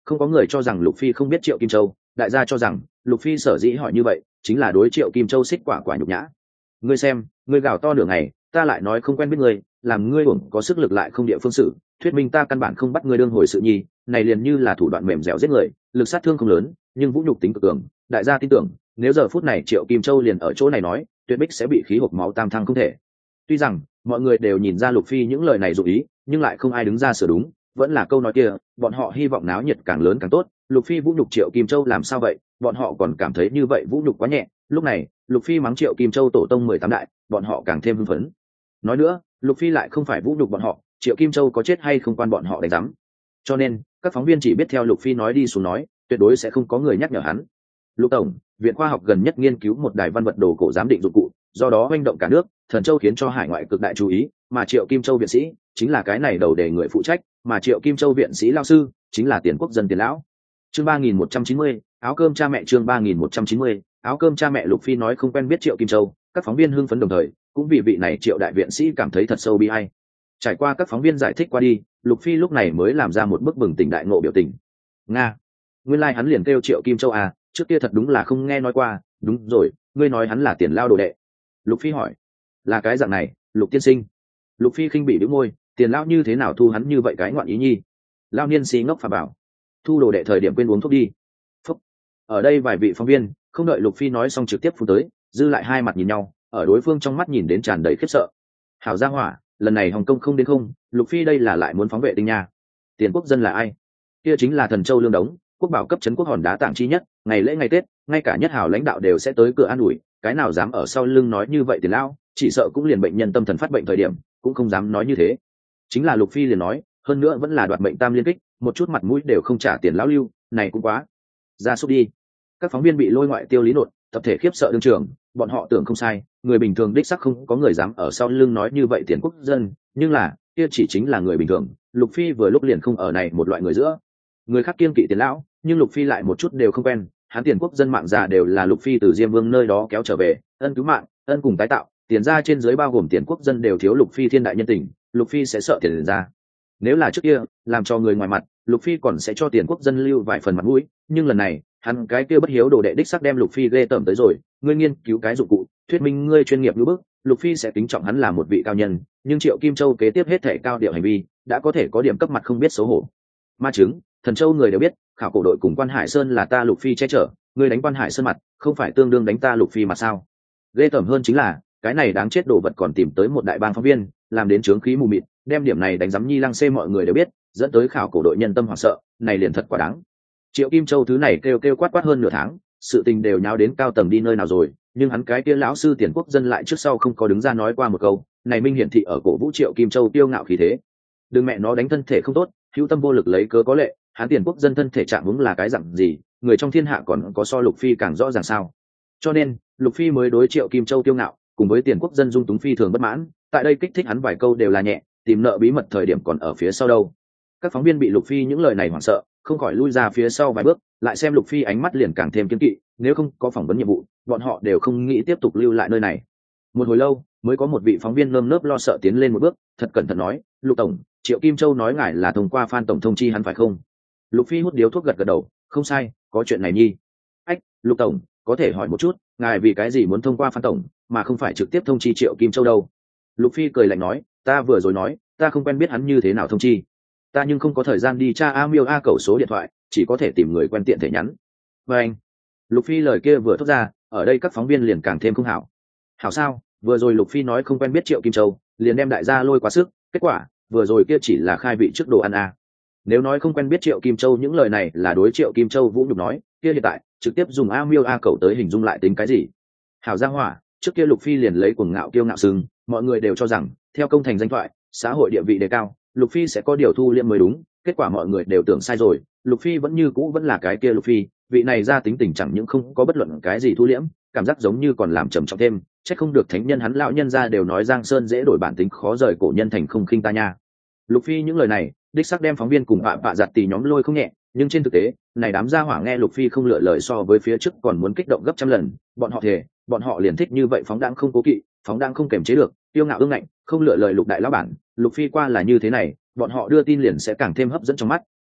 không có người cho rằng Lục Phi không biết Triệu Kim Châu, đại gia cho rằng Lục Phi sở dĩ hỏi như vậy chính là đối Triệu Kim Châu xích quả quả nhục nhã. Ngươi xem, ngươi gào to nửa ngày, ta lại nói không quen biết ngươi, làm ngươi uổng có sức lực lại không địa phương sự, thuyết minh ta căn bản không bắt ngươi đương hồi sự nhi, này liền như là thủ đoạn mềm dẻo giết người, lực sát thương không lớn, nhưng vũ nhục tính cực cường, đại gia tin tưởng, nếu giờ phút này Triệu Kim Châu liền ở chỗ này nói, tuyệt bích sẽ bị khí hộc máu tam thăng không thể. Tuy rằng mọi người đều nhìn ra Lục Phi những lời này dụ ý, nhưng lại không ai đứng ra sửa đúng, vẫn là câu nói kia, bọn họ hy vọng náo nhiệt càng lớn càng tốt. Lục Phi vũ nhục Triệu Kim Châu làm sao vậy, bọn họ còn cảm thấy như vậy vũ nhục quá nhẹ. Lúc này Lục Phi mắng Triệu Kim Châu tổ tông mười tám đại, bọn họ càng thêm hưng phấn. Nói nữa, Lục Phi lại không phải vũ nhục bọn họ, Triệu Kim Châu có chết hay không quan bọn họ đánh rắm. Cho nên các phóng viên chỉ biết theo Lục Phi nói đi xuống nói, tuyệt đối sẽ không có người nhắc nhở hắn. Lục tổng, viện khoa học gần nhất nghiên cứu một đài văn vật đồ cổ giám định dụng cụ, do đó hoành động cả nước, Thần Châu khiến cho hải ngoại cực đại chú ý, mà Triệu Kim Châu viện sĩ chính là cái này đầu đề người phụ trách, mà Triệu Kim Châu viện sĩ lao sư chính là Tiền Quốc dân Tiền lão. Chương ba nghìn một trăm chín mươi, áo cơm cha mẹ. Chương ba nghìn một trăm chín mươi, áo cơm cha mẹ. Lục Phi nói không quen biết Triệu Kim Châu, các phóng viên hưng phấn đồng thời, cũng vì vị này Triệu đại viện sĩ cảm thấy thật sâu bi ai. Trải qua các phóng viên giải thích qua đi, Lục Phi lúc này mới làm ra một bức bừng tỉnh đại ngộ biểu tình. Nga, nguyên lai like hắn liền kêu Triệu Kim Châu à, trước kia thật đúng là không nghe nói qua. Đúng rồi, ngươi nói hắn là Tiền lao đồ đệ. Lục Phi hỏi. Là cái dạng này, Lục tiên sinh. Lục Phi khinh bị bĩu môi, Tiền lão như thế nào thu hắn như vậy cái ngoạn ý nhi. Lao niên sĩ ngốc phà bảo, thu đồ đệ thời điểm quên uống thuốc đi. Phúc. Ở đây vài vị phóng viên không đợi Lục Phi nói xong trực tiếp phun tới, dư lại hai mặt nhìn nhau, ở đối phương trong mắt nhìn đến tràn đầy khiếp sợ. Hảo gia hỏa, lần này Hồng Kông không đến không, Lục Phi đây là lại muốn phóng vệ tinh nha. Tiền Quốc dân là ai? Kia chính là Thần Châu Lương Đống, quốc bảo cấp trấn quốc hòn đá tảng chi nhất, ngày lễ ngày Tết, ngay cả nhất hảo lãnh đạo đều sẽ tới cửa an ủi, cái nào dám ở sau lưng nói như vậy Tiền lão, chỉ sợ cũng liền bệnh nhân tâm thần phát bệnh thời điểm, cũng không dám nói như thế. Chính là Lục Phi liền nói, hơn nữa vẫn là đoạt mệnh tam liên kích, một chút mặt mũi đều không trả Tiền lão lưu, này cũng quá. Ra sút đi. Các phóng viên bị lôi ngoại tiêu lý nột, tập thể khiếp sợ đương trường, bọn họ tưởng không sai, người bình thường đích sắc không có người dám ở sau lưng nói như vậy Tiền Quốc dân, nhưng là, kia chỉ chính là người bình thường, Lục Phi vừa lúc liền không ở này một loại người giữa. Người khác kiêng kỵ Tiền lão, nhưng Lục Phi lại một chút đều không quen, hắn Tiền Quốc dân mạng già đều là Lục Phi từ Diêm Vương nơi đó kéo trở về, ân cứu mạng, ân cùng tái tạo, tiền ra trên dưới bao gồm Tiền Quốc dân đều thiếu Lục Phi thiên đại nhân tình, Lục Phi sẽ sợ tiền ra. Nếu là trước kia, làm cho người ngoài mặt, Lục Phi còn sẽ cho Tiền Quốc dân lưu vài phần mặt mũi, nhưng lần này, hắn cái kia bất hiếu đồ đệ đích sắc đem Lục Phi ghê tởm tới rồi, ngươi nghiên cứu cái dụng cụ, thuyết minh ngươi chuyên nghiệp như bước, Lục Phi sẽ kính trọng hắn là một vị cao nhân, nhưng Triệu Kim Châu kế tiếp hết thể cao điệu hành vi, đã có thể có điểm cấp mặt không biết xấu hổ. Ma chứng, Thần Châu người đều biết, khảo cổ đội cùng Quan Hải Sơn là ta Lục Phi che chở, ngươi đánh Quan Hải Sơn mặt, không phải tương đương đánh ta Lục Phi mà sao? Ghê tởm hơn chính là, cái này đáng chết đồ vật còn tìm tới một đại bang phóng viên, làm đến chướng khí mù mịt, đem điểm này đánh giấm nhi lăng xê mọi người đều biết, dẫn tới khảo cổ đội nhân tâm hoảng sợ, này liền thật quá đáng. Triệu Kim Châu thứ này kêu kêu quát quát hơn nửa tháng, sự tình đều nháo đến cao tầng đi nơi nào rồi, nhưng hắn cái kia lão sư Tiền Quốc dân lại trước sau không có đứng ra nói qua một câu, này minh hiển thị ở cổ vũ Triệu Kim Châu tiêu ngạo khí thế. Đừng mẹ nó đánh thân thể không tốt, hữu tâm vô lực lấy cớ có lệ, hắn Tiền Quốc dân thân thể trạng huống là cái dạng gì, người trong thiên hạ còn có so Lục Phi càng rõ ràng sao? Cho nên, Lục Phi mới đối Triệu Kim Châu tiêu ngạo, cùng với Tiền Quốc dân dung túng phi thường bất mãn, tại đây kích thích hắn vài câu đều là nhẹ, tìm nợ bí mật thời điểm còn ở phía sau đâu. Các phóng viên bị Lục Phi những lời này hoảng sợ, không khỏi lui ra phía sau vài bước, lại xem Lục Phi ánh mắt liền càng thêm kiêng kỵ, nếu không có phỏng vấn nhiệm vụ, bọn họ đều không nghĩ tiếp tục lưu lại nơi này. Một hồi lâu, mới có một vị phóng viên nơm nớp lo sợ tiến lên một bước, thật cẩn thận nói, Lục tổng, Triệu Kim Châu nói ngài là thông qua Phan tổng thông chi hắn phải không? Lục Phi hút điếu thuốc gật gật đầu, không sai, có chuyện này nhi. Ách, Lục tổng, có thể hỏi một chút, ngài vì cái gì muốn thông qua Phan tổng, mà không phải trực tiếp thông chi Triệu Kim Châu đâu? Lục Phi cười lạnh nói, ta vừa rồi nói, ta không quen biết hắn như thế nào thông chi, ta nhưng không có thời gian đi tra a miêu a cầu số điện thoại, chỉ có thể tìm người quen tiện thể nhắn. Và anh, Lục Phi lời kia vừa thốt ra, ở đây các phóng viên liền càng thêm không hảo. Hảo sao? Vừa rồi Lục Phi nói không quen biết Triệu Kim Châu, liền đem đại gia lôi quá sức, kết quả vừa rồi kia chỉ là khai vị trước đồ ăn a. Nếu nói không quen biết Triệu Kim Châu những lời này là đối Triệu Kim Châu vũ nhục nói, kia hiện tại trực tiếp dùng a miêu a cầu tới hình dung lại tính cái gì? Hảo gia hỏa, trước kia Lục Phi liền lấy cuồng ngạo kiêu ngạo sừng, mọi người đều cho rằng theo công thành danh thoại, xã hội địa vị đề cao, Lục Phi sẽ có điều thu liễm mới đúng, kết quả mọi người đều tưởng sai rồi, Lục Phi vẫn như cũ vẫn là cái kia Lục Phi, vị này ra tính tình chẳng những không có bất luận cái gì thu liễm, cảm giác giống như còn làm trầm trọng thêm, chắc không được thánh nhân hắn lão nhân ra đều nói Giang Sơn dễ đổi bản tính khó rời cổ nhân thành không khinh ta nha. Lục Phi những lời này, đích xác đem phóng viên cùng bạ bạ giặt tì nhóm lôi không nhẹ, nhưng trên thực tế, này đám gia hỏa nghe Lục Phi không lựa lời so với phía trước còn muốn kích động gấp trăm lần, bọn họ thề, bọn họ liền thích như vậy phóng đãng không cố kỵ, phóng đãng không kềm chế được, tiêu ngạo ương ngạnh, không lựa lời Lục đại lão bản, Lục Phi qua là như thế này, bọn họ đưa tin liền sẽ càng thêm hấp dẫn trong mắt,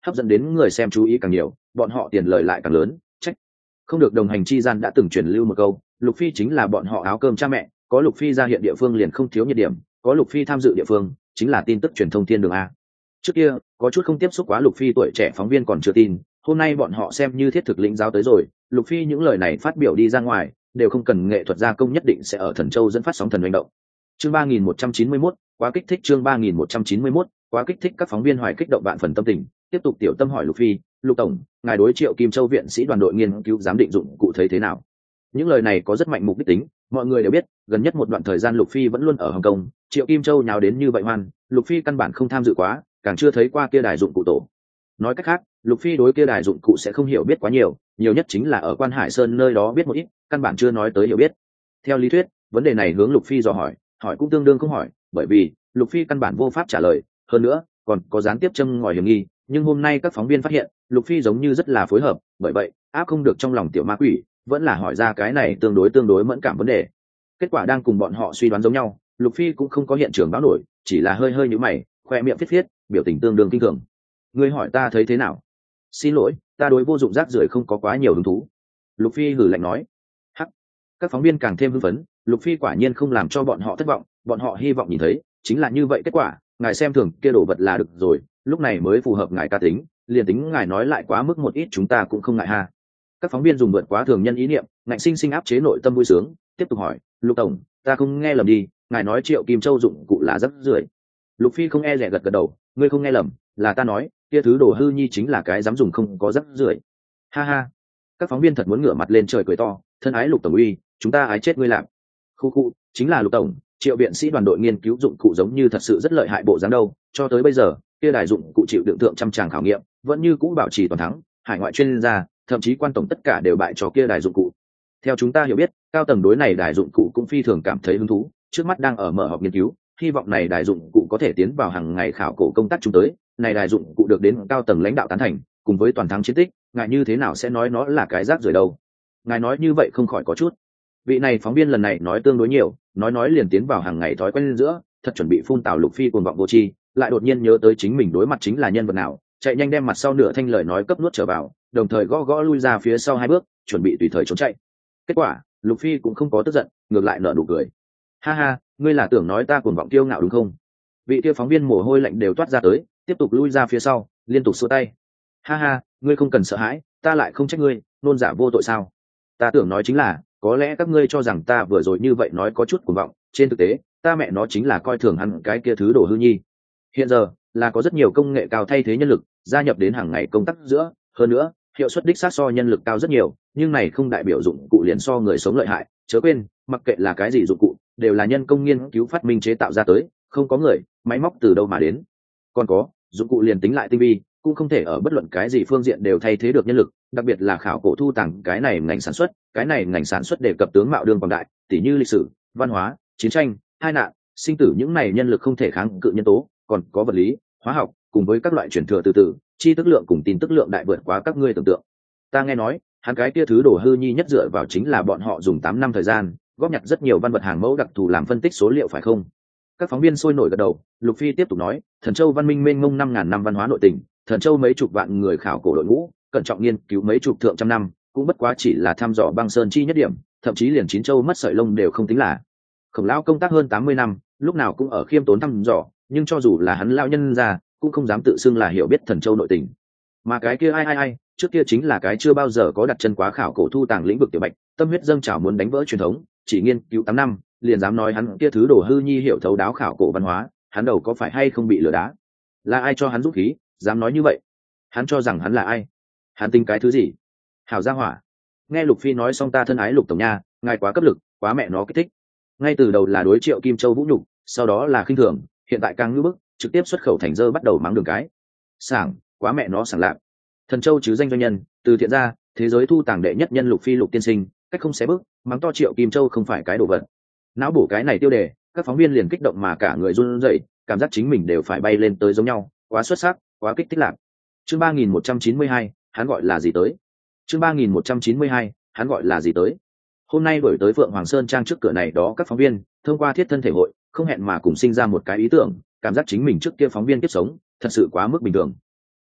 hấp dẫn đến người xem chú ý càng nhiều, bọn họ tiền lời lại càng lớn. Trách không được đồng hành chi gian đã từng truyền lưu một câu, Lục Phi chính là bọn họ áo cơm cha mẹ, có Lục Phi ra hiện địa phương liền không thiếu nhiệt điểm, có Lục Phi tham dự địa phương chính là tin tức truyền thông thiên đường a. Trước kia có chút không tiếp xúc quá Lục Phi tuổi trẻ phóng viên còn chưa tin, hôm nay bọn họ xem như thiết thực lĩnh giáo tới rồi. Lục Phi những lời này phát biểu đi ra ngoài đều không cần nghệ thuật gia công nhất định sẽ ở Thần Châu dẫn phát sóng thần hành động. Chương ba nghìn một trăm chín mươi mốt, quá kích thích. Chương ba nghìn một trăm chín mươi mốt, quá kích thích. Các phóng viên hoài kích động vạn phần tâm tình, tiếp tục tiểu tâm hỏi Lục Phi, Lục tổng, ngài đối Triệu Kim Châu viện sĩ đoàn đội nghiên cứu giám định dụng cụ thấy thế nào? Những lời này có rất mạnh mục đích tính, mọi người đều biết gần nhất một đoạn thời gian Lục Phi vẫn luôn ở Hồng Kông, Triệu Kim Châu nhào đến như vậy hoan, Lục Phi căn bản không tham dự quá, càng chưa thấy qua kia đài dụng cụ tổ. Nói cách khác, Lục Phi đối kia đài dụng cụ sẽ không hiểu biết quá nhiều, nhiều nhất chính là ở Quan Hải Sơn nơi đó biết một ít, căn bản chưa nói tới hiểu biết. Theo lý thuyết, vấn đề này hướng Lục Phi dò hỏi, hỏi cũng tương đương không hỏi, bởi vì Lục Phi căn bản vô pháp trả lời, hơn nữa còn có gián tiếp châm ngòi hiểm nghi. Nhưng hôm nay các phóng viên phát hiện Lục Phi giống như rất là phối hợp, bởi vậy áp không được trong lòng tiểu ma quỷ, vẫn là hỏi ra cái này tương đối tương đối mẫn cảm vấn đề. Kết quả đang cùng bọn họ suy đoán giống nhau, Lục Phi cũng không có hiện trường báo nổi, chỉ là hơi hơi nhíu mày, khoe miệng phiết phiết, biểu tình tương đương kinh thường. Ngươi hỏi ta thấy thế nào? Xin lỗi, ta đối vô dụng rác rưởi không có quá nhiều hứng thú. Lục Phi hừ lạnh nói. Hắc. Các phóng viên càng thêm hưng phấn, Lục Phi quả nhiên không làm cho bọn họ thất vọng, bọn họ hy vọng nhìn thấy chính là như vậy kết quả, ngài xem thường kia đồ vật là được rồi, lúc này mới phù hợp ngài ca tính, liền tính ngài nói lại quá mức một ít chúng ta cũng không ngại ha. Các phóng viên dùng vượt quá thường nhân ý niệm, ngạnh sinh sinh áp chế nội tâm vui sướng, tiếp tục hỏi, Lục tổng, ta không nghe lầm đi, ngài nói Triệu Kim Châu dụng cụ là rác rưởi. Lục Phi không e dè gật gật đầu, ngươi không nghe lầm, là ta nói, kia thứ đồ hư nhi chính là cái dám dùng không có rác rưởi. Ha ha. Các phóng viên thật muốn ngửa mặt lên trời cười to, thân ái Lục tổng uy, chúng ta ái chết ngươi làm. Khu khu, chính là Lục tổng, Triệu viện sĩ đoàn đội nghiên cứu dụng cụ giống như thật sự rất lợi hại bộ dáng đâu, cho tới bây giờ, kia đài dụng cụ chịu đựng thượng trăm tràng khảo nghiệm, vẫn như cũ bảo trì toàn thắng, hải ngoại chuyên gia, thậm chí quan tổng tất cả đều bại cho kia đài dụng cụ. Theo chúng ta hiểu biết, cao tầng đối này đài dụng cụ cũng phi thường cảm thấy hứng thú, trước mắt đang ở mở họp nghiên cứu, hy vọng này đài dụng cụ có thể tiến vào hàng ngày khảo cổ công tác chúng tới, này đài dụng cụ được đến cao tầng lãnh đạo tán thành, cùng với toàn thắng chiến tích, ngài như thế nào sẽ nói nó là cái rác rưởi đâu? Ngài nói như vậy không khỏi có chút. Vị này phóng viên lần này nói tương đối nhiều, nói nói liền tiến vào hàng ngày thói quen giữa, thật chuẩn bị phun tào Lục Phi cuồng vọng vô tri, lại đột nhiên nhớ tới chính mình đối mặt chính là nhân vật nào, chạy nhanh đem mặt sau nửa thanh lời nói cấp nuốt trở vào, đồng thời gõ gõ lui ra phía sau hai bước, chuẩn bị tùy thời trốn chạy. Kết quả, Lục Phi cũng không có tức giận, ngược lại nở nụ cười. Ha ha, ngươi là tưởng nói ta cuồng vọng kiêu ngạo đúng không? Vị kia phóng viên mồ hôi lạnh đều toát ra tới, tiếp tục lui ra phía sau, liên tục xua tay. Ha ha, ngươi không cần sợ hãi, ta lại không trách ngươi, nôn giả vô tội sao? Ta tưởng nói chính là, có lẽ các ngươi cho rằng ta vừa rồi như vậy nói có chút cuồng vọng, trên thực tế, ta mẹ nó chính là coi thường hắn cái kia thứ đồ hư nhi. Hiện giờ, là có rất nhiều công nghệ cao thay thế nhân lực, gia nhập đến hàng ngày công tác giữa, hơn nữa, hiệu suất đích xác so nhân lực cao rất nhiều, nhưng này không đại biểu dụng cụ liền so người sống lợi hại, chớ quên, mặc kệ là cái gì dụng cụ, đều là nhân công nghiên cứu phát minh chế tạo ra tới, không có người, máy móc từ đâu mà đến. Còn có, dụng cụ liền tính lại tinh vi, cũng không thể ở bất luận cái gì phương diện đều thay thế được nhân lực, đặc biệt là khảo cổ thu tàng cái này ngành sản xuất, cái này ngành sản xuất đề cập tướng mạo đương quảng đại, tỉ như lịch sử, văn hóa, chiến tranh, hai nạn, sinh tử những này nhân lực không thể kháng cự nhân tố, còn có vật lý, hóa học, cùng với các loại truyền thừa từ từ, chi tức lượng cùng tin tức lượng đại vượt quá các ngươi tưởng tượng. Ta nghe nói, hắn cái kia thứ đồ hư nhi nhất dựa vào chính là bọn họ dùng tám năm thời gian, góp nhặt rất nhiều văn vật hàng mẫu đặc thù làm phân tích số liệu phải không? Các phóng viên sôi nổi gật đầu, Lục Phi tiếp tục nói, Thần Châu văn minh mênh mông năm ngàn năm văn hóa nội tình, Thần Châu mấy chục vạn người khảo cổ đội ngũ, cẩn trọng nghiên cứu mấy chục thượng trăm năm, cũng bất quá chỉ là thăm dò băng sơn chi nhất điểm, thậm chí liền chín châu mất sợi lông đều không tính là. Khổng lão công tác hơn tám mươi năm, lúc nào cũng ở khiêm tốn thăm dò, nhưng cho dù là hắn lão nhân ra, cũng không dám tự xưng là hiểu biết Thần Châu nội tình. Mà cái kia ai ai ai, trước kia chính là cái chưa bao giờ có đặt chân quá khảo cổ thu tàng lĩnh vực tiểu bạch, tâm huyết dâng trào muốn đánh vỡ truyền thống, chỉ nghiên cứu tám năm, liền dám nói hắn kia thứ đồ hư nhi hiểu thấu đáo khảo cổ văn hóa, hắn đầu có phải hay không bị lừa đá? Là ai cho hắn dũng khí, dám nói như vậy? Hắn cho rằng hắn là ai? Hắn tính cái thứ gì? Hảo gia hỏa. Nghe Lục Phi nói xong, ta thân ái Lục tổng nha, ngài quá cấp lực, quá mẹ nó kích thích. Ngay từ đầu là đối Triệu Kim Châu vũ nhục, sau đó là khinh thường, hiện tại càng ngữ bức, trực tiếp xuất khẩu thành dơ bắt đầu mắng đường cái. Sảng, quá mẹ nó sảng lạc. Thần Châu chứ danh doanh nhân, từ thiện ra, thế giới thu tàng đệ nhất nhân Lục Phi Lục tiên sinh, cách không xé bước, mắng to Triệu Kim Châu không phải cái đồ vật. Não bổ cái này tiêu đề, các phóng viên liền kích động mà cả người run rẩy, cảm giác chính mình đều phải bay lên tới giống nhau, quá xuất sắc, quá kích thích lạc. Chương ba nghìn một trăm chín mươi hai, hắn gọi là gì tới? Chương ba nghìn một trăm chín mươi hai, hắn gọi là gì tới? Hôm nay đổi tới Phượng Hoàng Sơn trang trước cửa này đó các phóng viên, thông qua thiết thân thể hội, không hẹn mà cùng sinh ra một cái ý tưởng, cảm giác chính mình trước kia phóng viên kiếp sống, thật sự quá mức bình thường.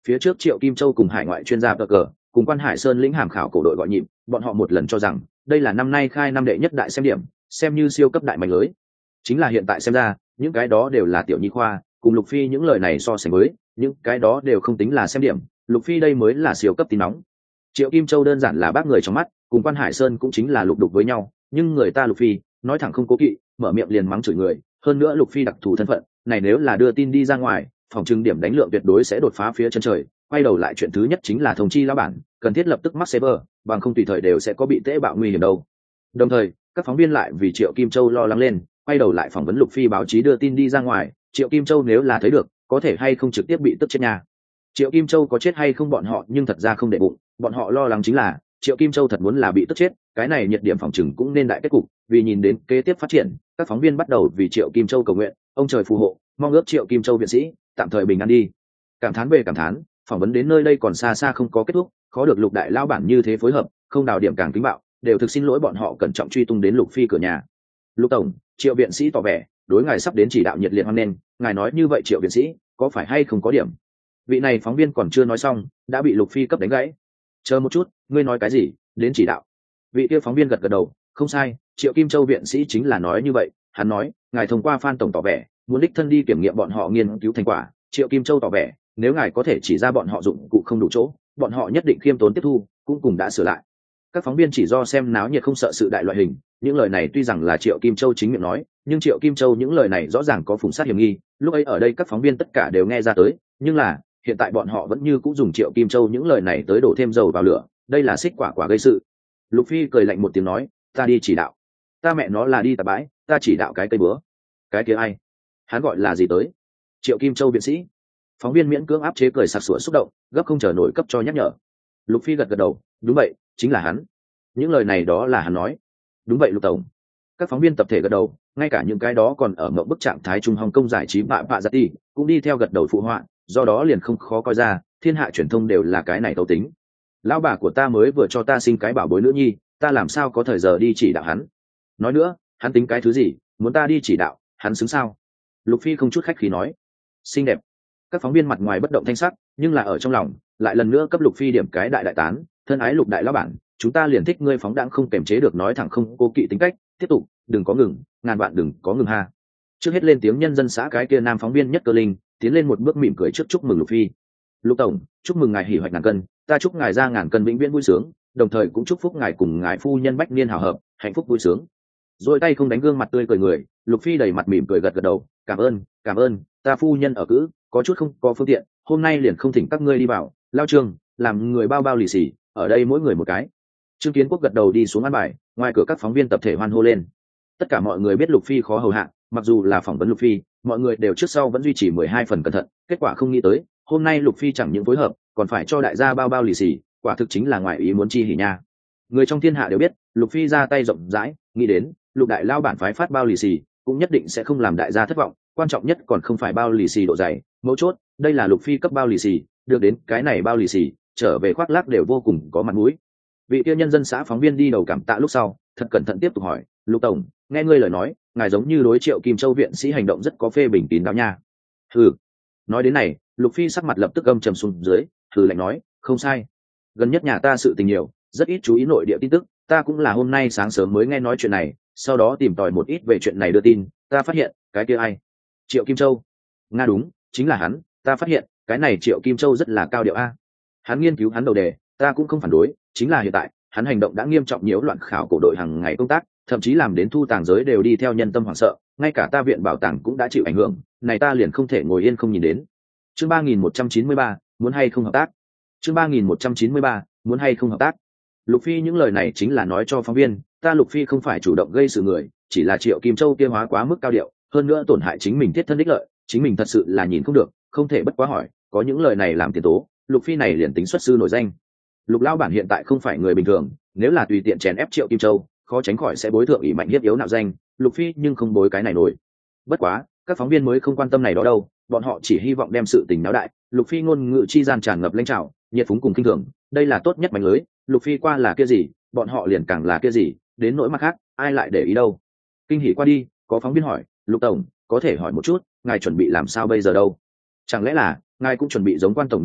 Phía trước Triệu Kim Châu cùng hải ngoại chuyên gia cờ cờ cùng Quan Hải Sơn lĩnh hàm khảo cổ đội gọi nhịp, bọn họ một lần cho rằng đây là năm nay khai năm đệ nhất đại xem điểm, xem như siêu cấp đại mạnh lưới. Chính là hiện tại xem ra, những cái đó đều là tiểu nhi khoa, cùng Lục Phi những lời này so sánh với, những cái đó đều không tính là xem điểm, Lục Phi đây mới là siêu cấp tin nóng. Triệu Kim Châu đơn giản là bác người trong mắt, cùng Quan Hải Sơn cũng chính là lục đục với nhau, nhưng người ta Lục Phi nói thẳng không cố kỵ, mở miệng liền mắng chửi người, hơn nữa Lục Phi đặc thù thân phận, này nếu là đưa tin đi ra ngoài, phòng trưng điểm đánh lượng tuyệt đối sẽ đột phá phía chân trời. Quay đầu lại chuyện thứ nhất chính là thông chi lão bản, cần thiết lập tức mắc server, bằng không tùy thời đều sẽ có bị tễ bạo nguy hiểm đâu. Đồng thời, các phóng viên lại vì Triệu Kim Châu lo lắng lên, quay đầu lại phỏng vấn Lục Phi báo chí đưa tin đi ra ngoài, Triệu Kim Châu nếu là thấy được, có thể hay không trực tiếp bị tức chết nhà. Triệu Kim Châu có chết hay không bọn họ nhưng thật ra không để bụng, bọn họ lo lắng chính là Triệu Kim Châu thật muốn là bị tức chết, cái này nhiệt điểm phòng trừng cũng nên đại kết cục, vì nhìn đến kế tiếp phát triển, các phóng viên bắt đầu vì Triệu Kim Châu cầu nguyện, ông trời phù hộ, mong ước Triệu Kim Châu viện sĩ tạm thời bình an đi. Cảm thán về cảm thán, phỏng vấn đến nơi đây còn xa xa không có kết thúc, khó được Lục đại lao bản như thế phối hợp, không đào điểm càng kính bạo, đều thực xin lỗi bọn họ cẩn trọng truy tung đến Lục Phi cửa nhà. Lục tổng, Triệu viện sĩ tỏ vẻ, đối ngài sắp đến chỉ đạo nhiệt liệt hoan nghênh, ngài nói như vậy Triệu viện sĩ, có phải hay không có điểm? Vị này phóng viên còn chưa nói xong, đã bị Lục Phi cấp đánh gãy. Chờ một chút, ngươi nói cái gì? Đến chỉ đạo? Vị kia phóng viên gật gật đầu, không sai, Triệu Kim Châu viện sĩ chính là nói như vậy, hắn nói, ngài thông qua Phan tổng tỏ vẻ, muốn đích thân đi kiểm nghiệm bọn họ nghiên cứu thành quả. Triệu Kim Châu tỏ vẻ, nếu ngài có thể chỉ ra bọn họ dụng cụ không đủ chỗ, bọn họ nhất định khiêm tốn tiếp thu, cũng cùng đã sửa lại. Các phóng viên chỉ do xem náo nhiệt không sợ sự đại loại hình, những lời này tuy rằng là Triệu Kim Châu chính miệng nói, nhưng Triệu Kim Châu những lời này rõ ràng có phủng sát hiểm nghi, lúc ấy ở đây các phóng viên tất cả đều nghe ra tới, nhưng là hiện tại bọn họ vẫn như cũng dùng Triệu Kim Châu những lời này tới đổ thêm dầu vào lửa, đây là xích quả quả gây sự. Lục Phi cười lạnh một tiếng nói, ta đi chỉ đạo, ta mẹ nó là đi tạp bãi, ta chỉ đạo cái cây bữa, cái kia ai, hắn gọi là gì tới? Triệu Kim Châu viện sĩ. Phóng viên miễn cưỡng áp chế cười sặc sủa xúc động, gấp không chờ nổi cấp cho nhắc nhở. Lục Phi gật gật đầu, đúng vậy, chính là hắn, những lời này đó là hắn nói. Đúng vậy Lục tổng. Các phóng viên tập thể gật đầu, ngay cả những cái đó còn ở mộng bức trạng thái trung Hồng Kông giải trí bạ bạ giật đi cũng đi theo gật đầu phụ họa, do đó liền không khó coi ra thiên hạ truyền thông đều là cái này tấu tính. Lão bà của ta mới vừa cho ta sinh cái bảo bối nữ nhi, ta làm sao có thời giờ đi chỉ đạo hắn? Nói nữa, hắn tính cái thứ gì, muốn ta đi chỉ đạo, hắn xứng sao? Lục Phi không chút khách khí nói. Xinh đẹp. Các phóng viên mặt ngoài bất động thanh sắc, nhưng là ở trong lòng lại lần nữa cấp Lục Phi điểm cái đại đại tán, thân ái Lục đại lão bản, chúng ta liền thích ngươi phóng đãng không kềm chế được nói thẳng không cố kỵ tính cách, tiếp tục, đừng có ngừng, ngàn vạn đừng có ngừng ha. Trước hết lên tiếng nhân dân xã cái kia nam phóng viên nhất cơ linh tiến lên một bước mỉm cười trước chúc mừng Lục Phi. Lục tổng, chúc mừng ngài hỉ hoạch ngàn cân, ta chúc ngài ra ngàn cân vĩnh viễn vui sướng, đồng thời cũng chúc phúc ngài cùng ngài phu nhân bách niên hảo hợp, hạnh phúc vui sướng. Rồi tay không đánh gương mặt tươi cười người, Lục Phi đầy mặt mỉm cười gật gật đầu, cảm ơn, cảm ơn, ta phu nhân ở cữ, có chút không có phương tiện, hôm nay liền không thỉnh các ngươi đi vào, lao trường, làm người bao bao lì xì, ở đây mỗi người một cái. Trương Kiến Quốc gật đầu đi xuống ăn bài, ngoài cửa các phóng viên tập thể hoan hô lên. Tất cả mọi người biết Lục Phi khó hầu hạ, mặc dù là phỏng vấn Lục Phi, mọi người đều trước sau vẫn duy trì mười hai phần cẩn thận, kết quả không nghĩ tới, hôm nay Lục Phi chẳng những phối hợp, còn phải cho đại gia bao bao lì xì, quả thực chính là ngoài ý muốn chi hỉ nha. Người trong thiên hạ đều biết, Lục Phi ra tay rộng rãi, nghĩ đến, Lục đại lao bản phái phát bao lì xì, cũng nhất định sẽ không làm đại gia thất vọng, quan trọng nhất còn không phải bao lì xì độ dày, mấu chốt, đây là Lục Phi cấp bao lì xì, được đến cái này bao lì xì, trở về khoác lác đều vô cùng có mặt mũi. Vị kia nhân dân xã phóng viên đi đầu cảm tạ lúc sau, thật cẩn thận tiếp tục hỏi, Lục tổng, nghe ngươi lời nói, ngài giống như đối Triệu Kim Châu viện sĩ hành động rất có phê bình tín đáo nha. Ừ. Nói đến này, Lục Phi sắc mặt lập tức âm trầm xuống dưới, thử lạnh nói, không sai, gần nhất nhà ta sự tình nhiều, rất ít chú ý nội địa tin tức, ta cũng là hôm nay sáng sớm mới nghe nói chuyện này, sau đó tìm tòi một ít về chuyện này đưa tin, ta phát hiện, cái kia ai? Triệu Kim Châu. Nga đúng, chính là hắn, ta phát hiện, cái này Triệu Kim Châu rất là cao điệu a. Hắn nghiên cứu hắn đầu đề, ta cũng không phản đối, chính là hiện tại, hắn hành động đã nghiêm trọng nhiễu loạn khảo cổ đội hàng ngày công tác, thậm chí làm đến thu tàng giới đều đi theo nhân tâm hoảng sợ, ngay cả ta viện bảo tàng cũng đã chịu ảnh hưởng, này ta liền không thể ngồi yên không nhìn đến. Chương ba nghìn một trăm chín mươi ba, muốn hay không hợp tác? Chương ba nghìn một trăm chín mươi ba, muốn hay không hợp tác? Lục Phi những lời này chính là nói cho phóng viên, ta Lục Phi không phải chủ động gây sự người, chỉ là Triệu Kim Châu kia hóa quá mức cao điệu, hơn nữa tổn hại chính mình thiết thân đích lợi, chính mình thật sự là nhìn không được, không thể bất quá hỏi, có những lời này làm tiền tố, Lục Phi này liền tính xuất sư nổi danh. Lục lão bản hiện tại không phải người bình thường, nếu là tùy tiện chèn ép Triệu Kim Châu, khó tránh khỏi sẽ bối thượng ỷ mạnh hiếp yếu nạo danh, Lục Phi nhưng không bối cái này nổi. Bất quá, các phóng viên mới không quan tâm này đó đâu, bọn họ chỉ hy vọng đem sự tình náo đại, Lục Phi ngôn ngữ chi gian tràn ngập lãnh trào, nhiệt phúng cùng kinh thường, đây là tốt nhất mánh lưới, Lục Phi qua là kia gì, bọn họ liền càng là kia gì, đến nỗi mặt khác, ai lại để ý đâu. Kinh hỉ qua đi, có phóng viên hỏi, Lục tổng, có thể hỏi một chút, ngài chuẩn bị làm sao bây giờ đâu? Chẳng lẽ là ngài cũng chuẩn bị giống Quan tổng như vậy,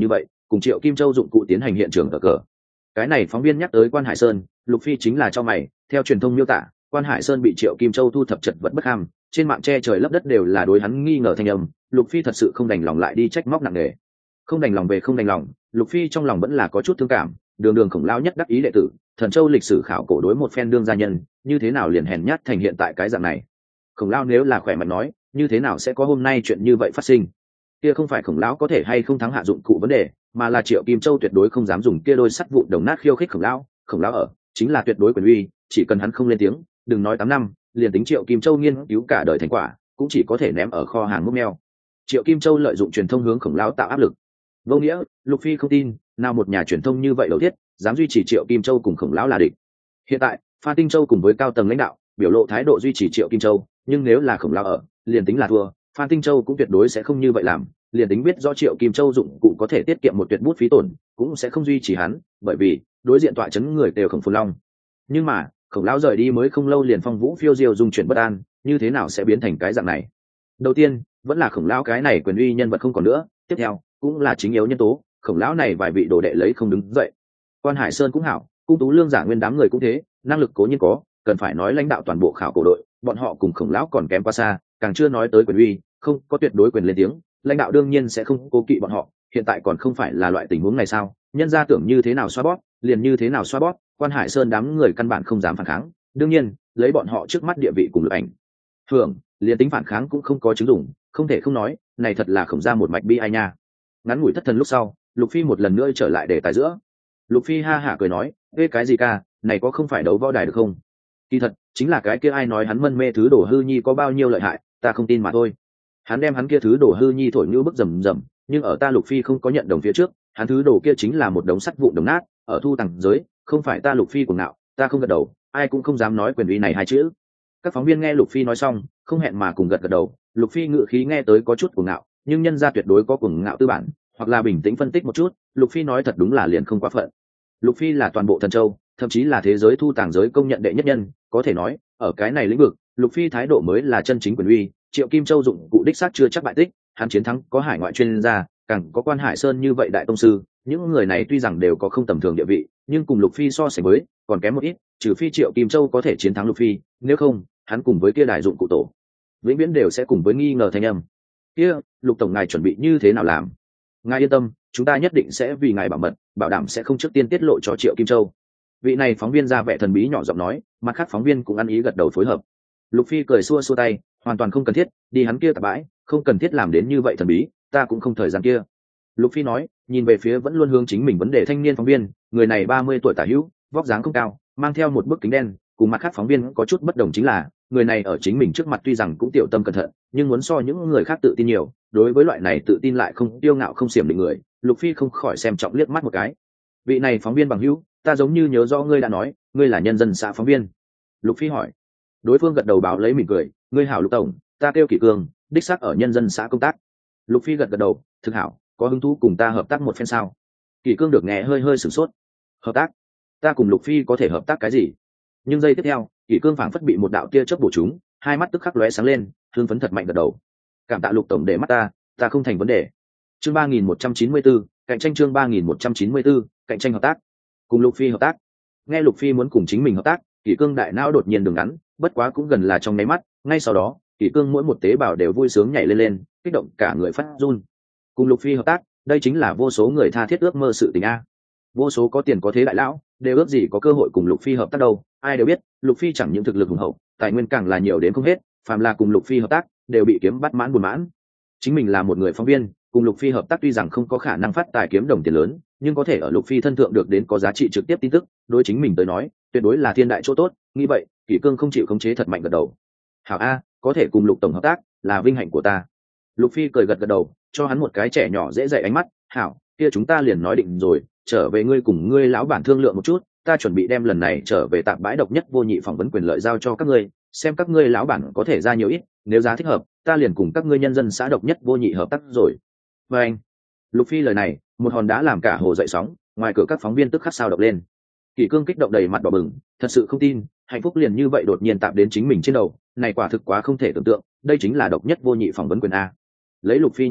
cùng Triệu Kim Châu dụng cụ tiến hành hiện trường ở cờ. Cái này phóng viên nhắc tới Quan Hải Sơn, Lục Phi chính là cho mày, theo truyền thông miêu tả, Quan Hải Sơn bị Triệu Kim Châu thu thập chật vật bất ham, trên mạng che trời lấp đất đều là đối hắn nghi ngờ thanh âm. Lục Phi thật sự không đành lòng lại đi trách móc nặng nề. Không đành lòng về không đành lòng, Lục Phi trong lòng vẫn là có chút thương cảm, đường đường Khổng lão nhất đắc ý đệ tử, Thần Châu lịch sử khảo cổ đối một phen đương gia nhân, như thế nào liền hèn nhát thành hiện tại cái dạng này. Khổng lão nếu là khỏe mạnh nói, như thế nào sẽ có hôm nay chuyện như vậy phát sinh? Kia không phải Khổng lão có thể hay không thắng hạ dụng cụ vấn đề, mà là Triệu Kim Châu tuyệt đối không dám dùng kia đôi sắt vụn đồng nát khiêu khích Khổng lão. Khổng lão ở, chính là tuyệt đối quyền uy, chỉ cần hắn không lên tiếng, đừng nói tám năm, liền tính Triệu Kim Châu nghiên cứu cả đời thành quả, cũng chỉ có thể ném ở kho hàng múc meo. Triệu Kim Châu lợi dụng truyền thông hướng Khổng lão tạo áp lực. Vô nghĩa, Lục Phi không tin, nào một nhà truyền thông như vậy đầu thiết, dám duy trì Triệu Kim Châu cùng Khổng lão là địch. Hiện tại, Phan Tinh Châu cùng với cao tầng lãnh đạo biểu lộ thái độ duy trì Triệu Kim Châu, nhưng nếu là Khổng lão ở, liền tính là thua, Phan Tinh Châu cũng tuyệt đối sẽ không như vậy làm, liền tính biết do Triệu Kim Châu dụng cụ có thể tiết kiệm một tuyệt bút phí tổn, cũng sẽ không duy trì hắn, bởi vì đối diện tọa chấn người đều Khổng Phồn Long. Nhưng mà, Khổng lão rời đi mới không lâu liền phong vũ phiêu diêu dung chuyển bất an, như thế nào sẽ biến thành cái dạng này? Đầu tiên, vẫn là Khổng lão cái này quyền uy nhân vật không còn nữa, tiếp theo, cũng là chính yếu nhân tố, Khổng lão này vài vị đồ đệ lấy không đứng dậy. Quan Hải Sơn cũng hảo, Cung Tú Lương Giả Nguyên đám người cũng thế, năng lực cố nhiên có, cần phải nói lãnh đạo toàn bộ khảo cổ đội, bọn họ cùng Khổng lão còn kém quá xa, càng chưa nói tới quyền uy, không có tuyệt đối quyền lên tiếng, lãnh đạo đương nhiên sẽ không cố kỵ bọn họ, hiện tại còn không phải là loại tình huống này sao? Nhân gia tưởng như thế nào xoa bóp, liền như thế nào xoa bóp, Quan Hải Sơn đám người căn bản không dám phản kháng, đương nhiên, lấy bọn họ trước mắt địa vị cùng lực ảnh hưởng, liền tính phản kháng cũng không có chứng dụng, không thể không nói, này thật là Khổng gia một mạch bi ai nha. Ngắn ngủi thất thần lúc sau, Lục Phi một lần nữa trở lại đề tài giữa. Lục Phi ha hả cười nói, ê cái gì ca, này có không phải đấu võ đài được không? Kỳ thật, chính là cái kia ai nói hắn mân mê thứ đổ hư nhi có bao nhiêu lợi hại, ta không tin mà thôi. Hắn đem hắn kia thứ đổ hư nhi thổi như bức rầm rầm, nhưng ở ta Lục Phi không có nhận đồng phía trước, hắn thứ đổ kia chính là một đống sắt vụn đồng nát, ở thu tầng giới, không phải ta Lục Phi cuồng ngạo, ta không gật đầu, ai cũng không dám nói quyền uy này hai chữ. Các phóng viên nghe Lục Phi nói xong, không hẹn mà cùng gật gật đầu. Lục Phi ngự khí nghe tới có chút cuồng ngạo, nhưng nhân gia tuyệt đối có cuồng ngạo tư bản, hoặc là bình tĩnh phân tích một chút, Lục Phi nói thật đúng là liền không quá phận. Lục Phi là toàn bộ Thần Châu, thậm chí là thế giới thu tàng giới công nhận đệ nhất nhân, có thể nói, ở cái này lĩnh vực, Lục Phi thái độ mới là chân chính quyền uy. Triệu Kim Châu dụng cụ đích xác chưa chắc bại tích, hắn chiến thắng có hải ngoại chuyên gia, càng có Quan Hải Sơn như vậy đại tông sư, những người này tuy rằng đều có không tầm thường địa vị, nhưng cùng Lục Phi so sánh với, còn kém một ít, trừ phi Triệu Kim Châu có thể chiến thắng Lục Phi, nếu không, hắn cùng với kia đại dụng cụ tổ, vĩnh viễn đều sẽ cùng với nghi ngờ thanh âm. Kia, Lục tổng ngài chuẩn bị như thế nào làm? Ngài yên tâm, chúng ta nhất định sẽ vì ngài bảo mật, bảo đảm sẽ không trước tiên tiết lộ cho Triệu Kim Châu. Vị này phóng viên ra vẻ thần bí nhỏ giọng nói, mặt khác phóng viên cũng ăn ý gật đầu phối hợp. Lục Phi cười xua xua tay, hoàn toàn không cần thiết, đi hắn kia tạp bãi, không cần thiết làm đến như vậy thần bí, ta cũng không thời gian kia. Lục Phi nói, nhìn về phía vẫn luôn hướng chính mình vấn đề thanh niên phóng viên, người này ba mươi tuổi tả hữu, vóc dáng không cao, mang theo một bức kính đen, cùng mặt khác phóng viên có chút bất đồng chính là, người này ở chính mình trước mặt tuy rằng cũng tiểu tâm cẩn thận, nhưng muốn so những người khác tự tin nhiều, đối với loại này tự tin lại không tiêu ngạo không xiểm định người, Lục Phi không khỏi xem trọng liếc mắt một cái. Vị này phóng viên bằng hữu, ta giống như nhớ rõ ngươi đã nói, ngươi là nhân dân xã phóng viên. Lục Phi hỏi. Đối phương gật đầu báo lấy mỉm cười, ngươi hảo Lục tổng, ta kêu Kỷ Cương, đích xác ở nhân dân xã công tác. Lục Phi gật gật đầu, thực hảo, có hứng thú cùng ta hợp tác một phen sao? Kỷ Cương được nghe hơi hơi sửng sốt. Hợp tác? Ta cùng Lục Phi có thể hợp tác cái gì? Nhưng giây tiếp theo, Kỷ Cương phảng phất bị một đạo tia chớp bổ trúng, hai mắt tức khắc lóe sáng lên, hưng phấn thật mạnh gật đầu. Cảm tạ Lục tổng để mắt ta, ta không thành vấn đề. Chương ba nghìn một trăm chín mươi tư, cạnh tranh chương ba nghìn một trăm chín mươi tư, cạnh tranh hợp tác. Cùng Lục Phi hợp tác. Nghe Lục Phi muốn cùng chính mình hợp tác, Kỷ Cương đại não đột nhiên đường ngắn, bất quá cũng gần là trong nháy mắt, ngay sau đó, Kỷ Cương mỗi một tế bào đều vui sướng nhảy lên lên, kích động cả người phát run. Cùng Lục Phi hợp tác, đây chính là vô số người tha thiết ước mơ sự tình a. Vô số có tiền có thế đại lão, đều ước gì có cơ hội cùng Lục Phi hợp tác đâu, ai đều biết, Lục Phi chẳng những thực lực hùng hậu, tài nguyên càng là nhiều đến không hết, phàm là cùng Lục Phi hợp tác, đều bị kiếm bắt mãn buồn mãn. Chính mình là một người phóng viên, cùng Lục Phi hợp tác tuy rằng không có khả năng phát tài kiếm đồng tiền lớn, nhưng có thể ở Lục Phi thân thượng được đến có giá trị trực tiếp tin tức, đối chính mình tới nói, tuyệt đối là thiên đại chỗ tốt, nghĩ vậy, Kỷ Cương không chịu khống chế thật mạnh gật đầu. Hảo a, có thể cùng Lục tổng hợp tác, là vinh hạnh của ta. Lục Phi cười gật gật đầu, cho hắn một cái trẻ nhỏ dễ dạy ánh mắt, hảo, kia chúng ta liền nói định rồi, trở về ngươi cùng ngươi lão bản thương lượng một chút, ta chuẩn bị đem lần này trở về tạp bãi độc nhất vô nhị phỏng vấn quyền lợi giao cho các ngươi, xem các ngươi lão bản có thể ra nhiều ít, nếu giá thích hợp, ta liền cùng các ngươi nhân dân xã độc nhất vô nhị hợp tác rồi. Và anh, Lục Phi lời này, một hòn đá làm cả hồ dậy sóng, ngoài cửa các phóng viên tức khắc sao động lên. Kỷ Cương kích động đầy mặt đỏ bừng, thật sự không tin, hạnh phúc liền như vậy đột nhiên tạm đến chính mình trên đầu, này quả thực quá không thể tưởng tượng, đây chính là độc nhất vô nhị phỏng vấn quyền a. Lấy Lục Phi nhiệt độ,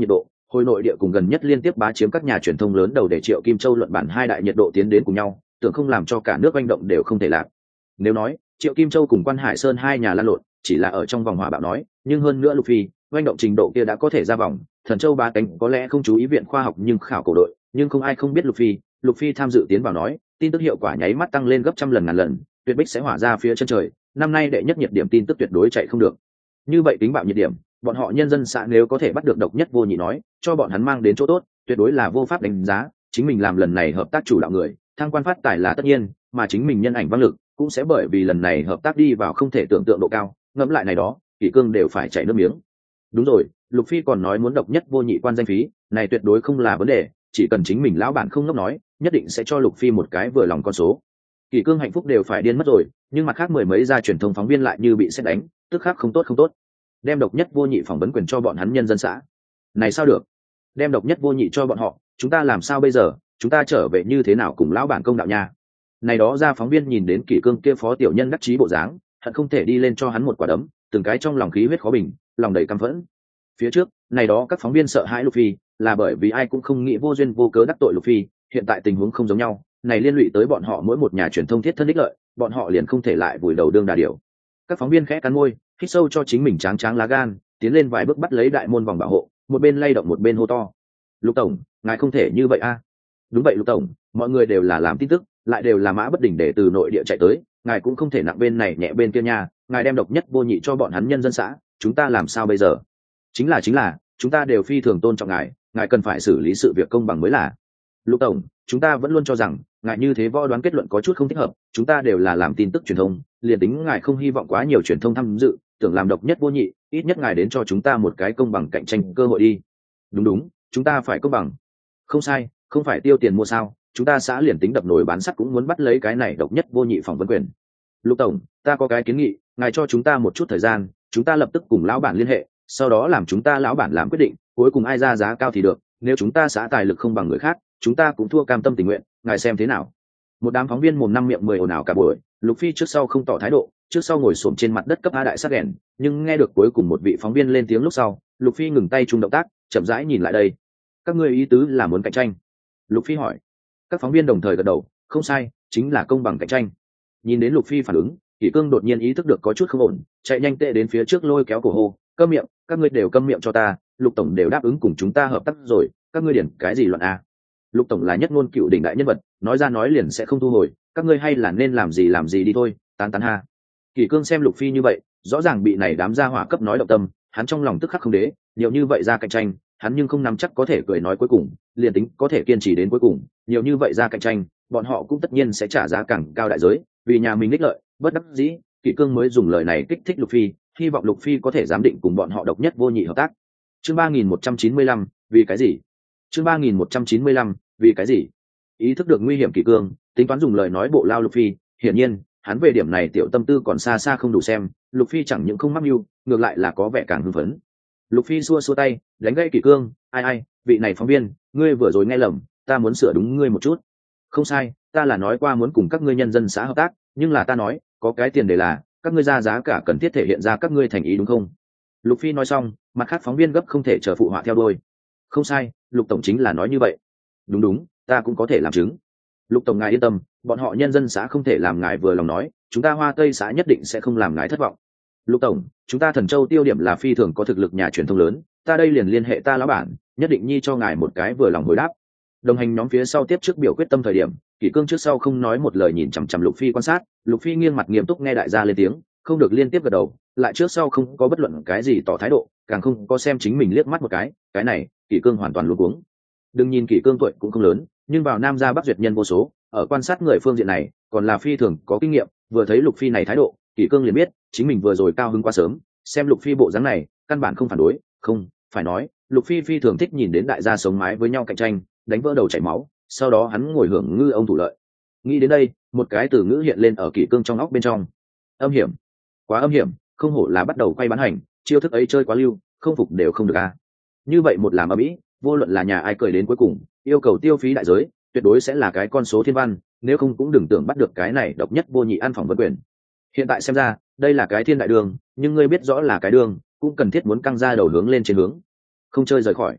hồi nội địa cùng gần nhất liên tiếp bá chiếm các nhà truyền thông lớn đầu để Triệu Kim Châu luận bản hai đại nhiệt độ tiến đến cùng nhau, tưởng không làm cho cả nước oanh động đều không thể làm. Nếu nói Triệu Kim Châu cùng Quan Hải Sơn hai nhà lan lộn chỉ là ở trong vòng hỏa bạo nói, nhưng hơn nữa Lục Phi oanh động trình độ kia đã có thể ra vòng. Thần Châu ba cánh có lẽ không chú ý viện khoa học nhưng khảo cổ đội, nhưng không ai không biết Lục Phi. Lục Phi tham dự tiến vào nói, tin tức hiệu quả nháy mắt tăng lên gấp trăm lần ngàn lần, tuyệt bích sẽ hỏa ra phía chân trời. Năm nay đệ nhất nhiệt điểm tin tức tuyệt đối chạy không được. Như vậy tính bạo nhiệt điểm, bọn họ nhân dân xã nếu có thể bắt được độc nhất vô nhị nói, cho bọn hắn mang đến chỗ tốt, tuyệt đối là vô pháp đánh giá. Chính mình làm lần này hợp tác chủ đạo người, thăng quan phát tài là tất nhiên, mà chính mình nhân ảnh văn lực cũng sẽ bởi vì lần này hợp tác đi vào không thể tưởng tượng độ cao. Ngẫm lại này đó, Kỷ Cương đều phải chảy nước miếng. Đúng rồi, Lục Phi còn nói muốn độc nhất vô nhị quan danh phí, này tuyệt đối không là vấn đề, chỉ cần chính mình lão bản không ngốc nói, nhất định sẽ cho Lục Phi một cái vừa lòng con số. Kỷ Cương hạnh phúc đều phải điên mất rồi, nhưng mặt khác mười mấy gia truyền thông phóng viên lại như bị sét đánh, tức khắc không tốt không tốt. Đem độc nhất vô nhị phỏng vấn quyền cho bọn hắn nhân dân xã. Này sao được? Đem độc nhất vô nhị cho bọn họ, chúng ta làm sao bây giờ? Chúng ta trở về như thế nào cùng lão bản công đạo nha? Này đó ra phóng viên nhìn đến Kỷ Cương kia phó tiểu nhân đắc chí bộ dáng, hận không thể đi lên cho hắn một quả đấm, từng cái trong lòng khí huyết khó bình, lòng đầy căm phẫn. Phía trước, này đó các phóng viên sợ hãi Lục Phi, là bởi vì ai cũng không nghĩ vô duyên vô cớ đắc tội Lục Phi, hiện tại tình huống không giống nhau, này liên lụy tới bọn họ mỗi một nhà truyền thông thiết thân ích lợi, bọn họ liền không thể lại vùi đầu đương đà điểu. Các phóng viên khẽ cắn môi, hít sâu cho chính mình tráng tráng lá gan, tiến lên vài bước bắt lấy đại môn vòng bảo hộ, một bên lay động một bên hô to: "Lục tổng, ngài không thể như vậy a!" "Đúng vậy Lục tổng, mọi người đều là làm tin tức, lại đều là mã bất đình để từ nội địa chạy tới, ngài cũng không thể nặng bên này nhẹ bên kia nha, ngài đem độc nhất vô nhị cho bọn hắn nhân dân xã, chúng ta làm sao bây giờ?" "Chính là chính là, chúng ta đều phi thường tôn trọng ngài, ngài cần phải xử lý sự việc công bằng mới là." "Lục tổng, chúng ta vẫn luôn cho rằng ngài như thế võ đoán kết luận có chút không thích hợp, chúng ta đều là làm tin tức truyền thông, liền tính ngài không hy vọng quá nhiều truyền thông tham dự, tưởng làm độc nhất vô nhị, ít nhất ngài đến cho chúng ta một cái công bằng cạnh tranh cơ hội đi." "Đúng đúng, chúng ta phải công bằng." "Không sai, không phải tiêu tiền mua sao, chúng ta xã liền tính đập nồi bán sắt cũng muốn bắt lấy cái này độc nhất vô nhị phỏng vấn quyền." "Lục tổng, ta có cái kiến nghị, ngài cho chúng ta một chút thời gian, chúng ta lập tức cùng lão bản liên hệ, sau đó làm chúng ta lão bản làm quyết định, cuối cùng ai ra giá cao thì được, nếu chúng ta xã tài lực không bằng người khác, chúng ta cũng thua cam tâm tình nguyện, ngài xem thế nào?" Một đám phóng viên mồm năm miệng mười ồn ào cả buổi, Lục Phi trước sau không tỏ thái độ, trước sau ngồi xổm trên mặt đất cấp a đại sắc đèn, nhưng nghe được cuối cùng một vị phóng viên lên tiếng lúc sau, Lục Phi ngừng tay chung động tác, chậm rãi nhìn lại đây. "Các ngươi ý tứ là muốn cạnh tranh?" Lục Phi hỏi. Các phóng viên đồng thời gật đầu, không sai, chính là công bằng cạnh tranh. Nhìn đến Lục Phi phản ứng, Kỷ Cương đột nhiên ý thức được có chút không ổn, chạy nhanh tệ đến phía trước lôi kéo cổ hô: "Câm miệng, các ngươi đều câm miệng cho ta, Lục tổng đều đáp ứng cùng chúng ta hợp tác rồi, các ngươi điển cái gì luận a? Lục tổng là nhất ngôn cựu đỉnh đại nhân vật, nói ra nói liền sẽ không thu hồi, các ngươi hay là nên làm gì làm gì đi thôi, tán tán ha." Kỷ Cương xem Lục Phi như vậy, rõ ràng bị này đám gia hỏa cấp nói động tâm, hắn trong lòng tức khắc không đế, nhiều như vậy ra cạnh tranh, hắn nhưng không nắm chắc có thể cười nói cuối cùng, liền tính có thể kiên trì đến cuối cùng, nhiều như vậy ra cạnh tranh, bọn họ cũng tất nhiên sẽ trả giá càng cao đại giới, vì nhà mình ích lợi, bất đắc dĩ, Kỷ Cương mới dùng lời này kích thích Lục Phi, hy vọng Lục Phi có thể giám định cùng bọn họ độc nhất vô nhị hợp tác. Chương ba nghìn một trăm chín mươi lăm, vì cái gì? Chương ba nghìn một trăm chín mươi lăm, vì cái gì? Ý thức được nguy hiểm Kỷ Cương, tính toán dùng lời nói bộ lao Lục Phi, hiển nhiên, hắn về điểm này tiểu tâm tư còn xa xa không đủ xem, Lục Phi chẳng những không mắc mưu, ngược lại là có vẻ càng hưng phấn. Lục Phi xua xua tay, đánh gãy Kỷ Cương: "Ai ai, vị này phóng viên, ngươi vừa rồi nghe lầm, ta muốn sửa đúng ngươi một chút." "Không sai, ta là nói qua muốn cùng các ngươi nhân dân xã hợp tác, nhưng là ta nói, có cái tiền đề là, các ngươi ra giá cả cần thiết thể hiện ra các ngươi thành ý đúng không?" Lục Phi nói xong, mặt khác phóng viên gấp không thể chờ phụ họa theo đuôi. "Không sai, Lục tổng chính là nói như vậy." "Đúng đúng, ta cũng có thể làm chứng." "Lục tổng ngài yên tâm, bọn họ nhân dân xã không thể làm ngài vừa lòng nói, chúng ta Hoa Tây xã nhất định sẽ không làm ngài thất vọng." "Lục tổng, chúng ta Thần Châu tiêu điểm là phi thường có thực lực nhà truyền thông lớn, ta đây liền liên hệ ta lão bản, nhất định nhi cho ngài một cái vừa lòng hồi đáp." Đồng hành nhóm phía sau tiếp trước biểu quyết tâm thời điểm, Kỷ Cương trước sau không nói một lời nhìn chằm chằm Lục Phi quan sát, Lục Phi nghiêng mặt nghiêm túc nghe đại gia lên tiếng, không được liên tiếp gật đầu, lại trước sau không có bất luận cái gì tỏ thái độ, càng không có xem chính mình liếc mắt một cái, cái này, Kỷ Cương hoàn toàn luống cuống. Đừng nhìn Kỷ Cương tuổi cũng không lớn, nhưng vào Nam gia Bắc duyệt nhân vô số, ở quan sát người phương diện này, còn là phi thường có kinh nghiệm, vừa thấy Lục Phi này thái độ, Kỷ Cương liền biết, chính mình vừa rồi cao hứng quá sớm, xem Lục Phi bộ dáng này, căn bản không phản đối, không, phải nói, Lục Phi phi thường thích nhìn đến đại gia sống mái với nhau cạnh tranh, đánh vỡ đầu chảy máu, sau đó hắn ngồi hưởng ngư ông thủ lợi. Nghĩ đến đây, một cái từ ngữ hiện lên ở Kỷ Cương trong óc bên trong. Âm hiểm, quá âm hiểm, không hổ là bắt đầu quay bán hành, chiêu thức ấy chơi quá lưu, không phục đều không được a. Như vậy một làm ở mỹ, vô luận là nhà ai cười đến cuối cùng, yêu cầu tiêu phí đại giới, tuyệt đối sẽ là cái con số thiên văn, nếu không cũng đừng tưởng bắt được cái này độc nhất vô nhị ăn phỏng vấn quyền. Hiện tại xem ra, đây là cái thiên đại đường, nhưng ngươi biết rõ là cái đường, cũng cần thiết muốn căng ra đầu hướng lên trên hướng, không chơi rời khỏi.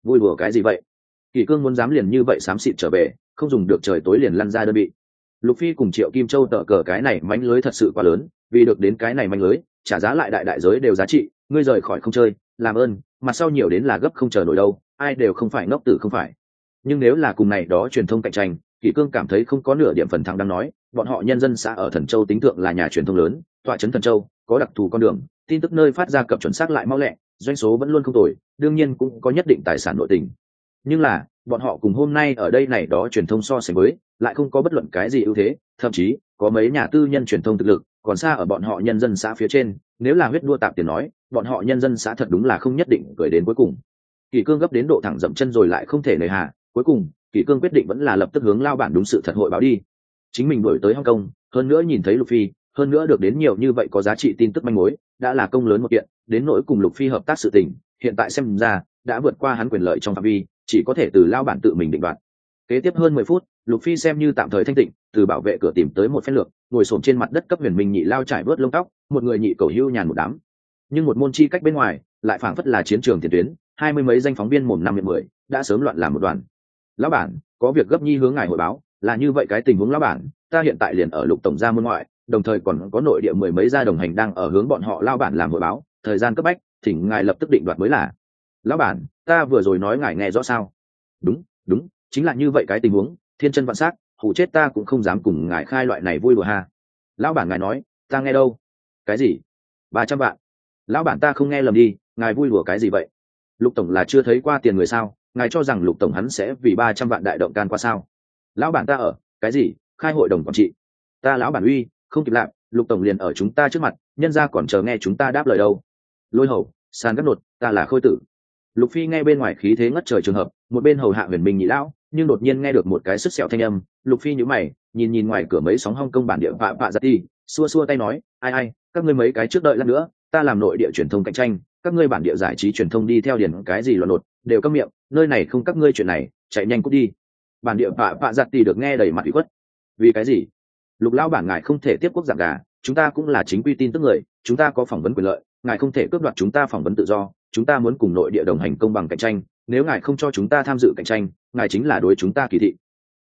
vui đùa cái gì vậy? Kỷ Cương muốn dám liền như vậy xám xịt trở về, không dùng được trời tối liền lăn ra đơn vị. Lục Phi cùng Triệu Kim Châu tợ cờ cái này mánh lưới thật sự quá lớn, vì được đến cái này mánh lưới, trả giá lại đại đại giới đều giá trị, ngươi rời khỏi không chơi, làm ơn, mặt sau nhiều đến là gấp không chờ nổi đâu, ai đều không phải ngốc tử không phải. Nhưng nếu là cùng này đó truyền thông cạnh tranh, Kỷ Cương cảm thấy không có nửa điểm phần thắng đang nói, bọn họ nhân dân xã ở Thần Châu tính tượng là nhà truyền thông lớn, tọa trấn Thần Châu, có đặc thù con đường, tin tức nơi phát ra cập chuẩn xác lại mau lẹ, doanh số vẫn luôn không tồi, đương nhiên cũng có nhất định tài sản nội tình. Nhưng là, bọn họ cùng hôm nay ở đây này đó truyền thông so sánh với, lại không có bất luận cái gì ưu thế, thậm chí có mấy nhà tư nhân truyền thông thực lực còn xa ở bọn họ nhân dân xã phía trên, nếu là huyết đua tạp tiền nói, bọn họ nhân dân xã thật đúng là không nhất định gửi đến cuối cùng. Kỷ Cương gấp đến độ thẳng dậm chân rồi lại không thể nời hà, cuối cùng Kỷ Cương quyết định vẫn là lập tức hướng lao bản đúng sự thật hội báo đi. Chính mình đuổi tới Hong Kong, hơn nữa nhìn thấy Lục Phi, hơn nữa được đến nhiều như vậy có giá trị tin tức manh mối, đã là công lớn một kiện, đến nỗi cùng Lục Phi hợp tác sự tình, hiện tại xem ra đã vượt qua hắn quyền lợi trong phạm vi, chỉ có thể từ lao bản tự mình định đoạt. Kế tiếp hơn mười phút, Lục Phi xem như tạm thời thanh tịnh, từ bảo vệ cửa tìm tới một phen lược, ngồi xổm trên mặt đất cấp Huyền Minh nhị lao trải vớt lông tóc, một người nhị cầu hưu nhàn một đám. Nhưng một môn chi cách bên ngoài, lại phảng phất là chiến trường tiền tuyến, hai mươi mấy danh phóng viên mồm năm miệng mười, đã sớm loạn làm một đoàn. Lão bản, có việc gấp nhi hướng ngài hội báo, là như vậy cái tình huống lão bản, ta hiện tại liền ở Lục tổng gia môn ngoại, đồng thời còn có nội địa mười mấy gia đồng hành đang ở hướng bọn họ lao bản làm hội báo, thời gian cấp bách, thỉnh ngài lập tức định đoạt mới là. Lão bản, ta vừa rồi nói ngài nghe rõ sao? Đúng, đúng, chính là như vậy cái tình huống, thiên chân vạn sắc, hù chết ta cũng không dám cùng ngài khai loại này vui đùa ha. Lão bản ngài nói, ta nghe đâu? Cái gì? Ba trăm vạn? Lão bản ta không nghe lầm đi, ngài vui đùa cái gì vậy? Lục tổng là chưa thấy qua tiền người sao? Ngài cho rằng Lục tổng hắn sẽ vì ba trăm vạn đại động can qua sao? Lão bản ta ở, cái gì? Khai hội đồng quản trị? Ta lão bản uy, không kịp làm, Lục tổng liền ở chúng ta trước mặt, nhân ra còn chờ nghe chúng ta đáp lời đâu. Lôi hầu, sàn gấp nột, ta là Khôi Tử. Lục Phi nghe bên ngoài khí thế ngất trời trường hợp, một bên hầu hạ Huyền Minh nhị lão, nhưng đột nhiên nghe được một cái sứt sẹo thanh âm. Lục Phi nhíu mày, nhìn nhìn ngoài cửa mấy sóng Hong Kong bản địa vạ vạ giật đi, xua xua tay nói, ai ai, các ngươi mấy cái trước đợi lát nữa, ta làm nội địa truyền thông cạnh tranh, các ngươi bản địa giải trí truyền thông đi theo điển cái gì loạn nột, đều câm miệng, nơi này không các ngươi chuyện này, chạy nhanh cút đi. Bản địa vạ vạ giật đi được nghe đầy mặt ủy khuất. Vì cái gì? Lục lão bản ngài không thể tiếp quốc dạng gà, chúng ta cũng là chính quy tin tức người, chúng ta có phỏng vấn quyền lợi, ngài không thể cướp đoạt chúng ta phỏng vấn tự do, chúng ta muốn cùng nội địa đồng hành công bằng cạnh tranh, nếu ngài không cho chúng ta tham dự cạnh tranh, ngài chính là đối chúng ta kỳ thị.